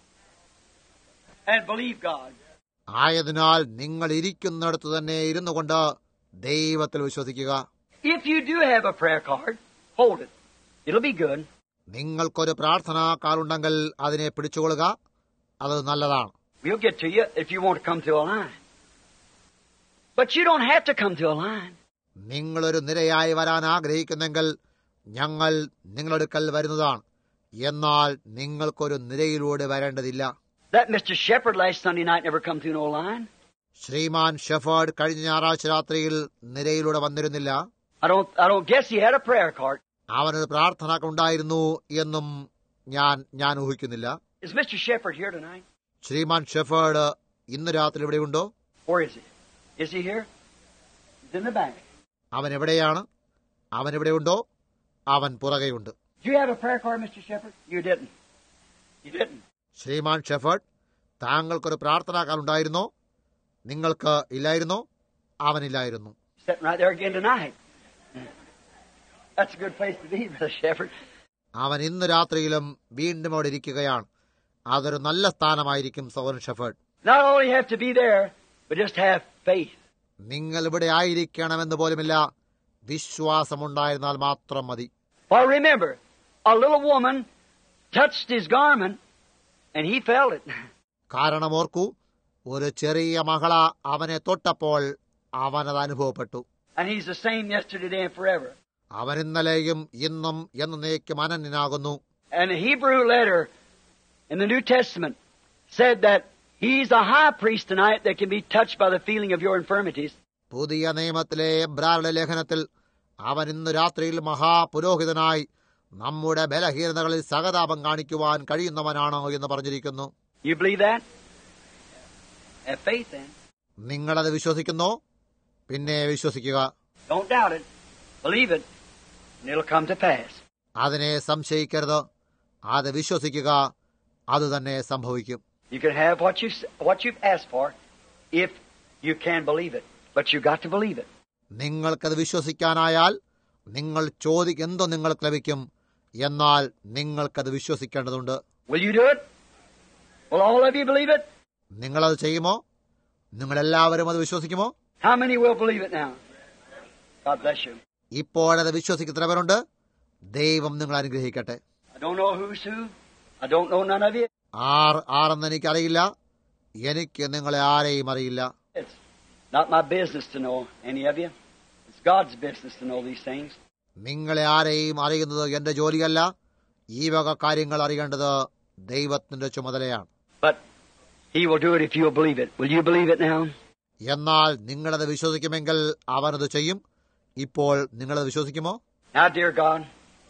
and believe God. ആയതിനാൽ നിങ്ങൾ ഇരിക്കുന്നിടത്ത് തന്നെ ഇരുന്നു കൊണ്ട് ദൈവത്തിൽ വിശ്വസിക്കുക. If you do have a prayer card, hold it. It'll be good. നിങ്ങൾക്കൊരു പ്രാർത്ഥനാ കാർഡുണ്ടെങ്കിൽ അതിനെ പിടിച്ചുകൊള്ളുക. അത് നല്ലതാണ്. We'll get to you if you want to come to a line. But you don't have to come to a line. നിങ്ങളൊരു നിരയായി വരാൻ ആഗ്രഹിക്കുന്നെങ്കിൽ ഞങ്ങൾ നിങ്ങളെടുക്കൽ വരുന്നതാണ്. എന്നാൽ നിങ്ങൾക്കൊരു നിരയിലൂടെ വരേണ്ടതില്ല. That Mr. Shepherd last Sunday night never come through no line. ശ്രീമാൻ Shepherd കഴിഞ്ഞ ഞായറാഴ്ച രാത്രിയിൽ നിരയിലൂടെ വന്നിരുന്നില്ല. I don't guess he had a prayer card. അവനൊരു പ്രാർത്ഥന ഉണ്ടായിരുന്നു എന്നും ഞാൻ ഊഹിക്കുന്നില്ല. Is Mr. Shepherd here tonight? ശ്രീമാൻ ഷെഫേർഡ് ഇന്ന് രാത്രി ഇവിടെയുണ്ടോ? Where is he? Is he here? He's in the back. അവൻ എവിടെയാണ്? അവൻ എവിടെയുണ്ടോ? അവൻ പുറകെയുണ്ട്. Do you have a prayer card, Mr. Shepherd? You didn't. You didn't. ശ്രീമാൻ ഷെഫേർഡ്, താങ്കൾക്കൊരു പ്രാർത്ഥനാ കാർഡ് ഉണ്ടായിരുന്നോ? നിങ്ങൾക്ക് ഇല്ലായിരുന്നോ? അവനില്ലായിരുന്നു. Sitting right there again tonight. That's a good place to be, Brother Shepherd. അവൻ ഇന്ന് രാത്രിയിലും വീണ്ടും അവിടെ ഇരിക്കുകയാണ്. അതൊരു നല്ല സ്ഥാനമായിരിക്കും സഹോദരൻ Shepherd. Not only have to be there, but just have faith. നിങ്ങൾ ഇവിടെ ആയിരിക്കണമെന്ന് പോലുമില്ല, വിശ്വാസമുണ്ടായിരുന്നാൽ മാത്രം മതി. For remember, a little woman touched his garment and he felt it. കാരണം ഓർക്കൂ, ഒരു ചെറിയ മകള അവനെ തൊട്ടപ്പോൾ അവനത് അനുഭവപ്പെട്ടു. And he's the same yesterday, today, and forever. അവൻ ഇന്നലെയും ഇന്നും എന്നേക്കും അനന്യനാകുന്നു. And the Hebrew letter in the New Testament said that he's a high priest tonight that can be touched by the feeling of your infirmities. പുതിയ നിയമത്തിലെ എബ്രായരുടെ ലേഖനത്തിൽ അവൻ ഇന്ന് രാത്രിയിൽ മഹാപുരോഹിതനായി നമ്മുടെ ബലഹീനതകളിൽ സഹതാപം കാണിക്കുവാൻ കഴിയുന്നവനാണോ എന്ന് പറഞ്ഞിരിക്കുന്നു. You believe that? Have faith then. നിങ്ങളത് വിശ്വസിക്കുന്നോ? പിന്നെ വിശ്വസിക്കുക. Don't doubt it. Believe it, and it'll come to pass. അതിനെ സംശയിക്കരുത്. അത് വിശ്വസിക്കുക. അത് തന്നെ സംഭവിക്കും. You can have what you've asked for if you can believe it, but you got to believe it. നിങ്ങൾക്കത് വിശ്വസിക്കാനായാൽ നിങ്ങൾ ചോദിക്കെന്തോ നിങ്ങൾക്ക് ലഭിക്കും. എന്നാൽ നിങ്ങൾക്കത് വിശ്വസിക്കേണ്ടതുണ്ട്. Will you do it? Will all of you believe it? നിങ്ങളത് ചെയ്യുമോ? നിങ്ങളെല്ലാവരും അത് വിശ്വസിക്കുമോ? How many will believe it now? God bless you. ഇപ്പോഴത് വിശ്വസിക്കുന്നവരുണ്ട്. ദൈവം നിങ്ങൾ അനുഗ്രഹിക്കട്ടെ. I don't know who's who. I don't know none of you. ആരെന്ന് എനിക്കറിയില്ല. എനിക്ക് നിങ്ങളെ ആരെയും അറിയില്ല. It's not my business to know any of you. It's God's business to know these things. നിങ്ങളെ ആരെയും അറിയുന്നത് എന്റെ ജോലിയല്ല. ഈ വക കാര്യങ്ങൾ അറിയേണ്ടത് ദൈവത്തിന്റെ ചുമതലയാണ്. But He will do it if you'll believe it. Will you believe it now? എന്നാൽ നിങ്ങളത് വിശ്വസിക്കുമെങ്കിൽ അവനത് ചെയ്യും. ഇപ്പോൾ നിങ്ങളത് വിശ്വസിക്കുമോ? Now, dear God,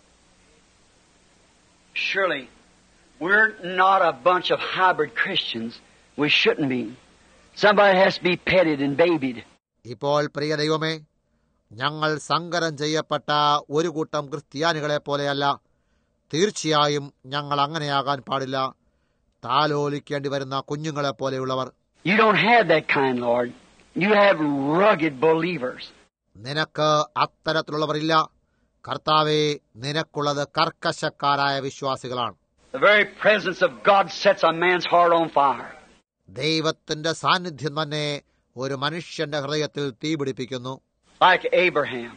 surely we're not a bunch of hybrid Christians. We shouldn't be. Somebody has to be petted and babied. ഇപ്പോൾ പ്രിയ ദൈവമേ, ഞങ്ങൾ സങ്കരം ചെയ്യപ്പെട്ട ഒരു കൂട്ടം ക്രിസ്ത്യാനികളെ പോലെയല്ല. തീർച്ചയായും ഞങ്ങൾ അങ്ങനെയാകാൻ പാടില്ല. താലോലിക്കേണ്ടി വരുന്ന കുഞ്ഞുങ്ങളെ പോലെയുള്ളവർ. You don't have that kind, Lord. You have rugged believers. നിനക്ക് അത്തരത്തിലുള്ളവരില്ല. കർത്താവേ, നിനക്കുള്ളത് കർക്കശക്കാരായ വിശ്വാസികളാണ്. The very presence of God sets a man's heart on fire. ദൈവത്തിന്റെ സാന്നിധ്യം തന്നെ ഒരു മനുഷ്യന്റെ ഹൃദയത്തിൽ തീ പിടിപ്പിക്കുന്നു. Like Abraham.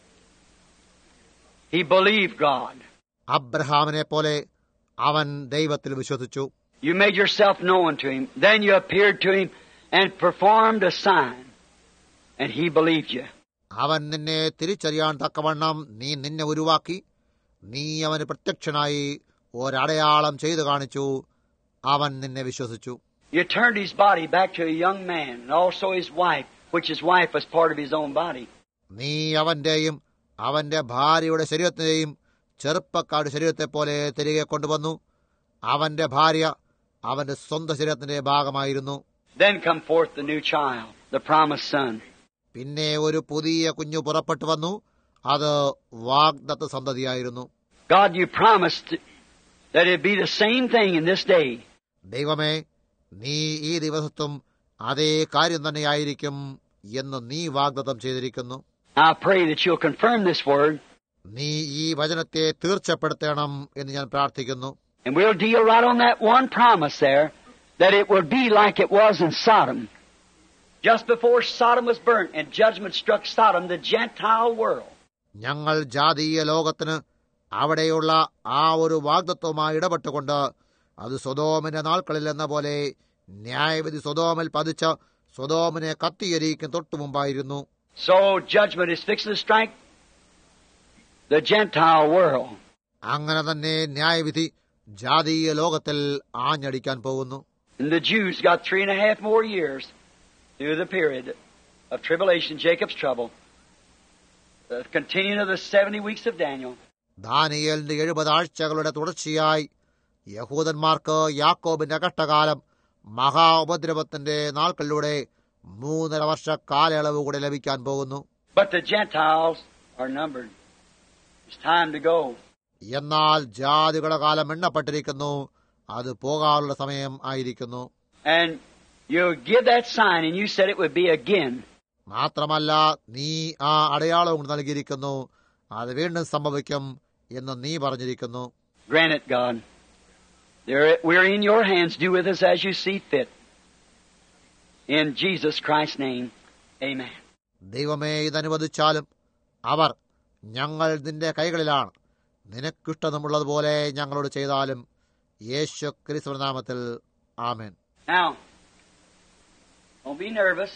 He believed God. അബ്രഹാമിനെ പോലെ അവൻ ദൈവത്തിൽ വിശ്വസിച്ചു. You made yourself known to him. Then you appeared to him and performed a sign. And he believed you. അവൻ നിന്നെ തിരിച്ചറിയാൻ തക്കവണ്ണം നീ നിന്നെ ഉരുവാക്കി. നീ അവന് പ്രത്യക്ഷനായി ഒരടയാളം ചെയ്തു കാണിച്ചു. അവൻ നിന്നെ വിശ്വസിച്ചു. You turned his body back to a young man, and also his wife, which his wife was part of his own body. നീ അവന്റെയും അവന്റെ ഭാര്യയുടെ ശരീരത്തെയും ചെറുപ്പക്കാരുടെ ശരീരത്തെ പോലെ തിരികെ കൊണ്ടുവന്നു. അവന്റെ ഭാര്യ അവന്റെ സ്വന്തം ശരീരത്തിന്റെ ഭാഗമായിരുന്നു. Then come forth the new child, the promised son. പിന്നെ ഒരു പുതിയ കുഞ്ഞു പുറപ്പെട്ടു വന്നു. അത് വാഗ്ദത്ത സന്തതിയായിരുന്നു. God, you promised that it be the same thing in this day. ദൈവമേ, നീ ഈ ദിവസത്തും അതേ കാര്യം തന്നെയായിരിക്കും എന്ന് നീ വാഗ്ദത്തം ചെയ്തിരിക്കുന്നു. I pray that you'll confirm this word. നീ ഈ വചനത്തെ തീർച്ചപ്പെടുത്തണം എന്ന് ഞാൻ പ്രാർത്ഥിക്കുന്നു. And we'll deal right on that one promise there, that it will be like it was in Sodom. Just before Sodom was burnt and judgment struck Sodom, the Gentile world. ഞങ്ങൾ ജാതീയ ലോകത്തിന് അവിടെയുള്ള ആ ഒരു വാഗ്ദത്വമായി ഇടപെട്ടുകൊണ്ട് അത് സൊദോമിന്റെ നാൾക്കളിൽ എന്ന പോലെ ന്യായവിധി സൊദോമിൽ പതിച്ച സൊദോമിനെ കത്തിയെരിക്കും തൊട്ടു മുമ്പായിരുന്നു. So judgment is fixed to strike the Gentile world. അങ്ങനെ തന്നെ ന്യായവിധി ജാതീയ ലോകത്തിൽ ആഞ്ഞടിക്കാൻ പോകുന്നു. And the Jews got 3.5 more years through the period of tribulation, Jacob's trouble, the continuing of the 70 weeks of Daniel. ദാനിയേലിന്റെ 70 ആഴ്ചകളുടെ തുടർച്ചയായി യഹൂദന്മാർക്ക് യാക്കോബിന്റെ കഷ്ടകാലം, മഹാ ഉപദ്രവത്തിന്റെ നാൾക്കളിലൂടെ 3.5 വർഷ കാലയളവ് കൂടെ ലഭിക്കാൻ പോകുന്നു. But the Gentiles are numbered. It's time to go. എന്നാൽ ജാതികളുടെ കാലം എണ്ണപ്പെട്ടിരിക്കുന്നു. അത് പോകാനുള്ള സമയം ആയിരിക്കുന്നു. And you give that sign, and you said it would be again. മാത്രമല്ല, നീ ആ അടയാളവും നൽകിയിരിക്കുന്നു. അത് വീണ്ടും സംഭവിക്കും എന്ന് നീ പറഞ്ഞിരിക്കുന്നു. Grant it, God. We're in your hands. Do with us as you see fit. In Jesus Christ's name, amen. ദൈവമേ, ഇതനുവദിച്ചാലും അവർ ഞങ്ങൾ നിന്റെ കൈകളിലാണ്. നിനക്കിഷ്ടമുള്ളതുപോലെ ഞങ്ങളോട് ചെയ്താലും യേശു ക്രിസ്തുവിന്റെ നാമത്തിൽ ആമേൻ. Now, don't be nervous.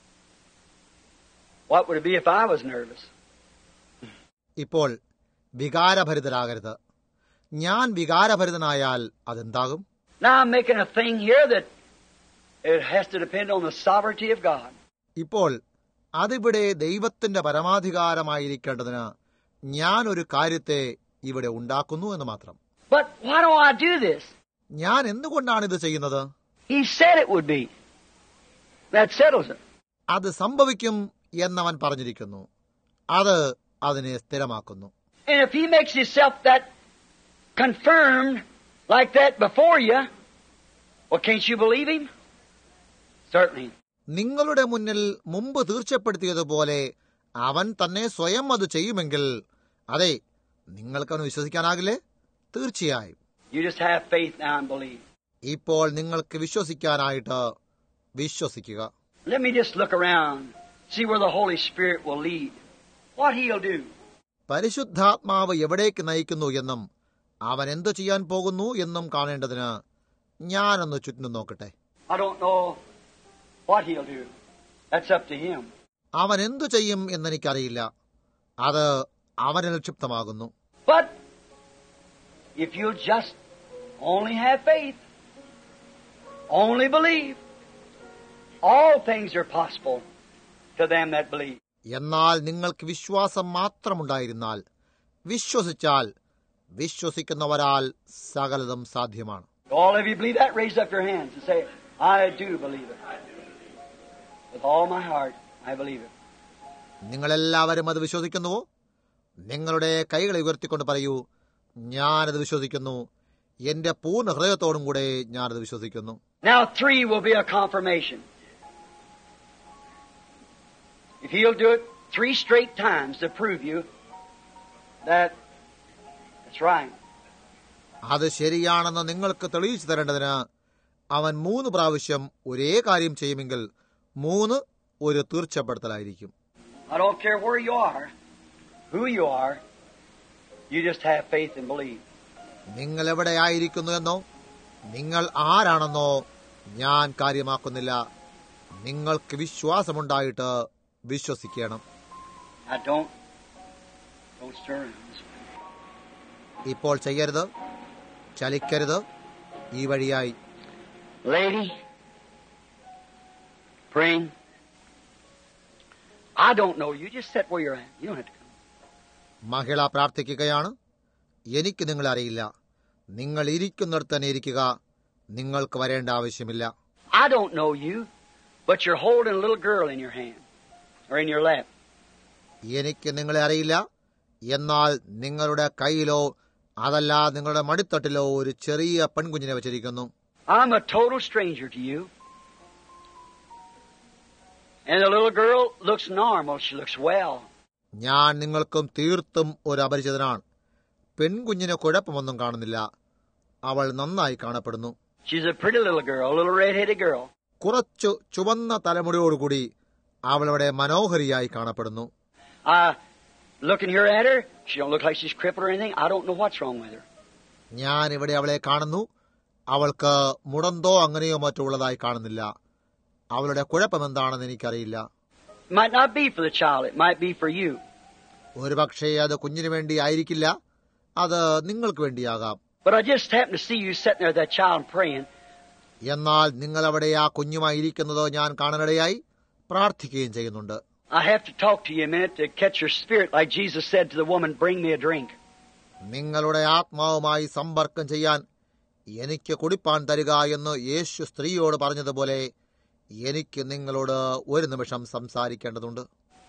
What would it be if I was nervous? ഇപ്പോൾ വികാരഭരിതരാകരുത്. ഞാൻ വികാരഭരിതനായാൽ അതെന്താകും? Now I'm making a thing here that it has to depend on the sovereignty of God. ഇപ്പോൾ അതിവിടെ ദൈവത്തിന്റെ പരമാധികാരമായിരിക്കേണ്ടതിന് ഞാൻ ഒരു കാര്യത്തെ ഇവിടെ ഉണ്ടാക്കുന്നു എന്ന് മാത്രം. But why do I do this? ഞാൻ എന്തുകൊണ്ടാണ് ഇത് ചെയ്യുന്നത്? He said it would be. That settles it. അത് സംഭവിക്കും എന്നവൻ പറഞ്ഞിരിക്കുന്നു. അത് അതിനെ സ്ഥിരമാക്കുന്നു. And if he makes himself that confirmed like that before you, well, can't you believe him? Certainly. നിങ്ങളുടെ മുന്നിൽ മുമ്പ് തീർച്ചപ്പെടുത്തിയതുപോലെ അവൻ തന്നെ സ്വയം അത് ചെയ്യുമെങ്കിൽ അതെ, നിങ്ങൾക്കവന് വിശ്വസിക്കാനാകില്ലേ? തീർച്ചയായും. You just have faith now and believe. ഇപ്പോൾ നിങ്ങൾക്ക് വിശ്വസിക്കാനായിട്ട് വിശ്വസിക്കുക. Let me just look around, see where the Holy Spirit will lead, what he'll do. പരിശുദ്ധാത്മാവ് എവിടേക്ക് നയിക്കുന്നു എന്നും അവൻ എന്തു ചെയ്യാൻ പോകുന്നു എന്നും കാണേണ്ടതിന് ഞാനൊന്ന് ചുറ്റും നോക്കട്ടെ. I don't know what he'll do. That's up to him. അവൻ എന്തു ചെയ്യും എന്നെനിക്കറിയില്ല. അത് അവന് നിക്ഷിപ്തമാകുന്നു. But if you'll just only have faith, only believe, all things are possible to them that believe. എന്നാൽ നിങ്ങൾക്ക് വിശ്വാസം മാത്രമുണ്ടായിരുന്നാൽ, വിശ്വസിച്ചാൽ, വിശ്വസിക്കുന്നവരാൽ സകലതും സാധ്യമാണ്. All of you believe that? Raise up your hands and say, I do believe it. With all my heart, I believe it. നിങ്ങളെല്ലാവരും അത് വിശ്വസിക്കുന്നുവോ? നിങ്ങളുടെ കൈകളെ ഉയർത്തിക്കൊണ്ട് പറയൂ, ഞാനത് വിശ്വസിക്കുന്നു. എന്റെ പൂർണ്ണ ഹൃദയത്തോടും കൂടെ ഞാനത് വിശ്വസിക്കുന്നു. Now 3 will be a confirmation. If he'll do it 3 straight times to prove you that it's right. അത് ശരിയാണെന്ന് നിങ്ങൾക്ക് തെളിയിച്ചു തരേണ്ടതിന് അവൻ 3 പ്രാവശ്യം ഒരേ കാര്യം ചെയ്യുമെങ്കിൽ 3 ഒരു തീർച്ചപ്പെടുത്തലായിരിക്കും. I don't care where you are, who you are, you just have faith and believe. നിങ്ങൾ എവിടെയായിരിക്കുന്നു എന്നോ നിങ്ങൾ ആരാണെന്നോ ഞാൻ കാര്യമാക്കുന്നില്ല. നിങ്ങൾക്ക് വിശ്വാസമുണ്ടായിട്ട് വിശ്വസിക്കണം. Now don't stir around this way. ഇപ്പോൾ ചെയ്യരുത്, ചലിക്കരുത്. ഈ വഴിയായി. Lady, praying. I don't know. You just sit where you're at. You don't have to come. മഹിള പ്രാർത്ഥിക്കുകയാണ്. എനിക്ക് നിങ്ങളെ അറിയില്ല. നിങ്ങൾ ഇരിക്കുന്നിടത്ത് തന്നെ ഇരിക്കുക. നിങ്ങൾക്ക് വരേണ്ട ആവശ്യമില്ല. I don't know you, but you're holding a little girl in your hand or in your lap. എനിക്ക് നിങ്ങളെ അറിയില്ല, എന്നാൽ നിങ്ങളുടെ കയ്യിലോ അതല്ല നിങ്ങളുടെ മടിത്തട്ടിലോ ഒരു ചെറിയ പെൺകുഞ്ഞിനെ വെച്ചിരിക്കുന്നു. I'm a total stranger to you. And the little girl looks normal. She looks well. ഞാൻ നിങ്ങൾക്കും തീർത്തും ഒരു അപരിചിതനാണ്. പെൺകുഞ്ഞിന് കുഴപ്പമൊന്നും കാണുന്നില്ല. അവൾ നന്നായി കാണപ്പെടുന്നു. She's a pretty little girl, a little red-headed girl. കുറച്ചു ചുവന്ന തലമുടിയോടുകൂടി അവളവിടെ മനോഹരിയായി കാണപ്പെടുന്നു. Looking here at her, she don't look like she's crippled or anything. I don't know what's wrong with her. ഞാൻ ഇവിടെ അവളെ കാണുന്നു. അവൾക്ക് മുടന്തോ അങ്ങനെയോ മറ്റോ ഉള്ളതായി കാണുന്നില്ല. അവളുടെ കുഴപ്പമെന്താണെന്ന് എനിക്കറിയില്ല. It might not be for the child. It might be for you. ഒരു പക്ഷേ അത് കുഞ്ഞിന് വേണ്ടി ആയിരിക്കില്ല, അത് നിങ്ങൾക്ക് വേണ്ടിയാകാം. But I just happened to see you sitting there with that child and praying. എന്നാൽ നിങ്ങൾ അവിടെ ആ കുഞ്ഞുമായി ഇരിക്കുന്നത് ഞാൻ കാണാനിടയായി, പ്രാർത്ഥിക്കുകയും ചെയ്യുന്നുണ്ട്. I have to talk to you a minute to catch your spirit, like Jesus said to the woman, "Bring me a drink." നിങ്ങളുടെ ആത്മാവുമായി സമ്പർക്കം ചെയ്യാൻ എനിക്ക് കുടിപ്പാൻ തരിക എന്ന് യേശു സ്ത്രീയോട് പറഞ്ഞതുപോലെ എനിക്ക് നിങ്ങളോട് ഒരു നിമിഷം സംസാരിക്കേണ്ടതുണ്ട്.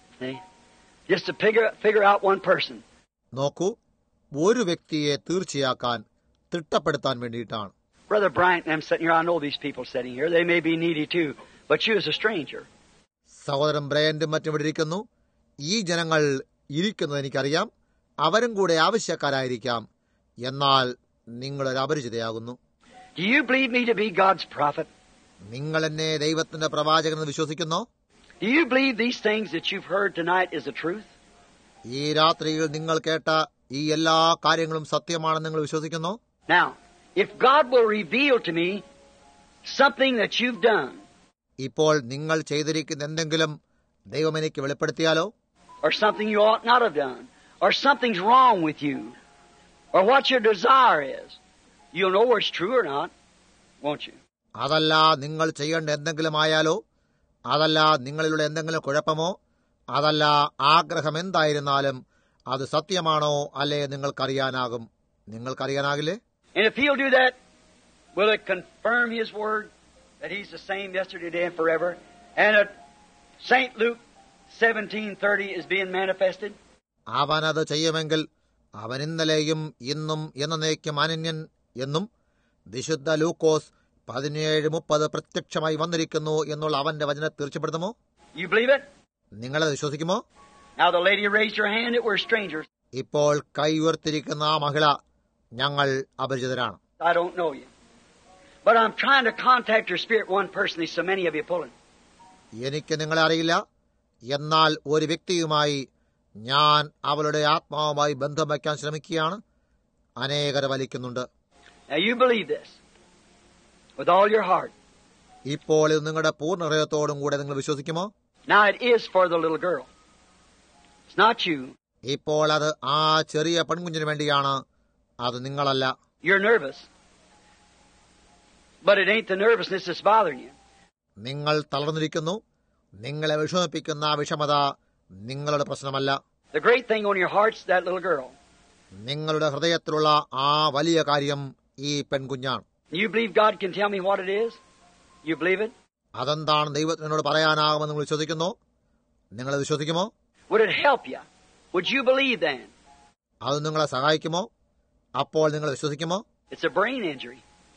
Just to figure out one person. നോക്കൂ, ഒരു വ്യക്തിയെ തീർച്ചയാക്കാൻ, തിട്ടപ്പെടുത്താൻ വേണ്ടിയിട്ടാണ്. Brother Bryant and I'm sitting here. I know these people sitting here. They may be needy too, but you as a stranger. സഹോദരൻ ബ്രയന്റും മറ്റും ഇവിടെ ഇരിക്കുന്നു. ഈ ജനങ്ങൾ ഇരിക്കുന്നത് എനിക്കറിയാം. അവരും കൂടെ ആവശ്യക്കാരായിരിക്കാം. എന്നാൽ നിങ്ങളൊരു അപരിചിതയാകുന്നു. Do you believe me to be God's prophet? നിങ്ങൾ എന്നെ ദൈവത്തിന്റെ പ്രവാചകനെന്ന് വിശ്വസിക്കുന്നോ? Do you believe these things that you've heard tonight is the truth? ഈ രാത്രിയിൽ നിങ്ങൾ കേട്ട ഈ എല്ലാ കാര്യങ്ങളും സത്യമാണെന്ന് നിങ്ങൾ വിശ്വസിക്കുന്നോ? Now, if God will reveal to me something that you've done, ഇപ്പോൾ നിങ്ങൾ ചെയ്തിരിക്കുന്ന എന്തെങ്കിലും ദൈവം എനിക്ക് വെളിപ്പെടുത്തിയാലോ, or something you ought not have done, or something's wrong with you, or what your desire is, you'll know whether it's true or not, won't you? അതല്ല നിങ്ങൾ ചെയ്യേണ്ട എന്തെങ്കിലും ആയാലോ, അതല്ല നിങ്ങളിലുള്ള എന്തെങ്കിലും കുഴപ്പമോ, അതല്ല ആഗ്രഹം എന്തായിരുന്നാലും അത് സത്യമാണോ അല്ലേ നിങ്ങൾക്കറിയാനാകും. നിങ്ങൾക്കറിയാനാകില്ലേ? And if he'll do that, will it confirm his word that he's the same yesterday, today, and forever? And that St. Luke 17:30 is being manifested? അവനത് ചെയ്യുമെങ്കിൽ അവൻ ഇന്നലെയും ഇന്നും എന്നേക്കും അനന്യൻ എന്നും വിശുദ്ധ ലൂക്കോസ് 17:30 പ്രത്യക്ഷമായി വന്നിരിക്കുന്നു എന്നുള്ള അവന്റെ വചനം തീർച്ചപ്പെടുത്തുമോ? You believe it? നിങ്ങളത് വിശ്വസിക്കുമോ? Now the lady raised her hand that we're strangers. ഇപ്പോൾ കൈ ഉയർത്തിരിക്കുന്ന ആ മഹിള, ഞങ്ങൾ അപരിചിതരാണ്. I don't know you. But I'm trying to contact your spirit one personally, so many of you pulling. എനിക്ക് നിങ്ങളെ അറിയില്ല, എന്നാൽ ഒരു വ്യക്തിയുമായി ഞാൻ അവളുടെ ആത്മാവുമായി ബന്ധം വയ്ക്കാൻ ശ്രമിക്കുകയാണ്. അനേകരെ വലിക്കുന്നുണ്ട്. Now you believe this with all your heart. ഇപ്പോൾ ഇത് നിങ്ങളുടെ പൂർണ്ണ ഹൃദയത്തോടും കൂടെ നിങ്ങൾ വിശ്വസിക്കുമോ? Now it is for the little girl. It's not you. ഇപ്പോൾ അത് ആ ചെറിയ പെൺകുഞ്ഞിന് വേണ്ടിയാണ്, അത് നിങ്ങളല്ല. You're nervous. But it ain't the nervousness that's bothering you. നിങ്ങൾ തളർന്നിരിക്കുന്നു. നിങ്ങളെ വിഷമിപ്പിക്കുന്ന ആ വിഷമത നിങ്ങളുടെ പ്രശ്നമല്ല. The great thing on your heart's that little girl. നിങ്ങളുടെ ഹൃദയത്തിലുള്ള ആ വലിയ കാര്യം ഈ പെൺകുഞ്ഞാണ്. You believe God can tell me what it is? You believe it? അതെന്താണ് ദൈവത്തിനോട് പറയാനാകുമെന്ന് നിങ്ങൾ വിശ്വസിക്കുന്നു? നിങ്ങളത് വിശ്വസിക്കുമോ? Would it help you? Would you believe then? അത് നിങ്ങളെ സഹായിക്കുമോ? അപ്പോൾ നിങ്ങൾ വിശ്വസിക്കുമോ? It's a brain injury.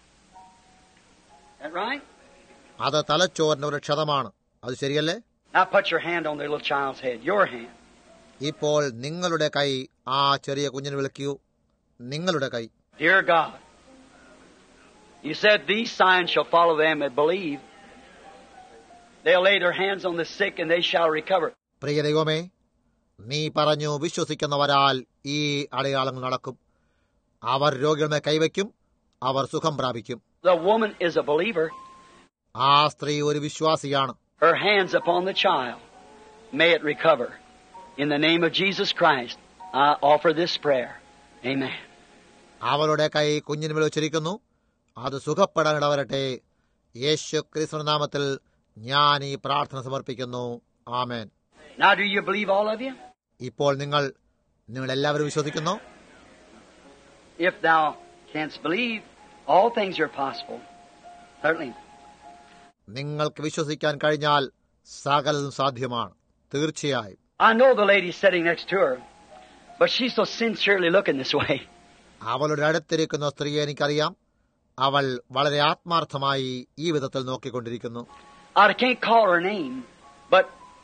That right? അത് തലച്ചോറിന്റെ ഒരു ക്ഷതമാണ്. അത് ശരിയല്ലേ? Now put your hand on the little child's head. Your hand. ഇപ്പോൾ നിങ്ങളുടെ കൈ ആ ചെറിയ കുഞ്ഞിന് വിളിക്കൂ. നിങ്ങളുടെ കൈ. Dear God, you said these signs shall follow them that believe. They'll lay their hands on the sick and they shall recover. പ്രിയ ദൈവമേ, നീ പറഞ്ഞു വിശ്വസിക്കുന്നവരാൽ ഈ അടയാളങ്ങൾ നടക്കും. അവർ രോഗികളുടെ കൈവയ്ക്കും, അവർ സുഖം പ്രാപിക്കും. The woman is a believer. ആ സ്ത്രീ ഒരു വിശ്വാസിയാണ്. Her hands upon the child. May it recover. In the name of Jesus Christ, I offer this prayer. Amen. അവളുടെ കൈ കുഞ്ഞിന്മേൽ വെച്ചിരിക്കുന്നു. അത് സുഖപ്പെടാൻ ഇടവരട്ടെ. യേശു ക്രിസ്തുവിന്റെ നാമത്തിൽ ഞാൻ ഈ പ്രാർത്ഥന സമർപ്പിക്കുന്നു. ആമേൻ. Now, do you believe, all of you? ഇപ്പോൾ നിങ്ങൾ എല്ലാവരും വിശ്വസിക്കുന്നു? If thou canst believe, all things are possible. Certainly. നിങ്ങൾക്ക് വിശ്വസിക്കാൻ കഴിഞ്ഞാൽ സകലതും സാധ്യമാണ്. തീർച്ചയായും. I know the lady sitting next to her, but she's so sincerely looking this way. അവളുടെ അടുത്തിരിക്കുന്ന സ്ത്രീയെ എനിക്കറിയാം. അവൾ വളരെ ആത്മാർത്ഥമായി ഈ വിധത്തിൽ നോക്കിക്കൊണ്ടിരിക്കുന്നു. I can't call her name, but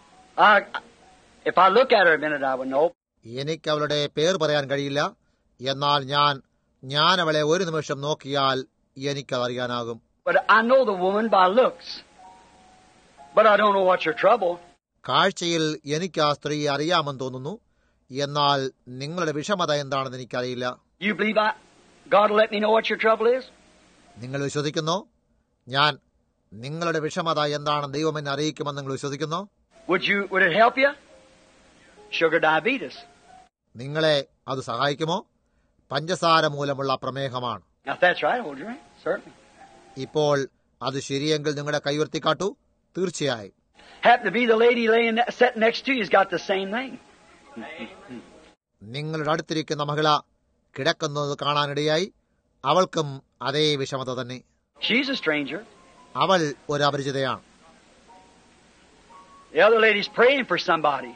if I look at her a minute, I would know. എനിക്ക് അവളുടെ പേര് പറയാൻ കഴിയില്ല. എന്നാൽ ഞാൻ അവളെ ഒരു നിമിഷം നോക്കിയാൽ എനിക്കതറിയാനാകും. But I know the woman by looks, but I don't know what's her trouble. കാഴ്ചയിൽ എനിക്ക് ആ സ്ത്രീയെ അറിയാമെന്ന് തോന്നുന്നു. എന്നാൽ നിങ്ങളുടെ വിഷമത എന്താണെന്ന് എനിക്കറിയില്ല. You believe God will let me know what your trouble is? നിങ്ങൾ വിശ്വസിക്കുന്നോ? ഞാൻ നിങ്ങളുടെ വിഷമത എന്താണെന്ന് ദൈവം എന്നെ അറിയിക്കുമെന്ന് നിങ്ങൾ വിശ്വസിക്കുന്നോ? Would it help you? Sugar diabetes. നിങ്ങളെ അത് സഹായിക്കുമോ? പഞ്ചസാര മൂലമുള്ള പ്രമേഹമാണ്. Now, if that's right, hold your hand. Certainly. ഇപ്പോൾ അത് ശരിയെങ്കിൽ നിങ്ങളുടെ കൈവർത്തിക്കാട്ടു. തീർച്ചയായും. Happen to be the lady sitting next to you has got the same thing. നിങ്ങളുടെ അടുത്തിരിക്കുന്ന മഹിള കിടക്കുന്നത് കാണാനിടയായി. അവൾക്കും അതേ വിഷമത തന്നെ. She's a stranger. അവൾ ഒരു അപരിചിതയാണ്. The other lady's praying for somebody.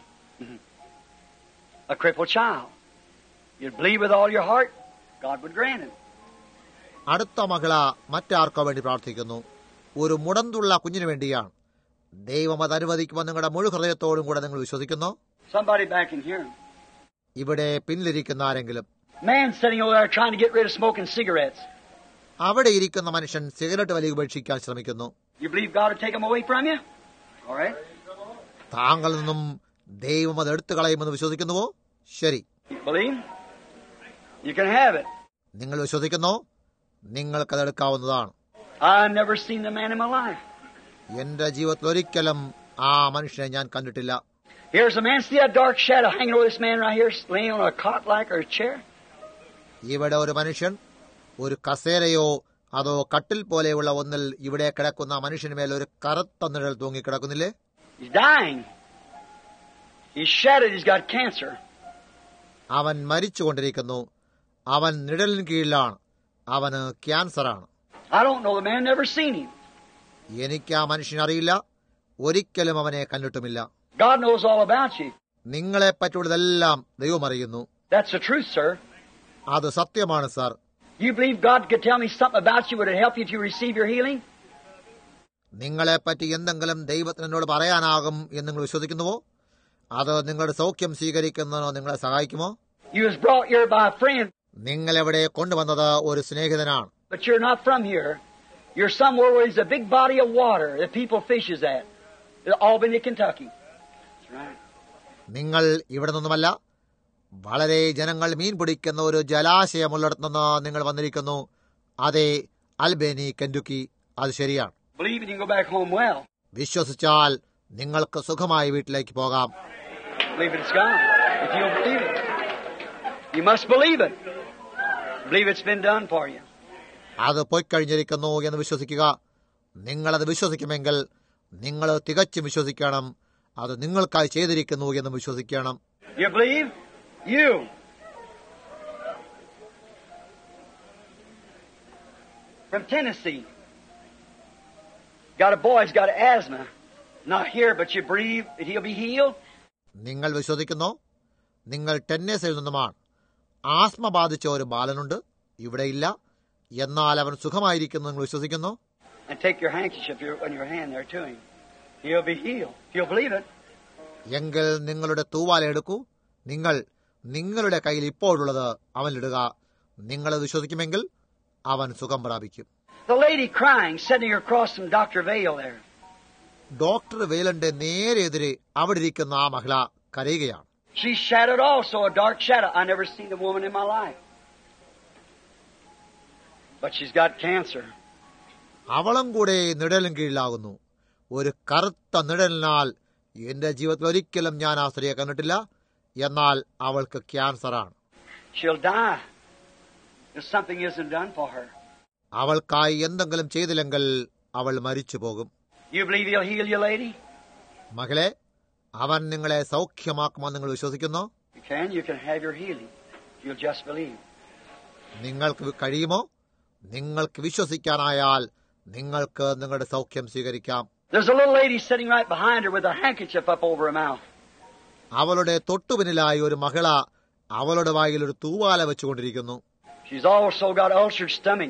A crippled child. You'd believe with all your heart, God would grant it. അടുത്ത മഹിള മറ്റാർക്കോ വേണ്ടി പ്രാർത്ഥിക്കുന്നു. ഒരു മുടന്തുള്ള കുഞ്ഞിനു വേണ്ടിയാണ്. ദൈവം അത് അനുവദിക്കുമെന്ന് നിങ്ങളുടെ മുഴു ഹൃദയത്തോടും കൂടെ നിങ്ങൾ വിശ്വസിക്കുന്നു? Somebody back in here. ഇവിടെ പിന്നിലിരിക്കുന്ന ആരെങ്കിലും? Man sitting over there trying to get rid of smoking cigarettes. അവിടെ ഇരിക്കുന്ന മനുഷ്യൻ സിഗരറ്റ് വലി ഉപേക്ഷിക്കാൻ ശ്രമിക്കുന്നു. You believe God will take them away from you? All right. താങ്കളിൽ നിന്നും ദൈവം അത് എടുത്തു കളയുമെന്ന് വിശ്വസിക്കുന്നുവോ? ശരി. You believe? You can have it. നിങ്ങൾ വിശ്വസിക്കുന്നോ? നിങ്ങൾക്കത് എടുക്കാവുന്നതാണ്. I've never seen the man in my life. എന്റെ ജീവിതത്തിൽ ഒരിക്കലും ആ മനുഷ്യനെ ഞാൻ കണ്ടിട്ടില്ല. Here's a man. See that dark shadow hanging over this man right here, laying on a cot like or a chair? ഇവിടെ ഒരു മനുഷ്യൻ ഒരു കസേരയോ അതോ കട്ടിൽ പോലെയുള്ള ഒന്നിൽ ഇവിടെ കിടക്കുന്ന മനുഷ്യന് മേൽ ഒരു കറുത്ത നിഴൽ തൂങ്ങിക്കിടക്കുന്നില്ലേ? He's dying. He's shattered. He's got cancer. അവൻ മരിച്ചുകൊണ്ടിരിക്കുന്നു. അവൻ നിഴലിന് കീഴിലാണ്. അവന് ക്യാൻസറാണ്. I don't know the man. Never seen him. എനിക്ക് ആ മനുഷ്യനെ അറിയില്ല. ഒരിക്കലും അവനെ കണ്ടിട്ടുമില്ല. God knows all about you. നിങ്ങളെ പറ്റിയുള്ളതെല്ലാം ദൈവം അറിയുന്നു. That's the truth, sir. അത് സത്യമാണ് sir. You believe God could tell me something about you? Would it help you to receive your healing? നിങ്ങളെപ്പറ്റി എന്തെങ്കിലും ദൈവത്തിന് എന്നോട് പറയാനാകും എന്ന് നിങ്ങൾ വിശ്വസിക്കുന്നുവോ? അത് നിങ്ങളുടെ സൗഖ്യം സ്വീകരിക്കുന്നതിനോ നിങ്ങളെ സഹായിക്കുമോ? You was brought here by a friend, നിങ്ങളെവിടെ കൊണ്ടുവന്നത് ഒരു സ്നേഹിതനാണ്. but you're not from here. You're somewhere where there's a big body of water that people fishes at. Albany, Kentucky. That's right. നിങ്ങൾ ഇവിടെ നിന്നുമല്ല. വളരെ ജനങ്ങൾ മീൻ പിടിക്കുന്ന ഒരു ജലാശയമുള്ളിടത്തുനിന്ന് നിങ്ങൾ വന്നിരിക്കുന്നു. അതെ, അൽബേനി, കെന്റുക്കി. അത് ശരിയാണ്. Believe it, you can go back home well. വിശ്വസിച്ചാൽ നിങ്ങൾക്ക് സുഖമായി വീട്ടിലേക്ക് പോകാം. Believe it, it's gone. If you don't believe it, you must believe it. Believe it's been done for you. അത് പോയിക്കഴിഞ്ഞിരിക്കുന്നു എന്ന് വിശ്വസിക്കുക. നിങ്ങളത് വിശ്വസിക്കുമെങ്കിൽ നിങ്ങൾ തികച്ചും വിശ്വസിക്കണം. അത് നിങ്ങൾക്കായി ചെയ്തിരിക്കുന്നു എന്ന് വിശ്വസിക്കണം. You believe? You. From Tennessee. Got a boy, he's got asthma. Not here, but you believe that he'll be healed? നിങ്ങൾ വിശ്വസിക്കുന്നു? നിങ്ങൾ ടെന്നസിയിൽ നിന്നുമാണ്. ആസ്മ ബാധിച്ച ഒരു ബാലനുണ്ട്. ഇവിടെയില്ല. എന്നാൽ അവൻ സുഖമായിരിക്കുന്നു. നിങ്ങൾ വിശ്വസിക്കുന്നു? And take your handkerchief on your hand there to him. He'll be healed. He'll believe it. എങ്കിൽ നിങ്ങളുടെ തൂവാല എടുക്കൂ. നിങ്ങളുടെ കയ്യിൽ ഇപ്പോഴുള്ളത് അവനിടുക. നിങ്ങളത് വിശ്വസിക്കുമെങ്കിൽ അവൻ സുഖം പ്രാപിക്കും. The lady crying, sitting across from Dr. Vale there. Doctor വേലന്റെ നേരെ എതിരെ അവിടെ ഇരിക്കുന്ന ആ മഹിള കരയുകയാണ്. She's shadowed also, a dark shadow. I never seen a woman in my life. But she's got cancer. അവളും കൂടെ നിഴലിൻ കീഴിലാകുന്നു. ഒരു കറുത്ത നിഴലിനാൽ എന്റെ ജീവിതത്തിൽ ഒരിക്കലും ഞാൻ ആ സ്ത്രീയെ കണ്ടിട്ടില്ല. എന്നാൽ അവൾക്ക് ക്യാൻസറാണ്. She'll die if something isn't done for her. അവൾക്കായി എന്തെങ്കിലും ചെയ്തില്ലെങ്കിൽ അവൾ മരിച്ചു പോകും. You believe he'll heal you, lady? മകളെ, അവൻ നിങ്ങളെ സൗഖ്യമാക്കുമെന്ന് നിങ്ങൾ വിശ്വസിക്കുന്നു? You can have your healing. You'll just believe. നിങ്ങൾക്ക് കഴിയുമോ? നിങ്ങൾക്ക് വിശ്വസിക്കാനായാൽ നിങ്ങൾക്ക് നിങ്ങളുടെ സൗഖ്യം സ്വീകരിക്കാം. There's a little lady sitting right behind her with a handkerchief up over her mouth. അവളുടെ തൊട്ടുപിന്നിലായി ഒരു മഹിള അവളുടെ വായിൽ ഒരു തൂവാല വെച്ചുകൊണ്ടിരിക്കുന്നു. She's also got ulcered stomach.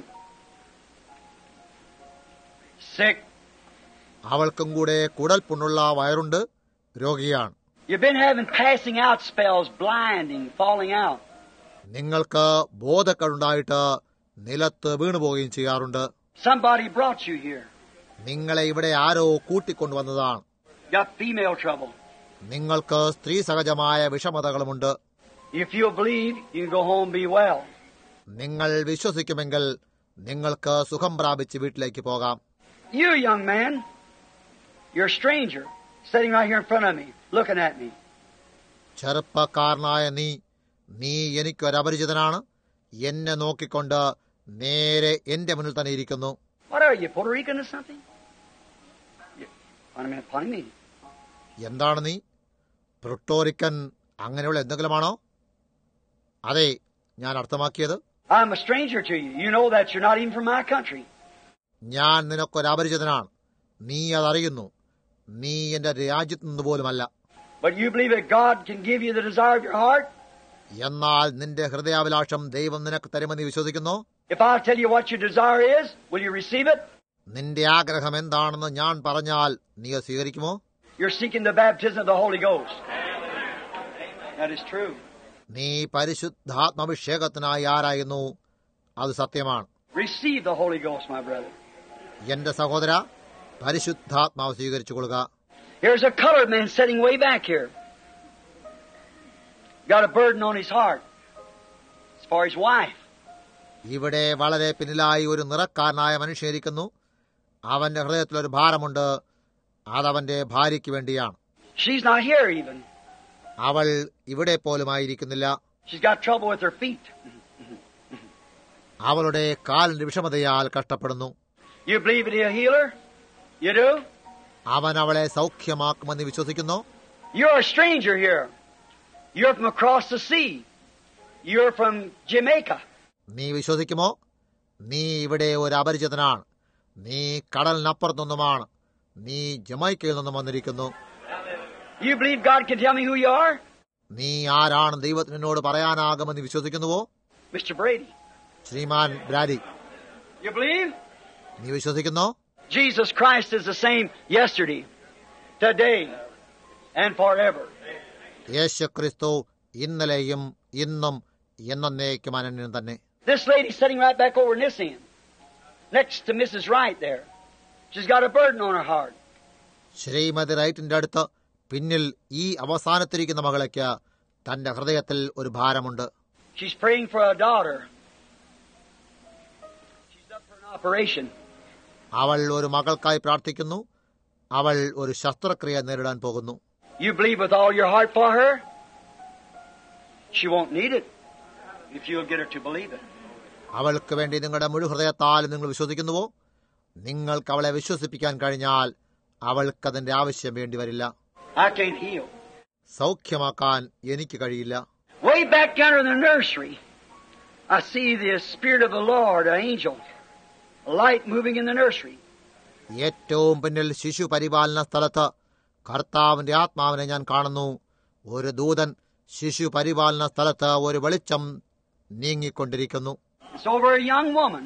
Sick. അവൾക്കും കൂടെ കുടൽ പുണ്ണുള്ള വയറുണ്ട്, രോഗിയാണ്. You've been having passing out spells, blinding, falling out. നിങ്ങൾക്ക് ബോധക്കേടുണ്ടായിട്ട് നിലത്ത് വീണുപോവുകയും ചെയ്യാറുണ്ട്. Somebody brought you here. നിങ്ങളെ ഇവിടെ ആരോ കൂട്ടിക്കൊണ്ടുവന്നതാണ്. Got female trouble. നിങ്ങൾക്ക് സ്ത്രീ സഹജമായ വിഷമതകളുമുണ്ട്. If you believe, you can go home and be well. നിങ്ങൾ വിശ്വസിക്കുമെങ്കിൽ നിങ്ങൾക്ക് സുഖം പ്രാപിച്ച് വീട്ടിലേക്ക് പോകാം. You, young man, you're a stranger, sitting right here in front of me, looking at me. ചെറുപ്പക്കാരനായ നീ എനിക്കൊരപരിചിതനാണ്. എന്നെ നോക്കിക്കൊണ്ട് നേരെ എന്റെ മുന്നിൽ തന്നെ ഇരിക്കുന്നു. What are you, Puerto Rican or something? Funny me. എന്താണ് നീ? പുർട്ടോറിക്കൻ അങ്ങനെയുള്ള എന്തെങ്കിലുമാണോ? അതെ, ഞാൻ അർത്ഥമാക്കിയത്. I'm a stranger to you. You know that you're not even from my country. ഞാൻ നിനക്കൊരപരിചിതനാണ്. നീ അതറിയുന്നു. നീ എന്റെ രാജ്യത്ത് നിന്ന് പോലുമല്ല. But you believe that God can give you the desire of your heart? എന്നാൽ നിന്റെ ഹൃദയാഭിലാഷം ദൈവം നിനക്ക് തരുമെന്ന് വിശ്വസിക്കുന്നു. If I tell you what your desire is, will you receive it? നിന്റെ ആഗ്രഹം എന്താണെന്ന് ഞാൻ പറഞ്ഞാൽ നീ അത് സ്വീകരിക്കുമോ? You're seeking the baptism of the Holy Ghost. That is true. നീ പരിശുദ്ധാത്മാഭിഷേകത്തിനായി ആരായുന്നു. അത് സത്യമാണ്. Receive the Holy Ghost, my brother. എന്റെ സഹോദര, പരിശുദ്ധാത്മാവ് സ്വീകരിച്ചുകൊള്ളുക. Here's a colored man sitting way back here. Got a burden on his heart. It's for his wife. ഇവിടെ വളരെ പിന്നിലായി ഒരു നിറക്കാരനായ മനുഷ്യരിക്കുന്നു. അവന്റെ ഹൃദയത്തിൽ ഒരു ഭാരമുണ്ട്. അതവന്റെ ഭാര്യയ്ക്ക് വേണ്ടിയാണ്. She's not here even. അവൾ ഇവിടെ പോലുമായിരിക്കുന്നില്ല. She's got trouble with her feet. അവളുടെ കാലിന്റെ വിഷമതയാൽ കഷ്ടപ്പെടുന്നു. You believe he'll heal her? You do? അവൻ അവളെ സൗഖ്യമാക്കുമെന്ന് വിശ്വസിക്കുന്നു. You're a stranger here. You're from across the sea. You're from Jamaica. നീ വിശ്വസിക്കുമോ? നീ ഇവിടെ ഒരു അപരിചിതനാണ്. നീ കടലിനപ്പുറത്തുനിന്നുമാണ്. നീ ജമൈക്കയിൽ നിന്നും വന്നിരിക്കുന്നു. You believe God can tell me who you are? നീ ആരാണ് ദൈവത്തിന് എന്നോട് പറയാനാകുമെന്ന് വിശ്വസിക്കുന്നുവോ? Mr. Brady. ശ്രീമാൻ ബ്രാഡി, You believe? നീ വിശ്വസിക്കുന്നോ? Jesus Christ is the same yesterday, today, and forever. യേശുക്രിസ്തു ഇന്നലെയും ഇന്നും എന്നേക്കും അനന്യൻ തന്നെ. This lady sitting right back over in this end, next to Mrs. Wright there. She's got a burden on her heart. Shrimati റൈറ്റിന്റെ അടുത്ത് പിന്നിൽ ഈ അവസാനത്തിരിക്കുന്ന മകളയ്ക്ക് തന്റെ ഹൃദയത്തിൽ ഒരു ഭാരമുണ്ട്. She's praying for a daughter. She's up for an operation. അവൾ ഒരു മകൾക്കായി പ്രാർത്ഥിക്കുന്നു. അവൾ ഒരു ശസ്ത്രക്രിയ നേരിടാൻ പോകുന്നു. You believe with all your heart for her? She won't need it if you'll get her to believe it. അവൾക്ക് വേണ്ടി നിങ്ങളുടെ മുഴു ഹൃദയത്താൽ നിങ്ങൾ വിശ്വസിക്കുന്നുവോ? നിങ്ങൾക്ക് അവളെ വിശ്വസിപ്പിക്കാൻ കഴിഞ്ഞാൽ അവൾക്കതിന്റെ ആവശ്യം വേണ്ടി വരില്ല. I can't heal. സൗഖ്യമാക്കാൻ എനിക്ക് കഴിയില്ല. Way back yonder in the nursery, I see the Spirit of the Lord, an angel, a light moving in the nursery. ഏറ്റവും പിന്നിൽ ശിശു പരിപാലന സ്ഥലത്ത് കർത്താവിന്റെ ആത്മാവിനെ ഞാൻ കാണുന്നു. ഒരു ദൂതൻ ശിശു പരിപാലന സ്ഥലത്ത് ഒരു വെളിച്ചം നീങ്ങിക്കൊണ്ടിരിക്കുന്നു. It's over a young woman.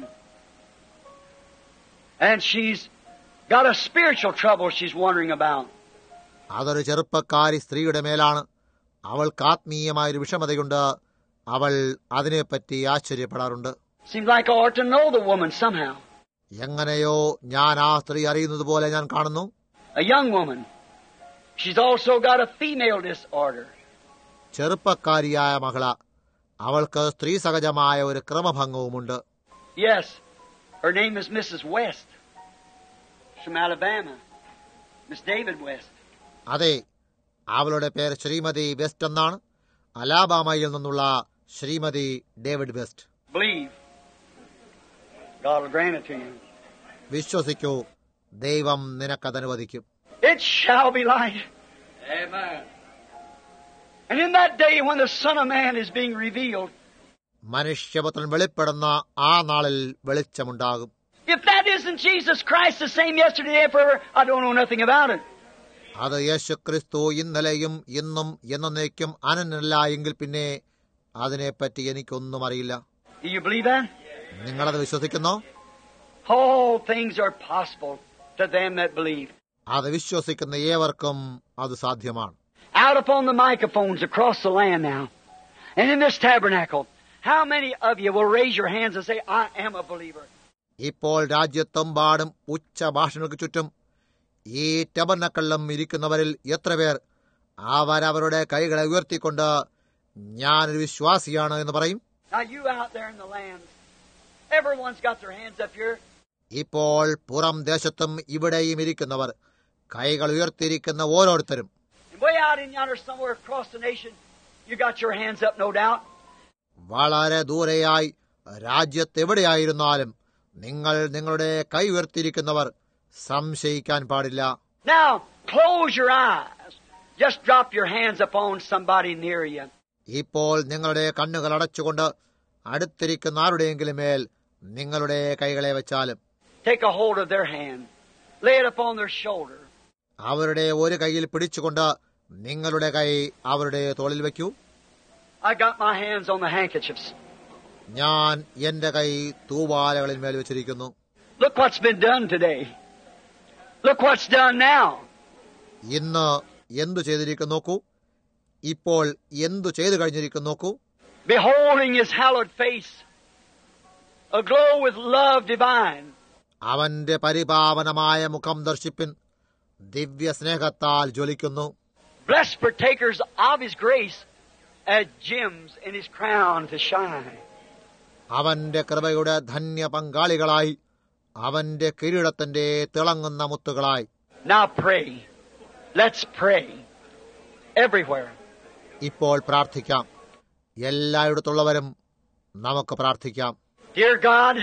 And she's got a spiritual trouble she's wondering about. അതൊരു ചെറുപ്പക്കാരി സ്ത്രീയുടെ മേലാണ്. അവൾക്ക് ആത്മീയമായൊരു വിഷമതയുണ്ട്. അവൾ അതിനെപ്പറ്റി ആശ്ചര്യപ്പെടാറുണ്ട്. Seems like I ought to know the woman somehow. എങ്ങനെയോ ഞാൻ ആ സ്ത്രീ അറിയുന്നത് പോലെ ഞാൻ കാണുന്നു. A young woman. She's also got a female disorder. ചെറുപ്പക്കാരിയായ മകള. അവൾക്ക് സ്ത്രീ സഹജമായ ഒരു ക്രമഭംഗവുമുണ്ട്. Yes, her name is Mrs. West. From Alabama. Miss David West. അതെ, അവളുടെ പേര് ശ്രീമതി വെസ്റ്റ് എന്നാണ്. അലാബാമയിൽ നിന്നുള്ള ശ്രീമതി David West. Believe. God will grant it to you. വിശ്വസിക്കൂ, ദൈവം നിനക്കത് അനുവദിക്കും. It shall be light. Amen. And in that day when the Son of Man is being revealed, മനുഷ്യപുത്രൻ വെളിപ്പെടുന്ന ആ നാളിൽ വെളിച്ചമുണ്ടാകും. if that isn't Jesus Christ the same yesterday and forever, I don't know nothing about it. അത് യേശുക്രിസ്തു ഇന്നലെയും ഇന്നും എന്നേക്കും അനന്യനല്ല എങ്കിൽ പിന്നെ അതിനെപ്പറ്റി എനിക്കൊന്നും അറിയില്ല. Do you believe that? നിങ്ങളത് വിശ്വസിക്കുന്നോ? All things are possible to them that believe. അത് വിശ്വസിക്കുന്ന ഏവർക്കും അത് സാധ്യമാണ്. Out upon the microphones across the land now, and in this tabernacle, how many of you will raise your hands and say, I am a believer? ഇപ്പോൾ രാജ്യത്തെമ്പാടും ഉച്ചഭാഷണങ്ങൾക്ക് ചുറ്റും ഈ ടബർനക്കളിലും ഇരിക്കുന്നവരിൽ എത്ര പേർ അവരവരുടെ കൈകളെ ഉയർത്തിക്കൊണ്ട് ഞാനൊരു വിശ്വാസിയാണ് എന്ന് പറയും? Now you out there in the land, everyone's got their hands up here. ഇപ്പോൾ പുറം ദേശത്തും ഇവിടെയും ഇരിക്കുന്നവർ കൈകൾ ഉയർത്തിയിരിക്കുന്ന ഓരോരുത്തരും, And way out in yonder somewhere across the nation, you got your hands up, no doubt. വളരെ ദൂരെയായി രാജ്യത്തെവിടെയായിരുന്നാലും നിങ്ങൾ നിങ്ങളുടെ കൈ ഉയർത്തിയിരിക്കുന്നവർ സംശയിക്കാൻ പാടില്ല. Now, close your eyes. Just drop your hands upon somebody near you. ഇപ്പോൾ നിങ്ങളുടെ കണ്ണുകൾ അടച്ചുകൊണ്ട് അടുത്തിരിക്കുന്ന ആരുടെയെങ്കിലും മേൽ നിങ്ങളുടെ കൈകളെ വെച്ചാലും Take a hold of their hand. Lay it upon their shoulder. അവരുടെ ഒരു കൈയിൽ പിടിച്ചുകൊണ്ട് നിങ്ങളുടെ കൈ അവരുടെ തോളിൽ വയ്ക്കൂ. I got my hands on the handkerchiefs. ഞാൻ എന്റെ കൈ തൂവാലകളിൽ മേൽ വെച്ചിരിക്കുന്നു. Look what's been done today. Look what's done now. ഇന്ന് എന്തു ചെയ്തിരിക്കുന്നു നോക്കൂ. ഇപ്പോൾ എന്തു ചെയ്തു കഴിഞ്ഞിരിക്കുന്നു നോക്കൂ. Beholding his hallowed face, aglow with love divine. അവന്റെ പരിപാവനമായ മുഖം ദർശിപ്പിൻ, ദിവ്യ സ്നേഹത്താൽ ജ്വലിക്കുന്നു. Blessed partakers of his grace, as gems in his crown to shine. അവന്റെ കൃപയുടെ ധന്യ പങ്കാളികളായി, അവന്റെ കിരീടത്തിന്റെ തിളങ്ങുന്ന മുത്തുകളായി. Now pray. Let's pray. Everywhere. ഇപ്പോൾ പ്രാർത്ഥിക്കാം. എല്ലായിടത്തുള്ളവരും നമുക്ക് പ്രാർത്ഥിക്കാം. Dear God,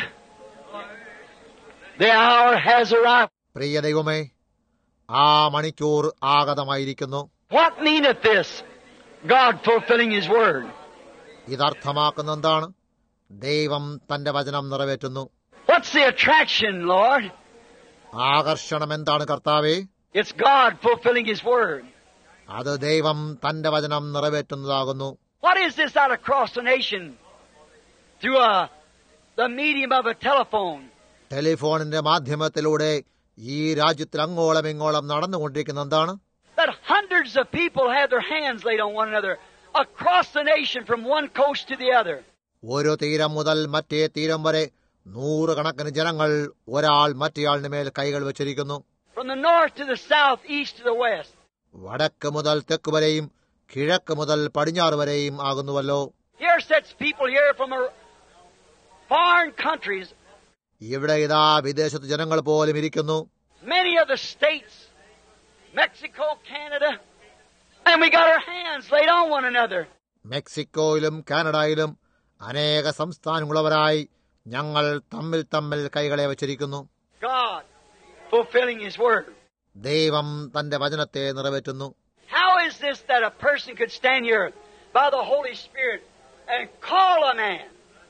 the hour has arrived. പ്രിയ ദൈവമേ, ആ മണിക്കൂർ ആഗതമായിരിക്കുന്നു. What meaneth this? God fulfilling his word. ഇതർത്ഥമാക്കുന്ന എന്താണ്? ദൈവം തന്റെ വചനം നിറവേറ്റുന്നു. What's the attraction, Lord? ആകർഷണം എന്താണ് കർത്താവേ? It's God fulfilling his word. അത് ദൈവം തന്റെ വചനം നിറവേറ്റുന്നതാകുന്നു. What is this out across the nation through the medium of a telephone? ടെലിഫോണിന്റെ മാധ്യമത്തിലൂടെ ഈ രാജ്യത്തിൽ അങ്ങോളം ഇങ്ങോളം നടന്നുകൊണ്ടിരിക്കുന്ന എന്താണ്? That hundreds of people have their hands laid on one another across the nation from one coast to the other. ഒരു തീരം മുതൽ മറ്റേ തീരം വരെ നൂറുകണക്കിന് ജനങ്ങൾ ഒരാൾ മറ്റേയാളിന് മേൽ കൈകൾ വെച്ചിരിക്കുന്നു. From the north to the south, east to the west. വടക്ക് മുതൽ തെക്ക് വരെയും കിഴക്ക് മുതൽ പടിഞ്ഞാറ് വരെയും ആകുന്നുവല്ലോ. Here sits people here from foreign countries. ഇവിടെ ഇതാ വിദേശത്ത് ജനങ്ങൾ പോലും ഇരിക്കുന്നു. Many of the states, Mexico, Canada, and we got our hands laid on one another. മെക്സിക്കോയിലും കാനഡയിലും അനേക സംസ്ഥാനങ്ങളുള്ളവരായി ഞങ്ങൾ തമ്മിൽ കൈകളെ വച്ചിരിക്കുന്നു. God fulfilling his word. ദൈവം തന്റെ വചനത്തെ നിറവേറ്റുന്നു. How is this that a person could stand here by the Holy Spirit and call a man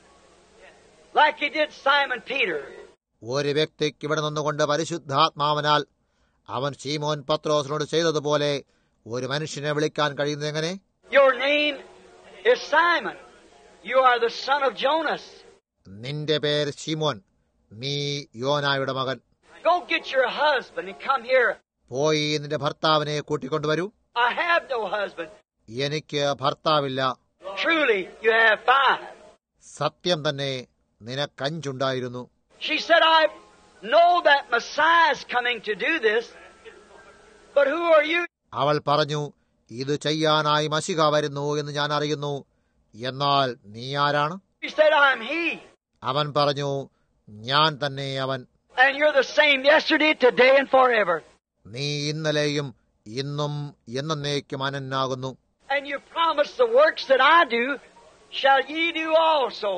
like he did Simon Peter? ഒരു വ്യക്തിക്ക് ഇവിടെ നിന്നുകൊണ്ട് പരിശുദ്ധാത്മാവനാൽ അവൻ ശീമോൻ പത്രോസിനോട് ചെയ്തതുപോലെ ഒരു മനുഷ്യനെ വിളിക്കാൻ കഴിയുന്നത് എങ്ങനെ? Your name is Simon. You are the son of Jonas. നിന്റെ പേര് ശീമോൻ, നീ യോനായുടെ മകൻ. Go get your husband and come here. പോയി നിന്റെ ഭർത്താവിനെ കൂട്ടിക്കൊണ്ടുവരൂ. I have no husband. എനിക്ക് ഭർത്താവില്ല. Truly, you have 5. സത്യം തന്നെ, നിനക്കഞ്ചുണ്ടായിരുന്നു. She said, I know that Messiah is coming to do this, but who are you? അവൾ പറഞ്ഞു, ഇത് ചെയ്യാനായി മശിഹ വരുന്നു എന്ന് ഞാൻ അറിയുന്നു, എന്നാൽ നീ ആരാണ്? She said, I'm he. അവൻ പറഞ്ഞു, ഞാൻ തന്നെ അവൻ. And you're the same yesterday, today, and forever. നീ ഇന്നലെയും ഇന്നും എന്നേക്കും അനന്നാകുന്നു. And you promise the works that I do shall ye do also.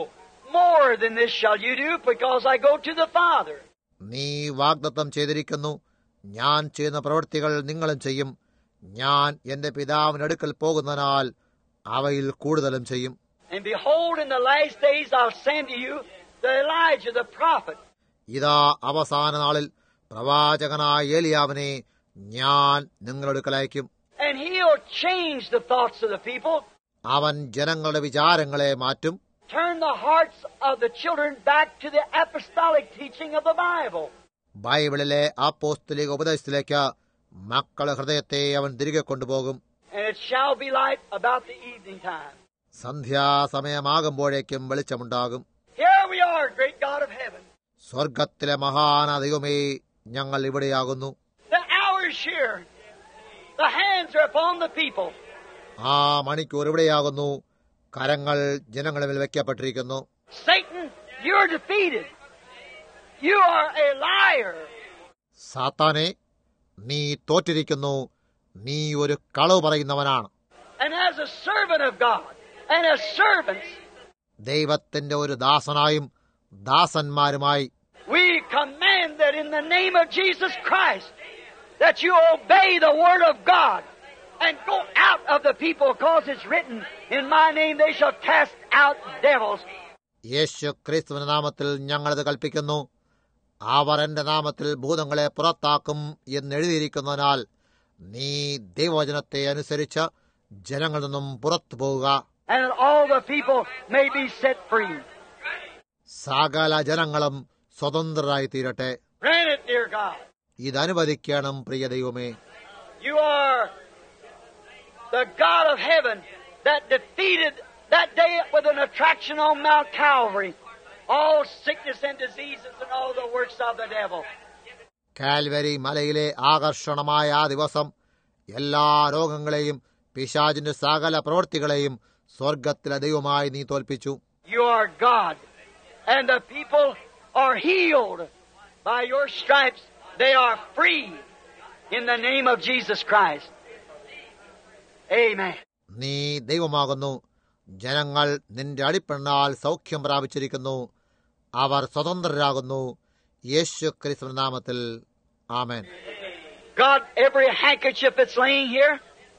more than this shall you do, because I go to the Father. നീ വാഗ്ദത്തം ചെയ്തിരിക്കുന്നു, ഞാൻ ചെയ്യുന്ന പ്രവൃത്തികൾ നിങ്ങളും ചെയ്യും. ഞാൻ എന്റെ പിതാവിനടുക്കൽ പോകുന്നതിനാൽ അവയിൽ കൂടുതലും ചെയ്യും. And behold, in the last days I'll send to you the Elijah the prophet. ഇതാ അവസാന നാളിൽ പ്രവാചകനായ ഏലിയാവിനെ ഞാൻ നിങ്ങളുടെ അടുക്കൽ അയക്കും. And he'll change the thoughts of the people. അവൻ ജനങ്ങളുടെ വിചാരങ്ങളെ മാറ്റും. Turn the hearts of the children back to the apostolic teaching of the Bible. ബൈബിളിലെ അപ്പോസ്തലിക ഉപദേശത്തിലേക്ക് മക്കളുടെ ഹൃദയത്തെ അവൻ തിരികെ കൊണ്ടുപോകും. And it shall be light about the evening time. സന്ധ്യാസമയമാകുമ്പോഴേക്കും വെളിച്ചമുണ്ടാകും. Here we are, great God of heaven. സ്വർഗത്തിലെ മഹാന ദൈവമേ, ഞങ്ങൾ ഇവിടെയാകുന്നു. The hour is here. The hands are upon the people. ആ മണിക്കൂർ ഇവിടെയാകുന്നു. കരങ്ങൾ ജനങ്ങളുടെ മേൽ വെക്കപ്പെട്ടിരിക്കുന്നു. Satan, you're defeated. You are a liar. സാത്താനെ, നീ തോറ്റിരിക്കുന്നു. നീ ഒരു കളവ് പറയുന്നവനാണ്. And as a servant of God, and as servants, ദൈവത്തിന്റെ ഒരു ദാസനായും ദാസന്മാരുമായി we command that in the name of Jesus Christ, that you obey the word of God and go out of the people, because it's written, in my name they shall cast out devils. യേശു ക്രിസ്തുവിന്റെ നാമത്തിൽ ഞങ്ങളത് കൽപ്പിക്കുന്നു. അവർ എന്റെ നാമത്തിൽ ഭൂതങ്ങളെ പുറത്താക്കും എന്നെഴുതിയിരിക്കുന്നതിനാൽ നീ ദൈവവചനത്തെ അനുസരിച്ച് ജനങ്ങളിൽ നിന്നും പുറത്തു പോവുക. And all the people may be set free. സകല ജനങ്ങളും സ്വതന്ത്രരായി തീരട്ടെ. Grant it, dear God. ഇതനുവദിക്കണം പ്രിയ ദൈവമേ. You are the God of heaven that defeated that day with an attraction on Mount Calvary all sickness and diseases and all the works of the devil. Calvary മലയിലെ ആകർഷണമായ ആ ദിവസം എല്ലാ രോഗങ്ങളെയും പിശാചിന്റെ സകല പ്രവൃത്തികളെയും സ്വർഗത്തിലെ ദൈവമായി നീ തോൽപ്പിച്ചു. You are God, and the people are healed by your stripes. They are free in the name of Jesus Christ. Amen. നീ ദൈവമാകുന്നു. ജനങ്ങൾ നിന്റെ അടിപ്പെണ്ണാൽ സൗഖ്യം പ്രാപിച്ചിരിക്കുന്നു. അവർ സ്വതന്ത്രരാകുന്നു. യേശു ക്രിസ്തുവിന്റെ നാമത്തിൽ ആമേൻ. God, every handkerchief that's laying here,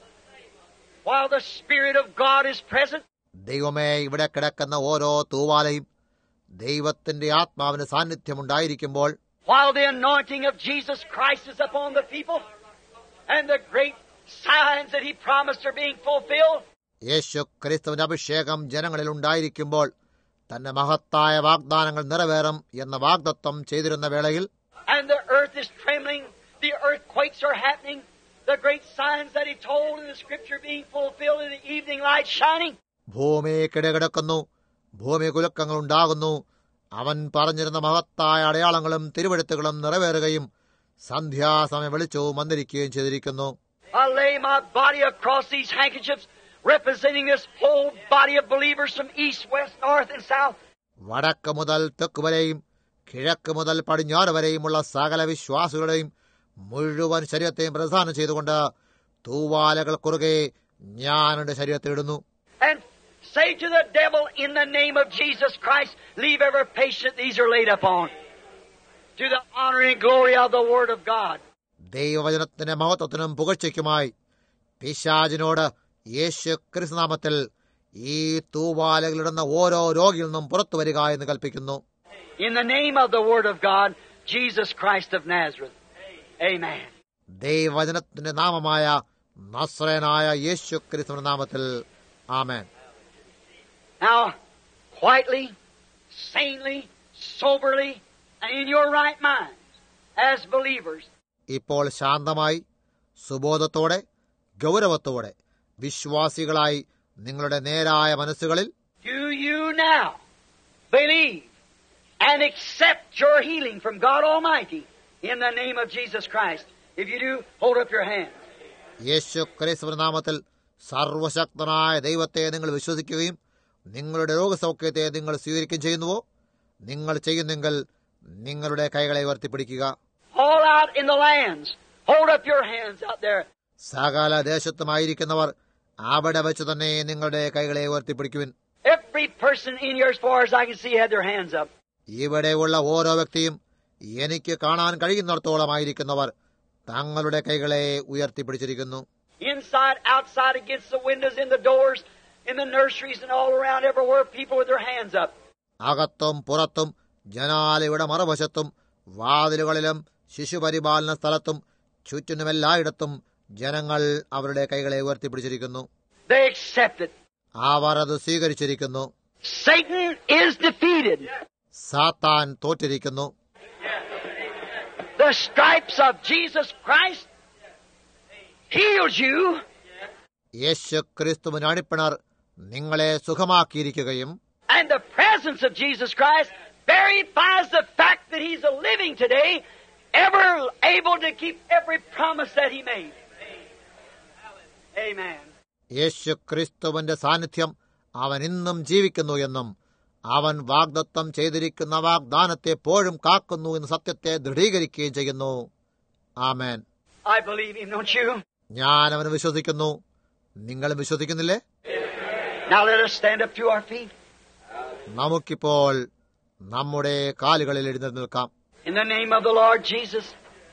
while the Spirit of God is present, ദൈവമേ, ഇവിടെ കിടക്കുന്ന ഓരോ തൂവാലയും ദൈവത്തിന്റെ ആത്മാവിന് സാന്നിധ്യമുണ്ടായിരിക്കുമ്പോൾ, while the anointing of Jesus Christ is upon the people, and the great signs that He promised are being fulfilled, യേശു ക്രിസ്തുവിന്റെ അഭിഷേകം ജനങ്ങളിൽ ഉണ്ടായിരിക്കുമ്പോൾ തന്റെ മഹത്തായ വാഗ്ദാനങ്ങൾ നിറവേറും എന്ന വാഗ്ദത്തം ചെയ്തിരുന്ന വേളയിൽ, and the earth is trembling, the earthquakes are happening, the great signs that He told in the Scripture being fulfilled, in the evening light shining. ഭൂമി കിടകിടക്കുന്നു, ഭൂമി കുലുക്കങ്ങൾ ഉണ്ടാകുന്നു. അവൻ പറഞ്ഞിരുന്ന മഹത്തായ അടയാളങ്ങളും തിരുവെഴുത്തുകളും നിറവേറുകയും സന്ധ്യാസമയം വെളിച്ചവും വന്നിരിക്കുകയും ചെയ്തിരിക്കുന്നു. I lay my body across these handkerchiefs, representing this whole body of believers from east, west, north, and south. വടക്ക് മുതൽ തെക്ക് വരെയും കിഴക്ക് മുതൽ പടിഞ്ഞാറ് വരെയുമുള്ള സകല വിശ്വാസികളുടെയും മുഴുവൻ ശരീരത്തെയും പ്രധാനം ചെയ്തുകൊണ്ട് തൂവാലകൾ കുറുകെ ഞാൻ എന്റെ ശരീരത്തിലിടുന്നു. And say to the devil, in the name of Jesus Christ, leave every patient these are laid upon, to the honor and glory of the Word of God. ദൈവവചനത്തിന്റെ മഹത്വത്തിനും പുകഴ്ചയ്ക്കുമായി പിശാചിനോട് യേശു ക്രിസ്തുനാമത്തിൽ ഈ തൂവാലകളിടുന്ന ഓരോ രോഗിയിൽ നിന്നും പുറത്തു വരിക എന്ന് കൽപ്പിക്കുന്നു. In the name of the Word of God, Jesus Christ of Nazareth. Amen. ദൈവവചനത്തിന്റെ നാമമായ നസ്രയനായ യേശു ക്രിസ്തുവിന്റെ നാമത്തിൽ ആമേൻ. Now, quietly, sanely, soberly, and in your right mind, as believers, ഇപ്പോൾ ശാന്തമായി, സുബോധത്തോടെ, ഗൗരവത്തോടെ, വിശ്വാസികളായി നിങ്ങളുടെ നേരായ മനസ്സുകളിൽ do you now believe and accept your healing from God Almighty in the name of Jesus Christ? If you do, hold up your hand. യേശു ക്രിസ്തുവിന്റെ നാമത്തിൽ സർവശക്തനായ ദൈവത്തെ നിങ്ങൾ വിശ്വസിക്കുകയും നിങ്ങളുടെ രോഗസൗഖ്യത്തെ നിങ്ങൾ സ്വീകരിക്കുകയും ചെയ്യുന്നുവോ? നിങ്ങൾ ചെയ്യുന്നെങ്കിൽ നിങ്ങളുടെ കൈകളെ ഉയർത്തിപ്പിടിക്കുക. All out in the lands, hold up your hands out there. സകല ദേശത്തുമായിരിക്കുന്നവർ അവിടെ വെച്ച് തന്നെ നിങ്ങളുടെ കൈകളെ ഉയർത്തിപ്പിടിക്കുവിൻ. Every Every person in here, as far as I can see, had their hands up. ഇവിടെയുള്ള ഓരോ വ്യക്തിയും എനിക്ക് കാണാൻ കഴിയുന്നിടത്തോളമായിരിക്കുന്നവർ തങ്ങളുടെ കൈകളെ ഉയർത്തിപ്പിടിച്ചിരിക്കുന്നു. Inside, outside, against the windows, in the doors, in the nurseries, and all around, everywhere, people with their hands up. അകത്തും പുറത്തും ജനാലയുടെ മറുവശത്തും വാതിലുകളിലും ശിശുപരിപാലന സ്ഥലത്തും ചുറ്റിനുമെല്ലായിടത്തും ജനങ്ങൾ അവരുടെ കൈകളെ ഉയർത്തിപ്പിടിച്ചിരിക്കുന്നു. They accept it. അവർ അത് സ്വീകരിച്ചിരിക്കുന്നു. Satan is defeated. സാത്താൻ തോറ്റിരിക്കുന്നു. The stripes of Jesus Christ heals you. യേശു ക്രിസ്തുവിന്റെ അടിപ്പിണർ നിങ്ങളെ സുഖമാക്കിയിരിക്കുകയും And the presence of Jesus Christ verifies the fact that He's a living today, ever able to keep every promise that He made. Amen. യേശു ക്രിസ്തുവിന്റെ സാന്നിധ്യം അവൻ ഇന്നും ജീവിക്കുന്നു എന്നും അവൻ വാഗ്ദത്തം ചെയ്തിരിക്കുന്ന വാഗ്ദാനത്തെ എപ്പോഴും കാക്കുന്നു എന്ന സത്യത്തെ ദൃഢീകരിക്കുകയും ചെയ്യുന്നു. ആമേൻ. I believe Him, don't you? ഞാൻ അവന് വിശ്വസിക്കുന്നു. നിങ്ങളും വിശ്വസിക്കുന്നില്ലേ? Now let us stand up to our feet. നമുക്കിപ്പോൾ നമ്മുടെ കാലുകളിൽ എഴുന്നേറ്റ് നിൽക്കാം. In the name of the Lord Jesus,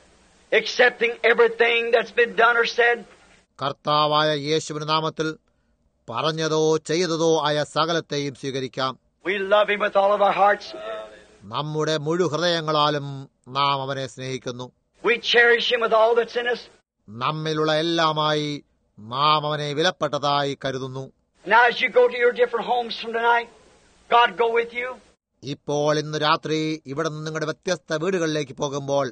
accepting everything that's been done or said. കർത്താവായ യേശുവിന്റെ നാമത്തിൽ പറഞ്ഞതോ ചെയ്തതോ ആയ സകലത്തെയും സ്വീകരിക്കാം. We love Him with all of our hearts. നമ്മുടെ മുഴു ഹൃദയങ്ങളാലും നാം അവനെ സ്നേഹിക്കുന്നു. We cherish Him with all that's in us. നമ്മിലുള്ള എല്ലാമായി നാം അവനെ വിലപ്പെട്ടതായി കരുതുന്നു. Now as you go to your different homes from tonight, God go with you. ഇപ്പോൾ ഇന്ന് രാത്രി ഇവിടെ നിന്ന് നിങ്ങളുടെ വ്യത്യസ്ത വീടുകളിലേക്ക് പോകുമ്പോൾ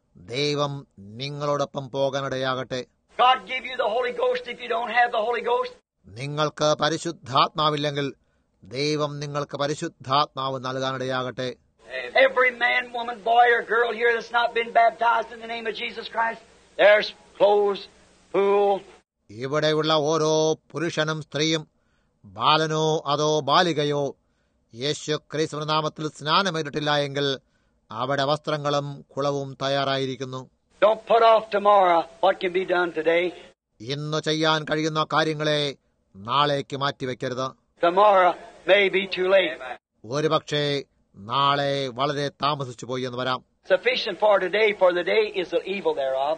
ദൈവം നിങ്ങളോടൊപ്പം പോകാനിടയാകട്ടെ. God give you the Holy Ghost if you don't have the Holy Ghost. നിങ്ങൾക്ക് പരിശുദ്ധാത്മാവില്ലെങ്കിൽ ദൈവം നിങ്ങൾക്ക് പരിശുദ്ധാത്മാവ് നൽകാനിടയാകട്ടെ. Every man, woman, boy, or girl here that's not been baptized in the name of Jesus Christ, there's clothes, pool. ഇവിടെയുള്ള ഓരോ പുരുഷനും സ്ത്രീയും ബാലനോ അതോ ബാലികയോ യേശു ക്രിസ്തുവിന്റെ നാമത്തിൽ സ്നാനമേറ്റിട്ടില്ല എങ്കിൽ അവിടെ വസ്ത്രങ്ങളും കുളവും തയ്യാറായിരിക്കുന്നു. Don't put off tomorrow what can be done today. ഇന്ന് ചെയ്യാൻ കഴിയുന്ന കാര്യങ്ങളെ നാളേക്ക് മാറ്റിവെക്കരുത്. Tomorrow may be too late. ഒരുപക്ഷേ നാളെ വളരെ താമസിച്ചു പോയി എന്ന് വരാം. Sufficient for today, for the day is the evil thereof.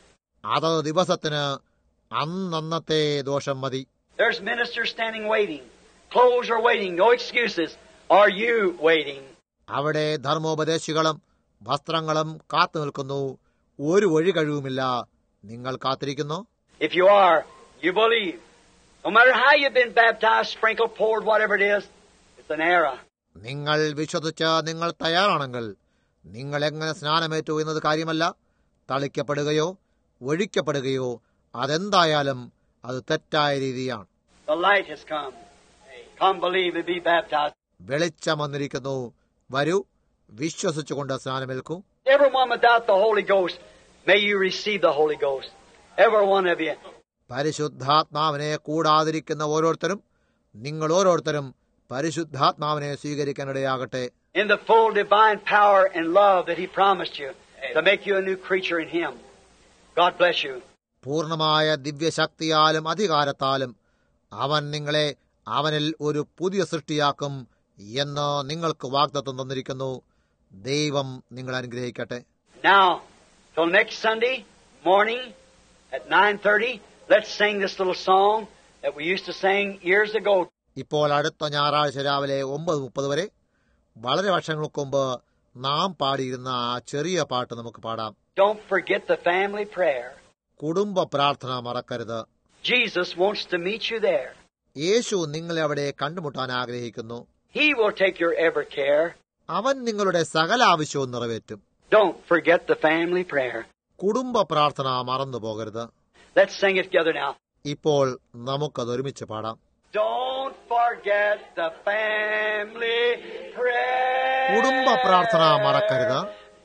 അത് ദിവസത്തിന് അന്നന്നത്തെ ദോഷം മതി. There's ministers standing waiting. Clothes are waiting. No excuses. Are you waiting? അവിടെ ധർമ്മോപദേശികളും വസ്ത്രങ്ങളും കാത്തു നിൽക്കുന്നു. ഒരു വഴി കഴിവുമില്ല. നിങ്ങൾ കാത്തിരിക്കുന്നു. If you are, you believe. No matter how you've been baptized, sprinkled, poured, whatever it is, it's an error. നിങ്ങൾ വിശ്വസിച്ച് നിങ്ങൾ തയ്യാറാണെങ്കിൽ നിങ്ങൾ എങ്ങനെ സ്നാനമേറ്റു എന്നത് കാര്യമല്ല. തളിക്കപ്പെടുകയോ ഒഴിക്കപ്പെടുകയോ അതെന്തായാലും അത് തെറ്റായ രീതിയാണ്. The light has come. Come believe and be baptized. വെളിച്ചം വന്നിരിക്കുന്നു. വരൂ, വിശ്വസിച്ചുകൊണ്ട് സ്നാനമേൽക്കൂ. Everyone without the Holy Ghost, may you receive the Holy Ghost. Every one of you. പരിശുദ്ധാത്മാവിനെ കൂടാതിരിക്കുന്ന ഓരോരുത്തരും നിങ്ങൾ ഓരോരുത്തരും പരിശുദ്ധാത്മാവിനെ സ്വീകരിക്കാനിടയാകട്ടെ. In the full divine power and love that He promised you to make you a new creature in Him. God bless you. പൂർണ്ണമായ ദിവ്യശക്തിയാലും അധികാരത്താലും അവൻ നിങ്ങളെ അവനിൽ ഒരു പുതിയ സൃഷ്ടിയാക്കും എന്ന് നിങ്ങൾക്ക് വാഗ്ദത്തം തന്നിരിക്കുന്നു. ദൈവം നിങ്ങളെ അനുഗ്രഹിക്കട്ടെ. Now, till next Sunday morning at 9:30, let's sing this little song that we used to sing years ago. ഇപ്പോൾ അടുത്ത ഞായറാഴ്ച രാവിലെ 9:30 വരെ വളരെ വർഷങ്ങൾക്ക് മുമ്പ് നാം പാടിയിരുന്ന ആ ചെറിയ പാട്ട് നമുക്ക് പാടാം. Don't forget the family prayer. കുടുംബ പ്രാർത്ഥന മറക്കരുത്. Jesus wants to meet you there. യേശു നിങ്ങളെ അവിടെ കണ്ടുമുട്ടാൻ ആഗ്രഹിക്കുന്നു. He will take your every care. അവൻ നിങ്ങളുടെ സകല ആവശ്യവും നിറവേറ്റും. Don't forget the family prayer. കുടുംബ പ്രാർത്ഥന മറന്നു പോകരുത്. Let's sing it together now. ഇപ്പോൾ നമുക്കത് ഒരുമിച്ച് പാടാം. Don't forget the family prayer. കുടുംബ പ്രാർത്ഥന മറക്കരുത്.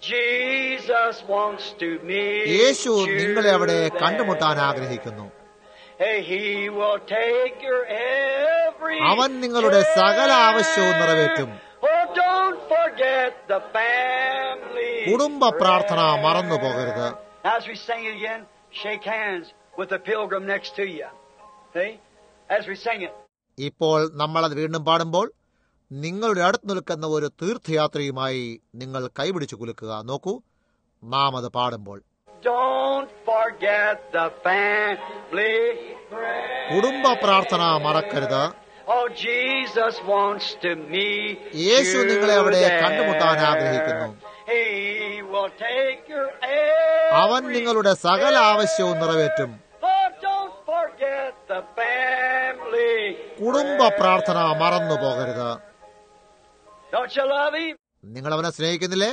Jesus wants to meet Yeshu you നിങ്ങളെ അവിടെ there. കണ്ടുമുട്ടാൻ ആഗ്രഹിക്കുന്നു. Hey, He will take your every അവൻ നിങ്ങളുടെ സകല care. ആവശ്യവും നിറവേറ്റും. Oh, don't forget the family കുടുംബ പ്രാർത്ഥന മറന്നു പോകരുത്. Now, as we sing it again, shake hands with the pilgrim next to you. See? As we sing it. ഇപ്പോൾ നമ്മളത് വീണ്ടും പാടുമ്പോൾ നിങ്ങളുടെ അടുത്ത് നിൽക്കുന്ന ഒരു തീർത്ഥയാത്രയുമായി നിങ്ങൾ കൈപിടിച്ചു കുലുക്കുക. നോക്കൂ, നാം അത് പാടുമ്പോൾ Don't forget the family prayer. കുടുംബ പ്രാർത്ഥന മറക്കരുത്. Oh, Jesus wants to meet Yeshu you നിങ്ങളെ അവിടെ there. കണ്ടുമുട്ടാൻ ആഗ്രഹിക്കുന്നു. He will take your അവൻ നിങ്ങളുടെ സകല ആവശ്യവും നിറവേറ്റും. Oh, don't forget the family. കുടുംബ പ്രാർത്ഥന മറന്നു പോകരുത്. Don't you love him? നിങ്ങൾ അവനെ സ്നേഹിക്കുന്നില്ലേ?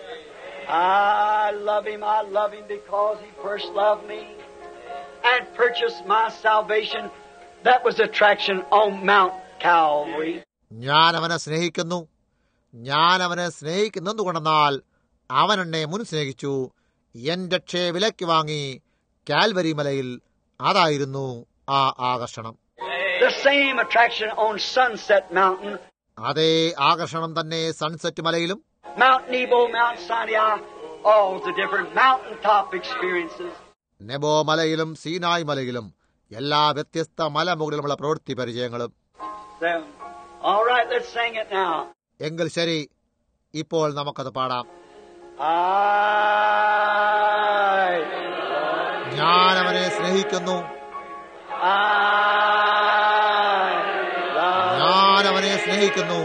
I love him because he first loved me and purchased my salvation. That was attraction on Mount Calvary. ഞാൻ അവനെ സ്നേഹിക്കുന്നു. ഞാൻ അവനെ സ്നേഹിക്കുന്നെന്തുകൊണ്ടെന്നാൽ അവൻ എന്നെ മുൻ സ്നേഹിച്ചു, എന്റെ രക്ഷയെ വിലയ്ക്ക് വാങ്ങി കാൽവരി മലയിൽ. അതായിരുന്നു ആ ആകർഷണം. The same attraction on Sunset Mountain. അതേ ആകർഷണം തന്നെ സൺസെറ്റ് മലയിലും, Mount Nebo, Mount Sinai, all the different mountaintop experiences. Nebo മലയിലും സീനായ് മലയിലും എല്ലാ വ്യത്യസ്ത മലമുകളിലുമുള്ള പ്രവൃത്തി പരിചയങ്ങളും. So, all right, let's sing it now. എങ്കിൽ ശരി, ഇപ്പോൾ നമുക്കത് പാടാം. ഞാൻ അവനെ സ്നേഹിക്കുന്നു. ഞാൻ അവനെ സ്നേഹിക്കുന്നു.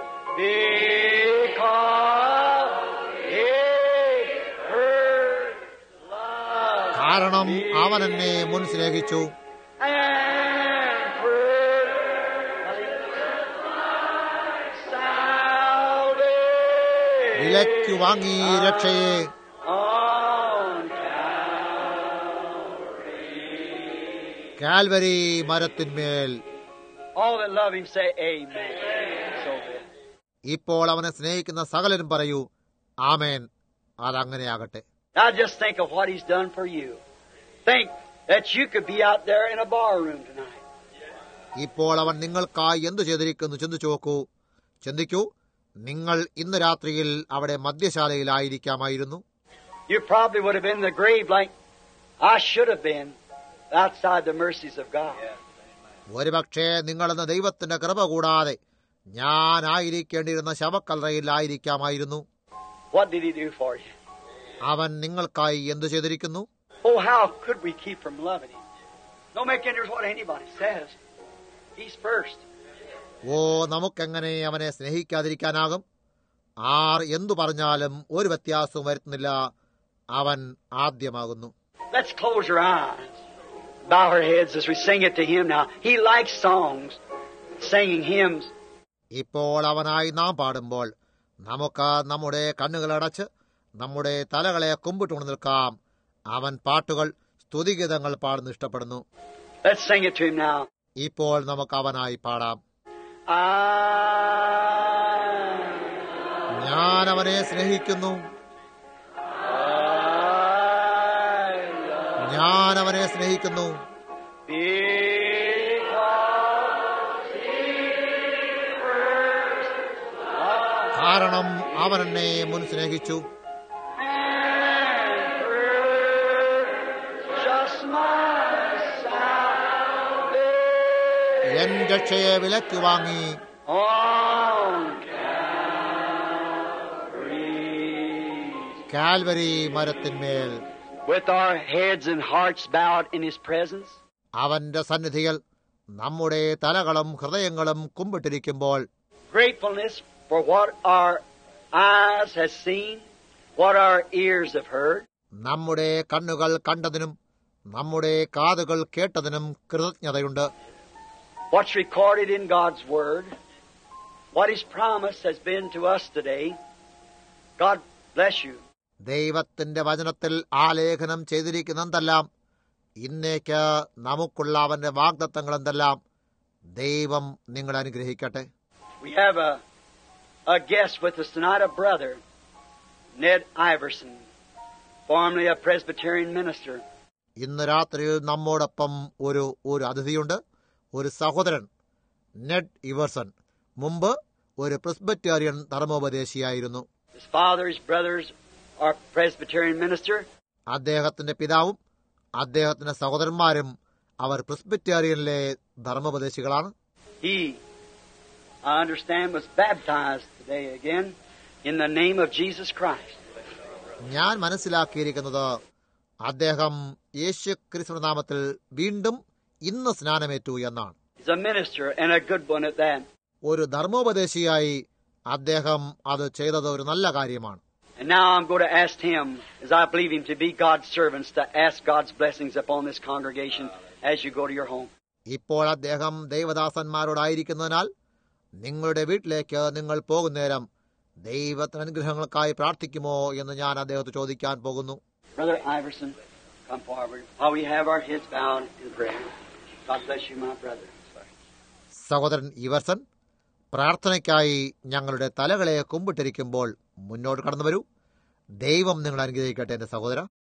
കാരണം അവൻ എന്നെ മുൻ സ്നേഹിച്ചു. വിലയ്ക്ക് വാങ്ങി രക്ഷയെ. കാൽവരി മരത്തിന്മേൽ. All that love him say amen. So good. ഇപ്പോൾ അവനെ സ്നേഹിക്കുന്ന സകലരും പറയൂ ആമേൻ. അതങ്ങനെയാകട്ടെ. Now just think of what he's done for you. Think that you could be out there in a bar room tonight. ഇപ്പോൾ അവൻ നിങ്ങൾക്കായി എന്തു ചെയ്തിരിക്കുന്നു ചിന്തിച്ചു നോക്കൂ. ചിന്തിക്കൂ, നിങ്ങൾ ഇന്ന് രാത്രിയിൽ അവിടെ മദ്യശാലയിലായിരിക്കാമായിരുന്നു. You probably would have been in the grave like I should have been outside the mercies of God. ഒരുപക്ഷേ നിങ്ങളെന്ന ദൈവത്തിന്റെ കൃപ കൂടാതെ ഞാനായിരിക്കേണ്ടിയിരുന്ന ശവക്കല്ലറയിലായിരിക്കാമായിരുന്നു. What did he do for you? അവൻ നിങ്ങൾക്കായി എന്തു ചെയ്തിരിക്കുന്നു? Oh, how could we keep from loving him? Don't make any difference what anybody says. He's first. ഓ, നമുക്കെങ്ങനെ അവനെ സ്നേഹിക്കാതിരിക്കാനാകും? ആർ എന്തു പറഞ്ഞാലും ഒരു വ്യത്യാസവും വരുത്തുന്നില്ല. അവൻ ആദ്യമാകുന്നു. Let's close our eyes, bow our heads as we sing it to him now. He likes songs, singing hymns. ഇപ്പോൾ അവനായി നാം പാടുമ്പോൾ നമുക്ക് നമ്മുടെ കണ്ണുകളടച്ച് നമ്മുടെ തലകളെ കുമ്പിട്ടുകൊണ്ട് നിൽക്കാം. അവൻ പാട്ടുകൾ, സ്തുതിഗീതങ്ങൾ പാടുന്ന ഇഷ്ടപ്പെടുന്നു. Let's sing it to him now. ഇപ്പോൾ നമുക്ക് അവനായി പാടാം. ഞാൻ അവനെ സ്നേഹിക്കുന്നു. ഞാൻ അവനെ സ്നേഹിക്കുന്നു. കാരണം അവൻ എന്നെ മുൻ സ്നേഹിച്ചു. എൻ രക്ഷയെ വിലയ്ക്ക് വാങ്ങി. കാൽവരി മരത്തിന്മേൽ. With our heads and hearts bowed in his presence. അവന്റെ സന്നിധിയിൽ നമ്മുടെ തലകളും ഹൃദയങ്ങളും കുമ്പിട്ടിരിക്കുമ്പോൾ Gratefulness for what our eyes have seen, what our ears have heard. നമ്മുടെ കണ്ണുകൾ കണ്ടതിനും നമ്മുടെ കാതുകൾ കേട്ടതിനും കൃതജ്ഞതയുണ്ട്. What's recorded in God's Word, what His promise has been to us today. God bless you. ദൈവത്തിന്റെ വചനത്തിൽ ആലേഖനം ചെയ്തിരിക്കുന്നതെല്ലാം, ഇന്നേക്ക് നമുക്കുള്ള അവന്റെ വാഗ്ദത്തങ്ങൾ എന്തെല്ലാം. ദൈവം നിങ്ങളെ അനുഗ്രഹിക്കട്ടെ. We have a guest with us tonight, a brother, Ned Iverson, formerly a Presbyterian minister. ഇന്ന് രാത്രിയിൽ നമ്മോടൊപ്പം ഒരു അതിഥിയുണ്ട്, ഒരു സഹോദരൻ നെഡ് ഇവർസൺ. മുമ്പ് ഒരു പ്രെസ്ബിറ്റേറിയൻ ധർമ്മോപദേശിയായിരുന്നു. His father, his brothers are Presbyterian minister. അദ്ദേഹത്തിന്റെ പിതാവും അദ്ദേഹത്തിന്റെ സഹോദരന്മാരും അവർ പ്രെസ്ബിറ്റേറിയനിലെ ധർമ്മോപദേശികളാണ്. He I understand, was baptized today again in the name of Jesus Christ. ഞാൻ മനസ്സിലാക്കിയിരിക്കുന്നത് അദ്ദേഹം യേശു ക്രിസ്തുവിന്റെ നാമത്തിൽ വീണ്ടും ഇന്ന് സ്നാനമേറ്റു എന്നാണ്. He's a minister and a good one at that. ഒരു ധർമ്മോപദേശിയായി അദ്ദേഹം അത് ചെയ്തത് ഒരു നല്ല കാര്യമാണ്. And now I'm going to ask him, as I believe him to be God's servants, to ask God's blessings upon this congregation as you go to your home. ഇപ്പോൾ അദ്ദേഹം ദൈവദാസന്മാരോടായിരിക്കുന്നതിനാൽ നിങ്ങളുടെ വീട്ടിലേക്ക് നിങ്ങൾ പോകുന്നേരം ദൈവത്തിന് അനുഗ്രഹങ്ങൾക്കായി പ്രാർത്ഥിക്കുമോ എന്ന് ഞാൻ അദ്ദേഹത്തെ ചോദിക്കാൻ പോകുന്നു. Brother Iverson, come forward while we have our heads bowed in prayer. God bless you, my brother. സഹോദരൻ ഇവർസൺ, പ്രാർത്ഥനയ്ക്കായി ഞങ്ങളുടെ തലകളെ കുമ്പിട്ടിരിക്കുമ്പോൾ മുന്നോട്ട് കടന്നു വരൂ. ദൈവം നിങ്ങളെ അനുഗ്രഹിക്കട്ടെ എന്റെ സഹോദര.